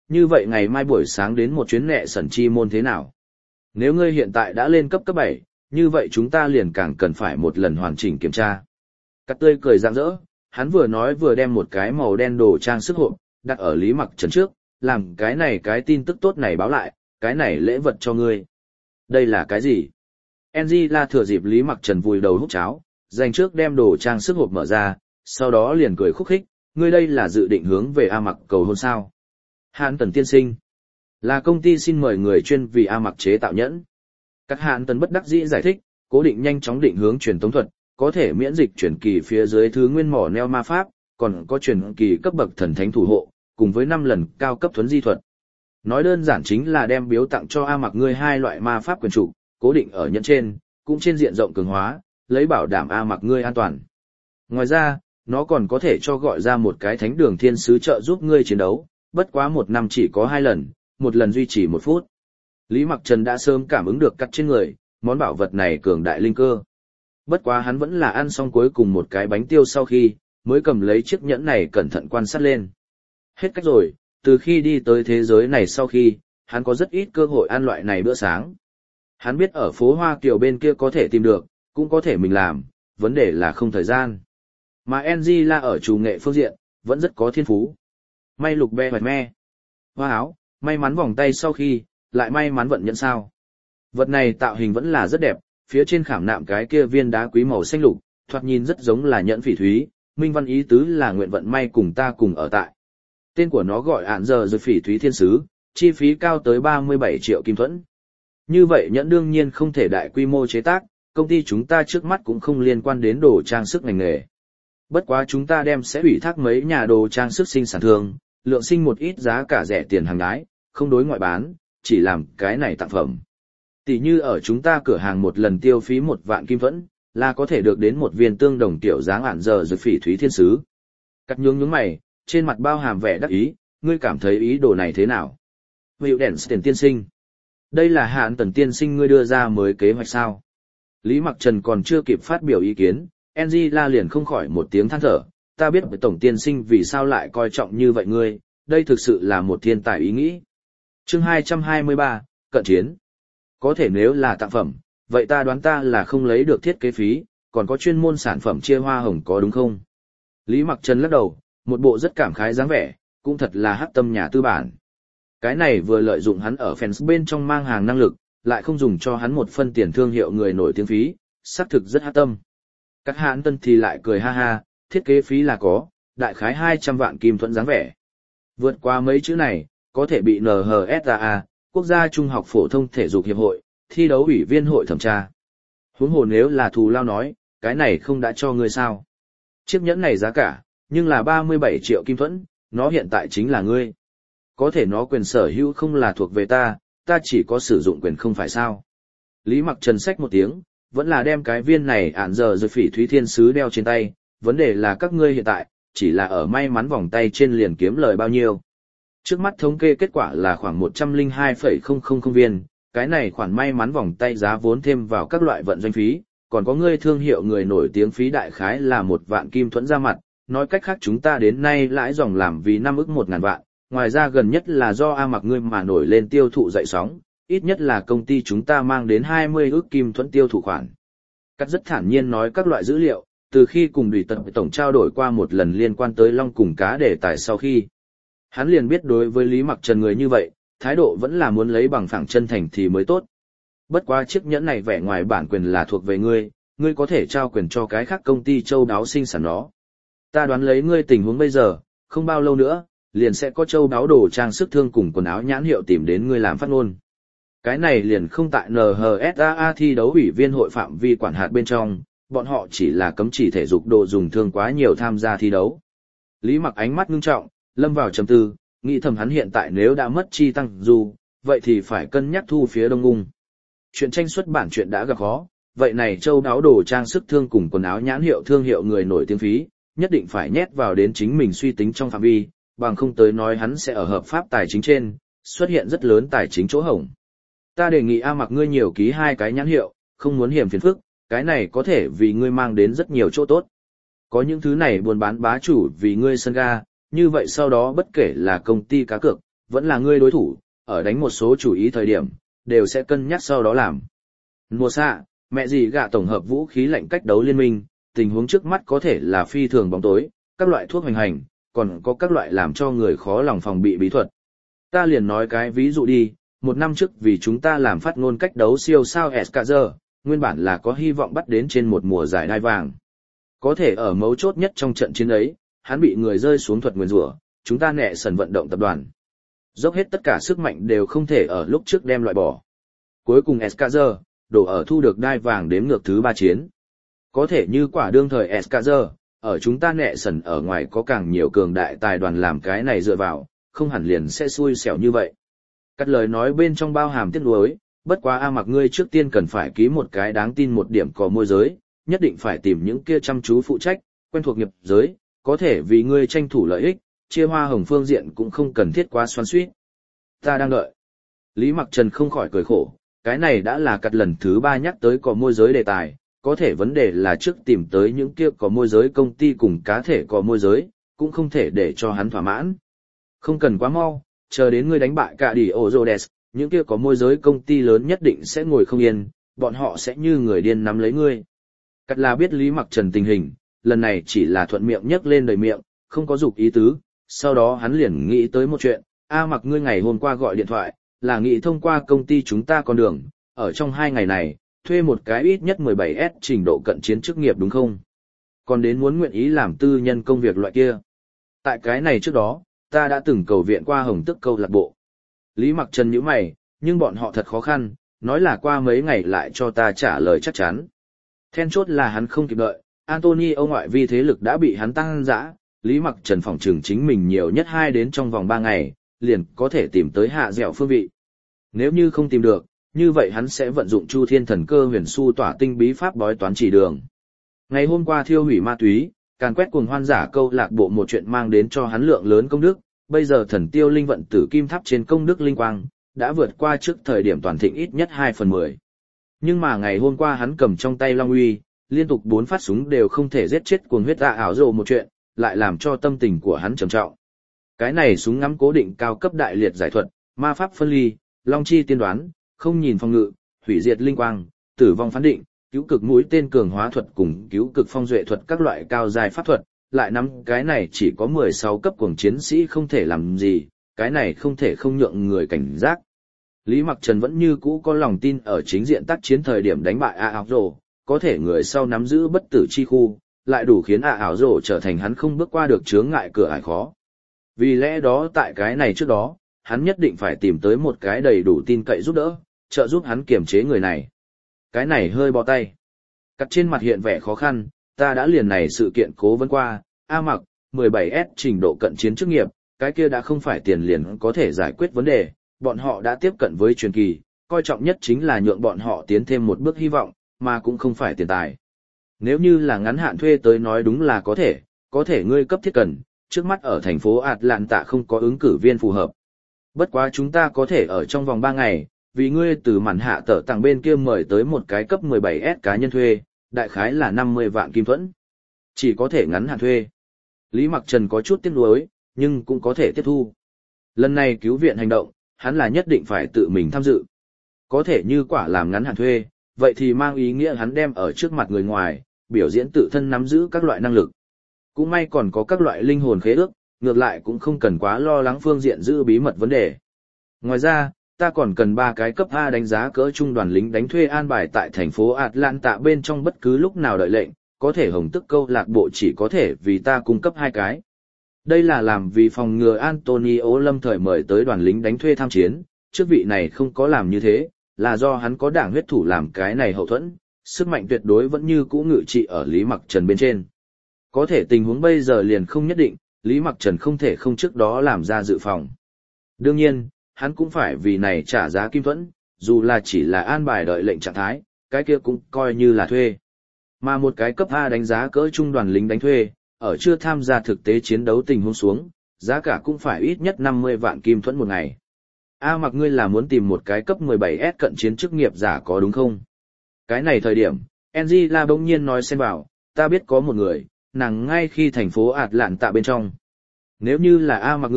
Speaker 1: như vậy ngày mai buổi sáng đến một chuyến nẹ sẩn chi môn thế nào? Nếu ngươi hiện tại đã lên cấp cấp bảy, như vậy chúng ta liền càng cần phải một lần hoàn chỉnh kiểm tra. Cắt tươi cười rạng rỡ, hắn vừa nói vừa đem một cái màu đen đồ trang sức hộp, đặt ở Lý Mặc Trần trước, làm cái này cái tin tức tốt này báo lại, cái này lễ vật cho ngươi. Đây là cái gì? Angela thừa dịp Lý Mặc Trần vùi đầu hút cháo, dành trước đem đồ trang sức hộp mở ra, sau đó liền cười khúc khích, ngươi đây là dự định hướng về A Mặc cầu hôn sao? Hàn Tần tiên sinh, là công ty xin mời người chuyên vì A Mặc chế tạo nhẫn. Các Hàn Tần bất đắc dĩ giải thích, cố định nhanh chóng định hướng truyền tống thuật, có thể miễn dịch chuyển kỳ phía dưới thứ nguyên mỏ neo ma pháp, còn có chuyển kỳ cấp bậc thần thánh thủ hộ, cùng với năm lần cao cấp thuấn di thuật. Nói đơn giản chính là đem biếu tặng cho A Mặc ngươi hai loại ma pháp quyền chủ, cố định ở nhẫn trên, cũng trên diện rộng cường hóa, lấy bảo đảm A Mặc ngươi an toàn. Ngoài ra, nó còn có thể cho gọi ra một cái thánh đường thiên sứ trợ giúp ngươi chiến đấu, bất quá một năm chỉ có hai lần, một lần duy trì một phút. Lý Mặc Trần đã sớm cảm ứng được cắt trên người, món bảo vật này cường đại linh cơ. Bất quá hắn vẫn là ăn xong cuối cùng một cái bánh tiêu sau khi, mới cầm lấy chiếc nhẫn này cẩn thận quan sát lên. Hết cách rồi, từ khi đi tới thế giới này sau khi, hắn có rất ít cơ hội ăn loại này bữa sáng. Hắn biết ở phố Hoa Kiều bên kia có thể tìm được, cũng có thể mình làm, vấn đề là không thời gian. Mà Angela ở chủ nghệ phương diện, vẫn rất có thiên phú. May lục be hoài me. Hoa áo, may mắn vòng tay sau khi, lại may mắn vận nhẫn sao. Vật này tạo hình vẫn là rất đẹp, phía trên khảm nạm cái kia viên đá quý màu xanh lục, thoạt nhìn rất giống là nhẫn phỉ thúy, minh văn ý tứ là nguyện vận may cùng ta cùng ở tại. Tên của nó gọi ản giờ rồi phỉ thúy thiên sứ, chi phí cao tới ba mươi bảy triệu kim thuẫn. Như vậy nhẫn đương nhiên không thể đại quy mô chế tác, công ty chúng ta trước mắt cũng không liên quan đến đồ trang sức ngành nghề. Bất quá chúng ta đem sẽ ủy thác mấy nhà đồ trang sức sinh sản thương, lượng sinh một ít giá cả rẻ tiền hàng đái, không đối ngoại bán, chỉ làm cái này tặng phẩm. Tỷ như ở chúng ta cửa hàng một lần tiêu phí một vạn kim thuẫn, là có thể được đến một viên tương đồng tiểu dáng ản giờ rồi phỉ thúy thiên sứ. Cắt nhướng nhướng mày, trên mặt bao hàm vẻ đắc ý, ngươi cảm thấy ý đồ này thế nào? Hiệu đèn tiền tiên sinh. Đây là Hạn Tần tiên sinh ngươi đưa ra mới kế hoạch sao? Lý Mặc Trần còn chưa kịp phát biểu ý kiến, Angela liền không khỏi một tiếng than thở, ta biết tổng tiên sinh vì sao lại coi trọng như vậy ngươi, đây thực sự là một thiên tài ý nghĩ. Chương hai trăm hai mươi ba, cận chiến. Có thể nếu là tặng phẩm, vậy ta đoán ta là không lấy được thiết kế phí, còn có chuyên môn sản phẩm chia hoa hồng có đúng không? Lý Mặc Trần lắc đầu, một bộ rất cảm khái dáng vẻ, cũng thật là hắc tâm nhà tư bản. Cái này vừa lợi dụng hắn ở fans bên trong mang hàng năng lực, lại không dùng cho hắn một phân tiền thương hiệu người nổi tiếng phí, xác thực rất hắc tâm. Các hãn tân thì lại cười ha ha, thiết kế phí là có, đại khái hai trăm vạn kim thuẫn dáng vẻ. Vượt qua mấy chữ này, có thể bị en hát rờ a, Quốc gia Trung học Phổ thông Thể dục Hiệp hội, thi đấu ủy viên hội thẩm tra. Huống hồ nếu là thù lao nói, cái này không đã cho ngươi sao. Chiếc nhẫn này giá cả, nhưng là ba mươi bảy triệu kim thuẫn, nó hiện tại chính là ngươi. Có thể nó quyền sở hữu không là thuộc về ta, ta chỉ có sử dụng quyền không phải sao. Lý Mặc Trần xách một tiếng, vẫn là đem cái viên này ản giờ rồi phỉ thúy thiên sứ đeo trên tay, vấn đề là các ngươi hiện tại, chỉ là ở may mắn vòng tay trên liền kiếm lời bao nhiêu. Trước mắt thống kê kết quả là khoảng một trăm lẻ hai phẩy không không không viên, cái này khoản may mắn vòng tay giá vốn thêm vào các loại vận doanh phí, còn có ngươi thương hiệu người nổi tiếng phí đại khái là một vạn kim thuẫn ra mặt, nói cách khác chúng ta đến nay lãi dòng làm vì năm ức một ngàn vạn, ngoài ra gần nhất là do A Mặc ngươi mà nổi lên tiêu thụ dậy sóng, ít nhất là công ty chúng ta mang đến hai mươi ức kim thuẫn tiêu thụ khoản. Cắt rất thản nhiên nói các loại dữ liệu, từ khi cùng Đùi Tật tổng trao đổi qua một lần liên quan tới long cùng cá đề tài sau khi, hắn liền biết đối với Lý Mặc Trần người như vậy, thái độ vẫn là muốn lấy bằng phẳng chân thành thì mới tốt. Bất quá chiếc nhẫn này vẻ ngoài bản quyền là thuộc về ngươi, ngươi có thể trao quyền cho cái khác công ty châu đáo sinh sản nó. Ta đoán lấy ngươi tình huống bây giờ, không bao lâu nữa, liền sẽ có châu đáo đồ trang sức thương cùng quần áo nhãn hiệu tìm đến ngươi làm phát ngôn. Cái này liền không tại en hát rờ a thi đấu ủy viên hội phạm vi quản hạt bên trong, bọn họ chỉ là cấm chỉ thể dục đồ dùng thương quá nhiều tham gia thi đấu. Lý Mặc ánh mắt ngưng trọng, lâm vào trầm tư, nghĩ thầm hắn hiện tại nếu đã mất chi tăng dù, vậy thì phải cân nhắc thu phía Đông Ung. Chuyện tranh xuất bản chuyện đã gặp khó, vậy này châu đáo đồ trang sức thương cùng quần áo nhãn hiệu thương hiệu người nổi tiếng phí, nhất định phải nhét vào đến chính mình suy tính trong phạm vi, bằng không tới nói hắn sẽ ở hợp pháp tài chính trên, xuất hiện rất lớn tài chính chỗ hổng. Ta đề nghị A Mặc ngươi nhiều ký hai cái nhãn hiệu, không muốn hiểm phiền phức, cái này có thể vì ngươi mang đến rất nhiều chỗ tốt. Có những thứ này buôn bán bá chủ vì ngươi sân ga, như vậy sau đó bất kể là công ty cá cược, vẫn là ngươi đối thủ, ở đánh một số chủ ý thời điểm, đều sẽ cân nhắc sau đó làm. Mùa xạ, mẹ gì gạ tổng hợp vũ khí lạnh cách đấu liên minh, tình huống trước mắt có thể là phi thường bóng tối, các loại thuốc hành hành, còn có các loại làm cho người khó lòng phòng bị bí thuật. Ta liền nói cái ví dụ đi, một năm trước vì chúng ta làm phát ngôn cách đấu siêu sao Escazer, nguyên bản là có hy vọng bắt đến trên một mùa giải đai vàng. Có thể ở mấu chốt nhất trong trận chiến ấy, hắn bị người rơi xuống thuật nguyền rủa, chúng ta nẹ sần vận động tập đoàn. Dốc hết tất cả sức mạnh đều không thể ở lúc trước đem loại bỏ. Cuối cùng Escazer, đổ ở thu được đai vàng đếm ngược thứ ba chiến. Có thể như quả đương thời Escazer, ở chúng ta nẹ sần ở ngoài có càng nhiều cường đại tài đoàn làm cái này dựa vào, không hẳn liền sẽ xui xẻo như vậy. Cắt lời nói bên trong bao hàm tiếc nuối, bất quá A Mặc ngươi trước tiên cần phải ký một cái đáng tin một điểm có môi giới, nhất định phải tìm những kia chăm chú phụ trách, quen thuộc nghiệp giới, có thể vì ngươi tranh thủ lợi ích, chia hoa hồng phương diện cũng không cần thiết quá xoắn xuýt. Ta đang đợi. Lý Mặc Trần không khỏi cười khổ, cái này đã là cắt lần thứ ba nhắc tới có môi giới đề tài, có thể vấn đề là trước tìm tới những kia có môi giới công ty cùng cá thể có môi giới, cũng không thể để cho hắn thỏa mãn. Không cần quá mau, chờ đến ngươi đánh bại cả đi Ozodes, những kia có môi giới công ty lớn nhất định sẽ ngồi không yên, bọn họ sẽ như người điên nắm lấy ngươi. Cắt là biết Lý Mặc Trần tình hình, lần này chỉ là thuận miệng nhấc lên đầy miệng, không có dục ý tứ, sau đó hắn liền nghĩ tới một chuyện, A Mặc ngươi ngày hôm qua gọi điện thoại, là nghĩ thông qua công ty chúng ta con đường, ở trong hai ngày này, thuê một cái ít nhất mười bảy S trình độ cận chiến chức nghiệp đúng không? Còn đến muốn nguyện ý làm tư nhân công việc loại kia. Tại cái này trước đó, ta đã từng cầu viện qua Hồng Tức câu lạc bộ. Lý Mặc Trần nhíu mày, nhưng bọn họ thật khó khăn, nói là qua mấy ngày lại cho ta trả lời chắc chắn. Then chốt là hắn không kịp đợi, Antonio ngoại vi thế lực đã bị hắn tăng dã, Lý Mặc Trần phỏng trừng chính mình nhiều nhất hai đến trong vòng ba ngày, liền có thể tìm tới hạ dẻo phương vị. Nếu như không tìm được, như vậy hắn sẽ vận dụng Chu Thiên Thần Cơ Huyền Su tỏa tinh bí pháp bói toán chỉ đường. Ngày hôm qua thiêu hủy ma túy, càn quét cuồng hoan giả câu lạc bộ một chuyện mang đến cho hắn lượng lớn công đức, bây giờ thần tiêu linh vận tử kim tháp trên công đức linh quang, đã vượt qua trước thời điểm toàn thịnh ít nhất hai phần mười. Nhưng mà ngày hôm qua hắn cầm trong tay Long Uy, liên tục bốn phát súng đều không thể giết chết cuồng huyết dạ ảo rồ một chuyện, lại làm cho tâm tình của hắn trầm trọng. Cái này súng ngắm cố định cao cấp đại liệt giải thuật, ma pháp phân ly, long chi tiên đoán, không nhìn phòng ngự, hủy diệt linh quang, tử vong phán định, cứu cực mũi tên cường hóa thuật cùng cứu cực phong duệ thuật các loại cao dài pháp thuật, lại nắm cái này chỉ có mười sáu cấp cuồng chiến sĩ không thể làm gì, cái này không thể không nhượng người cảnh giác. Lý Mặc Trần vẫn như cũ có lòng tin ở chính diện tác chiến thời điểm đánh bại A ảo rồ, có thể người sau nắm giữ bất tử chi khu, lại đủ khiến A ảo rồ trở thành hắn không bước qua được chướng ngại cửa ải khó. Vì lẽ đó tại cái này trước đó, hắn nhất định phải tìm tới một cái đầy đủ tin cậy giúp đỡ, trợ giúp hắn kiềm chế người này. Cái này hơi bó tay. Cắt trên mặt hiện vẻ khó khăn, ta đã liền này sự kiện cố vấn qua, A Mặc, mười bảy S trình độ cận chiến chức nghiệp, cái kia đã không phải tiền liền có thể giải quyết vấn đề, bọn họ đã tiếp cận với truyền kỳ, coi trọng nhất chính là nhượng bọn họ tiến thêm một bước hy vọng, mà cũng không phải tiền tài. Nếu như là ngắn hạn thuê tới nói đúng là có thể, có thể ngươi cấp thiết cần, trước mắt ở thành phố Atlanta không có ứng cử viên phù hợp. Bất quá chúng ta có thể ở trong vòng ba ngày, vì ngươi từ màn hạ tở tặng bên kia mời tới một cái cấp mười bảy S cá nhân thuê, đại khái là năm mươi vạn kim thuẫn. Chỉ có thể ngắn hạn thuê. Lý Mặc Trần có chút tiếc nuối, nhưng cũng có thể tiếp thu. Lần này cứu viện hành động, hắn là nhất định phải tự mình tham dự. Có thể như quả làm ngắn hạn thuê, vậy thì mang ý nghĩa hắn đem ở trước mặt người ngoài, biểu diễn tự thân nắm giữ các loại năng lực. Cũng may còn có các loại linh hồn khế ước, ngược lại cũng không cần quá lo lắng phương diện giữ bí mật vấn đề. Ngoài ra, ta còn cần ba cái cấp A đánh giá cỡ trung đoàn lính đánh thuê an bài tại thành phố Atlanta bên trong bất cứ lúc nào đợi lệnh, có thể Hồng Tức câu lạc bộ chỉ có thể vì ta cung cấp hai cái. Đây là làm vì phòng ngừa Antonio lâm thời mời tới đoàn lính đánh thuê tham chiến, trước vị này không có làm như thế, là do hắn có đảng huyết thủ làm cái này hậu thuẫn, sức mạnh tuyệt đối vẫn như cũ ngự trị ở Lý Mặc Trần bên trên. Có thể tình huống bây giờ liền không nhất định, Lý Mặc Trần không thể không trước đó làm ra dự phòng. Đương nhiên, hắn cũng phải vì này trả giá kim thuẫn, dù là chỉ là an bài đợi lệnh trạng thái, cái kia cũng coi như là thuê. Mà một cái cấp A đánh giá cỡ trung đoàn lính đánh thuê, ở chưa tham gia thực tế chiến đấu tình huống xuống, giá cả cũng phải ít nhất năm mươi vạn kim thuẫn một ngày. A Mặc ngươi là muốn tìm một cái cấp mười bảy S cận chiến chức nghiệp giả có đúng không? Cái này thời điểm, Angela bỗng nhiên nói xen vào, ta biết có một người, nàng ngay khi thành phố Atlanta bên trong. Nếu như là A Mặc ngươi,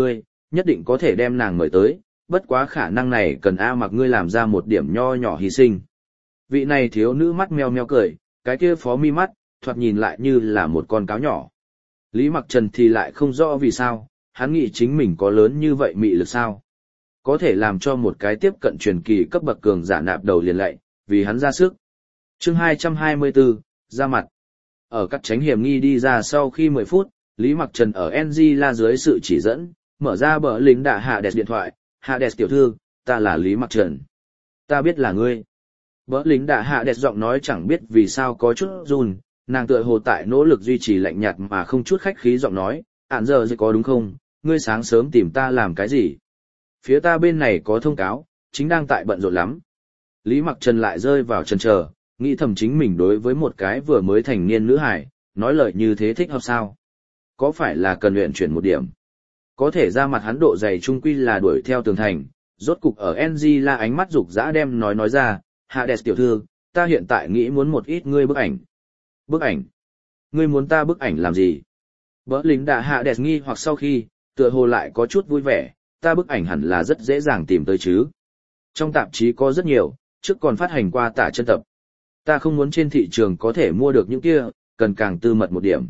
Speaker 1: nhất định có thể đem nàng mời tới, bất quá khả năng này cần A Mặc ngươi làm ra một điểm nho nhỏ hy sinh. Vị này thiếu nữ mắt meo meo cười, cái kia phó mi mắt, thoạt nhìn lại như là một con cáo nhỏ. Lý Mặc Trần thì lại không rõ vì sao, hắn nghĩ chính mình có lớn như vậy mị lực sao. Có thể làm cho một cái tiếp cận truyền kỳ cấp bậc cường giả nạp đầu liền lạy, vì hắn ra sức. Chương hai trăm hai mươi bốn, ra mặt. Ở các tránh hiểm nghi đi ra sau khi mười phút, Lý Mặc Trần ở Angela dưới sự chỉ dẫn, mở ra bờ lính đạ hạ đẹp điện thoại, hạ đẹp tiểu thư, ta là Lý Mặc Trần. Ta biết là ngươi. Bờ lính đạ hạ đẹp giọng nói chẳng biết vì sao có chút run, nàng tựa hồ tại nỗ lực duy trì lạnh nhạt mà không chút khách khí giọng nói, ản giờ gì có đúng không, ngươi sáng sớm tìm ta làm cái gì? Phía ta bên này có thông cáo, chính đang tại bận rộn lắm. Lý Mặc Trần lại rơi vào chần chờ, nghĩ thầm chính mình đối với một cái vừa mới thành niên nữ hải, nói lời như thế thích hợp sao? Có phải là cần luyện chuyển một điểm? Có thể ra mặt hắn độ dày trung quy là đuổi theo tường thành, rốt cục ở Angela ánh mắt rục rã đem nói nói ra, Hades tiểu thư, ta hiện tại nghĩ muốn một ít ngươi bức ảnh. Bức ảnh? Ngươi muốn ta bức ảnh làm gì? Bỡ lính đã Hades nghi hoặc sau khi, tựa hồ lại có chút vui vẻ, ta bức ảnh hẳn là rất dễ dàng tìm tới chứ. Trong tạp chí có rất nhiều, trước còn phát hành qua tả chân tập. Ta không muốn trên thị trường có thể mua được những kia, cần càng tư mật một điểm.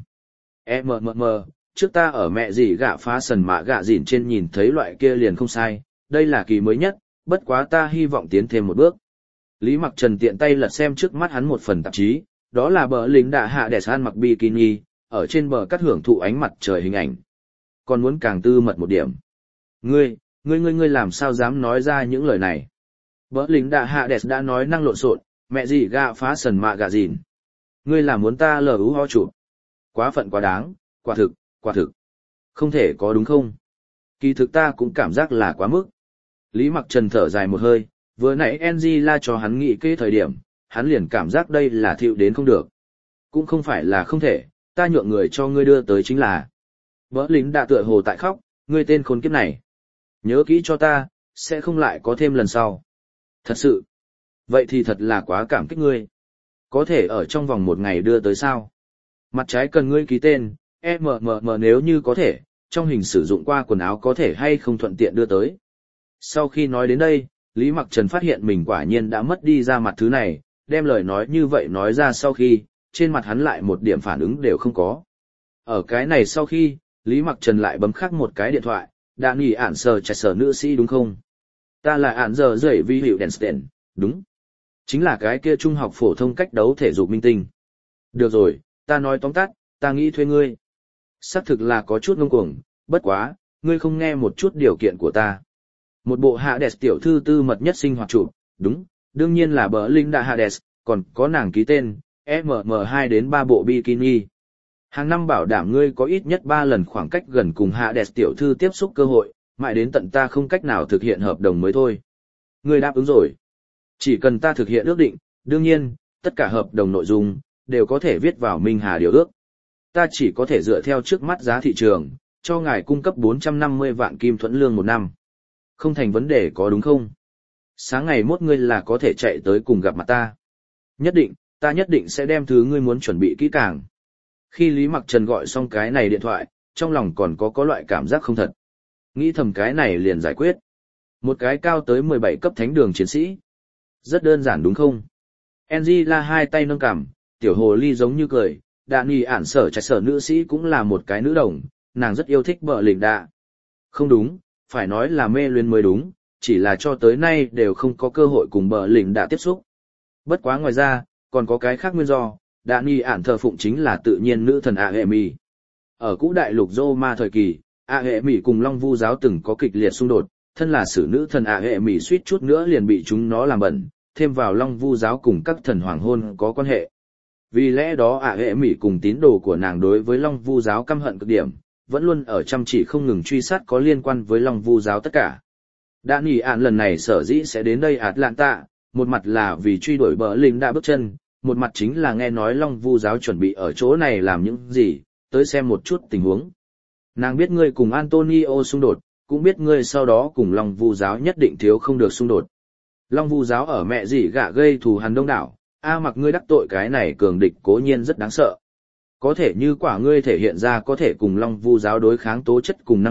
Speaker 1: Mmm, trước ta ở mẹ gì gạ phá sần mạ gạ dỉn trên nhìn thấy loại kia liền không sai, đây là kỳ mới nhất, bất quá ta hy vọng tiến thêm một bước. Lý Mặc Trần tiện tay lật xem trước mắt hắn một phần tạp chí, đó là bờ lính đạ hạ đẹp ăn mặc bikini, ở trên bờ cắt hưởng thụ ánh mặt trời hình ảnh. Còn muốn càng tư mật một điểm. Ngươi, ngươi ngươi ngươi làm sao dám nói ra những lời này? Bờ lính đạ hạ đẹp đã nói năng lộn xộn, mẹ gì gạ phá sần mạ gạ dỉn. Ngươi làm muốn ta lờ ú ho chụp. Quá phận quá đáng, quả thực, quả thực. Không thể có đúng không? Kỳ thực ta cũng cảm giác là quá mức. Lý Mặc Trần thở dài một hơi, vừa nãy Angela cho hắn nghĩ kế thời điểm, hắn liền cảm giác đây là thiệu đến không được. Cũng không phải là không thể, ta nhượng người cho ngươi đưa tới chính là. Vỡ lính đã tựa hồ tại khóc, ngươi tên khốn kiếp này. Nhớ kỹ cho ta, sẽ không lại có thêm lần sau. Thật sự. Vậy thì thật là quá cảm kích ngươi. Có thể ở trong vòng một ngày đưa tới sao? Mặt trái cần ngươi ký tên, mmm nếu như có thể, trong hình sử dụng qua quần áo có thể hay không thuận tiện đưa tới. Sau khi nói đến đây, Lý Mặc Trần phát hiện mình quả nhiên đã mất đi ra mặt thứ này, đem lời nói như vậy nói ra sau khi, trên mặt hắn lại một điểm phản ứng đều không có. Ở cái này sau khi, Lý Mặc Trần lại bấm khắc một cái điện thoại, đã nghỉ ản sờ chạy sở nữ sĩ đúng không? Ta là ản giờ dậy vi hiệu Denstein, đúng. Chính là cái kia trung học phổ thông cách đấu thể dục minh tinh. Được rồi, ta nói tóm tắt, ta nghĩ thuê ngươi. Xác thực là có chút ngông cuồng, bất quá, ngươi không nghe một chút điều kiện của ta. Một bộ Hades tiểu thư tư mật nhất sinh hoạt chụp, đúng, đương nhiên là bờ linh đã Hades, còn có nàng ký tên, M M hai đến ba bộ bikini. Hàng năm bảo đảm ngươi có ít nhất ba lần khoảng cách gần cùng Hades tiểu thư tiếp xúc cơ hội, mãi đến tận ta không cách nào thực hiện hợp đồng mới thôi. Ngươi đáp ứng rồi. Chỉ cần ta thực hiện ước định, đương nhiên, tất cả hợp đồng nội dung, đều có thể viết vào Minh Hà điều ước. Ta chỉ có thể dựa theo trước mắt giá thị trường, cho ngài cung cấp bốn trăm năm mươi vạn kim thuẫn lương một năm. Không thành vấn đề có đúng không? Sáng ngày mốt ngươi là có thể chạy tới cùng gặp mặt ta. Nhất định, ta nhất định sẽ đem thứ ngươi muốn chuẩn bị kỹ càng. Khi Lý Mặc Trần gọi xong cái này điện thoại, trong lòng còn có có loại cảm giác không thật. Nghĩ thầm cái này liền giải quyết. Một cái cao tới mười bảy cấp thánh đường chiến sĩ. Rất đơn giản đúng không? Angela hai tay nâng cằm, tiểu hồ ly giống như cười, đạn nhì ản sở chạy sở nữ sĩ cũng là một cái nữ đồng, nàng rất yêu thích bờ lỉnh đạ. Không đúng, phải nói là mê luyến mới đúng, chỉ là cho tới nay đều không có cơ hội cùng bờ lỉnh đạ tiếp xúc. Bất quá ngoài ra, còn có cái khác nguyên do, đạn nhì ản thờ phụng chính là tự nhiên nữ thần A Hệ Mì. Ở cũ đại lục Roma thời kỳ, A Hệ Mì cùng Long Vu giáo từng có kịch liệt xung đột, thân là sử nữ thần A Hệ Mì suýt chút nữa liền bị chúng nó làm bẩn, thêm vào Long Vu giáo cùng các thần hoàng hôn có quan hệ. Vì lẽ đó A Hệ Mì cùng tín đồ của nàng đối với Long Vu giáo căm hận cực điểm, vẫn luôn ở chăm chỉ không ngừng truy sát có liên quan với Long Vu giáo tất cả. Đã nghỉ ạn lần này sở dĩ sẽ đến đây Atlanta, một mặt là vì truy đuổi bờ lính đã bước chân, một mặt chính là nghe nói Long Vu giáo chuẩn bị ở chỗ này làm những gì, tới xem một chút tình huống. Nàng biết ngươi cùng Antonio xung đột, cũng biết ngươi sau đó cùng Long Vu giáo nhất định thiếu không được xung đột. Long Vu giáo ở mẹ gì gạ gây thù hằn đông đảo, a mặc ngươi đắc tội cái này cường địch cố nhiên rất đáng sợ. Có thể như quả ngươi thể hiện ra có thể cùng Long Vu giáo đối kháng tố chất cùng năng lực,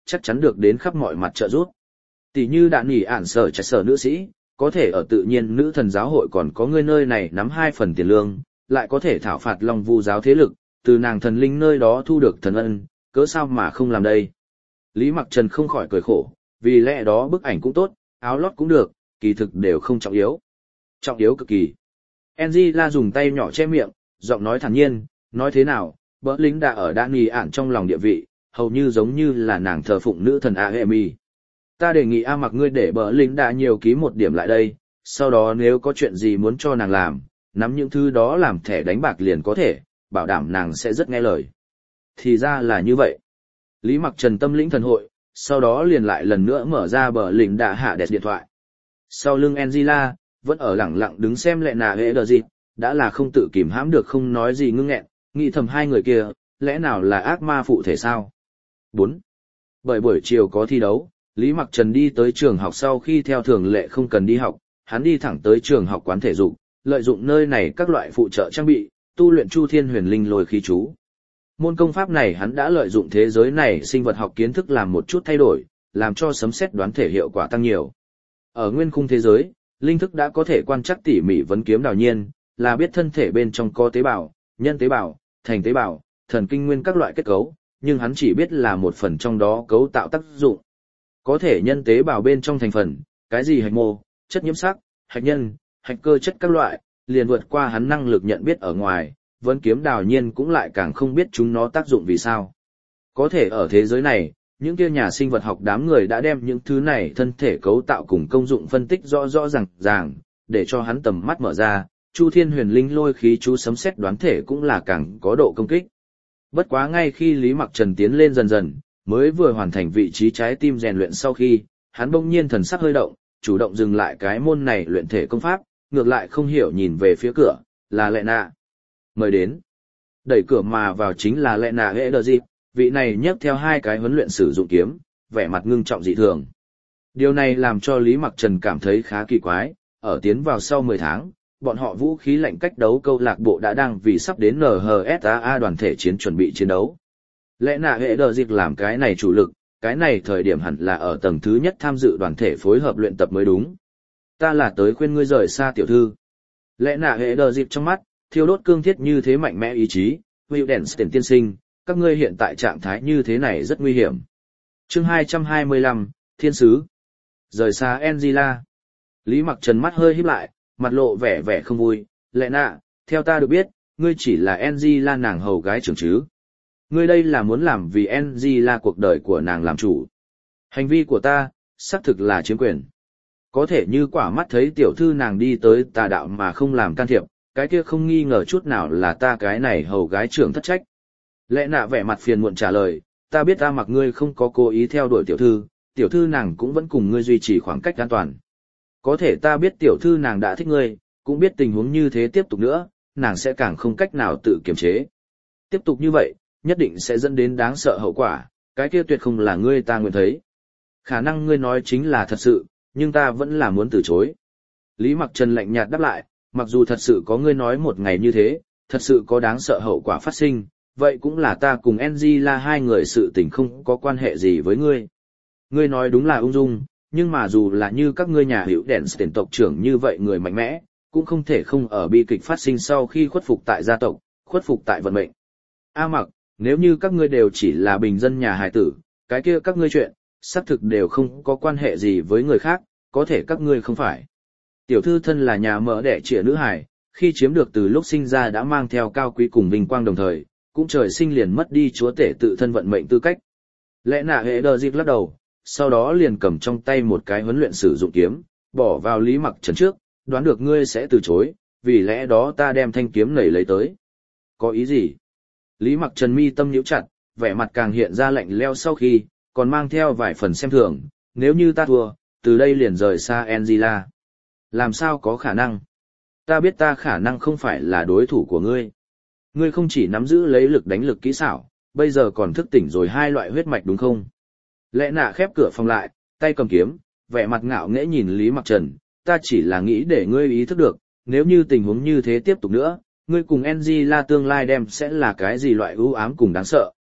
Speaker 1: chắc chắn được đến khắp mọi mặt trợ giúp. Tỷ như đạn nghỉ ản sở trạch sở nữ sĩ, có thể ở tự nhiên nữ thần giáo hội còn có ngươi nơi này nắm hai phần tiền lương, lại có thể thảo phạt Long Vu giáo thế lực, từ nàng thần linh nơi đó thu được thần ân, cớ sao mà không làm đây. Lý Mặc Trần không khỏi cười khổ, vì lẽ đó bức ảnh cũng tốt, áo lót cũng được, kỳ thực đều không trọng yếu. Trọng yếu cực kỳ. Angela dùng tay nhỏ che miệng, giọng nói thản nhiên, nói thế nào, bỡ lính đã ở đã nghi ản trong lòng địa vị, hầu như giống như là nàng thờ phụng nữ thần Aemi. Ta đề nghị A Mặc ngươi để bỡ lính đã nhiều ký một điểm lại đây, sau đó nếu có chuyện gì muốn cho nàng làm, nắm những thứ đó làm thẻ đánh bạc liền có thể, bảo đảm nàng sẽ rất nghe lời. Thì ra là như vậy. Lý Mặc Trần tâm lĩnh thần hội, sau đó liền lại lần nữa mở ra bờ lính đã hạ đẹp điện thoại. Sau lưng Angela, vẫn ở lẳng lặng đứng xem lẹ nà hệ đờ dịp, đã là không tự kìm hãm được không nói gì ngưng nghẹn, nghĩ thầm hai người kia, lẽ nào là ác ma phụ thể sao? bốn. Bởi buổi chiều có thi đấu, Lý Mặc Trần đi tới trường học sau khi theo thường lệ không cần đi học, hắn đi thẳng tới trường học quán thể dục, lợi dụng nơi này các loại phụ trợ trang bị, tu luyện Chu Thiên Huyền Linh Lôi Khí Chú. Môn công pháp này hắn đã lợi dụng thế giới này sinh vật học kiến thức làm một chút thay đổi, làm cho sấm sét đoán thể hiệu quả tăng nhiều. Ở nguyên khung thế giới, linh thức đã có thể quan trắc tỉ mỉ vấn kiếm đào nhiên, là biết thân thể bên trong có tế bào, nhân tế bào, thành tế bào, thần kinh nguyên các loại kết cấu, nhưng hắn chỉ biết là một phần trong đó cấu tạo tác dụng. Có thể nhân tế bào bên trong thành phần, cái gì hạch mô, chất nhiễm sắc, hạch nhân, hạch cơ chất các loại, liền vượt qua hắn năng lực nhận biết ở ngoài, vấn kiếm đào nhiên cũng lại càng không biết chúng nó tác dụng vì sao. Có thể ở thế giới này, những kia nhà sinh vật học đám người đã đem những thứ này thân thể cấu tạo cùng công dụng phân tích rõ rõ ràng ràng, để cho hắn tầm mắt mở ra, Chu Thiên Huyền Linh Lôi Khí Chú sấm sét đoán thể cũng là càng có độ công kích. Bất quá ngay khi Lý Mặc Trần tiến lên dần dần, mới vừa hoàn thành vị trí trái tim rèn luyện sau khi, hắn bỗng nhiên thần sắc hơi động, chủ động dừng lại cái môn này luyện thể công pháp, ngược lại không hiểu nhìn về phía cửa, là Lệ Nạ. Mời đến. Đẩy cửa mà vào chính là Lệ Nạ hệ đờ dịp, vị này nhấc theo hai cái huấn luyện sử dụng kiếm, vẻ mặt ngưng trọng dị thường. Điều này làm cho Lý Mặc Trần cảm thấy khá kỳ quái, ở tiến vào sau mười tháng, bọn họ vũ khí lạnh cách đấu câu lạc bộ đã đang vì sắp đến en hát a đoàn thể chiến chuẩn bị chiến đấu. Lẽ nạ hệ đờ dịch làm cái này chủ lực, cái này thời điểm hẳn là ở tầng thứ nhất tham dự đoàn thể phối hợp luyện tập mới đúng. Ta là tới khuyên ngươi rời xa tiểu thư. Lẽ nạ hệ đờ dịch trong mắt, thiêu đốt cương thiết như thế mạnh mẽ ý chí, Wildenstein tiên sinh, các ngươi hiện tại trạng thái như thế này rất nguy hiểm. Chương hai trăm hai mươi lăm, Thiên Sứ. Rời xa Angela. Lý Mặc Trần mắt hơi híp lại, mặt lộ vẻ vẻ không vui. Lẽ nạ, theo ta được biết, ngươi chỉ là Angela nàng hầu gái trưởng chứ. Ngươi đây là muốn làm vì Angela cuộc đời của nàng làm chủ. Hành vi của ta, xác thực là chiếm quyền. Có thể như quả mắt thấy tiểu thư nàng đi tới tà đạo mà không làm can thiệp, cái kia không nghi ngờ chút nào là ta cái này hầu gái trưởng thất trách. Lẽ nạ vẻ mặt phiền muộn trả lời, ta biết ta mặc ngươi không có cố ý theo đuổi tiểu thư, tiểu thư nàng cũng vẫn cùng ngươi duy trì khoảng cách an toàn. Có thể ta biết tiểu thư nàng đã thích ngươi, cũng biết tình huống như thế tiếp tục nữa, nàng sẽ càng không cách nào tự kiềm chế. Tiếp tục như vậy, nhất định sẽ dẫn đến đáng sợ hậu quả, cái kia tuyệt không là ngươi ta nguyện thấy. Khả năng ngươi nói chính là thật sự, nhưng ta vẫn là muốn từ chối. Lý Mặc Trần lạnh nhạt đáp lại, mặc dù thật sự có ngươi nói một ngày như thế, thật sự có đáng sợ hậu quả phát sinh, vậy cũng là ta cùng Angela hai người sự tình không có quan hệ gì với ngươi. Ngươi nói đúng là ung dung, nhưng mà dù là như các ngươi nhà hữu đèn tiền tộc trưởng như vậy người mạnh mẽ, cũng không thể không ở bi kịch phát sinh sau khi khuất phục tại gia tộc, khuất phục tại vận mệnh. A Mặc, nếu như các ngươi đều chỉ là bình dân nhà hài tử, cái kia các ngươi chuyện, xác thực đều không có quan hệ gì với người khác, có thể các ngươi không phải. Tiểu thư thân là nhà mỡ đẻ trịa nữ hài, khi chiếm được từ lúc sinh ra đã mang theo cao quý cùng vinh quang đồng thời, cũng trời sinh liền mất đi chúa tể tự thân vận mệnh tư cách. Lẽ nạ hệ đờ dịp lắc đầu, sau đó liền cầm trong tay một cái huấn luyện sử dụng kiếm, bỏ vào Lý Mặc Trần trước, đoán được ngươi sẽ từ chối, vì lẽ đó ta đem thanh kiếm nảy lấy tới. Có ý gì? Lý Mặc Trần mi tâm nhíu chặt, vẻ mặt càng hiện ra lạnh lẽo sau khi, còn mang theo vài phần xem thường, nếu như ta thua, từ đây liền rời xa Angela. Làm sao có khả năng? Ta biết ta khả năng không phải là đối thủ của ngươi. Ngươi không chỉ nắm giữ lấy lực đánh lực kỹ xảo, bây giờ còn thức tỉnh rồi hai loại huyết mạch đúng không? Lẽ nạ khép cửa phòng lại, tay cầm kiếm, vẻ mặt ngạo nghễ nhìn Lý Mặc Trần, ta chỉ là nghĩ để ngươi ý thức được, nếu như tình huống như thế tiếp tục nữa, ngươi cùng Angela tương lai đem sẽ là cái gì loại ưu ám cùng đáng sợ.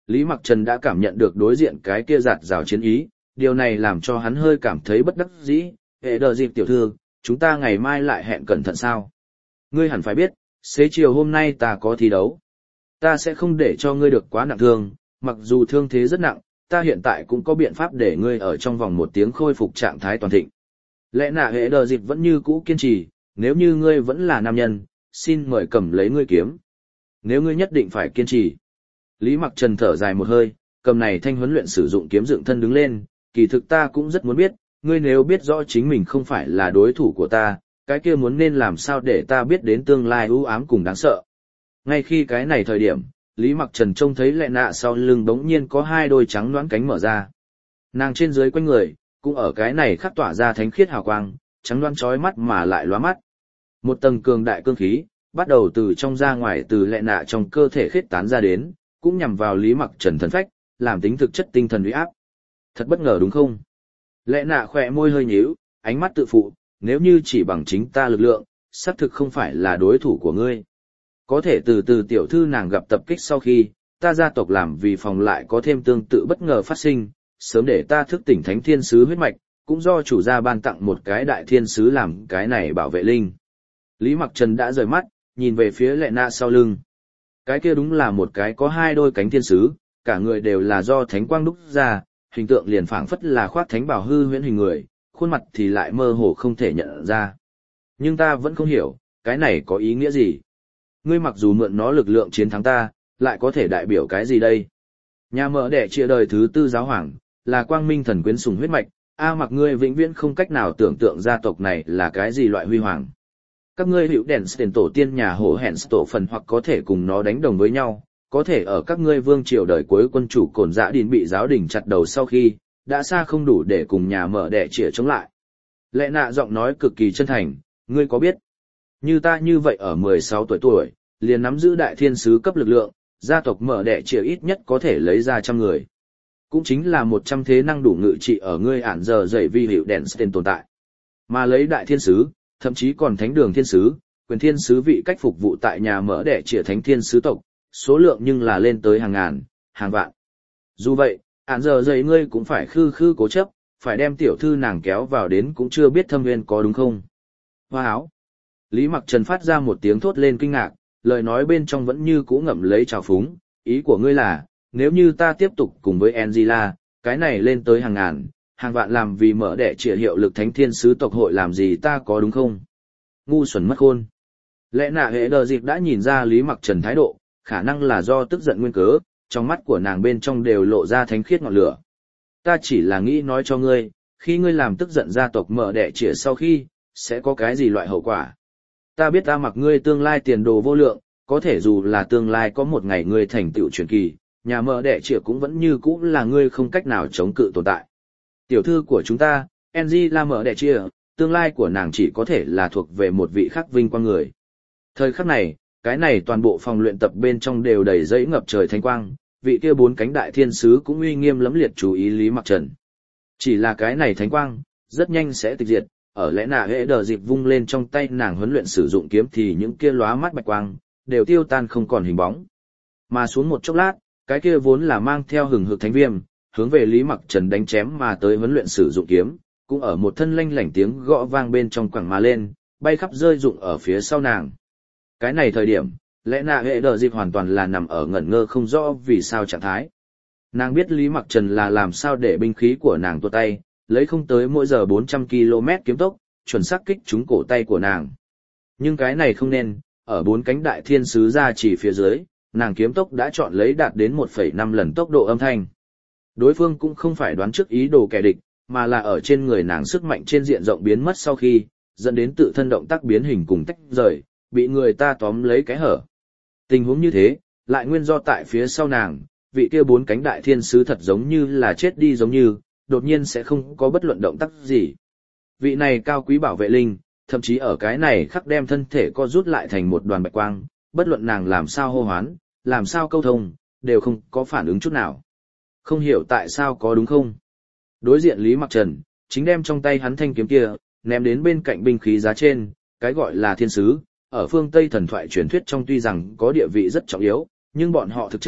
Speaker 1: Lý Mặc Trần đã cảm nhận được đối diện cái kia giạt rào chiến ý, điều này làm cho hắn hơi cảm thấy bất đắc dĩ. Hệ đờ dịp tiểu thư, chúng ta ngày mai lại hẹn cẩn thận sao? Ngươi hẳn phải biết, xế chiều hôm nay ta có thi đấu. Ta sẽ không để cho ngươi được quá nặng thương, mặc dù thương thế rất nặng, ta hiện tại cũng có biện pháp để ngươi ở trong vòng một tiếng khôi phục trạng thái toàn thịnh. Lẽ nạ hệ đờ dịp vẫn như cũ kiên trì, nếu như ngươi vẫn là nam nhân, xin mời cầm lấy ngươi kiếm. Nếu ngươi nhất định phải kiên trì. Lý Mặc Trần thở dài một hơi, cầm này thanh huấn luyện sử dụng kiếm dựng thân đứng lên, kỳ thực ta cũng rất muốn biết, ngươi nếu biết rõ chính mình không phải là đối thủ của ta, cái kia muốn nên làm sao để ta biết đến tương lai u ám cùng đáng sợ. Ngay khi cái này thời điểm, Lý Mặc Trần trông thấy lệ nạ sau lưng bỗng nhiên có hai đôi trắng loãng cánh mở ra. Nàng trên dưới quanh người, cũng ở cái này khắc tỏa ra thánh khiết hào quang, trắng loãng chói mắt mà lại lóa mắt. Một tầng cường đại cương khí, bắt đầu từ trong ra ngoài từ lệ nạ trong cơ thể khết tán ra đến, cũng nhằm vào Lý Mặc Trần thần phách, làm tính thực chất tinh thần uy áp. Thật bất ngờ đúng không? Lệ nạ khỏe môi hơi nhíu, ánh mắt tự phụ, nếu như chỉ bằng chính ta lực lượng, xác thực không phải là đối thủ của ngươi. Có thể từ từ tiểu thư nàng gặp tập kích sau khi, ta gia tộc làm vì phòng lại có thêm tương tự bất ngờ phát sinh, sớm để ta thức tỉnh thánh thiên sứ huyết mạch, cũng do chủ gia ban tặng một cái đại thiên sứ làm cái này bảo vệ linh. Lý Mặc Trần đã rời mắt, nhìn về phía lệ nạ sau lưng. Cái kia đúng là một cái có hai đôi cánh thiên sứ, cả người đều là do thánh quang đúc ra, hình tượng liền phảng phất là khoác thánh bảo hư huyễn hình người, khuôn mặt thì lại mơ hồ không thể nhận ra. Nhưng ta vẫn không hiểu, cái này có ý nghĩa gì? Ngươi mặc dù mượn nó lực lượng chiến thắng ta, lại có thể đại biểu cái gì đây? Nhà mở đẻ chia đời thứ tư giáo hoàng, là quang minh thần quyến sùng huyết mạch, a mặc ngươi vĩnh viễn không cách nào tưởng tượng gia tộc này là cái gì loại huy hoàng. Các ngươi hữu đèn tiền tổ tiên nhà hổ hẹn tổ phần hoặc có thể cùng nó đánh đồng với nhau, có thể ở các ngươi vương triều đời cuối quân chủ cồn dã đình bị giáo đình chặt đầu sau khi, đã xa không đủ để cùng nhà mở đẻ chĩa chống lại. Lệ nạ giọng nói cực kỳ chân thành, ngươi có biết, như ta như vậy ở mười sáu tuổi tuổi, liền nắm giữ đại thiên sứ cấp lực lượng, gia tộc mở đẻ chĩa ít nhất có thể lấy ra trăm người. Cũng chính là một trăm thế năng đủ ngự trị ở ngươi ản giờ dày vi hiệu đèn tên tồn tại. Mà lấy đại thiên sứ, thậm chí còn thánh đường thiên sứ, quyền thiên sứ vị cách phục vụ tại nhà mở đẻ chĩa thánh thiên sứ tộc, số lượng nhưng là lên tới hàng ngàn, hàng vạn. Dù vậy, ản giờ dày ngươi cũng phải khư khư cố chấp, phải đem tiểu thư nàng kéo vào đến cũng chưa biết thâm nguyên có đúng không. Hoa áo. Lý Mặc Trần phát ra một tiếng thốt lên kinh ngạc, lời nói bên trong vẫn như cũ ngậm lấy trào phúng, ý của ngươi là, nếu như ta tiếp tục cùng với Angela, cái này lên tới hàng ngàn, hàng vạn làm vì mở đẻ trịa hiệu lực thánh thiên sứ tộc hội làm gì ta có đúng không? Ngu xuẩn mất khôn. Lẽ nạ hệ đờ dịp đã nhìn ra Lý Mặc Trần thái độ, khả năng là do tức giận nguyên cớ, trong mắt của nàng bên trong đều lộ ra thánh khiết ngọn lửa. Ta chỉ là nghĩ nói cho ngươi, khi ngươi làm tức giận gia tộc mở đẻ trịa sau khi, sẽ có cái gì loại hậu quả. Ta biết ta mặc ngươi tương lai tiền đồ vô lượng, có thể dù là tương lai có một ngày ngươi thành tựu truyền kỳ, nhà mở đẻ trịa cũng vẫn như cũ là ngươi không cách nào chống cự tồn tại. Tiểu thư của chúng ta, Engie là mở đẻ trịa, tương lai của nàng chỉ có thể là thuộc về một vị khắc vinh quang người. Thời khắc này, cái này toàn bộ phòng luyện tập bên trong đều đầy dẫy ngập trời thánh quang, vị kia bốn cánh đại thiên sứ cũng uy nghiêm lẫm liệt chú ý Lý Mặc Trần. Chỉ là cái này thánh quang, rất nhanh sẽ tịch diệt, ở lẽ nạ hệ đờ dịp vung lên trong tay nàng huấn luyện sử dụng kiếm thì những kia lóa mắt bạch quang, đều tiêu tan không còn hình bóng. Mà xuống một chốc lát, cái kia vốn là mang theo hừng hực thánh viêm, hướng về Lý Mặc Trần đánh chém mà tới huấn luyện sử dụng kiếm, cũng ở một thân lanh lảnh tiếng gõ vang bên trong quẳng mà lên, bay khắp rơi rụng ở phía sau nàng. Cái này thời điểm, lẽ nạ hệ đờ dịp hoàn toàn là nằm ở ngẩn ngơ không rõ vì sao trạng thái. Nàng biết Lý Mặc Trần là làm sao để binh khí của nàng tuột tay, lấy không tới mỗi giờ bốn trăm ki lô mét kiếm tốc, chuẩn xác kích trúng cổ tay của nàng. Nhưng cái này không nên, ở bốn cánh đại thiên sứ ra chỉ phía dưới, nàng kiếm tốc đã chọn lấy đạt đến một phẩy năm lần tốc độ âm thanh. Đối phương cũng không phải đoán trước ý đồ kẻ địch, mà là ở trên người nàng sức mạnh trên diện rộng biến mất sau khi, dẫn đến tự thân động tác biến hình cùng tách rời, bị người ta tóm lấy cái hở. Tình huống như thế, lại nguyên do tại phía sau nàng, vị kia bốn cánh đại thiên sứ thật giống như là chết đi giống như, đột nhiên sẽ không có bất luận động tác gì. Vị này cao quý bảo vệ linh, thậm chí ở cái này khắc đem thân thể co rút lại thành một đoàn bạch quang, bất luận nàng làm sao hô hoán, làm sao câu thông, đều không có phản ứng chút nào. Không hiểu tại sao có đúng không? Đối diện Lý Mặc Trần, chính đem trong tay hắn thanh kiếm kia, ném đến bên cạnh binh khí giá trên, cái gọi là thiên sứ, ở phương Tây thần thoại truyền thuyết trong tuy rằng có địa vị rất trọng yếu, nhưng bọn họ thực chất,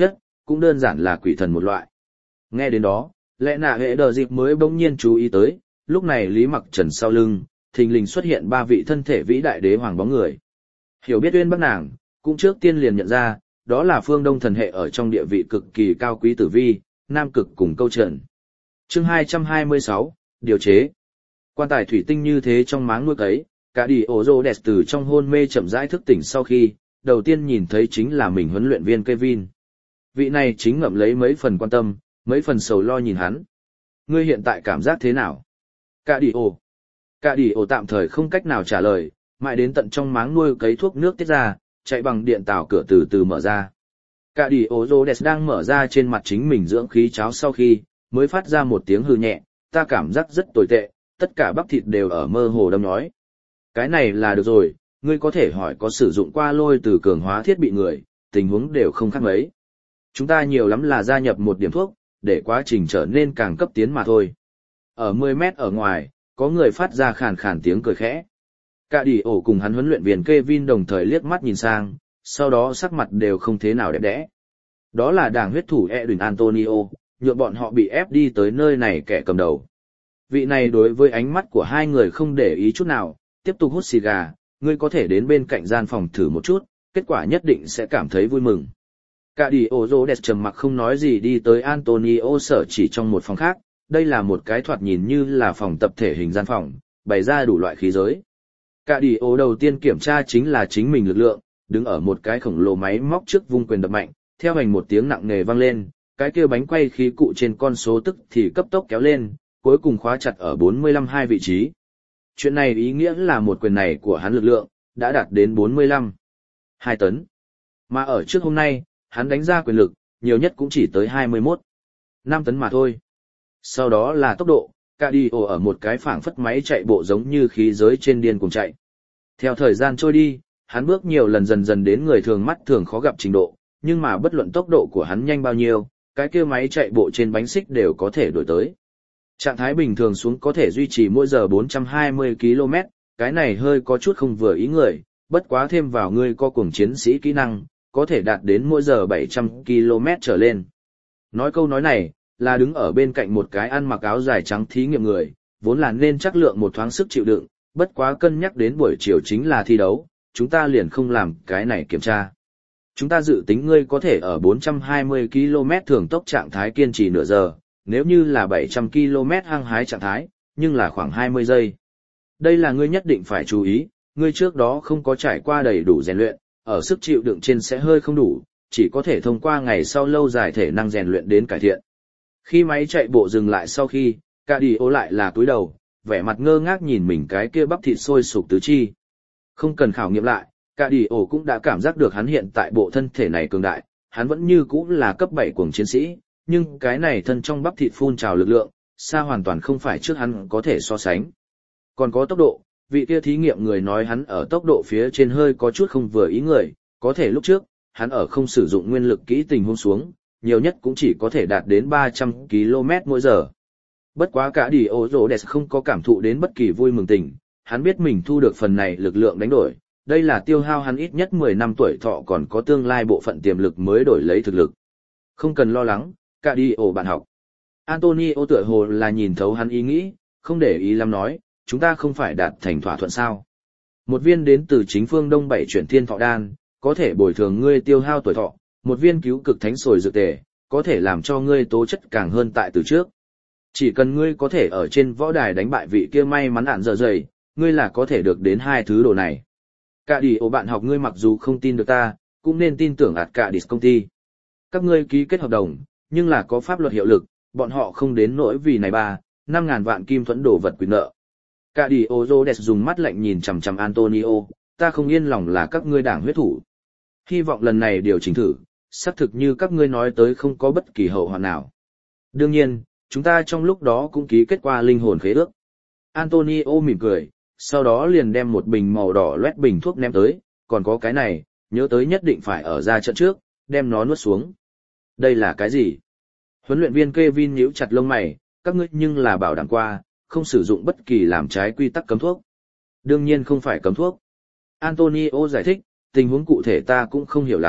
Speaker 1: cũng đơn giản là quỷ thần một loại. Nghe đến đó, lẽ nạ hệ đờ dịp mới bỗng nhiên chú ý tới, lúc này Lý Mặc Trần sau lưng, thình lình xuất hiện ba vị thân thể vĩ đại đế hoàng bóng người. Hiểu biết uyên bác nàng, cũng trước tiên liền nhận ra, đó là phương Đông thần hệ ở trong địa vị cực kỳ cao quý tử vi, Nam Cực cùng Câu Trần. Chương hai trăm hai mươi sáu, điều chế. Quan tài thủy tinh như thế trong máng nuôi cấy, cả đi ổ rô đẹp từ trong hôn mê chậm rãi thức tỉnh sau khi, đầu tiên nhìn thấy chính là mình huấn luyện viên Kevin. Vị này chính ngậm lấy mấy phần quan tâm, mấy phần sầu lo nhìn hắn. Ngươi hiện tại cảm giác thế nào? Cả đi ổ. Cả đi ổ tạm thời không cách nào trả lời, mãi đến tận trong máng nuôi cấy thuốc nước tiết ra, chạy bằng điện tảo cửa từ từ mở ra. Cả đi ổ rô đẹp đang mở ra trên mặt chính mình dưỡng khí cháo sau khi, mới phát ra một tiếng hư nhẹ, ta cảm giác rất tồi tệ, tất cả bắp thịt đều ở mơ hồ đâm nhói. Cái này là được rồi, ngươi có thể hỏi có sử dụng qua lôi từ cường hóa thiết bị người, tình huống đều không khác mấy. Chúng ta nhiều lắm là gia nhập một điểm thuốc, để quá trình trở nên càng cấp tiến mà thôi. Ở mười mét ở ngoài, có người phát ra khàn khàn tiếng cười khẽ. Cả đi ổ cùng hắn huấn luyện viên Kevin đồng thời liếc mắt nhìn sang, sau đó sắc mặt đều không thế nào đẹp đẽ. Đó là đảng huyết thủ Edwin Antonio, nhượng bọn họ bị ép đi tới nơi này kẻ cầm đầu. Vị này đối với ánh mắt của hai người không để ý chút nào, tiếp tục hút xì gà, ngươi có thể đến bên cạnh gian phòng thử một chút, kết quả nhất định sẽ cảm thấy vui mừng. Cả đi ổ rô đẹp trầm mặc không nói gì đi tới Antonio sở chỉ trong một phòng khác, đây là một cái thoạt nhìn như là phòng tập thể hình gian phòng, bày ra đủ loại khí giới. Cả đi ổ đầu tiên kiểm tra chính là chính mình lực lượng, đứng ở một cái khổng lồ máy móc trước vung quyền đập mạnh, theo hành một tiếng nặng nề vang lên, cái kia bánh quay khí cụ trên con số tức thì cấp tốc kéo lên, cuối cùng khóa chặt ở bốn mươi lăm hai vị trí. Chuyện này ý nghĩa là một quyền này của hắn lực lượng, đã đạt đến bốn mươi lăm hai tấn. Mà ở trước hôm nay, hắn đánh ra quyền lực, nhiều nhất cũng chỉ tới hai mươi mốt năm tấn mà thôi. Sau đó là tốc độ, cả đi ổ ở một cái phảng phất máy chạy bộ giống như khí giới trên điên cùng chạy. Theo thời gian trôi đi, hắn bước nhiều lần dần dần đến người thường mắt thường khó gặp trình độ, nhưng mà bất luận tốc độ của hắn nhanh bao nhiêu, cái kia máy chạy bộ trên bánh xích đều có thể đổi tới. Trạng thái bình thường xuống có thể duy trì mỗi giờ bốn trăm hai mươi ki lô mét, cái này hơi có chút không vừa ý người, bất quá thêm vào ngươi có cuồng chiến sĩ kỹ năng, có thể đạt đến mỗi giờ bảy trăm ki lô mét trở lên. Nói câu nói này, là đứng ở bên cạnh một cái ăn mặc áo dài trắng thí nghiệm người, vốn là nên chắc lượng một thoáng sức chịu đựng, bất quá cân nhắc đến buổi chiều chính là thi đấu, chúng ta liền không làm cái này kiểm tra. Chúng ta dự tính ngươi có thể ở bốn trăm hai mươi ki lô mét thường tốc trạng thái kiên trì nửa giờ, nếu như là bảy trăm ki lô mét hăng hái trạng thái, nhưng là khoảng hai mươi giây. Đây là ngươi nhất định phải chú ý, ngươi trước đó không có trải qua đầy đủ rèn luyện, ở sức chịu đựng trên sẽ hơi không đủ, chỉ có thể thông qua ngày sau lâu dài thể năng rèn luyện đến cải thiện. Khi máy chạy bộ dừng lại sau khi, cả đi ố lại là cúi đầu, vẻ mặt ngơ ngác nhìn mình cái kia bắp thịt sôi sục tứ chi. Không cần khảo nghiệm lại, cả đi ổ cũng đã cảm giác được hắn hiện tại bộ thân thể này cường đại, hắn vẫn như cũ là cấp bảy cuồng chiến sĩ, nhưng cái này thân trong bắp thịt phun trào lực lượng, xa hoàn toàn không phải trước hắn có thể so sánh. Còn có tốc độ, vị kia thí nghiệm người nói hắn ở tốc độ phía trên hơi có chút không vừa ý người, có thể lúc trước, hắn ở không sử dụng nguyên lực kỹ tình huống xuống, nhiều nhất cũng chỉ có thể đạt đến ba trăm ki lô mét mỗi giờ. Bất quá cả đi ô rô đẹp không có cảm thụ đến bất kỳ vui mừng tình, hắn biết mình thu được phần này lực lượng đánh đổi, đây là tiêu hao hắn ít nhất mười năm tuổi thọ còn có tương lai bộ phận tiềm lực mới đổi lấy thực lực. Không cần lo lắng, cả đi ổ bạn học. Antonio tựa hồ là nhìn thấu hắn ý nghĩ, không để ý lắm nói, chúng ta không phải đạt thành thỏa thuận sao. Một viên đến từ chính phương Đông bảy chuyển thiên thọ đan, có thể bồi thường ngươi tiêu hao tuổi thọ, một viên cứu cực thánh sồi dược tề, có thể làm cho ngươi tố chất càng hơn tại từ trước. Chỉ cần ngươi có thể ở trên võ đài đánh bại vị kia may mắn ạn dở dày, ngươi là có thể được đến hai thứ đồ này. Cả đi ổ bạn học ngươi mặc dù không tin được ta, cũng nên tin tưởng ạt cả đi công ty. Các ngươi ký kết hợp đồng, nhưng là có pháp luật hiệu lực, bọn họ không đến nỗi vì này ba, năm ngàn vạn kim thuẫn đổ vật quyền nợ. Cả đi ổ rô đẹp dùng mắt lạnh nhìn chằm chằm Antonio, ta không yên lòng là các ngươi đảng huyết thủ. Hy vọng lần này điều chỉnh thử, xác thực như các ngươi nói tới không có bất kỳ hậu hoạn nào. Đương nhiên, chúng ta trong lúc đó cũng ký kết qua linh hồn khế ước. Antonio mỉm cười, sau đó liền đem một bình màu đỏ loét bình thuốc ném tới, còn có cái này, nhớ tới nhất định phải ở ra trận trước, đem nó nuốt xuống. Đây là cái gì? Huấn luyện viên Kevin nhíu chặt lông mày, các ngươi nhưng là bảo đảm qua, không sử dụng bất kỳ làm trái quy tắc cấm thuốc. Đương nhiên không phải cấm thuốc. Antonio giải thích, tình huống cụ thể ta cũng không hiểu lắm,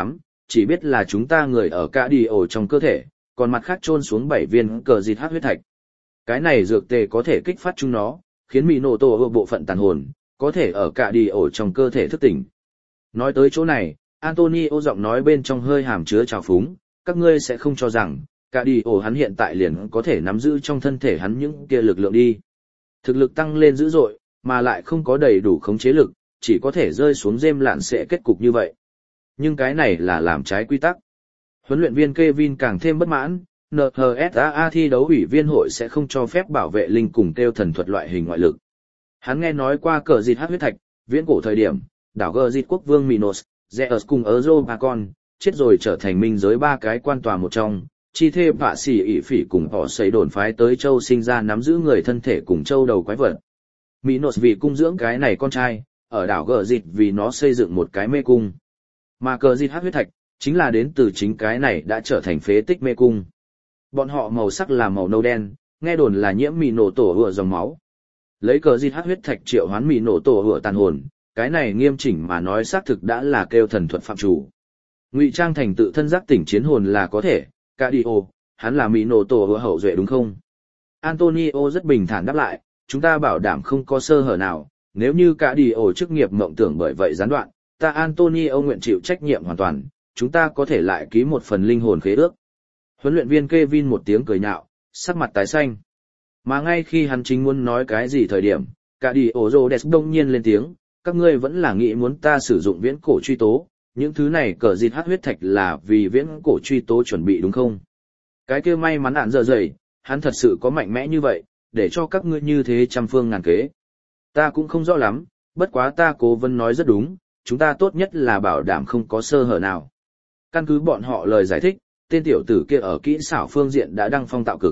Speaker 1: chỉ biết là chúng ta người ở cả đi ổ trong cơ thể, còn mặt khác chôn xuống bảy viên cờ dịt hát huyết thạch. Cái này dược tề có thể kích phát chúng nó, khiến mì nổ tổ ở bộ phận tàn hồn, có thể ở cả đi ổ trong cơ thể thức tỉnh. Nói tới chỗ này, Antonio giọng nói bên trong hơi hàm chứa trào phúng, các ngươi sẽ không cho rằng, cả đi ổ hắn hiện tại liền có thể nắm giữ trong thân thể hắn những kia lực lượng đi. Thực lực tăng lên dữ dội, mà lại không có đầy đủ khống chế lực, chỉ có thể rơi xuống dêm lạn sẽ kết cục như vậy. Nhưng cái này là làm trái quy tắc. Huấn luyện viên Kevin càng thêm bất mãn, en hát a thi đấu ủy viên hội sẽ không cho phép bảo vệ linh cùng kêu thần thuật loại hình ngoại lực. Hắn nghe nói qua cờ dịt hát huyết thạch, viễn cổ thời điểm, đảo gờ dịt quốc vương Minos, Zeus cùng Eurobacon, chết rồi trở thành minh giới ba cái quan tòa một trong, chi thê vạ xỉ ỷ phỉ cùng họ xây đồn phái tới châu sinh ra nắm giữ người thân thể cùng châu đầu quái vật. Minos vì cung dưỡng cái này con trai, ở đảo gờ dịt vì nó xây dựng một cái mê cung. Mà cờ dịt hát huyết thạch, chính là đến từ chính cái này đã trở thành phế tích mê cung. Bọn họ màu sắc là màu nâu đen, nghe đồn là nhiễm mì nổ tổ hựa dòng máu. Lấy cờ dịt hát huyết thạch triệu hoán mì nổ tổ hựa tàn hồn, cái này nghiêm chỉnh mà nói xác thực đã là kêu thần thuật phạm chủ. Ngụy trang thành tự thân giác tỉnh chiến hồn là có thể, cả đi ô, hắn là mì nổ tổ hựa hậu duệ đúng không? Antonio rất bình thản đáp lại, chúng ta bảo đảm không có sơ hở nào, nếu như cả đi ô chức nghiệp mộng tưởng bởi vậy gián đoạn, ta Antonio nguyện chịu trách nhiệm hoàn toàn, chúng ta có thể lại ký một phần linh hồn khế ước. Huấn luyện viên Kevin một tiếng cười nhạo, sắc mặt tái xanh. Mà ngay khi hắn chính muốn nói cái gì thời điểm, cả đi ổ rô đẹp đông nhiên lên tiếng, các ngươi vẫn là nghĩ muốn ta sử dụng viễn cổ truy tố, những thứ này cờ dịt hát huyết thạch là vì viễn cổ truy tố chuẩn bị đúng không? Cái kia may mắn ạn dở dày, hắn thật sự có mạnh mẽ như vậy, để cho các ngươi như thế trăm phương ngàn kế. Ta cũng không rõ lắm, bất quá ta cố vấn nói rất đúng, chúng ta tốt nhất là bảo đảm không có sơ hở nào. Căn cứ bọn họ lời giải thích, tên tiểu tử kia ở kỹ xảo phương diện đã đăng phong tạo cực.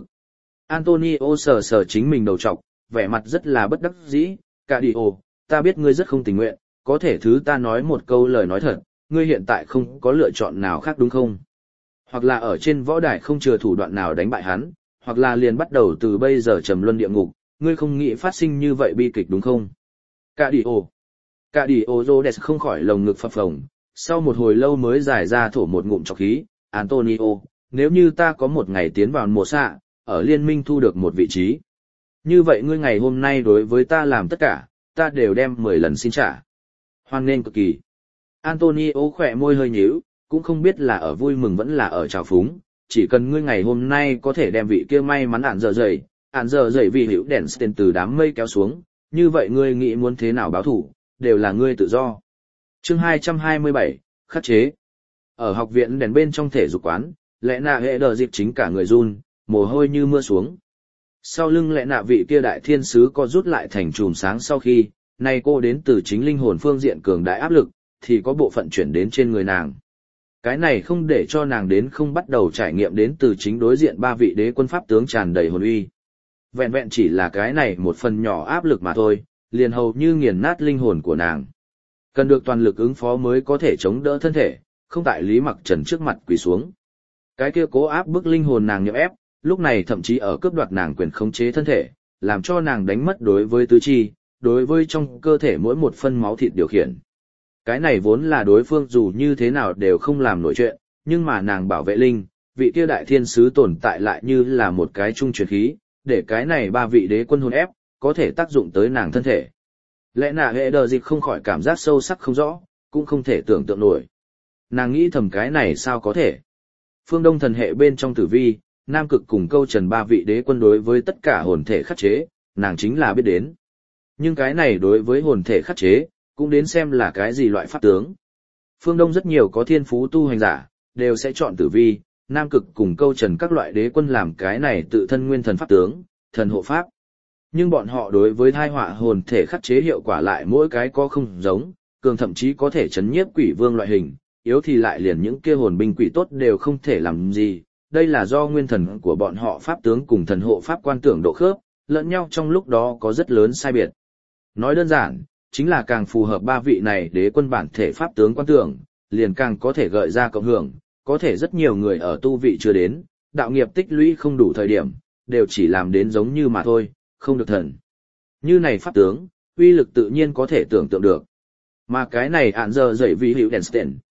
Speaker 1: Antonio sờ sờ chính mình đầu trọc, vẻ mặt rất là bất đắc dĩ, cả đi ồ, ta biết ngươi rất không tình nguyện, có thể thứ ta nói một câu lời nói thật, ngươi hiện tại không có lựa chọn nào khác đúng không? Hoặc là ở trên võ đài không chừa thủ đoạn nào đánh bại hắn, hoặc là liền bắt đầu từ bây giờ trầm luân địa ngục, ngươi không nghĩ phát sinh như vậy bi kịch đúng không? Cả đi ồ. Cả đi ồ Rhodes không khỏi lồng ngực phập phồng, sau một hồi lâu mới giải ra thổ một ngụm trọc khí, Antonio, nếu như ta có một ngày tiến vào mùa xạ, ở liên minh thu được một vị trí. Như vậy ngươi ngày hôm nay đối với ta làm tất cả, ta đều đem mười lần xin trả. Hoan nghênh cực kỳ. Antonio khỏe môi hơi nhíu, cũng không biết là ở vui mừng vẫn là ở trào phúng, chỉ cần ngươi ngày hôm nay có thể đem vị kia may mắn ản giờ dậy, ản giờ dậy vì hữu đèn tên từ đám mây kéo xuống, như vậy ngươi nghĩ muốn thế nào báo thủ, đều là ngươi tự do. Chương hai trăm hai mươi bảy, khắc chế. Ở học viện đèn bên trong thể dục quán, lẽ nạ hệ đờ dịp chính cả người run, mồ hôi như mưa xuống. Sau lưng lẽ nạ vị kia đại thiên sứ co rút lại thành chùm sáng sau khi, nay cô đến từ chính linh hồn phương diện cường đại áp lực, thì có bộ phận chuyển đến trên người nàng. Cái này không để cho nàng đến không bắt đầu trải nghiệm đến từ chính đối diện ba vị đế quân pháp tướng tràn đầy hồn uy. Vẹn vẹn chỉ là cái này một phần nhỏ áp lực mà thôi, liền hầu như nghiền nát linh hồn của nàng. Cần được toàn lực ứng phó mới có thể chống đỡ thân thể, không tại Lý Mặc Trần trước mặt quỳ xuống. Cái kia cố áp bức linh hồn nàng nhậm ép, lúc này thậm chí ở cướp đoạt nàng quyền khống chế thân thể, làm cho nàng đánh mất đối với tứ chi, đối với trong cơ thể mỗi một phân máu thịt điều khiển. Cái này vốn là đối phương dù như thế nào đều không làm nổi chuyện, nhưng mà nàng bảo vệ linh, vị kia đại thiên sứ tồn tại lại như là một cái trung truyền khí, để cái này ba vị đế quân hồn ép, có thể tác dụng tới nàng thân thể. Lẽ nạ hệ đờ dịch không khỏi cảm giác sâu sắc không rõ, cũng không thể tưởng tượng nổi. Nàng nghĩ thầm cái này sao có thể. Phương Đông thần hệ bên trong tử vi, Nam Cực cùng câu trần ba vị đế quân đối với tất cả hồn thể khắc chế, nàng chính là biết đến. Nhưng cái này đối với hồn thể khắc chế, cũng đến xem là cái gì loại pháp tướng. Phương Đông rất nhiều có thiên phú tu hành giả, đều sẽ chọn tử vi, Nam Cực cùng câu trần các loại đế quân làm cái này tự thân nguyên thần pháp tướng, thần hộ pháp. Nhưng bọn họ đối với thai họa hồn thể khắc chế hiệu quả lại mỗi cái có không giống, cường thậm chí có thể chấn nhiếp quỷ vương loại hình, yếu thì lại liền những kia hồn binh quỷ tốt đều không thể làm gì. Đây là do nguyên thần của bọn họ pháp tướng cùng thần hộ pháp quan tưởng độ khớp, lẫn nhau trong lúc đó có rất lớn sai biệt. Nói đơn giản, chính là càng phù hợp ba vị này đế quân bản thể pháp tướng quan tưởng, liền càng có thể gợi ra cộng hưởng, có thể rất nhiều người ở tu vị chưa đến, đạo nghiệp tích lũy không đủ thời điểm, đều chỉ làm đến giống như mà thôi, không được thần. Như này pháp tướng, uy lực tự nhiên có thể tưởng tượng được. Mà cái này ạn giờ dậy vì hữu Einstein,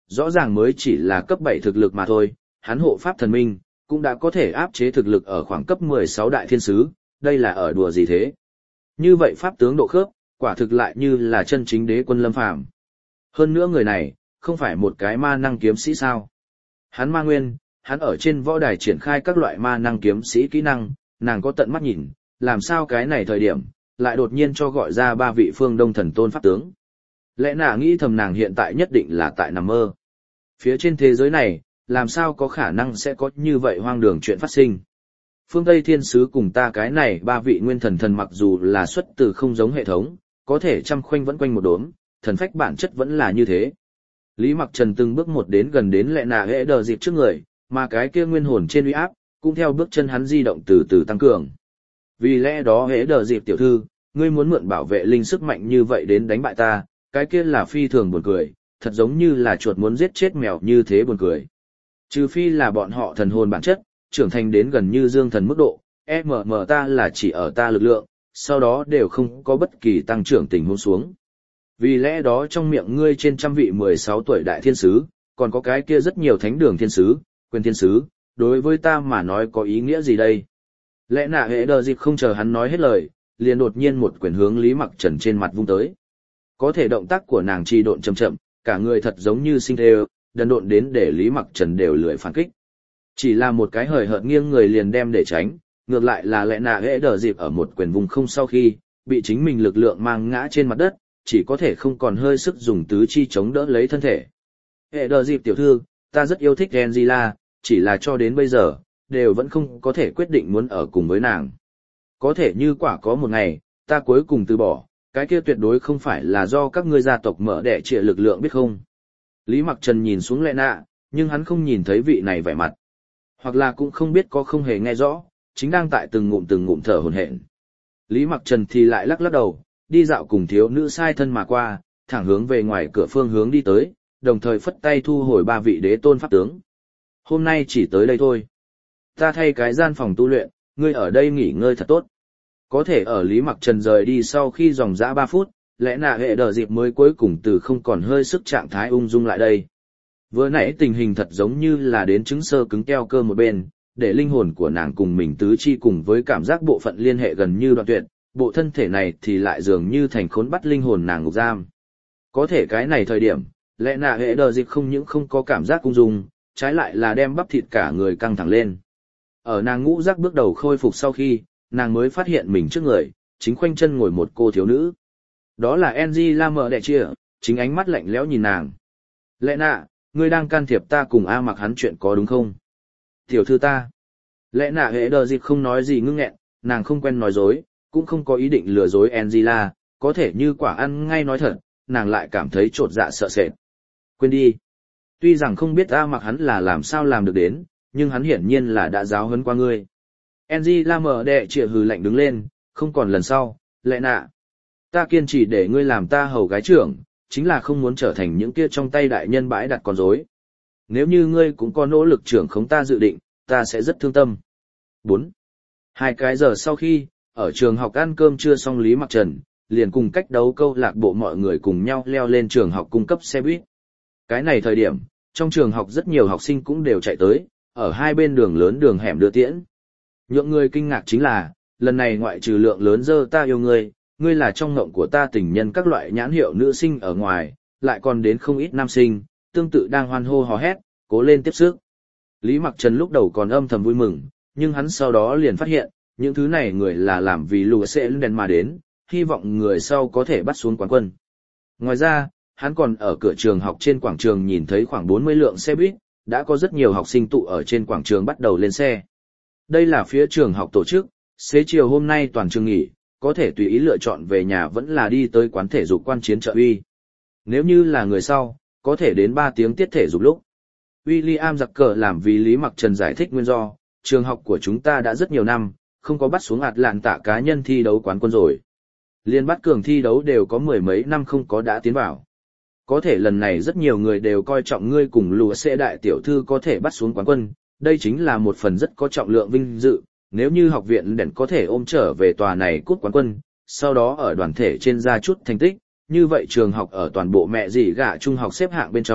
Speaker 1: rõ ràng mới chỉ là cấp bảy thực lực mà thôi, hắn hộ pháp thần minh, cũng đã có thể áp chế thực lực ở khoảng cấp mười sáu đại thiên sứ, đây là ở đùa gì thế? Như vậy pháp tướng độ khớp, quả thực lại như là chân chính đế quân lâm phàm. Hơn nữa người này, không phải một cái ma năng kiếm sĩ sao? Hắn ma nguyên, hắn ở trên võ đài triển khai các loại ma năng kiếm sĩ kỹ năng, nàng có tận mắt nhìn, làm sao cái này thời điểm, lại đột nhiên cho gọi ra ba vị phương đông thần tôn pháp tướng. Lẽ nà nghĩ thầm nàng hiện tại nhất định là tại nằm mơ. Phía trên thế giới này, làm sao có khả năng sẽ có như vậy hoang đường chuyện phát sinh. Phương Tây Thiên Sứ cùng ta cái này ba vị nguyên thần thần mặc dù là xuất từ không giống hệ thống, có thể trăm khoanh vẫn quanh một đốm, thần phách bản chất vẫn là như thế. Lý Mặc Trần từng bước một đến gần đến lệ nà hệ đờ dịp trước người, mà cái kia nguyên hồn trên uy áp, cũng theo bước chân hắn di động từ từ tăng cường. Vì lẽ đó hệ đờ dịp tiểu thư, ngươi muốn mượn bảo vệ linh sức mạnh như vậy đến đánh bại ta, cái kia là phi thường buồn cười, thật giống như là chuột muốn giết chết mèo như thế buồn cười. Trừ phi là bọn họ thần hồn bản chất, trưởng thành đến gần như dương thần mức độ, em mở ta là chỉ ở ta lực lượng, sau đó đều không có bất kỳ tăng trưởng tình huống xuống. Vì lẽ đó trong miệng ngươi trên trăm vị mười sáu tuổi đại thiên sứ, còn có cái kia rất nhiều thánh đường thiên sứ, quyền thiên sứ, đối với ta mà nói có ý nghĩa gì đây? Lẽ nạ hệ đờ dịp không chờ hắn nói hết lời, liền đột nhiên một quyền hướng Lý Mặc Trần trên mặt vung tới. Có thể động tác của nàng trì độn chậm chậm, cả người thật giống như sinh thê, đần độn đến để Lý Mặc Trần đều lười phản kích. Chỉ là một cái hời hợt nghiêng người liền đem để tránh, ngược lại là lẽ nạ hệ đờ dịp ở một quyền vùng không sau khi, bị chính mình lực lượng mang ngã trên mặt đất, chỉ có thể không còn hơi sức dùng tứ chi chống đỡ lấy thân thể. Hệ đờ dịp tiểu thư, ta rất yêu thích Angela, chỉ là cho đến bây giờ, đều vẫn không có thể quyết định muốn ở cùng với nàng. Có thể như quả có một ngày, ta cuối cùng từ bỏ, cái kia tuyệt đối không phải là do các ngươi gia tộc mở đẻ trịa lực lượng biết không. Lý Mặc Trần nhìn xuống lệ nạ, nhưng hắn không nhìn thấy vị này vẻ mặt. Hoặc là cũng không biết có không hề nghe rõ, chính đang tại từng ngụm từng ngụm thở hổn hển. Lý Mặc Trần thì lại lắc lắc đầu, đi dạo cùng thiếu nữ sai thân mà qua, thẳng hướng về ngoài cửa phương hướng đi tới, đồng thời phất tay thu hồi ba vị đế tôn pháp tướng. Hôm nay chỉ tới đây thôi. Ta thay cái gian phòng tu luyện, ngươi ở đây nghỉ ngơi thật tốt. Có thể ở Lý Mặc Trần rời đi sau khi dòng dã ba phút, lẽ nạ hệ đờ dịp mới cuối cùng từ không còn hơi sức trạng thái ung dung lại đây. Vừa nãy tình hình thật giống như là đến chứng sơ cứng keo cơ một bên, để linh hồn của nàng cùng mình tứ chi cùng với cảm giác bộ phận liên hệ gần như đoạn tuyệt, bộ thân thể này thì lại dường như thành khốn bắt linh hồn nàng ngục giam. Có thể cái này thời điểm, lẽ nạ hệ đờ dịp không những không có cảm giác ung dung, trái lại là đem bắp thịt cả người căng thẳng lên. Ở nàng ngũ giác bước đầu khôi phục sau khi, nàng mới phát hiện mình trước người, chính khoanh chân ngồi một cô thiếu nữ. Đó là Angela mở đẻ chia, chính ánh mắt lạnh lẽo nhìn nàng. Lẽ nạ, ngươi đang can thiệp ta cùng A Mặc hắn chuyện có đúng không? Tiểu thư ta. Lẽ nạ hệ đờ dịp không nói gì ngưng nghẹn, nàng không quen nói dối, cũng không có ý định lừa dối Angela, có thể như quả ăn ngay nói thật, nàng lại cảm thấy trột dạ sợ sệt. Quên đi. Tuy rằng không biết A Mặc hắn là làm sao làm được đến, nhưng hắn hiển nhiên là đã giáo huấn qua ngươi. Angela mở đẻ chìa hừ lạnh đứng lên, không còn lần sau, lẽ nạ. Ta kiên trì để ngươi làm ta hầu gái trưởng, chính là không muốn trở thành những kia trong tay đại nhân bãi đặt con rối. Nếu như ngươi cũng có nỗ lực trưởng khống ta dự định, ta sẽ rất thương tâm. bốn. Hai cái giờ sau khi, ở trường học ăn cơm trưa xong Lý Mặc Trần, liền cùng cách đấu câu lạc bộ mọi người cùng nhau leo lên trường học cung cấp xe buýt. Cái này thời điểm, trong trường học rất nhiều học sinh cũng đều chạy tới, ở hai bên đường lớn đường hẻm đưa tiễn. Nhượng người kinh ngạc chính là, lần này ngoại trừ lượng lớn dơ ta yêu ngươi, ngươi là trong ngộng của ta tình nhân các loại nhãn hiệu nữ sinh ở ngoài, lại còn đến không ít nam sinh, tương tự đang hoan hô hò hét, cố lên tiếp sức. Lý Mặc Trần lúc đầu còn âm thầm vui mừng, nhưng hắn sau đó liền phát hiện, những thứ này người là làm vì lùa sẽ đèn mà đến, hy vọng người sau có thể bắt xuống quán quân. Ngoài ra, hắn còn ở cửa trường học trên quảng trường nhìn thấy khoảng bốn mươi lượng xe buýt, đã có rất nhiều học sinh tụ ở trên quảng trường bắt đầu lên xe. Đây là phía trường học tổ chức, xế chiều hôm nay toàn trường nghỉ, có thể tùy ý lựa chọn về nhà vẫn là đi tới quán thể dục quan chiến trợ uy. Nếu như là người sau, có thể đến ba tiếng tiết thể dục lúc. William giặc cờ làm vì Lý Mặc Trần giải thích nguyên do, trường học của chúng ta đã rất nhiều năm, không có bắt xuống ạt lạn tạ cá nhân thi đấu quán quân rồi. Liên bắt cường thi đấu đều có mười mấy năm không có đã tiến vào. Có thể lần này rất nhiều người đều coi trọng ngươi cùng lùa sẽ đại tiểu thư có thể bắt xuống quán quân, đây chính là một phần rất có trọng lượng vinh dự. Nếu như học viện đèn có thể ôm trở về tòa này cúp quán quân, sau đó ở đoàn thể trên ra chút thành tích, như vậy trường học ở toàn bộ mẹ dì gạ trung học xếp hạng bên trong,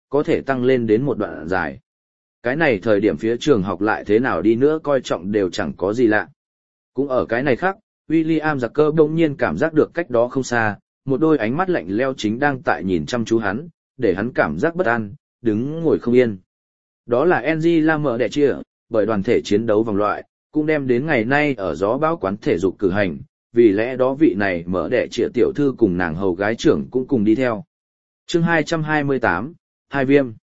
Speaker 1: có thể tăng lên đến một đoạn dài. Cái này thời điểm phía trường học lại thế nào đi nữa coi trọng đều chẳng có gì lạ. Cũng ở cái này khác, William Jacker đông nhiên cảm giác được cách đó không xa, một đôi ánh mắt lạnh leo chính đang tại nhìn chăm chú hắn, để hắn cảm giác bất an, đứng ngồi không yên. Đó là Angela mở đẻ chia, bởi đoàn thể chiến đấu vòng loại, cũng đem đến ngày nay ở gió bão quán thể dục cử hành, vì lẽ đó vị này mở đẻ chia tiểu thư cùng nàng hầu gái trưởng cũng cùng đi theo. Chương hai trăm hai mươi tám, Hai Viêm.